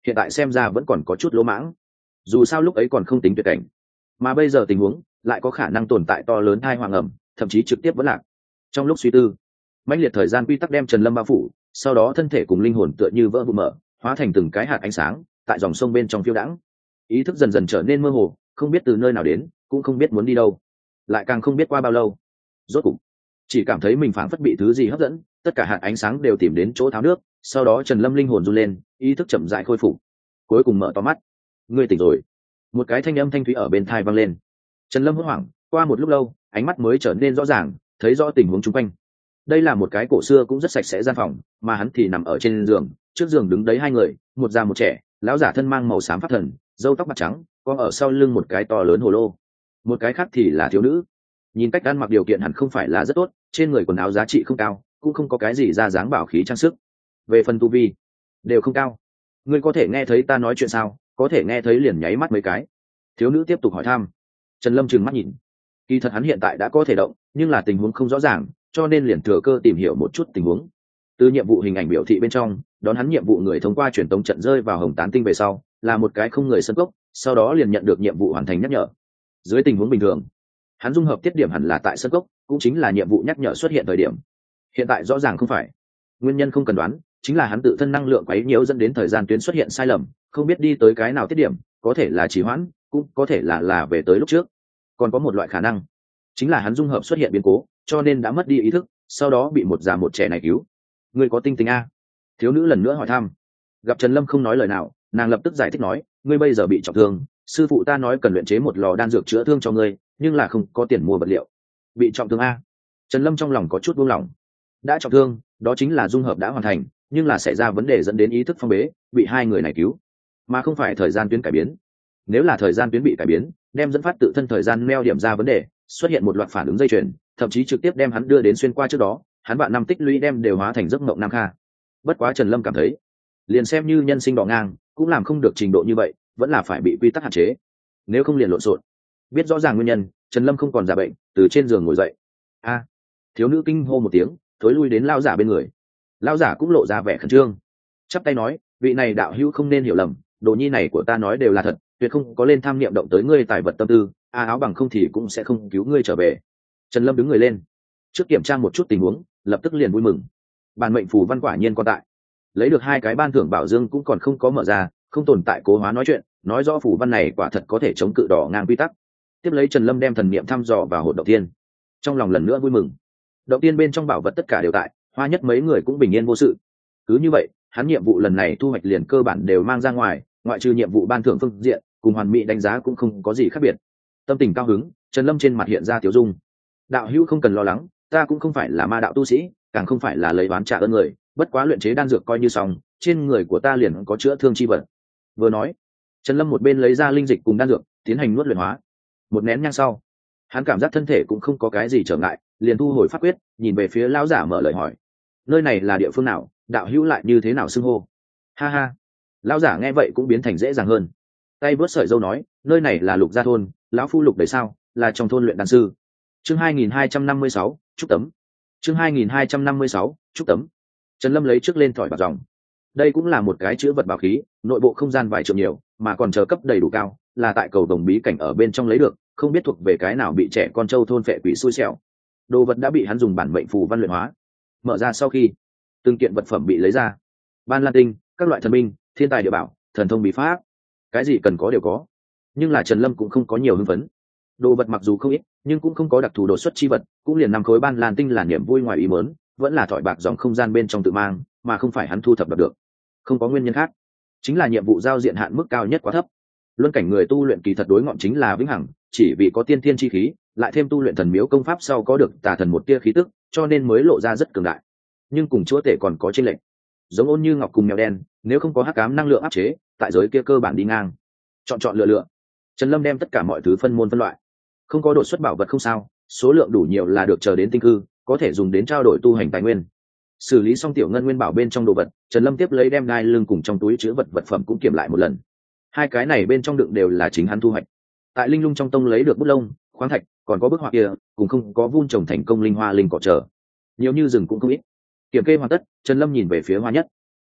hiện tại xem ra vẫn còn có chút lỗ mãng. Dù sao lúc ấy còn không tính tuyệt cảnh, mà bây giờ tình huống lại có khả năng tồn tại to lớn thai hoàng ẩm, thậm chí trực tiếp vẫn lạc. Trong lúc suy tư, mãnh liệt thời gian quy tắc đem Trần Lâm bao phủ, sau đó thân thể cùng linh hồn tựa như vỡ vụn mở, hóa thành từng cái hạt ánh sáng tại dòng sông bên trong phiêu đãng. Ý thức dần dần trở nên mơ hồ, không biết từ nơi nào đến, cũng không biết muốn đi đâu, lại càng không biết qua bao lâu. Rốt cục chỉ cảm thấy mình phảng phất bị thứ gì hấp dẫn, tất cả hạt ánh sáng đều tìm đến chỗ tháo nước. Sau đó Trần Lâm linh hồn run lên, ý thức chậm rãi khôi phục, cuối cùng mở to mắt. Ngươi tỉnh rồi. Một cái thanh âm thanh thúy ở bên tai vang lên. Trần Lâm hốt hoảng, qua một lúc lâu ánh mắt mới trở nên rõ ràng, thấy rõ tình huống xung quanh. Đây là một cái cổ xưa cũng rất sạch sẽ gian phòng, mà hắn thì nằm ở trên giường, trước giường đứng đấy hai người, một già một trẻ. Lão giả thân mang màu xám pháp thần, râu tóc bạc trắng, có ở sau lưng một cái to lớn hồ lô. Một cái khác thì là thiếu nữ, nhìn cách ăn mặc điều kiện hẳn không phải là rất tốt, trên người quần áo giá trị không cao, cũng không có cái gì ra dáng bảo khí trang sức, về phần tu vi đều không cao. Ngươi có thể nghe thấy ta nói chuyện sao? Có thể nghe thấy liền nháy mắt mấy cái. Thiếu nữ tiếp tục hỏi thăm. Trần Lâm trừng mắt nhìn, kỳ thật hắn hiện tại đã có thể động, nhưng là tình huống không rõ ràng, cho nên liền thừa cơ tìm hiểu một chút tình huống. Từ nhiệm vụ hình ảnh biểu thị bên trong, đón hắn nhiệm vụ người thông qua truyền tống trận rơi vào Hồng Tán Tinh về sau, là một cái không người sân cốc, sau đó liền nhận được nhiệm vụ hoàn thành nhắc nhở. Dưới tình huống bình thường, hắn dung hợp tiết điểm hẳn là tại sân cốc, cũng chính là nhiệm vụ nhắc nhở xuất hiện thời điểm. Hiện tại rõ ràng không phải. Nguyên nhân không cần đoán, chính là hắn tự thân năng lượng quấy nhiễu dẫn đến thời gian tuyến xuất hiện sai lầm, không biết đi tới cái nào tiết điểm, có thể là trì hoãn, cũng có thể là là về tới lúc trước. Còn có một loại khả năng, chính là hắn dung hợp xuất hiện biến cố, cho nên đã mất đi ý thức, sau đó bị một già một trẻ này cứu. Ngươi có tinh tinh a? Thiếu nữ lần nữa hỏi thăm. Gặp Trần Lâm không nói lời nào, nàng lập tức giải thích nói, ngươi bây giờ bị trọng thương, sư phụ ta nói cần luyện chế một lò đan dược chữa thương cho ngươi, nhưng là không có tiền mua vật liệu. Bị trọng thương a? Trần Lâm trong lòng có chút buông lỏng. Đã trọng thương, đó chính là dung hợp đã hoàn thành, nhưng là xảy ra vấn đề dẫn đến ý thức phong bế, bị hai người này cứu, mà không phải thời gian tuyến cải biến. Nếu là thời gian tuyến bị cải biến, đem dẫn phát tự thân thời gian neo điểm ra vấn đề, xuất hiện một loạt phản ứng dây chuyền, thậm chí trực tiếp đem hắn đưa đến xuyên qua trước đó, hắn bạn năm tích lũy đem đều hóa thành giấc mộng nam kha. Bất quá Trần Lâm cảm thấy, liền xem như nhân sinh đỏ ngang, cũng làm không được trình độ như vậy, vẫn là phải bị quy tắc hạn chế. Nếu không liền lộn xộn. Biết rõ ràng nguyên nhân, Trần Lâm không còn giả bệnh, từ trên giường ngồi dậy. A! Thiếu nữ kinh hô một tiếng, thối lui đến lão giả bên người. Lão giả cũng lộ ra vẻ khẩn trương, chắp tay nói, vị này đạo hữu không nên hiểu lầm, đồ nhi này của ta nói đều là thật, tuyệt không có lên tham niệm động tới ngươi tài vật tâm tư, a áo bằng không thì cũng sẽ không cứu ngươi trở về. Trần Lâm đứng người lên, trước kiểm tra một chút tình huống, lập tức liền vui mừng. Bản mệnh phù văn quả nhiên còn tại, lấy được hai cái ban thưởng bảo dương cũng còn không có mở ra, không tồn tại cố hóa nói chuyện, nói rõ phù văn này quả thật có thể chống cự đỏ ngang quy tắc. Tiếp lấy Trần Lâm đem thần niệm thăm dò vào hồn động tiên, trong lòng lần nữa vui mừng. Động tiên bên trong bảo vật tất cả đều tại, Hoa Nhất mấy người cũng bình yên vô sự. Cứ như vậy, hắn nhiệm vụ lần này thu hoạch liền cơ bản đều mang ra ngoài, ngoại trừ nhiệm vụ ban thưởng phương diện, cùng hoàn mỹ đánh giá cũng không có gì khác biệt. Tâm tình cao hứng, Trần Lâm trên mặt hiện ra tiểu dung. Đạo hữu không cần lo lắng, ta cũng không phải là ma đạo tu sĩ, càng không phải là lấy oán trả ơn người, bất quá luyện chế đan dược coi như xong, trên người của ta liền có chữa thương chi vật. Vừa nói, Trần Lâm một bên lấy ra linh dịch cùng đan dược, tiến hành nuốt luyện hóa. Một nén nhang sau, hắn cảm giác thân thể cũng không có cái gì trở ngại, liền thu hồi pháp quyết, nhìn về phía lão giả mở lời hỏi, nơi này là địa phương nào, đạo hữu lại như thế nào xưng hô? Ha ha. Lão giả nghe vậy cũng biến thành dễ dàng hơn, tay vớt sợi dâu nói, nơi này là Lục Gia thôn, lão phu Lục đấy sao, là trong thôn luyện đan sư. Chương hai nghìn hai trăm năm mươi sáu, trúc tấm. Chương hai nghìn hai trăm năm mươi sáu, trúc tấm. Trần Lâm lấy trước lên thỏi bạc dòng. Đây cũng là một cái chứa vật bảo khí, nội bộ không gian vài trượng nhiều, mà còn chờ cấp đầy đủ cao, là tại cầu đồng bí cảnh ở bên trong lấy được, không biết thuộc về cái nào bị trẻ con trâu thôn phệ quỷ xui xẻo. Đồ vật đã bị hắn dùng bản mệnh phù văn luyện hóa. Mở ra sau khi, từng kiện vật phẩm bị lấy ra. Ban Lan tinh, các loại thần binh, thiên tài địa bảo, thần thông bí pháp, cái gì cần có đều có. Nhưng là Trần Lâm cũng không có nhiều hưng phấn. Đồ vật mặc dù không ít, nhưng cũng không có đặc thù đột xuất chi vật, cũng liền năm khối Ban Lan tinh là niềm vui ngoài ý muốn, vẫn là thỏi bạc dòng không gian bên trong tự mang, mà không phải hắn thu thập được. Không có nguyên nhân khác, chính là nhiệm vụ giao diện hạn mức cao nhất quá thấp. Luân cảnh người tu luyện kỳ thật đối ngọn chính là vĩnh hằng, chỉ vì có tiên thiên chi khí, lại thêm tu luyện thần miếu công pháp sau có được tà thần một tia khí tức, cho nên mới lộ ra rất cường đại. Nhưng cùng chúa tể còn có chênh lệch. Giống Ôn Như Ngọc cùng mèo đen, nếu không có hắc ám năng lượng áp chế, tại giới kia cơ bản đi ngang. Chọn chọn lựa lựa. Trần Lâm đem tất cả mọi thứ phân môn phân loại. Không có đột xuất bảo vật không sao, số lượng đủ nhiều là được, chờ đến tinh cư, có thể dùng đến trao đổi tu hành tài nguyên. Xử lý xong tiểu ngân nguyên bảo bên trong đồ vật, Trần Lâm tiếp lấy đem đai lưng cùng trong túi chứa vật vật phẩm cũng kiểm lại một lần. Hai cái này bên trong đựng đều là chính hắn thu hoạch. Tại Linh Lung trong tông lấy được bút lông, khoáng thạch, còn có bức họa kia, cùng không có vun trồng thành công linh hoa linh cỏ trở. Nhiều như rừng cũng không ít. Kiểm kê hoàn tất, Trần Lâm nhìn về phía Hoa Nhất.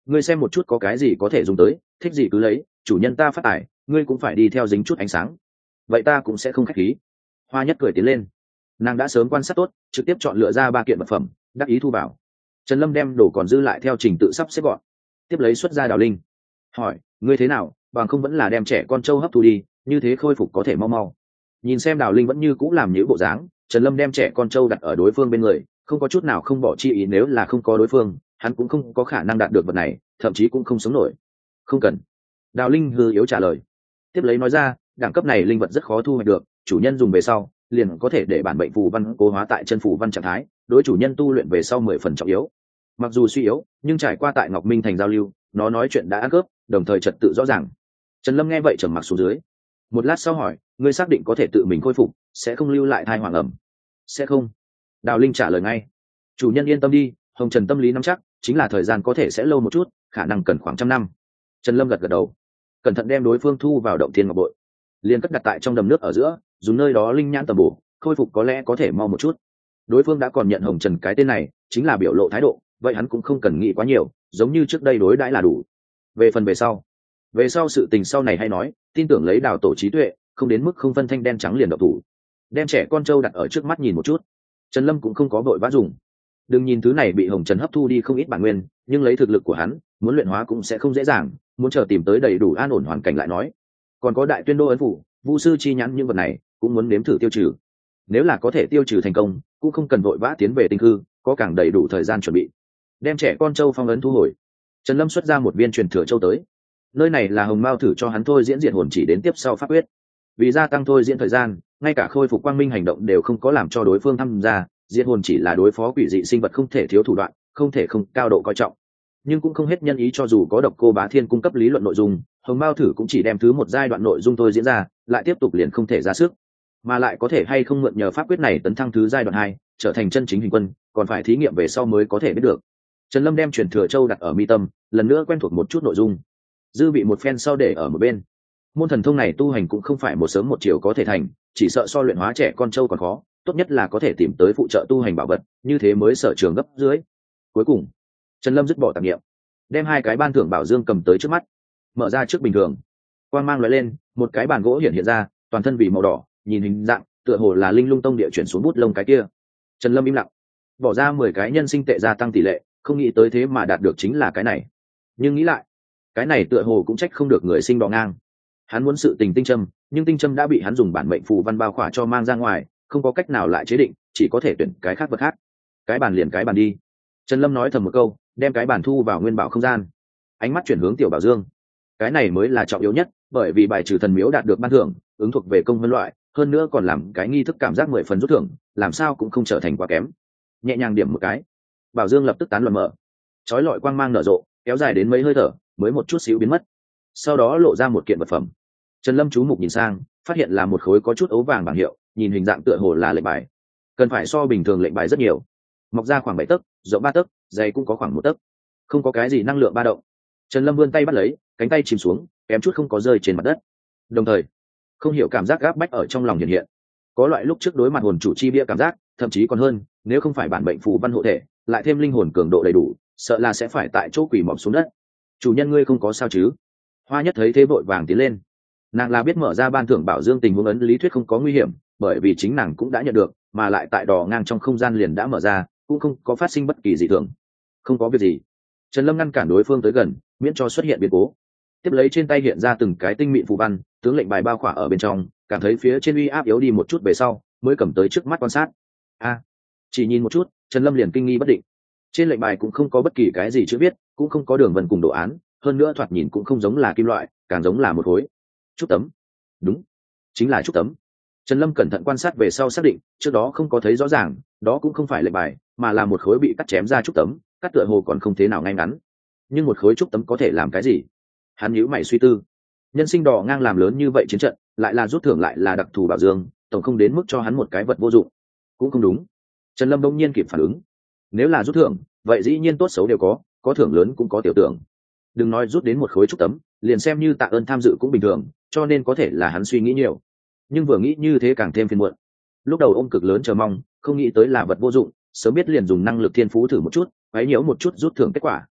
ngươi xem một chút có cái gì có thể dùng tới, thích gì cứ lấy, chủ nhân ta phát tài, ngươi cũng phải đi theo dính chút ánh sáng. Vậy ta cũng sẽ không khách khí. Hoa Nhất cười tiến lên, nàng đã sớm quan sát tốt, trực tiếp chọn lựa ra ba kiện vật phẩm, đắc ý thu vào. Trần Lâm đem đồ còn dư lại theo trình tự sắp xếp gọn, tiếp lấy xuất ra Đào Linh, hỏi, ngươi thế nào, bằng không vẫn là đem trẻ con trâu hấp thu đi, như thế khôi phục có thể mau mau. Nhìn xem Đào Linh vẫn như cũ làm những bộ dáng, Trần Lâm đem trẻ con trâu đặt ở đối phương bên người, không có chút nào không bỏ chi ý, nếu là không có đối phương, hắn cũng không có khả năng đạt được vật này, thậm chí cũng không sống nổi. Không cần. Đào Linh hư yếu trả lời, tiếp lấy nói ra, đẳng cấp này linh vật rất khó thu hoạch được, chủ nhân dùng về sau liền có thể để bản bệnh phù văn cố hóa tại chân phù văn trạng thái, đối chủ nhân tu luyện về sau mười phần trọng yếu. Mặc dù suy yếu, nhưng trải qua tại Ngọc Minh thành giao lưu, nó nói chuyện đã ăn cướp, đồng thời trật tự rõ ràng. Trần Lâm nghe vậy trầm mặc xuống dưới, một lát sau hỏi, ngươi xác định có thể tự mình khôi phục, sẽ không lưu lại thai hoàng ẩm? Sẽ không. Đào Linh trả lời ngay, chủ nhân yên tâm đi, Hồng Trần tâm lý nắm chắc, chính là thời gian có thể sẽ lâu một chút, khả năng cần khoảng trăm năm. Trần Lâm gật gật đầu, cẩn thận đem đối phương thu vào động thiên ngọc bội, liền cất đặt tại trong đầm nước ở giữa, dùng nơi đó linh nhãn tầm bổ, khôi phục có lẽ có thể mau một chút. Đối phương đã còn nhận Hồng Trần cái tên này, chính là biểu lộ thái độ, vậy hắn cũng không cần nghĩ quá nhiều, giống như trước đây đối đãi là đủ. Về phần về sau, về sau sự tình sau này hay nói, tin tưởng lấy Đào tổ trí tuệ, không đến mức không phân thanh đen trắng liền độc thủ. Đem trẻ con trâu đặt ở trước mắt nhìn một chút, Trần Lâm cũng không có vội vã dùng. Đừng nhìn thứ này bị Hồng Trần hấp thu đi không ít bản nguyên, nhưng lấy thực lực của hắn, muốn luyện hóa cũng sẽ không dễ dàng, muốn chờ tìm tới đầy đủ an ổn hoàn cảnh lại nói. Còn có đại tuyên đô ấn phủ, vu sư chi nhãn những vật này, cũng muốn nếm thử tiêu trừ. Nếu là có thể tiêu trừ thành công, cũng không cần vội vã tiến về tinh hư, có càng đầy đủ thời gian chuẩn bị. Đem trẻ con trâu phong ấn thu hồi, Trần Lâm xuất ra một viên truyền thừa châu tới. Nơi này là Hồng Mao thử cho hắn thôi diễn diện hồn chỉ đến tiếp sau pháp quyết. Vì gia tăng thôi diễn thời gian, ngay cả khôi phục quang minh hành động đều không có làm cho đối phương tham gia, diện hồn chỉ là đối phó quỷ dị sinh vật không thể thiếu thủ đoạn, không thể không cao độ coi trọng. Nhưng cũng không hết nhân ý, cho dù có Độc Cô Bá Thiên cung cấp lý luận nội dung, Hồng Mao thử cũng chỉ đem thứ một giai đoạn nội dung thôi diễn ra, lại tiếp tục liền không thể ra sức. Mà lại có thể hay không mượn nhờ pháp quyết này tấn thăng thứ giai đoạn hai, trở thành chân chính hình quân, còn phải thí nghiệm về sau mới có thể biết được. Trần Lâm đem truyền thừa châu đặt ở mi tâm, lần nữa quen thuộc một chút nội dung, dư bị một phen sau để ở một bên. Môn thần thông này tu hành cũng không phải một sớm một chiều có thể thành, chỉ sợ so luyện hóa trẻ con trâu còn khó, tốt nhất là có thể tìm tới phụ trợ tu hành bảo vật, như thế mới sở trường gấp dưới. Cuối cùng, Trần Lâm dứt bỏ tạp niệm, đem hai cái ban thưởng bảo dương cầm tới trước mắt, mở ra trước bình thường, quang mang lóe lên, một cái bàn gỗ hiện hiện ra, toàn thân vì màu đỏ, nhìn hình dạng tựa hồ là Linh Lung Tông địa chuyển xuống bút lông cái kia. Trần Lâm im lặng, bỏ ra mười cái nhân sinh tệ gia tăng tỷ lệ, không nghĩ tới thế mà đạt được chính là cái này. Nhưng nghĩ lại, cái này tựa hồ cũng trách không được người sinh đỏ ngang. Hắn muốn sự tình tinh châm, nhưng tinh châm đã bị hắn dùng bản mệnh phù văn bao khỏa cho mang ra ngoài, không có cách nào lại chế định, chỉ có thể tuyển cái khác vật khác. Cái bàn liền cái bàn đi. Trần Lâm nói thầm một câu, đem cái bàn thu vào nguyên bảo không gian. Ánh mắt chuyển hướng Tiểu Bảo Dương. Cái này mới là trọng yếu nhất, bởi vì bài trừ thần miếu đạt được ban thưởng, ứng thuộc về công vân loại, hơn nữa còn làm cái nghi thức cảm giác mười phần rút thưởng, làm sao cũng không trở thành quá kém. Nhẹ nhàng điểm một cái, Bảo Dương lập tức tán loạn mở, chói lọi quang mang nở rộ, kéo dài đến mấy hơi thở, mới một chút xíu biến mất. Sau đó lộ ra một kiện vật phẩm. Trần Lâm chú mục nhìn sang, phát hiện là một khối có chút ấu vàng bảng hiệu, nhìn hình dạng tựa hồ là lệnh bài, cần phải so bình thường lệnh bài rất nhiều, mọc ra khoảng bảy tấc, rộng ba tấc, dày cũng có khoảng một tấc, không có cái gì năng lượng ba động. Trần Lâm vươn tay bắt lấy, cánh tay chìm xuống, kém chút không có rơi trên mặt đất. Đồng thời, không hiểu cảm giác gáp bách ở trong lòng hiện hiện, có loại lúc trước đối mặt hồn chủ chi bia cảm giác, thậm chí còn hơn, nếu không phải bản mệnh phù văn hộ thể, lại thêm linh hồn cường độ đầy đủ, sợ là sẽ phải tại chỗ quỷ mọp xuống đất. Chủ nhân ngươi không có sao chứ? Hoa Nhất thấy thế vội vàng tiến lên, nàng là biết mở ra ban thưởng bảo dương tình huống ấn lý thuyết không có nguy hiểm, bởi vì chính nàng cũng đã nhận được, mà lại tại đò ngang trong không gian liền đã mở ra, cũng không có phát sinh bất kỳ dị thường. Không có việc gì. Trần Lâm ngăn cản đối phương tới gần, miễn cho xuất hiện biến cố. Tiếp lấy trên tay hiện ra từng cái tinh mịn phù văn, tướng lệnh bài bao khỏa ở bên trong, cảm thấy phía trên uy áp yếu đi một chút về sau, mới cầm tới trước mắt quan sát. A, chỉ nhìn một chút, Trần Lâm liền kinh nghi bất định. Trên lệnh bài cũng không có bất kỳ cái gì chữ viết, cũng không có đường vân cùng đồ án, hơn nữa thoạt nhìn cũng không giống là kim loại, càng giống là một khối trúc tấm. Đúng, chính là trúc tấm. Trần Lâm cẩn thận quan sát về sau xác định, trước đó không có thấy rõ ràng, đó cũng không phải lệnh bài, mà là một khối bị cắt chém ra trúc tấm, cắt tựa hồ còn không thế nào ngay ngắn. Nhưng một khối trúc tấm có thể làm cái gì? Hắn nhíu mày suy tư. Nhân sinh đỏ ngang làm lớn như vậy chiến trận, lại là rút thưởng lại là đặc thù bảo dương, tổng không đến mức cho hắn một cái vật vô dụng. Cũng không đúng. Trần Lâm đông nhiên kịp phản ứng. Nếu là rút thưởng, vậy dĩ nhiên tốt xấu đều có, có thưởng lớn cũng có tiểu thưởng. Đừng nói rút đến một khối trúc tấm, liền xem như tạ ơn tham dự cũng bình thường, cho nên có thể là hắn suy nghĩ nhiều. Nhưng vừa nghĩ như thế càng thêm phiền muộn. Lúc đầu ôm cực lớn chờ mong, không nghĩ tới là vật vô dụng, sớm biết liền dùng năng lực thiên phú thử một chút, quấy nhiễu một chút rút thưởng kết quả.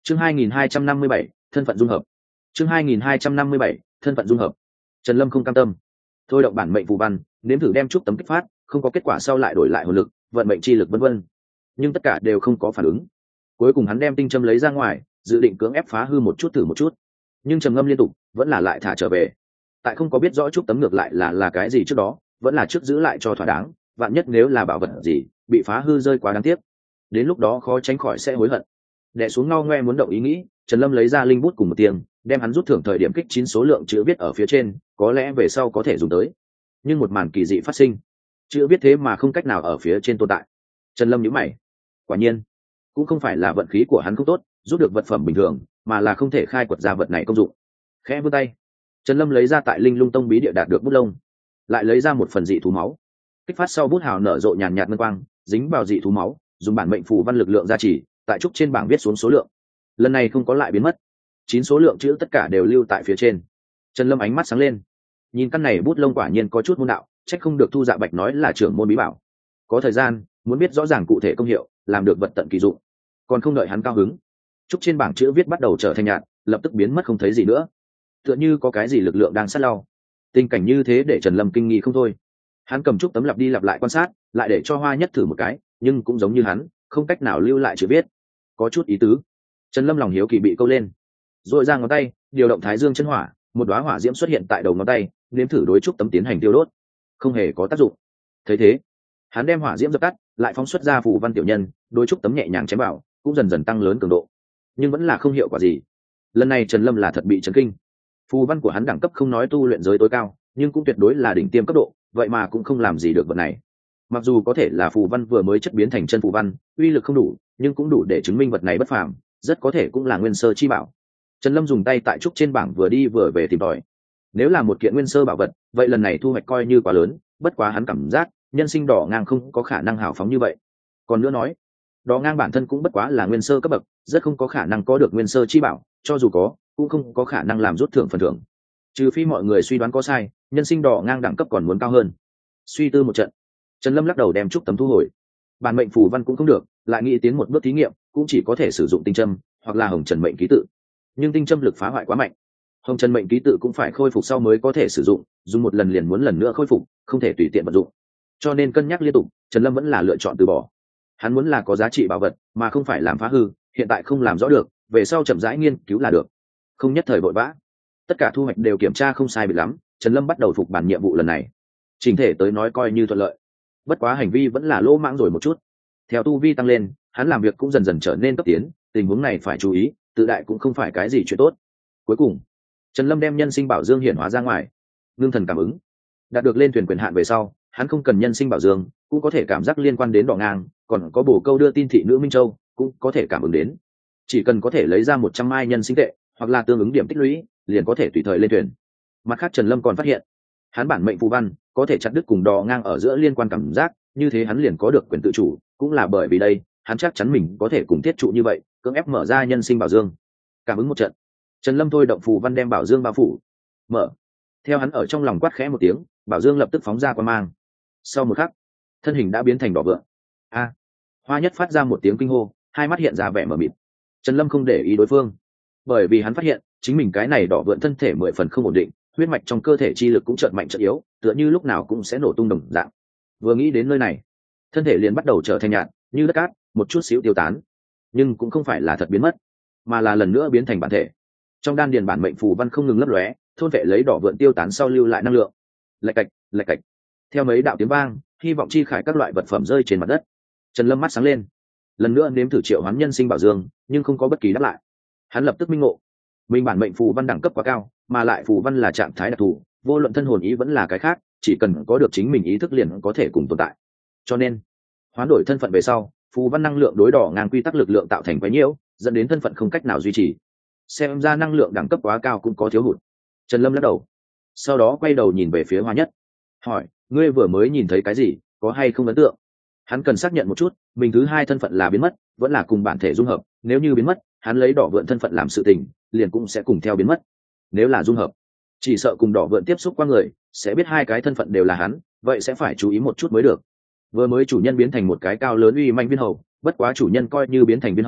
chương hai nghìn hai trăm năm mươi bảy, thân phận dung hợp. chương hai nghìn hai trăm năm mươi bảy, thân phận dung hợp. Trần Lâm không cam tâm, thôi động bản mệnh phù văn, nếm thử đem trúc tấm kích phát, không có kết quả sau lại đổi lại hồn lực, vận mệnh chi lực vân vân, nhưng tất cả đều không có phản ứng. Cuối cùng hắn đem tinh châm lấy ra ngoài, dự định cưỡng ép phá hư một chút thử một chút, nhưng trầm ngâm liên tục, vẫn là lại thả trở về. Tại không có biết rõ trúc tấm ngược lại là là cái gì trước đó, vẫn là trước giữ lại cho thỏa đáng, vạn nhất nếu là bảo vật gì bị phá hư rơi quá đáng tiếc, đến lúc đó khó tránh khỏi sẽ hối hận. Đè xuống ngao ngoe muốn động ý nghĩ, Trần Lâm lấy ra linh bút cùng một tiếng, đem hắn rút thưởng thời điểm kích chín số lượng chữ viết ở phía trên, có lẽ về sau có thể dùng tới. Nhưng một màn kỳ dị phát sinh, chữ viết thế mà không cách nào ở phía trên tồn tại. Trần Lâm nhíu mày, quả nhiên cũng không phải là vận khí của hắn không tốt, rút được vật phẩm bình thường, mà là không thể khai quật ra vật này công dụng. Khẽ vươn tay, Trần Lâm lấy ra tại Linh Lung Tông bí địa đạt được bút lông, lại lấy ra một phần dị thú máu, kích phát sau bút hào nở rộ nhàn nhạt ngân quang, dính vào dị thú máu, dùng bản mệnh phù văn lực lượng gia trì, tại trúc trên bảng viết xuống số lượng. Lần này không có lại biến mất, chín số lượng chữ tất cả đều lưu tại phía trên. Trần Lâm ánh mắt sáng lên, nhìn căn này bút lông quả nhiên có chút môn đạo, trách không được Thu Dạ Bạch nói là trưởng môn bí bảo. Có thời gian muốn biết rõ ràng cụ thể công hiệu, làm được vật tận kỳ dụng. Còn không đợi hắn cao hứng, trúc trên bảng chữ viết bắt đầu trở thành nhạt, lập tức biến mất không thấy gì nữa, tựa như có cái gì lực lượng đang sát lao. Tình cảnh như thế để Trần Lâm kinh nghi không thôi. Hắn cầm trúc tấm lặp đi lặp lại quan sát, lại để cho Hoa Nhất thử một cái, nhưng cũng giống như hắn, không cách nào lưu lại chữ viết. Có chút ý tứ. Trần Lâm lòng hiếu kỳ bị câu lên, rồi ra ngón tay, điều động Thái Dương chân hỏa, một đóa hỏa diễm xuất hiện tại đầu ngón tay, nếm thử đối trúc tấm tiến hành tiêu đốt, không hề có tác dụng. Thấy thế, hắn đem hỏa diễm dập tắt, lại phóng xuất ra phù văn tiểu nhân, đối trúc tấm nhẹ nhàng chém vào, cũng dần dần tăng lớn cường độ, nhưng vẫn là không hiệu quả gì. Lần này Trần Lâm là thật bị chấn kinh. Phù văn của hắn đẳng cấp không nói tu luyện giới tối cao, nhưng cũng tuyệt đối là đỉnh tiêm cấp độ, vậy mà cũng không làm gì được vật này. Mặc dù có thể là phù văn vừa mới chất biến thành chân phù văn, uy lực không đủ, nhưng cũng đủ để chứng minh vật này bất phàm, rất có thể cũng là nguyên sơ chi bảo. Trần Lâm dùng tay tại trúc trên bảng vừa đi vừa về tìm tòi. Nếu là một kiện nguyên sơ bảo vật, vậy lần này thu hoạch coi như quá lớn, bất quá hắn cảm giác, nhân sinh đỏ ngang không có khả năng hào phóng như vậy. Còn nữa nói, đỏ ngang bản thân cũng bất quá là nguyên sơ cấp bậc, rất không có khả năng có được nguyên sơ chi bảo, cho dù có, cũng không có khả năng làm rút thưởng phần thưởng. Trừ phi mọi người suy đoán có sai, nhân sinh đỏ ngang đẳng cấp còn muốn cao hơn. Suy tư một trận, Trần Lâm lắc đầu đem trúc tấm thu hồi. Bản mệnh phù văn cũng không được, lại nghĩ tiến một bước thí nghiệm, cũng chỉ có thể sử dụng tinh châm hoặc là hồng trần mệnh ký tự. Nhưng tinh châm lực phá hoại quá mạnh, hồng trần mệnh ký tự cũng phải khôi phục sau mới có thể sử dụng, dùng một lần liền muốn lần nữa khôi phục, không thể tùy tiện vận dụng. Cho nên cân nhắc liên tục, Trần Lâm vẫn là lựa chọn từ bỏ. Hắn muốn là có giá trị bảo vật, mà không phải làm phá hư, hiện tại không làm rõ được, về sau chậm rãi nghiên cứu là được, không nhất thời vội vã. Tất cả thu hoạch đều kiểm tra không sai biệt lắm, Trần Lâm bắt đầu phục bản nhiệm vụ lần này. Trình thể tới nói coi như thuận lợi, bất quá hành vi vẫn là lỗ mãng rồi một chút. Theo tu vi tăng lên, hắn làm việc cũng dần dần trở nên cấp tiến, tình huống này phải chú ý, tự đại cũng không phải cái gì chuyện tốt. Cuối cùng, Trần Lâm đem nhân sinh bảo dương hiển hóa ra ngoài, ngưng thần cảm ứng, đạt được lên thuyền quyền hạn về sau, hắn không cần nhân sinh bảo dương, cũng có thể cảm giác liên quan đến đỏ ngang, còn có bổ câu đưa tin thị nữ Minh Châu, cũng có thể cảm ứng đến. Chỉ cần có thể lấy ra một trăm mai nhân sinh tệ, hoặc là tương ứng điểm tích lũy, liền có thể tùy thời lên thuyền. Mặt khác Trần Lâm còn phát hiện, hắn bản mệnh phù văn có thể chặt đứt cùng đỏ ngang ở giữa liên quan cảm giác, như thế hắn liền có được quyền tự chủ, cũng là bởi vì đây, hắn chắc chắn mình có thể cùng thiết trụ như vậy, cưỡng ép mở ra nhân sinh bảo dương. Cảm ứng một trận, Trần Lâm thôi động phù văn đem bảo dương bao phủ. Mở. Theo hắn ở trong lòng quát khẽ một tiếng, bảo dương lập tức phóng ra quang mang. Sau một khắc, thân hình đã biến thành đỏ vượng. A! Hoa Nhất phát ra một tiếng kinh hô, hai mắt hiện ra vẻ mờ mịt. Trần Lâm không để ý đối phương, bởi vì hắn phát hiện chính mình cái này đỏ vượn thân thể mười phần không ổn định, huyết mạch trong cơ thể chi lực cũng chợt mạnh chợt yếu, tựa như lúc nào cũng sẽ nổ tung đồng dạng. Vừa nghĩ đến nơi này, thân thể liền bắt đầu trở thành nhạt, như đất cát, một chút xíu tiêu tán, nhưng cũng không phải là thật biến mất, mà là lần nữa biến thành bản thể. Trong đan điền bản mệnh phù văn không ngừng lấp lóe, thôn vệ lấy đỏ vượn tiêu tán sau lưu lại năng lượng. Lạch cạch, lạch cạch. Theo mấy đạo tiếng vang, hy vọng chi khải các loại vật phẩm rơi trên mặt đất. Trần Lâm mắt sáng lên, lần nữa nếm thử triệu hoán nhân sinh bảo dương, nhưng không có bất kỳ đáp lại. Hắn lập tức minh ngộ, mình bản mệnh phù văn đẳng cấp quá cao, mà lại phù văn là trạng thái đặc thù, vô luận thân hồn ý vẫn là cái khác, chỉ cần có được chính mình ý thức liền có thể cùng tồn tại. Cho nên, hoán đổi thân phận về sau, phù văn năng lượng đối đỏ ngang quy tắc lực lượng tạo thành quấy nhiễu, dẫn đến thân phận không cách nào duy trì. Xem ra năng lượng đẳng cấp quá cao cũng có thiếu hụt. Trần Lâm lắc đầu, sau đó quay đầu nhìn về phía Hoa Nhất, hỏi: ngươi vừa mới nhìn thấy cái gì, có hay không ấn tượng? Hắn cần xác nhận một chút, mình thứ hai thân phận là biến mất, vẫn là cùng bản thể dung hợp. Nếu như biến mất, hắn lấy đỏ vượn thân phận làm sự tình, liền cũng sẽ cùng theo biến mất. Nếu là dung hợp, chỉ sợ cùng đỏ vượn tiếp xúc qua người, sẽ biết hai cái thân phận đều là hắn, vậy sẽ phải chú ý một chút mới được. Vừa mới chủ nhân biến thành một cái cao lớn uy manh viên hầu, bất quá chủ nhân coi như biến thành viên hầu,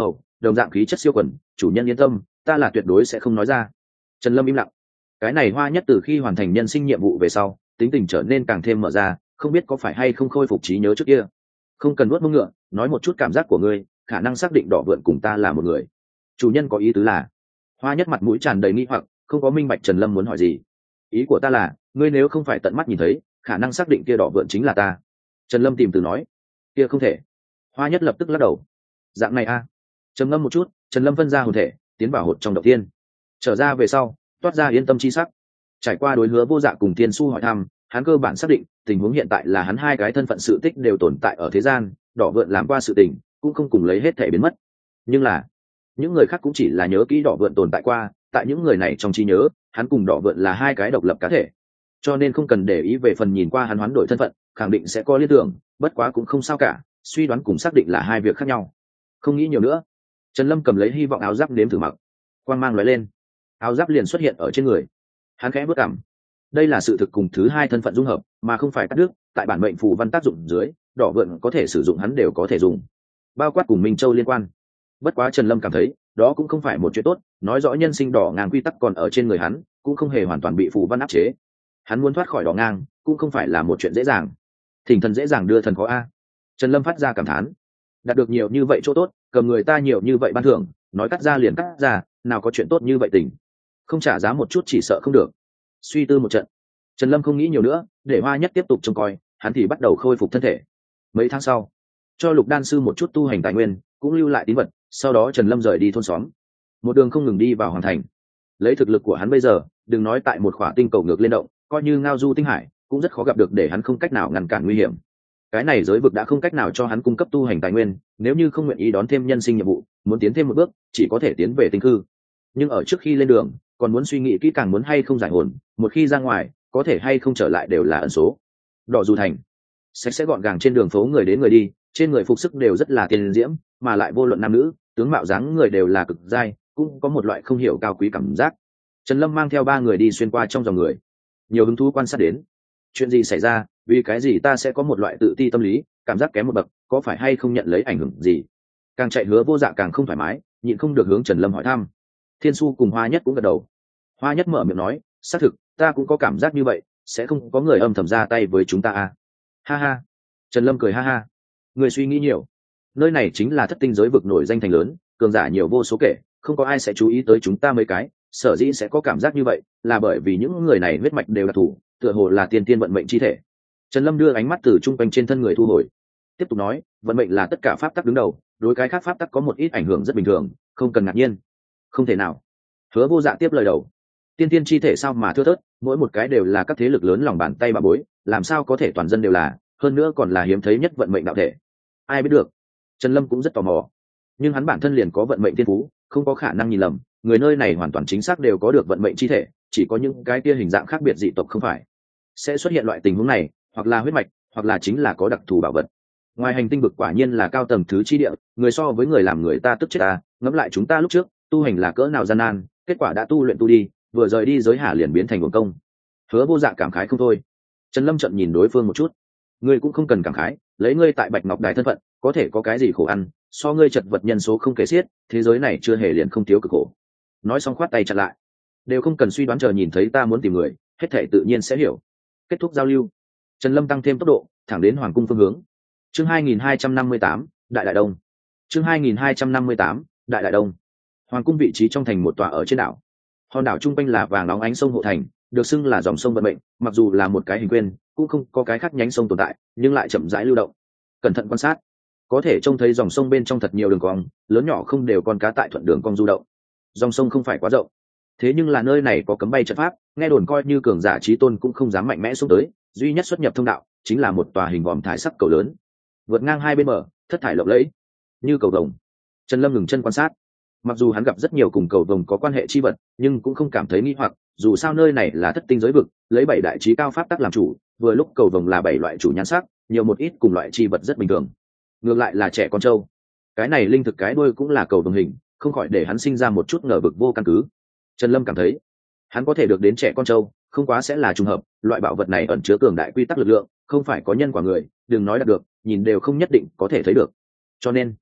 đồng dạng khí chất siêu quần, chủ nhân yên tâm, ta là tuyệt đối sẽ không nói ra. Trần Lâm im lặng. Cái này Hoa Nhất từ khi hoàn thành nhân sinh nhiệm vụ về sau, tính tình trở nên càng thêm mở ra, không biết có phải hay không khôi phục trí nhớ trước kia. Không cần nuốt mông ngựa, nói một chút cảm giác của ngươi, khả năng xác định đỏ vượn cùng ta là một người. Chủ nhân có ý tứ là? Hoa Nhất mặt mũi tràn đầy nghi hoặc, không có minh bạch Trần Lâm muốn hỏi gì. Ý của ta là, ngươi nếu không phải tận mắt nhìn thấy, khả năng xác định kia đỏ vượn chính là ta. Trần Lâm tìm từ nói. Kia không thể. Hoa Nhất lập tức lắc đầu. Dạng này a? À? Trầm ngâm một chút, Trần Lâm phân ra hồn thể, tiến vào hột trong động tiên. Trở ra về sau, toát ra yên tâm chi sắc. Trải qua đối Hứa Vô Dạ cùng Tiên Su hỏi thăm, hắn cơ bản xác định tình huống hiện tại là hắn hai cái thân phận sự tích đều tồn tại ở thế gian, đỏ vượn làm qua sự tình cũng không cùng lấy hết thể biến mất. Nhưng là những người khác cũng chỉ là nhớ kỹ đỏ vượn tồn tại qua, tại những người này trong trí nhớ hắn cùng đỏ vượn là hai cái độc lập cá thể, cho nên không cần để ý về phần nhìn qua hắn hoán đổi thân phận, khẳng định sẽ có liên tưởng, bất quá cũng không sao cả, suy đoán cùng xác định là hai việc khác nhau. Không nghĩ nhiều nữa, Trần Lâm cầm lấy hy vọng áo giáp nếm thử mặc, quang mang lóe lên, áo giáp liền xuất hiện ở trên người. Hắn khẽ bước cảm, đây là sự thực cùng thứ hai thân phận dung hợp, mà không phải cắt đứt. Tại bản mệnh phù văn tác dụng dưới, đỏ vượn có thể sử dụng hắn đều có thể dùng, bao quát cùng Minh Châu liên quan. Bất quá Trần Lâm cảm thấy đó cũng không phải một chuyện tốt, nói rõ nhân sinh đỏ ngang quy tắc còn ở trên người hắn, cũng không hề hoàn toàn bị phù văn áp chế. Hắn muốn thoát khỏi đỏ ngang cũng không phải là một chuyện dễ dàng. Thỉnh thần dễ dàng đưa thần khó a. Trần Lâm phát ra cảm thán, đạt được nhiều như vậy chỗ tốt, cầm người ta nhiều như vậy ban thưởng, nói cắt ra liền cắt ra, nào có chuyện tốt như vậy tình. Không trả giá một chút chỉ sợ không được. Suy tư một trận, Trần Lâm không nghĩ nhiều nữa, để Hoa Nhất tiếp tục trông coi, hắn thì bắt đầu khôi phục thân thể. Mấy tháng sau, cho Lục Đan sư một chút tu hành tài nguyên, cũng lưu lại tín vật, sau đó Trần Lâm rời đi thôn xóm, một đường không ngừng đi vào hoàng thành. Lấy thực lực của hắn bây giờ, đừng nói tại một khỏa tinh cầu ngược lên động, coi như ngao du tinh hải, cũng rất khó gặp được để hắn không cách nào ngăn cản nguy hiểm. Cái này giới vực đã không cách nào cho hắn cung cấp tu hành tài nguyên, nếu như không nguyện ý đón thêm nhân sinh nhiệm vụ, muốn tiến thêm một bước, chỉ có thể tiến về tinh cư. Nhưng ở trước khi lên đường, còn muốn suy nghĩ kỹ càng muốn hay không giải hồn, một khi ra ngoài, có thể hay không trở lại đều là ẩn số. Đỏ Du thành, sạch sẽ gọn gàng, trên đường phố người đến người đi, trên người phục sức đều rất là tiền diễm, mà lại vô luận nam nữ, tướng mạo dáng người đều là cực giai, cũng có một loại không hiểu cao quý cảm giác. Trần Lâm mang theo ba người đi xuyên qua trong dòng người, nhiều hứng thú quan sát đến. Chuyện gì xảy ra, vì cái gì ta sẽ có một loại tự ti tâm lý, cảm giác kém một bậc, có phải hay không nhận lấy ảnh hưởng gì? Càng chạy Hứa Vô Dạ càng không thoải mái, nhịn không được hướng Trần Lâm hỏi thăm. Thiên Su cùng Hoa Nhất cũng gật đầu. Hoa Nhất mở miệng nói, xác thực, ta cũng có cảm giác như vậy, sẽ không có người âm thầm ra tay với chúng ta à? Ha ha. Trần Lâm cười ha ha. Người suy nghĩ nhiều. Nơi này chính là thất tinh giới vực nổi danh thành lớn, cường giả nhiều vô số kể, không có ai sẽ chú ý tới chúng ta mấy cái. Sở dĩ sẽ có cảm giác như vậy, là bởi vì những người này huyết mạch đều đặc thù, tựa hồ là tiên tiên vận mệnh chi thể. Trần Lâm đưa ánh mắt từ trung quanh trên thân người thu hồi, tiếp tục nói, vận mệnh là tất cả pháp tắc đứng đầu, đối cái khác pháp tắc có một ít ảnh hưởng rất bình thường, không cần ngạc nhiên. Không thể nào. Hứa Vô Dạ tiếp lời đầu. Tiên tiên chi thể sao mà thưa thớt, mỗi một cái đều là các thế lực lớn lòng bàn tay bà bối, làm sao có thể toàn dân đều là, hơn nữa còn là hiếm thấy nhất vận mệnh đạo thể. Ai biết được. Trần Lâm cũng rất tò mò, nhưng hắn bản thân liền có vận mệnh tiên phú, không có khả năng nhìn lầm, người nơi này hoàn toàn chính xác đều có được vận mệnh chi thể, chỉ có những cái kia hình dạng khác biệt dị tộc không phải sẽ xuất hiện loại tình huống này, hoặc là huyết mạch, hoặc là chính là có đặc thù bảo vật. Ngoài hành tinh vực quả nhiên là cao tầng thứ chi địa, người so với người làm người ta tức chết ta, ngẫm lại chúng ta lúc trước tu hành là cỡ nào gian nan, kết quả đã tu luyện tu đi, vừa rời đi giới hạ liền biến thành nguồn công. Hứa Vô Dạ cảm khái không thôi. Trần Lâm trợn nhìn đối phương một chút, ngươi cũng không cần cảm khái, lấy ngươi tại Bạch Ngọc Đài thân phận, có thể có cái gì khổ ăn, so ngươi chật vật nhân số không kể xiết, thế giới này chưa hề liền không thiếu cực khổ. Nói xong khoát tay chặn lại, đều không cần suy đoán, chờ nhìn thấy ta muốn tìm người, hết thảy tự nhiên sẽ hiểu. Kết thúc giao lưu, Trần Lâm tăng thêm tốc độ, thẳng đến hoàng cung phương hướng. Chương hai nghìn hai trăm năm mươi tám, Đại Đại Đông. Chương hai nghìn hai trăm năm mươi tám, Đại Đại Đông. Hoàng cung vị trí trong thành một tòa ở trên đảo. Hòn đảo trung quanh là vàng óng ánh sông hộ thành, được xưng là dòng sông vận mệnh, mặc dù là một cái hình quyên, cũng không có cái khác nhánh sông tồn tại, nhưng lại chậm rãi lưu động. Cẩn thận quan sát, có thể trông thấy dòng sông bên trong thật nhiều đường cong, lớn nhỏ không đều, con cá tại thuận đường cong du động. Dòng sông không phải quá rộng, thế nhưng là nơi này có cấm bay trận pháp, nghe đồn coi như cường giả chí tôn cũng không dám mạnh mẽ xuống tới, duy nhất xuất nhập thông đạo chính là một tòa hình vòm thải sắc cầu lớn, vượt ngang hai bên bờ, thất thải lộng lẫy như cầu vồng. Trần Lâm ngừng chân quan sát, mặc dù hắn gặp rất nhiều cùng cầu vồng có quan hệ chi vật, nhưng cũng không cảm thấy nghi hoặc, dù sao nơi này là thất tinh giới vực, lấy bảy đại chí cao pháp tắc làm chủ, vừa lúc cầu vồng là bảy loại chủ nhan sắc, nhiều một ít cùng loại chi vật rất bình thường. Ngược lại là trẻ con trâu, cái này linh thực cái đuôi cũng là cầu vồng hình, không khỏi để hắn sinh ra một chút ngờ vực vô căn cứ. Trần Lâm cảm thấy hắn có thể được đến trẻ con trâu, không quá sẽ là trùng hợp, loại bảo vật này ẩn chứa cường đại quy tắc lực lượng, không phải có nhân quả người, đừng nói đạt được, nhìn đều không nhất định có thể thấy được. Cho nên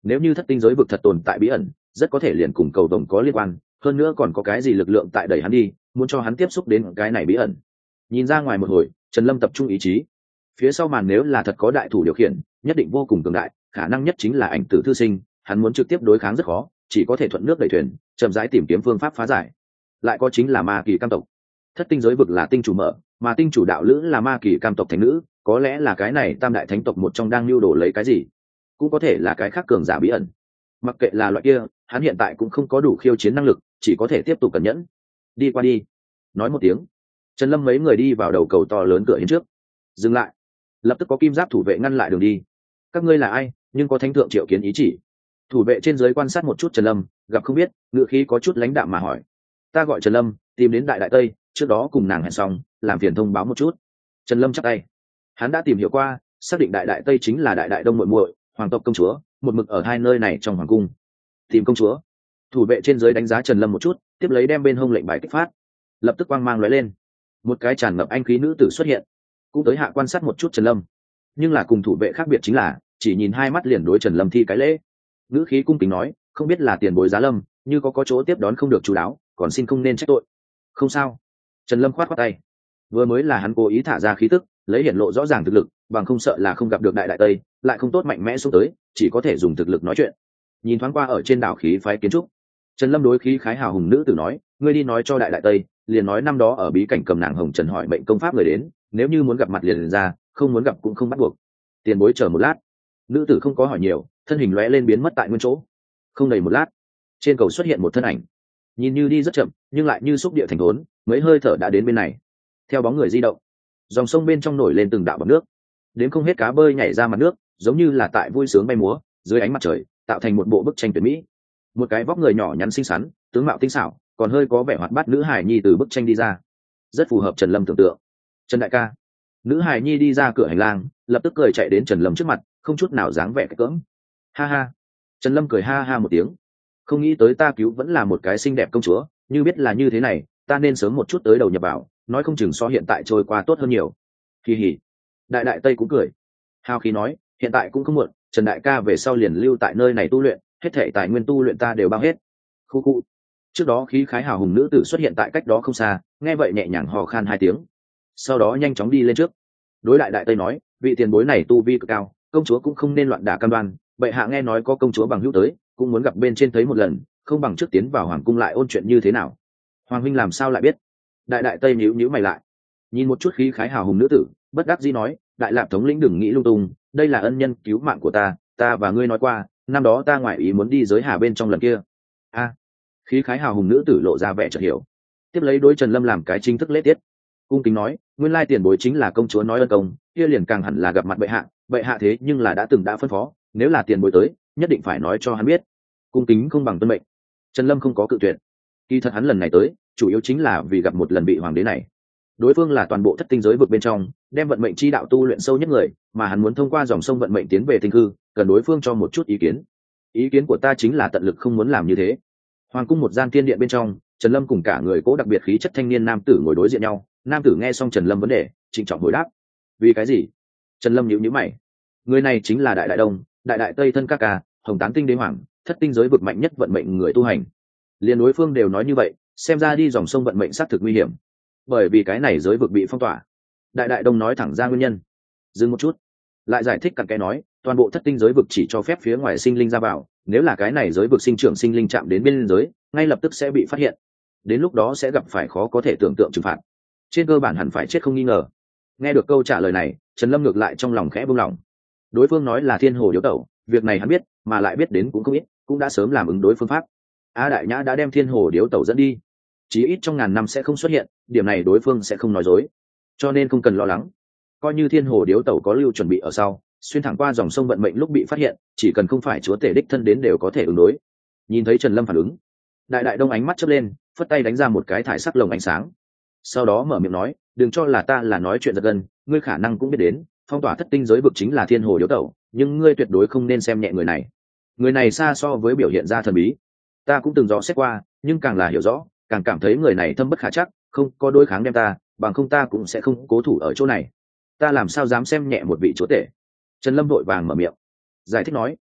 nếu như thất tinh giới vực thật tồn tại bí ẩn, rất có thể liền cùng cầu vồng có liên quan, hơn nữa còn có cái gì lực lượng tại đẩy hắn đi, muốn cho hắn tiếp xúc đến cái này bí ẩn. Nhìn ra ngoài một hồi, Trần Lâm tập trung ý chí. Phía sau màn nếu là thật có đại thủ điều khiển, nhất định vô cùng cường đại, khả năng nhất chính là ảnh tử thư sinh, hắn muốn trực tiếp đối kháng rất khó, chỉ có thể thuận nước đẩy thuyền, chậm rãi tìm kiếm phương pháp phá giải. Lại có chính là ma kỳ cam tộc. Thất tinh giới vực là tinh chủ mở, mà tinh chủ đạo lữ là ma kỳ cam tộc thánh nữ, có lẽ là cái này tam đại thánh tộc một trong đang lưu đồ lấy cái gì, cũng có thể là cái khác cường giả bí ẩn. Mặc kệ là loại kia, hắn hiện tại cũng không có đủ khiêu chiến năng lực, chỉ có thể tiếp tục cẩn nhẫn. Đi qua đi. Nói một tiếng, Trần Lâm mấy người đi vào đầu cầu to lớn cửa hiến trước, dừng lại. Lập tức có kim giáp thủ vệ ngăn lại đường đi. Các ngươi là ai, nhưng có thánh thượng triệu kiến ý chỉ? Thủ vệ trên dưới quan sát một chút Trần Lâm, gặp không biết, ngựa khí có chút lãnh đạm mà hỏi. Ta gọi Trần Lâm, tìm đến đại đại tây, trước đó cùng nàng hẹn xong, làm phiền thông báo một chút. Trần Lâm chắp tay. Hắn đã tìm hiểu qua, xác định đại đại tây chính là đại đại đông muội muội, hoàng tộc công chúa, một mực ở hai nơi này trong hoàng cung. Tìm công chúa. Thủ vệ trên dưới đánh giá Trần Lâm một chút, tiếp lấy đem bên hông lệnh bài kích phát. Lập tức quang mang lóe lên, một cái tràn ngập anh khí nữ tử xuất hiện, cũng tới hạ quan sát một chút Trần Lâm. Nhưng là cùng thủ vệ khác biệt chính là, chỉ nhìn hai mắt liền đối Trần Lâm thi cái lễ. Nữ khí cung kính nói, không biết là tiền bối giá lâm, như có có chỗ tiếp đón không được chú đáo, còn xin không nên trách tội. Không sao. Trần Lâm khoát khoát tay. Vừa mới là hắn cố ý thả ra khí tức, lấy hiển lộ rõ ràng thực lực, bằng không sợ là không gặp được đại đại tây, lại không tốt mạnh mẽ xuống tới, chỉ có thể dùng thực lực nói chuyện. Nhìn thoáng qua ở trên đảo khí phái kiến trúc, Trần Lâm đối khí khái hào hùng nữ tử nói, ngươi đi nói cho đại đại tây, liền nói năm đó ở bí cảnh cầm nàng hồng trần hỏi mệnh công pháp người đến, nếu như muốn gặp mặt liền, liền ra, không muốn gặp cũng không bắt buộc. Tiền bối chờ một lát. Nữ tử không có hỏi nhiều, thân hình lóe lên biến mất tại nguyên chỗ. Không đầy một lát, trên cầu xuất hiện một thân ảnh, nhìn như đi rất chậm, nhưng lại như xúc địa thành thốn, mấy hơi thở đã đến bên này. Theo bóng người di động, dòng sông bên trong nổi lên từng đạo bọt nước, đến không hết cá bơi nhảy ra mặt nước, giống như là tại vui sướng bay múa dưới ánh mặt trời, tạo thành một bộ bức tranh tuyệt mỹ. Một cái vóc người nhỏ nhắn xinh xắn, tướng mạo tinh xảo, còn hơi có vẻ hoạt bát nữ hài nhi từ bức tranh đi ra, rất phù hợp Trần Lâm tưởng tượng. Trần đại ca. Nữ hài nhi đi ra cửa hành lang, lập tức cười chạy đến Trần Lâm trước mặt, không chút nào dáng vẻ cái cỡm. Ha ha. Trần Lâm cười ha ha một tiếng. Không nghĩ tới ta cứu vẫn là một cái xinh đẹp công chúa, như biết là như thế này, ta nên sớm một chút tới đầu nhập vào, nói không chừng so hiện tại trôi qua tốt hơn nhiều. Kỳ hỉ. Đại đại tây cũng cười. Hào khí nói, hiện tại cũng không muộn, Trần đại ca về sau liền lưu tại nơi này tu luyện, hết thảy tài nguyên tu luyện ta đều bao hết. Khu khu. Trước đó khí khái hào hùng nữ tử xuất hiện tại cách đó không xa, nghe vậy nhẹ nhàng hò khan hai tiếng, sau đó nhanh chóng đi lên trước. Đối đại đại tây nói, vị tiền bối này tu vi cực cao, công chúa cũng không nên loạn đả cam đoan, bệ hạ nghe nói có công chúa bằng hữu tới, cũng muốn gặp bên trên thấy một lần, không bằng trước tiến vào hoàng cung lại ôn chuyện như thế nào. Hoàng huynh làm sao lại biết? Đại đại tây nhíu nhíu mày lại, nhìn một chút khí khái hào hùng nữ tử, bất đắc dĩ nói, đại lạp thống lĩnh đừng nghĩ lung tung, đây là ân nhân cứu mạng của ta, ta và ngươi nói qua, năm đó ta ngoại ý muốn đi giới hà bên trong lần kia. A. À, khí khái hào hùng nữ tử lộ ra vẻ chợt hiểu, tiếp lấy đối Trần Lâm làm cái chính thức lễ tiết, cung kính nói, nguyên lai tiền bối chính là công chúa nói ân công, kia liền càng hẳn là gặp mặt bệ hạ, bệ hạ thế nhưng là đã từng đã phân phó, nếu là tiền bối tới, nhất định phải nói cho hắn biết. Cung kính không bằng tuân mệnh. Trần Lâm không có cự tuyệt. Kỳ thật hắn lần này tới, chủ yếu chính là vì gặp một lần vị hoàng đế này. Đối phương là toàn bộ thất tinh giới vực bên trong, đem vận mệnh chi đạo tu luyện sâu nhất người, mà hắn muốn thông qua dòng sông vận mệnh tiến về tinh hư, cần đối phương cho một chút ý kiến. Ý kiến của ta chính là tận lực không muốn làm như thế. Hoàng cung một gian thiên điện bên trong, Trần Lâm cùng cả người cố đặc biệt khí chất thanh niên nam tử ngồi đối diện nhau. Nam tử nghe xong Trần Lâm vấn đề, trịnh trọng hồi đáp. Vì cái gì? Trần Lâm nhíu nhíu mày. Người này chính là đại đại đông, đại đại tây thân các ca, hồng tán tinh đế hoàng, thất tinh giới vực mạnh nhất vận mệnh người tu hành. Liên đối phương đều nói như vậy, xem ra đi dòng sông vận mệnh xác thực nguy hiểm, bởi vì cái này giới vực bị phong tỏa. Đại đại đông nói thẳng ra nguyên nhân. Dừng một chút, lại giải thích cặn kẽ nói, toàn bộ thất tinh giới vực chỉ cho phép phía ngoài sinh linh ra vào, nếu là cái này giới vực sinh trưởng sinh linh chạm đến biên giới, ngay lập tức sẽ bị phát hiện, đến lúc đó sẽ gặp phải khó có thể tưởng tượng trừng phạt, trên cơ bản hẳn phải chết không nghi ngờ. Nghe được câu trả lời này, Trần Lâm ngược lại trong lòng khẽ buông lỏng. Đối phương nói là thiên hồ điếu tẩu, việc này hắn biết, mà lại biết đến cũng không ít, cũng đã sớm làm ứng đối phương pháp. A Đại Nhã đã đem thiên hồ điếu tẩu dẫn đi, chí ít trong ngàn năm sẽ không xuất hiện, điểm này đối phương sẽ không nói dối, cho nên không cần lo lắng. Coi như thiên hồ điếu tẩu có lưu chuẩn bị ở sau, xuyên thẳng qua dòng sông vận mệnh lúc bị phát hiện, chỉ cần không phải chúa tể đích thân đến đều có thể ứng đối. Nhìn thấy Trần Lâm phản ứng, đại đại đông ánh mắt chớp lên, phất tay đánh ra một cái thải sắc lồng ánh sáng, sau đó mở miệng nói, đừng cho là ta là nói chuyện giật gân, ngươi khả năng cũng biết đến, phong tỏa thất tinh giới vực chính là thiên hồ điếu tẩu, nhưng ngươi tuyệt đối không nên xem nhẹ người này. Người này xa so với biểu hiện ra thần bí, ta cũng từng rõ xét qua, nhưng càng là hiểu rõ, càng cảm thấy người này thâm bất khả chắc, không có đối kháng đem ta, bằng không ta cũng sẽ không cố thủ ở chỗ này. Ta làm sao dám xem nhẹ một vị chúa tể? Trần Lâm vội vàng mở miệng, giải thích nói,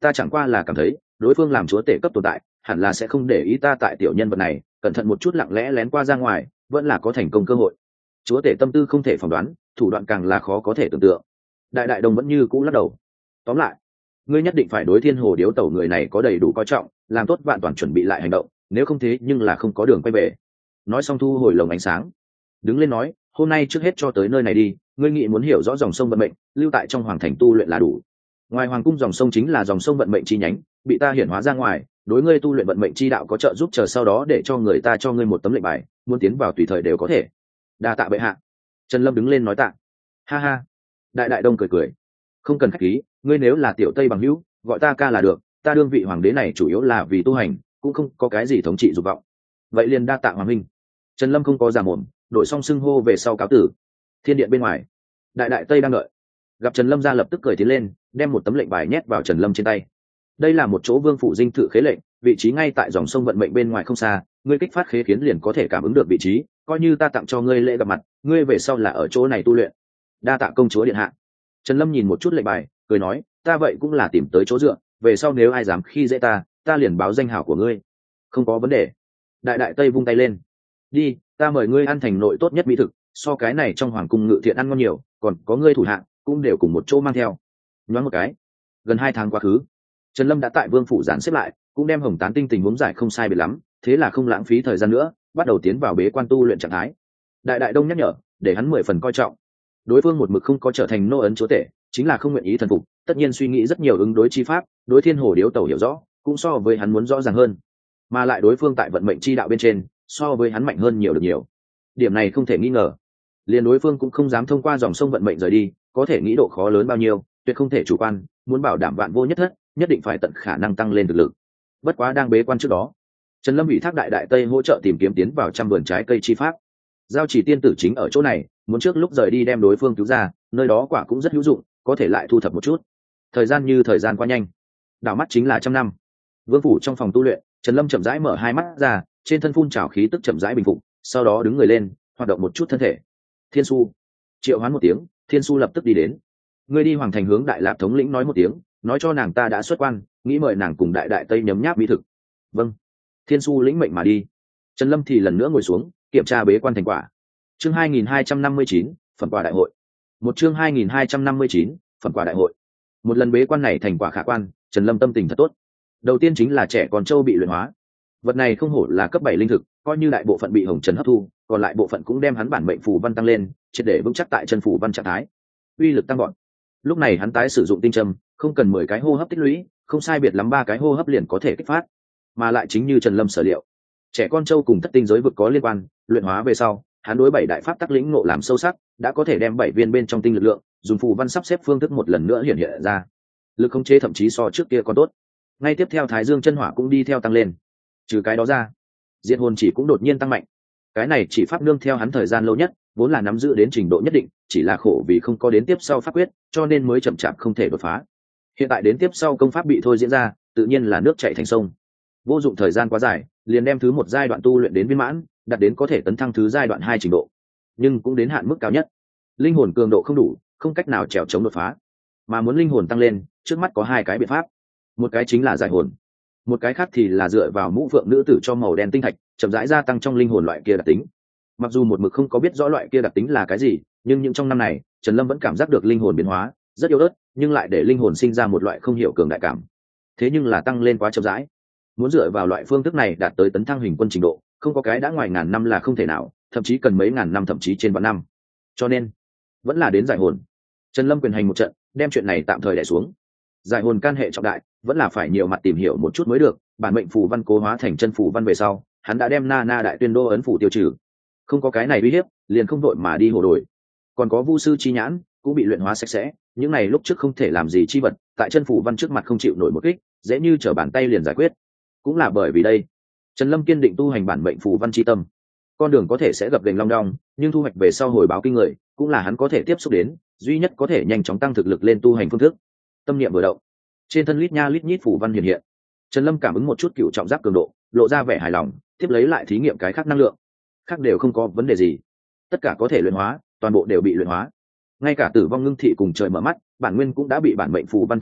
ta chẳng qua là cảm thấy đối phương làm chúa tể cấp tồn tại hẳn là sẽ không để ý ta tại tiểu nhân vật này, cẩn thận một chút lặng lẽ lén qua ra ngoài vẫn là có thành công cơ hội. Chúa tể tâm tư không thể phỏng đoán, thủ đoạn càng là khó có thể tưởng tượng. Đại đại đồng vẫn như cũ lắc đầu. Tóm lại, ngươi nhất định phải đối thiên hồ điếu tẩu người này có đầy đủ coi trọng, làm tốt vạn toàn chuẩn bị lại hành động, nếu không thế nhưng là không có đường quay về. Nói xong thu hồi lồng ánh sáng, đứng lên nói, hôm nay trước hết cho tới nơi này đi, ngươi nghĩ muốn hiểu rõ dòng sông vận mệnh, lưu tại trong hoàng thành tu luyện là đủ. Ngoài hoàng cung dòng sông chính là dòng sông vận mệnh chi nhánh, bị ta hiển hóa ra ngoài, đối ngươi tu luyện vận mệnh chi đạo có trợ giúp, chờ sau đó để cho người ta cho ngươi một tấm lệnh bài, muốn tiến vào tùy thời đều có thể. Đa tạ bệ hạ. Trần Lâm đứng lên nói tạ. Ha ha. Đại đại đông cười cười. Không cần khách khí, ngươi nếu là tiểu tây bằng hữu, gọi ta ca là được, ta đương vị hoàng đế này chủ yếu là vì tu hành, cũng không có cái gì thống trị dục vọng. Vậy liền đa tạ hoàng minh. Trần Lâm không có giả mồm, đổi xong xưng hô về sau cáo tử. Thiên điện bên ngoài, đại đại tây đang đợi, gặp Trần Lâm ra lập tức cười tiến lên, đem một tấm lệnh bài nhét vào Trần Lâm trên tay. Đây là một chỗ vương phủ dinh thự khế lệnh, vị trí ngay tại dòng sông vận mệnh bên ngoài không xa, ngươi kích phát khế khiến liền có thể cảm ứng được vị trí, coi như ta tặng cho ngươi lễ gặp mặt, ngươi về sau là ở chỗ này tu luyện. Đa tạ công chúa điện hạ. Trần Lâm nhìn một chút lệnh bài, cười nói, ta vậy cũng là tìm tới chỗ dựa, về sau nếu ai dám khi dễ ta, ta liền báo danh hảo của ngươi. Không có vấn đề. Đại đại tây vung tay lên. Đi, ta mời ngươi ăn thành nội tốt nhất mỹ thực, so cái này trong hoàng cung ngự thiện ăn ngon nhiều, còn có ngươi thủ hạng cũng đều cùng một chỗ mang theo. Nhoáng một cái, gần hai tháng quá khứ, Trần Lâm đã tại vương phủ dàn xếp lại, cũng đem hồng tán tinh tình huống giải không sai biệt lắm, thế là không lãng phí thời gian nữa, bắt đầu tiến vào bế quan tu luyện trạng thái. Đại đại đông nhắc nhở, để hắn mười phần coi trọng. Đối phương một mực không có trở thành nô ấn chúa tể, chính là không nguyện ý thần phục, tất nhiên suy nghĩ rất nhiều ứng đối chi pháp, đối thiên hồ điếu tẩu hiểu rõ, cũng so với hắn muốn rõ ràng hơn, mà lại đối phương tại vận mệnh chi đạo bên trên, so với hắn mạnh hơn nhiều được nhiều. Điểm này không thể nghi ngờ. Liền đối phương cũng không dám thông qua dòng sông vận mệnh rời đi, có thể nghĩ độ khó lớn bao nhiêu, tuyệt không thể chủ quan, muốn bảo đảm vạn vô nhất thất, nhất định phải tận khả năng tăng lên thực lực. Bất quá đang bế quan trước đó, Trần Lâm ủy thác đại đại tây hỗ trợ tìm kiếm tiến vào trăm vườn trái cây chi pháp. Giao chỉ tiên tử chính ở chỗ này, muốn trước lúc rời đi đem đối phương cứu ra, nơi đó quả cũng rất hữu dụng, có thể lại thu thập một chút. Thời gian như thời gian qua nhanh, đảo mắt chính là trăm năm. Vương phủ trong phòng tu luyện, Trần Lâm chậm rãi mở hai mắt ra, trên thân phun trào khí tức chậm rãi bình phục, sau đó đứng người lên, hoạt động một chút thân thể. Thiên Su, triệu hoán một tiếng, Thiên Su lập tức đi đến. Ngươi đi hoàng thành hướng đại lạp thống lĩnh nói một tiếng, nói cho nàng ta đã xuất quan, nghĩ mời nàng cùng đại đại tây nhấm nháp mỹ thực. Vâng. Thiên Su lĩnh mệnh mà đi. Trần Lâm thì lần nữa ngồi xuống, kiểm tra bế quan thành quả. Chương hai nghìn hai trăm năm mươi chín, phần quà đại hội. Một chương hai nghìn hai trăm năm mươi chín, phần quà đại hội. Một lần bế quan này thành quả khả quan, Trần Lâm tâm tình thật tốt. Đầu tiên chính là trẻ con trâu bị luyện hóa. Vật này không hổ là cấp bảy linh thực, coi như đại bộ phận bị hồng trần hấp thu, còn lại bộ phận cũng đem hắn bản mệnh phù văn tăng lên, triệt để vững chắc tại chân phù văn trạng thái. Uy lực tăng gọn. Lúc này hắn tái sử dụng tinh châm, không cần mười cái hô hấp tích lũy, không sai biệt lắm ba cái hô hấp liền có thể kích phát. Mà lại chính như Trần Lâm sở liệu, trẻ con trâu cùng thất tinh giới vực có liên quan, luyện hóa về sau, hắn đối bảy đại pháp tắc lĩnh ngộ làm sâu sắc, đã có thể đem bảy viên bên trong tinh lực lượng, dùng phù văn sắp xếp phương thức một lần nữa hiện hiện ra. Lực khống chế thậm chí so trước kia còn tốt. Ngay tiếp theo Thái Dương chân hỏa cũng đi theo tăng lên. Trừ cái đó ra, diệt hồn chỉ cũng đột nhiên tăng mạnh. Cái này chỉ pháp nương theo hắn thời gian lâu nhất, vốn là nắm giữ đến trình độ nhất định, chỉ là khổ vì không có đến tiếp sau pháp quyết, cho nên mới chậm chạp không thể đột phá. Hiện tại đến tiếp sau công pháp bị thôi diễn ra, tự nhiên là nước chảy thành sông. Vô dụng thời gian quá dài, liền đem thứ một giai đoạn tu luyện đến viên mãn, đạt đến có thể tấn thăng thứ giai đoạn hai trình độ, nhưng cũng đến hạn mức cao nhất. Linh hồn cường độ không đủ, không cách nào trèo chống đột phá, mà muốn linh hồn tăng lên, trước mắt có hai cái biện pháp. Một cái chính là giải hồn, một cái khác thì là dựa vào mũ phượng nữ tử cho màu đen tinh thạch, chậm rãi gia tăng trong linh hồn loại kia đặc tính. Mặc dù một mực không có biết rõ loại kia đặc tính là cái gì, nhưng những trong năm này, Trần Lâm vẫn cảm giác được linh hồn biến hóa, rất yếu ớt, nhưng lại để linh hồn sinh ra một loại không hiểu cường đại cảm. Thế nhưng là tăng lên quá chậm rãi. Muốn dựa vào loại phương thức này đạt tới tấn thăng hình quân trình độ, không có cái đã ngoài ngàn năm là không thể nào, thậm chí cần mấy ngàn năm, thậm chí trên vạn năm. Cho nên, vẫn là đến giải hồn. Trần Lâm quyền hành một trận, đem chuyện này tạm thời đè xuống. Giải hồn can hệ trọng đại, vẫn là phải nhiều mặt tìm hiểu một chút mới được. Bản mệnh phù văn cố hóa thành chân phù văn về sau, hắn đã đem na na đại tuyên đô ấn phủ tiêu trừ. Không có cái này uy hiếp, liền không đội mà đi hồ đổi. Còn có vu sư chi nhãn cũng bị luyện hóa sạch sẽ, những này lúc trước không thể làm gì chi vật, tại chân phù văn trước mặt không chịu nổi một kích, dễ như trở bàn tay liền giải quyết. Cũng là bởi vì đây, Trần Lâm kiên định tu hành bản mệnh phù văn chi tâm. Con đường có thể sẽ gập ghềnh long đong, nhưng thu hoạch về sau hồi báo kinh người, cũng là hắn có thể tiếp xúc đến, duy nhất có thể nhanh chóng tăng thực lực lên tu hành phương thức. Tâm niệm vừa động, trên thân lít nha lít nhít phù văn hiện hiện. Trần Lâm cảm ứng một chút cựu trọng giáp cường độ, lộ ra vẻ hài lòng, tiếp lấy lại thí nghiệm cái khác năng lượng. Khác đều không có vấn đề gì, tất cả có thể luyện hóa, toàn bộ đều bị luyện hóa. Ngay cả tử vong ngưng thị cùng trời mở mắt, bản nguyên cũng đã bị bản mệnh phù văn thôn vệ,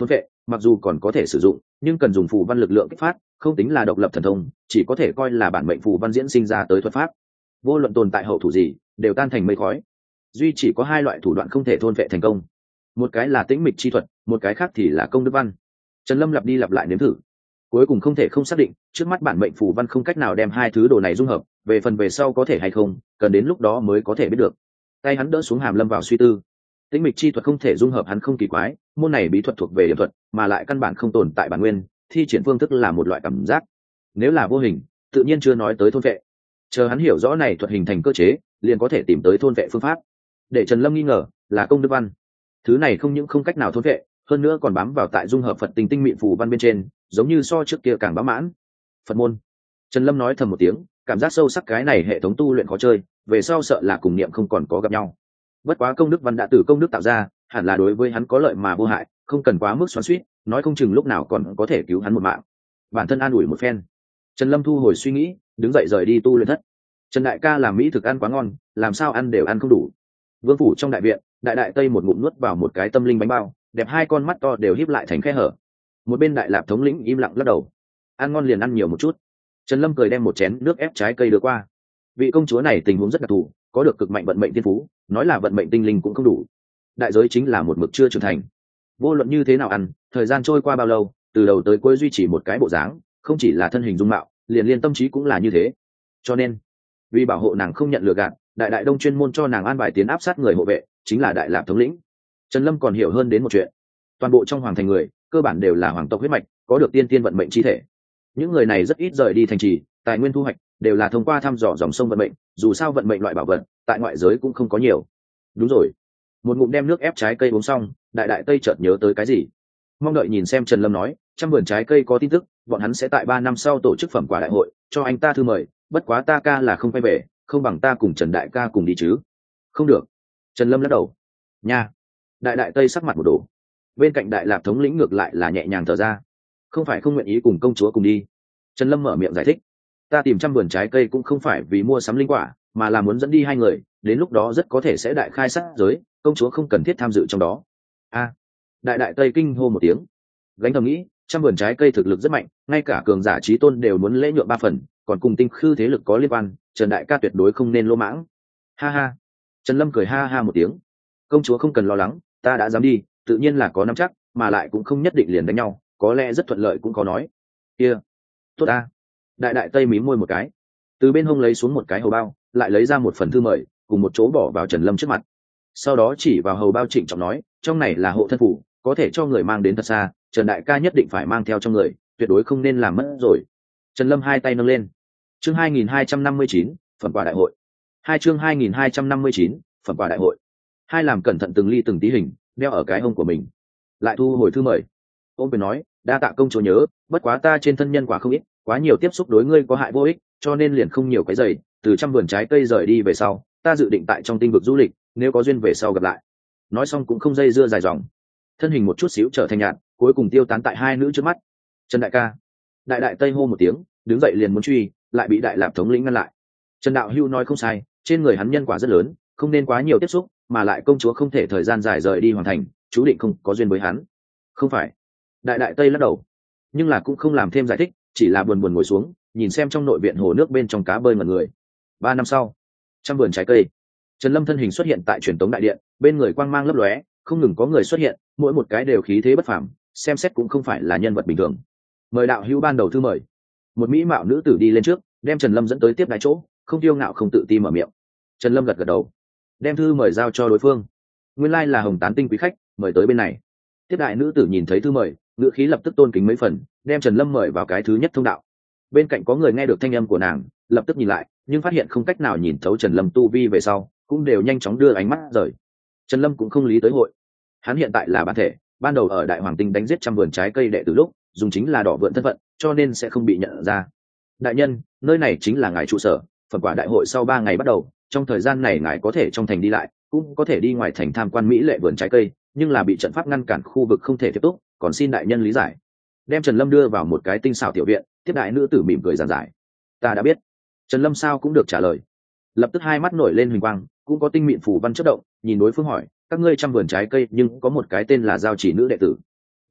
mặc dù còn có thể sử dụng nhưng cần dùng phù văn lực lượng kích phát, không tính là độc lập thần thông, chỉ có thể coi là bản mệnh phù văn diễn sinh ra tới thuật pháp. Vô luận tồn tại hậu thủ gì đều tan thành mây khói. Duy chỉ có hai loại thủ đoạn không thể thôn vệ thành công, một cái là tĩnh mịch chi thuật, một cái khác thì là công đức văn. Trần Lâm lặp đi lặp lại nếm thử, cuối cùng không thể không xác định trước mắt bản mệnh phù văn không cách nào đem hai thứ đồ này dung hợp, về phần về sau có thể hay không cần đến lúc đó mới có thể biết được. Tay hắn đỡ xuống hàm lâm vào suy tư. Tĩnh mịch chi thuật không thể dung hợp hắn không kỳ quái, môn này bí thuật thuộc về điểm thuật mà lại căn bản không tồn tại bản nguyên, thi triển phương thức là một loại cảm giác, nếu là vô hình tự nhiên chưa nói tới thôn vệ. Chờ hắn hiểu rõ này thuật hình thành cơ chế liền có thể tìm tới thôn vệ phương pháp. Để Trần Lâm nghi ngờ là công đức văn, thứ này không những không cách nào thôn vệ, hơn nữa còn bám vào tại dung hợp Phật tinh tinh mịn phù văn bên trên, giống như so trước kia càng bám mãn. Phật môn. Trần Lâm nói thầm một tiếng, cảm giác sâu sắc cái này hệ thống tu luyện khó chơi, về sau sợ là cùng niệm không còn có gặp nhau. Bất quá công đức văn đã từ công đức tạo ra, hẳn là đối với hắn có lợi mà vô hại, không cần quá mức xoắn xuýt, nói không chừng lúc nào còn có thể cứu hắn một mạng. Bản thân an ủi một phen, Trần Lâm thu hồi suy nghĩ, đứng dậy rời đi tu luyện thất. Trần đại ca làm mỹ thực ăn quá ngon, làm sao ăn đều ăn không đủ. Vương phủ trong đại viện, đại đại tây một ngụm nuốt vào một cái tâm linh bánh bao, đẹp hai con mắt to đều híp lại thành khe hở. Một bên đại lạp thống lĩnh im lặng lắc đầu, ăn ngon liền ăn nhiều một chút. Trần Lâm cười đem một chén nước ép trái cây đưa qua. Vị công chúa này tình huống rất đặc thù, có được cực mạnh vận mệnh thiên phú, nói là vận mệnh tinh linh cũng không đủ. Đại giới chính là một mực chưa trưởng thành. Vô luận như thế nào ăn, thời gian trôi qua bao lâu, từ đầu tới cuối duy trì một cái bộ dáng, không chỉ là thân hình dung mạo, liền liên tâm trí cũng là như thế. Cho nên, vì bảo hộ nàng không nhận lừa gạt, đại đại đông chuyên môn cho nàng an bài tiến áp sát người hộ vệ, chính là đại lạp thống lĩnh. Trần Lâm còn hiểu hơn đến một chuyện, toàn bộ trong hoàng thành người cơ bản đều là hoàng tộc huyết mạch, có được tiên tiên vận mệnh chi thể. Những người này rất ít rời đi thành trì, tài nguyên thu hoạch đều là thông qua thăm dò dòng sông vận mệnh, dù sao vận mệnh loại bảo vật tại ngoại giới cũng không có nhiều. Đúng rồi, một ngụm đem nước ép trái cây uống xong, đại đại tây chợt nhớ tới cái gì, mong đợi nhìn xem Trần Lâm nói, trăm vườn trái cây có tin tức, bọn hắn sẽ tại ba năm sau tổ chức phẩm quả đại hội, cho anh ta thư mời, bất quá ta ca là không quay về, không bằng ta cùng Trần đại ca cùng đi chứ. Không được. Trần Lâm lắc đầu. Nha. Đại đại tây sắc mặt một đổ. Bên cạnh đại lạp thống lĩnh ngược lại là nhẹ nhàng thở ra, không phải không nguyện ý cùng công chúa cùng đi. Trần Lâm mở miệng giải thích, ta tìm trăm vườn trái cây cũng không phải vì mua sắm linh quả, mà là muốn dẫn đi hai người, đến lúc đó rất có thể sẽ đại khai sát giới, công chúa không cần thiết tham dự trong đó. A. Đại đại tây kinh hô một tiếng, gánh thầm nghĩ, trăm vườn trái cây thực lực rất mạnh, ngay cả cường giả trí tôn đều muốn lễ nhượng ba phần, còn cùng tinh khư thế lực có liên quan, Trần đại ca tuyệt đối không nên lỗ mãng. Ha ha. Trần Lâm cười ha ha một tiếng, công chúa không cần lo lắng, ta đã dám đi, tự nhiên là có nắm chắc, mà lại cũng không nhất định liền đánh nhau, có lẽ rất thuận lợi cũng có nói. Kia, tốt a. Đại đại tây mím môi một cái, từ bên hông lấy xuống một cái hầu bao, lại lấy ra một phần thư mời, cùng một chỗ bỏ vào Trần Lâm trước mặt. Sau đó chỉ vào hầu bao trịnh trọng nói, trong này là hộ thân phủ, có thể cho người mang đến thật xa, Trần đại ca nhất định phải mang theo trong người, tuyệt đối không nên làm mất rồi. Trần Lâm hai tay nâng lên. Chương hai nghìn hai trăm năm mươi chín, phẩm quả đại hội. Hai chương hai nghìn hai trăm năm mươi chín, phẩm quả đại hội. Hai làm cẩn thận từng ly từng tí hình, đeo ở cái hông của mình. Lại thu hồi thư mời. Ôm quyền nói, đa tạ công chúa nhớ, bất quá ta trên thân nhân quả không ít, quá nhiều tiếp xúc đối ngươi có hại vô ích, cho nên liền không nhiều cái giày, từ trăm vườn trái cây rời đi về sau, ta dự định tại trong tinh vực du lịch, nếu có duyên về sau gặp lại. Nói xong cũng không dây dưa dài dòng, thân hình một chút xíu trở thành nhạt, cuối cùng tiêu tán tại hai nữ trước mắt. Trần đại ca. Đại đại tây hô một tiếng, đứng dậy liền muốn truy, lại bị đại lạp thống lĩnh ngăn lại. Trần đạo hưu nói không sai, trên người hắn nhân quả rất lớn, không nên quá nhiều tiếp xúc, mà lại công chúa không thể thời gian dài rời đi hoàn thành, chú định không có duyên với hắn. Không phải. Đại đại tây lắc đầu, nhưng là cũng không làm thêm giải thích, chỉ là buồn buồn ngồi xuống, nhìn xem trong nội viện hồ nước bên trong cá bơi ngẩn người. Ba năm sau, trăm vườn trái cây, Trần Lâm thân hình xuất hiện tại truyền tống đại điện, bên người quang mang lấp lóe, không ngừng có người xuất hiện, mỗi một cái đều khí thế bất phàm, xem xét cũng không phải là nhân vật bình thường. Mời đạo hữu ban đầu thư mời. Một mỹ mạo nữ tử đi lên trước, đem Trần Lâm dẫn tới tiếp đái chỗ, không tiêu ngạo không tự ti mở miệng. Trần Lâm gật gật đầu, đem thư mời giao cho đối phương. Nguyên lai là Hồng Tán Tinh quý khách, mời tới bên này. Tiếp đại nữ tử nhìn thấy thư mời, ngữ khí lập tức tôn kính mấy phần, đem Trần Lâm mời vào cái thứ nhất thông đạo. Bên cạnh có người nghe được thanh âm của nàng, lập tức nhìn lại, nhưng phát hiện không cách nào nhìn thấu Trần Lâm tu vi về sau, cũng đều nhanh chóng đưa ánh mắt rời. Trần Lâm cũng không lý tới hội, hắn hiện tại là bản thể, ban đầu ở Đại Hoàng Tinh đánh giết trăm vườn trái cây đệ tử lúc, dùng chính là đỏ vượn thân phận, cho nên sẽ không bị nhận ra. Đại nhân, nơi này chính là ngài trụ sở, phần quả đại hội sau ba ngày bắt đầu, trong thời gian này ngài có thể trong thành đi lại, cũng có thể đi ngoài thành tham quan mỹ lệ vườn trái cây, nhưng là bị trận pháp ngăn cản khu vực không thể tiếp tục, còn xin đại nhân lý giải. Đem Trần Lâm đưa vào một cái tinh xảo tiểu viện, tiếp đại nữ tử mỉm cười giản giải. Ta đã biết. Trần Lâm sao cũng được trả lời. Lập tức hai mắt nổi lên huỳnh quang, cũng có tinh mịn phù văn chớp động, nhìn đối phương hỏi, các ngươi trăm vườn trái cây nhưng có một cái tên là Giao Chỉ nữ đệ tử.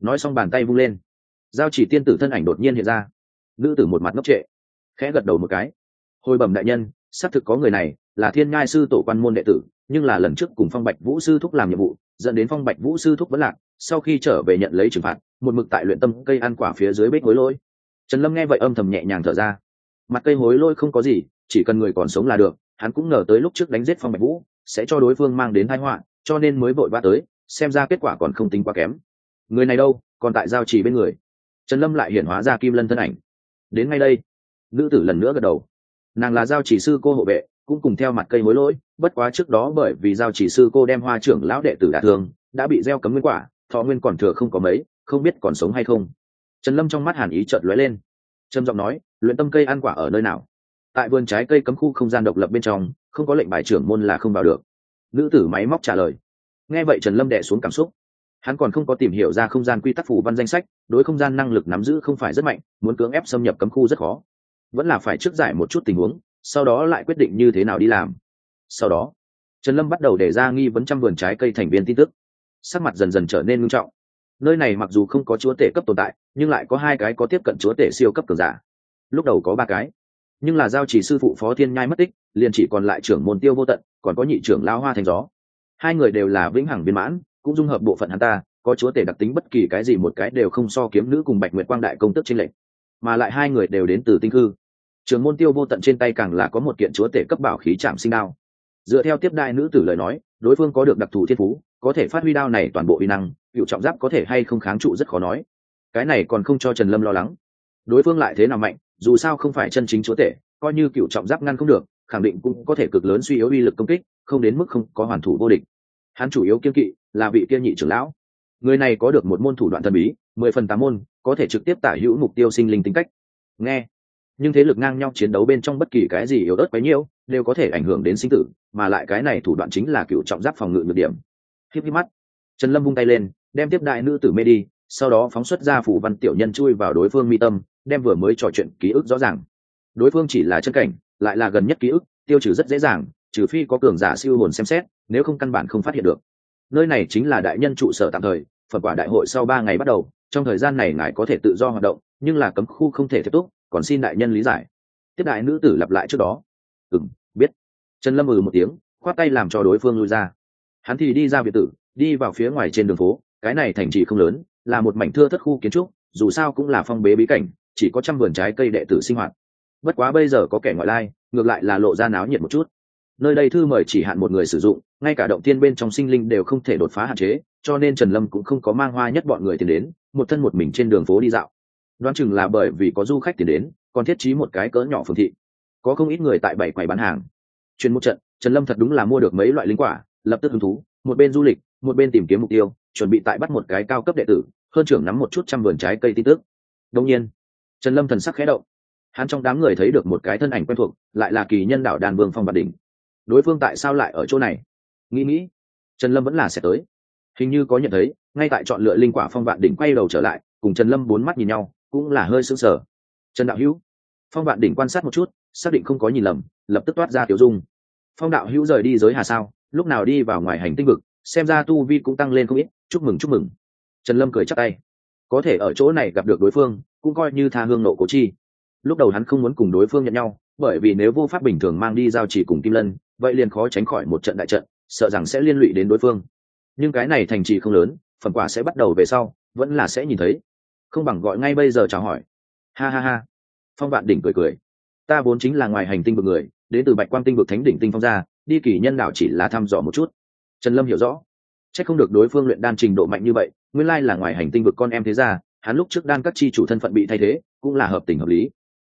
nói xong bàn tay vung lên, giao chỉ tiên tử thân ảnh đột nhiên hiện ra. Nữ tử một mặt ngốc trệ, khẽ gật đầu một cái. Hồi bẩm đại nhân, xác thực có người này, là Thiên Nhai sư tổ quan môn đệ tử, nhưng là lần trước cùng Phong Bạch Vũ sư thúc làm nhiệm vụ, dẫn đến Phong Bạch Vũ sư thúc vẫn lạc, sau khi trở về nhận lấy trừng phạt, một mực tại luyện tâm cây ăn quả phía dưới bếp hối lôi. Trần Lâm nghe vậy âm thầm nhẹ nhàng thở ra. Mặt cây hối lôi không có gì, chỉ cần người còn sống là được. Hắn cũng ngờ tới lúc trước đánh giết Phong Bạch Vũ sẽ cho đối phương mang đến tai họa, cho nên mới vội vã tới, xem ra kết quả còn không tính quá kém. Người này đâu, còn tại giao trì bên người. Trần Lâm lại hiển hóa ra Kim Lân thân ảnh. Đến ngay đây. Nữ tử lần nữa gật đầu. Nàng là giao chỉ sư cô hộ vệ, cũng cùng theo mặt cây hối lỗi, bất quá trước đó bởi vì giao chỉ sư cô đem Hoa trưởng lão đệ tử đả thương, đã bị gieo cấm nguyên quả, thọ nguyên còn thừa không có mấy, không biết còn sống hay không. Trần Lâm trong mắt hàn ý chợt lóe lên, trầm giọng nói, luyện tâm cây ăn quả ở nơi nào? Tại vườn trái cây cấm khu không gian độc lập bên trong, không có lệnh bài trưởng môn là không vào được. Nữ tử máy móc trả lời. Nghe vậy Trần Lâm đè xuống cảm xúc. Hắn còn không có tìm hiểu ra không gian quy tắc phù văn danh sách, đối không gian năng lực nắm giữ không phải rất mạnh, muốn cưỡng ép xâm nhập cấm khu rất khó. Vẫn là phải trước giải một chút tình huống, sau đó lại quyết định như thế nào đi làm. Sau đó, Trần Lâm bắt đầu đề ra nghi vấn trăm vườn trái cây thành viên tin tức. Sắc mặt dần dần trở nên nghiêm trọng. Nơi này mặc dù không có chúa tể cấp tồn tại, nhưng lại có hai cái có tiếp cận chúa tể siêu cấp cường giả. Lúc đầu có ba cái, nhưng là giao chỉ sư phụ Phó Thiên Nhai mất tích, liền chỉ còn lại trưởng môn Tiêu Vô Tận, còn có nhị trưởng lão Hoa Thành Gió. Hai người đều là vĩnh hằng viên mãn, cũng dung hợp bộ phận hắn ta, có chúa tể đặc tính, bất kỳ cái gì một cái đều không so kiếm nữ cùng Bạch Nguyệt Quang đại công tức trên lệnh, mà lại hai người đều đến từ tinh hư. Trưởng môn Tiêu Vô Tận trên tay càng là có một kiện chúa tể cấp bảo khí Trảm Sinh Đao. Dựa theo tiếp đại nữ tử lời nói, đối phương có được đặc thù thiên phú, có thể phát huy đao này toàn bộ uy năng, cựu trọng giáp có thể hay không kháng trụ rất khó nói. Cái này còn không cho Trần Lâm lo lắng. Đối phương lại thế nào mạnh, dù sao không phải chân chính chúa tể, coi như cựu trọng giáp ngăn không được, khẳng định cũng có thể cực lớn suy yếu uy lực công kích, không đến mức không có hoàn thủ vô địch. Hắn chủ yếu kiên kỵ là vị kia nhị trưởng lão. Người này có được một môn thủ đoạn thần bí, mười phần tám môn, có thể trực tiếp tả hữu mục tiêu sinh linh tính cách. Nghe, nhưng thế lực ngang nhau chiến đấu bên trong bất kỳ cái gì yếu ớt bấy nhiêu, đều có thể ảnh hưởng đến sinh tử, mà lại cái này thủ đoạn chính là cựu trọng giáp phòng ngự nhược điểm. Híp híp mắt, Trần Lâm vung tay lên, đem tiếp đại nữ tử mê đi, sau đó phóng xuất ra phủ văn tiểu nhân chui vào đối phương mi tâm, đem vừa mới trò chuyện ký ức rõ ràng. Đối phương chỉ là chân cảnh, lại là gần nhất ký ức, tiêu trừ rất dễ dàng, trừ phi có cường giả siêu hồn xem xét, nếu không căn bản không phát hiện được. Nơi này chính là đại nhân trụ sở tạm thời, phần quả đại hội sau ba ngày bắt đầu, trong thời gian này ngài có thể tự do hoạt động, nhưng là cấm khu không thể tiếp tục, còn xin đại nhân lý giải. Tiếp đại nữ tử lặp lại trước đó. Ừm, biết. Trần Lâm ừ một tiếng, khoát tay làm cho đối phương lui ra. Hắn thì đi ra biệt tử, đi vào phía ngoài trên đường phố, cái này thành trì không lớn, là một mảnh thưa thớt khu kiến trúc, dù sao cũng là phong bế bí cảnh, chỉ có trăm vườn trái cây đệ tử sinh hoạt. Bất quá bây giờ có kẻ ngoại lai, ngược lại là lộ ra náo nhiệt một chút. Nơi đây thư mời chỉ hạn một người sử dụng, ngay cả động tiên bên trong sinh linh đều không thể đột phá hạn chế, cho nên Trần Lâm cũng không có mang Hoa Nhất bọn người tiền đến, một thân một mình trên đường phố đi dạo. Đoán chừng là bởi vì có du khách tiền đến, còn thiết trí một cái cỡ nhỏ phường thị, có không ít người tại bảy quầy bán hàng. Chuyên một trận, Trần Lâm thật đúng là mua được mấy loại linh quả, lập tức hứng thú, một bên du lịch, một bên tìm kiếm mục tiêu, chuẩn bị tại bắt một cái cao cấp đệ tử, hơn trưởng nắm một chút trăm vườn trái cây tin tức. Đương nhiên, Trần Lâm thần sắc khẽ động, hắn trong đám người thấy được một cái thân ảnh quen thuộc, lại là kỳ nhân đảo Đan Vương Phong Vạn Đỉnh. Đối phương tại sao lại ở chỗ này? Nghĩ nghĩ, Trần Lâm vẫn là sẽ tới. Hình như có nhận thấy, ngay tại chọn lựa linh quả Phong Vạn Đỉnh quay đầu trở lại, cùng Trần Lâm bốn mắt nhìn nhau, cũng là hơi sững sờ. Trần đạo hữu. Phong Vạn Đỉnh quan sát một chút, xác định không có nhìn lầm, lập tức toát ra tiểu dung. Phong đạo hữu rời đi giới hà sao? Lúc nào đi vào ngoài hành tinh vực, xem ra tu vi cũng tăng lên không ít, chúc mừng chúc mừng. Trần Lâm cười chắp tay. Có thể ở chỗ này gặp được đối phương, cũng coi như tha hương nộ cố chi. Lúc đầu hắn không muốn cùng đối phương nhận nhau, bởi vì nếu vô pháp bình thường mang đi giao chỉ cùng Kim Lân, vậy liền khó tránh khỏi một trận đại trận, sợ rằng sẽ liên lụy đến đối phương. Nhưng cái này thành trì không lớn, phần quả sẽ bắt đầu về sau, vẫn là sẽ nhìn thấy. Không bằng gọi ngay bây giờ chào hỏi. Ha ha ha. Phong Vạn Đỉnh cười cười. Ta vốn chính là ngoài hành tinh vực người, đến từ Bạch Quang tinh vực Thánh đỉnh tinh phong ra, đi kỳ nhân đảo chỉ là thăm dò một chút. Trần Lâm hiểu rõ, chắc không được đối phương luyện đan trình độ mạnh như vậy, nguyên lai là ngoài hành tinh vực con em thế gia, hắn lúc trước đan các chi chủ thân phận bị thay thế, cũng là hợp tình hợp lý.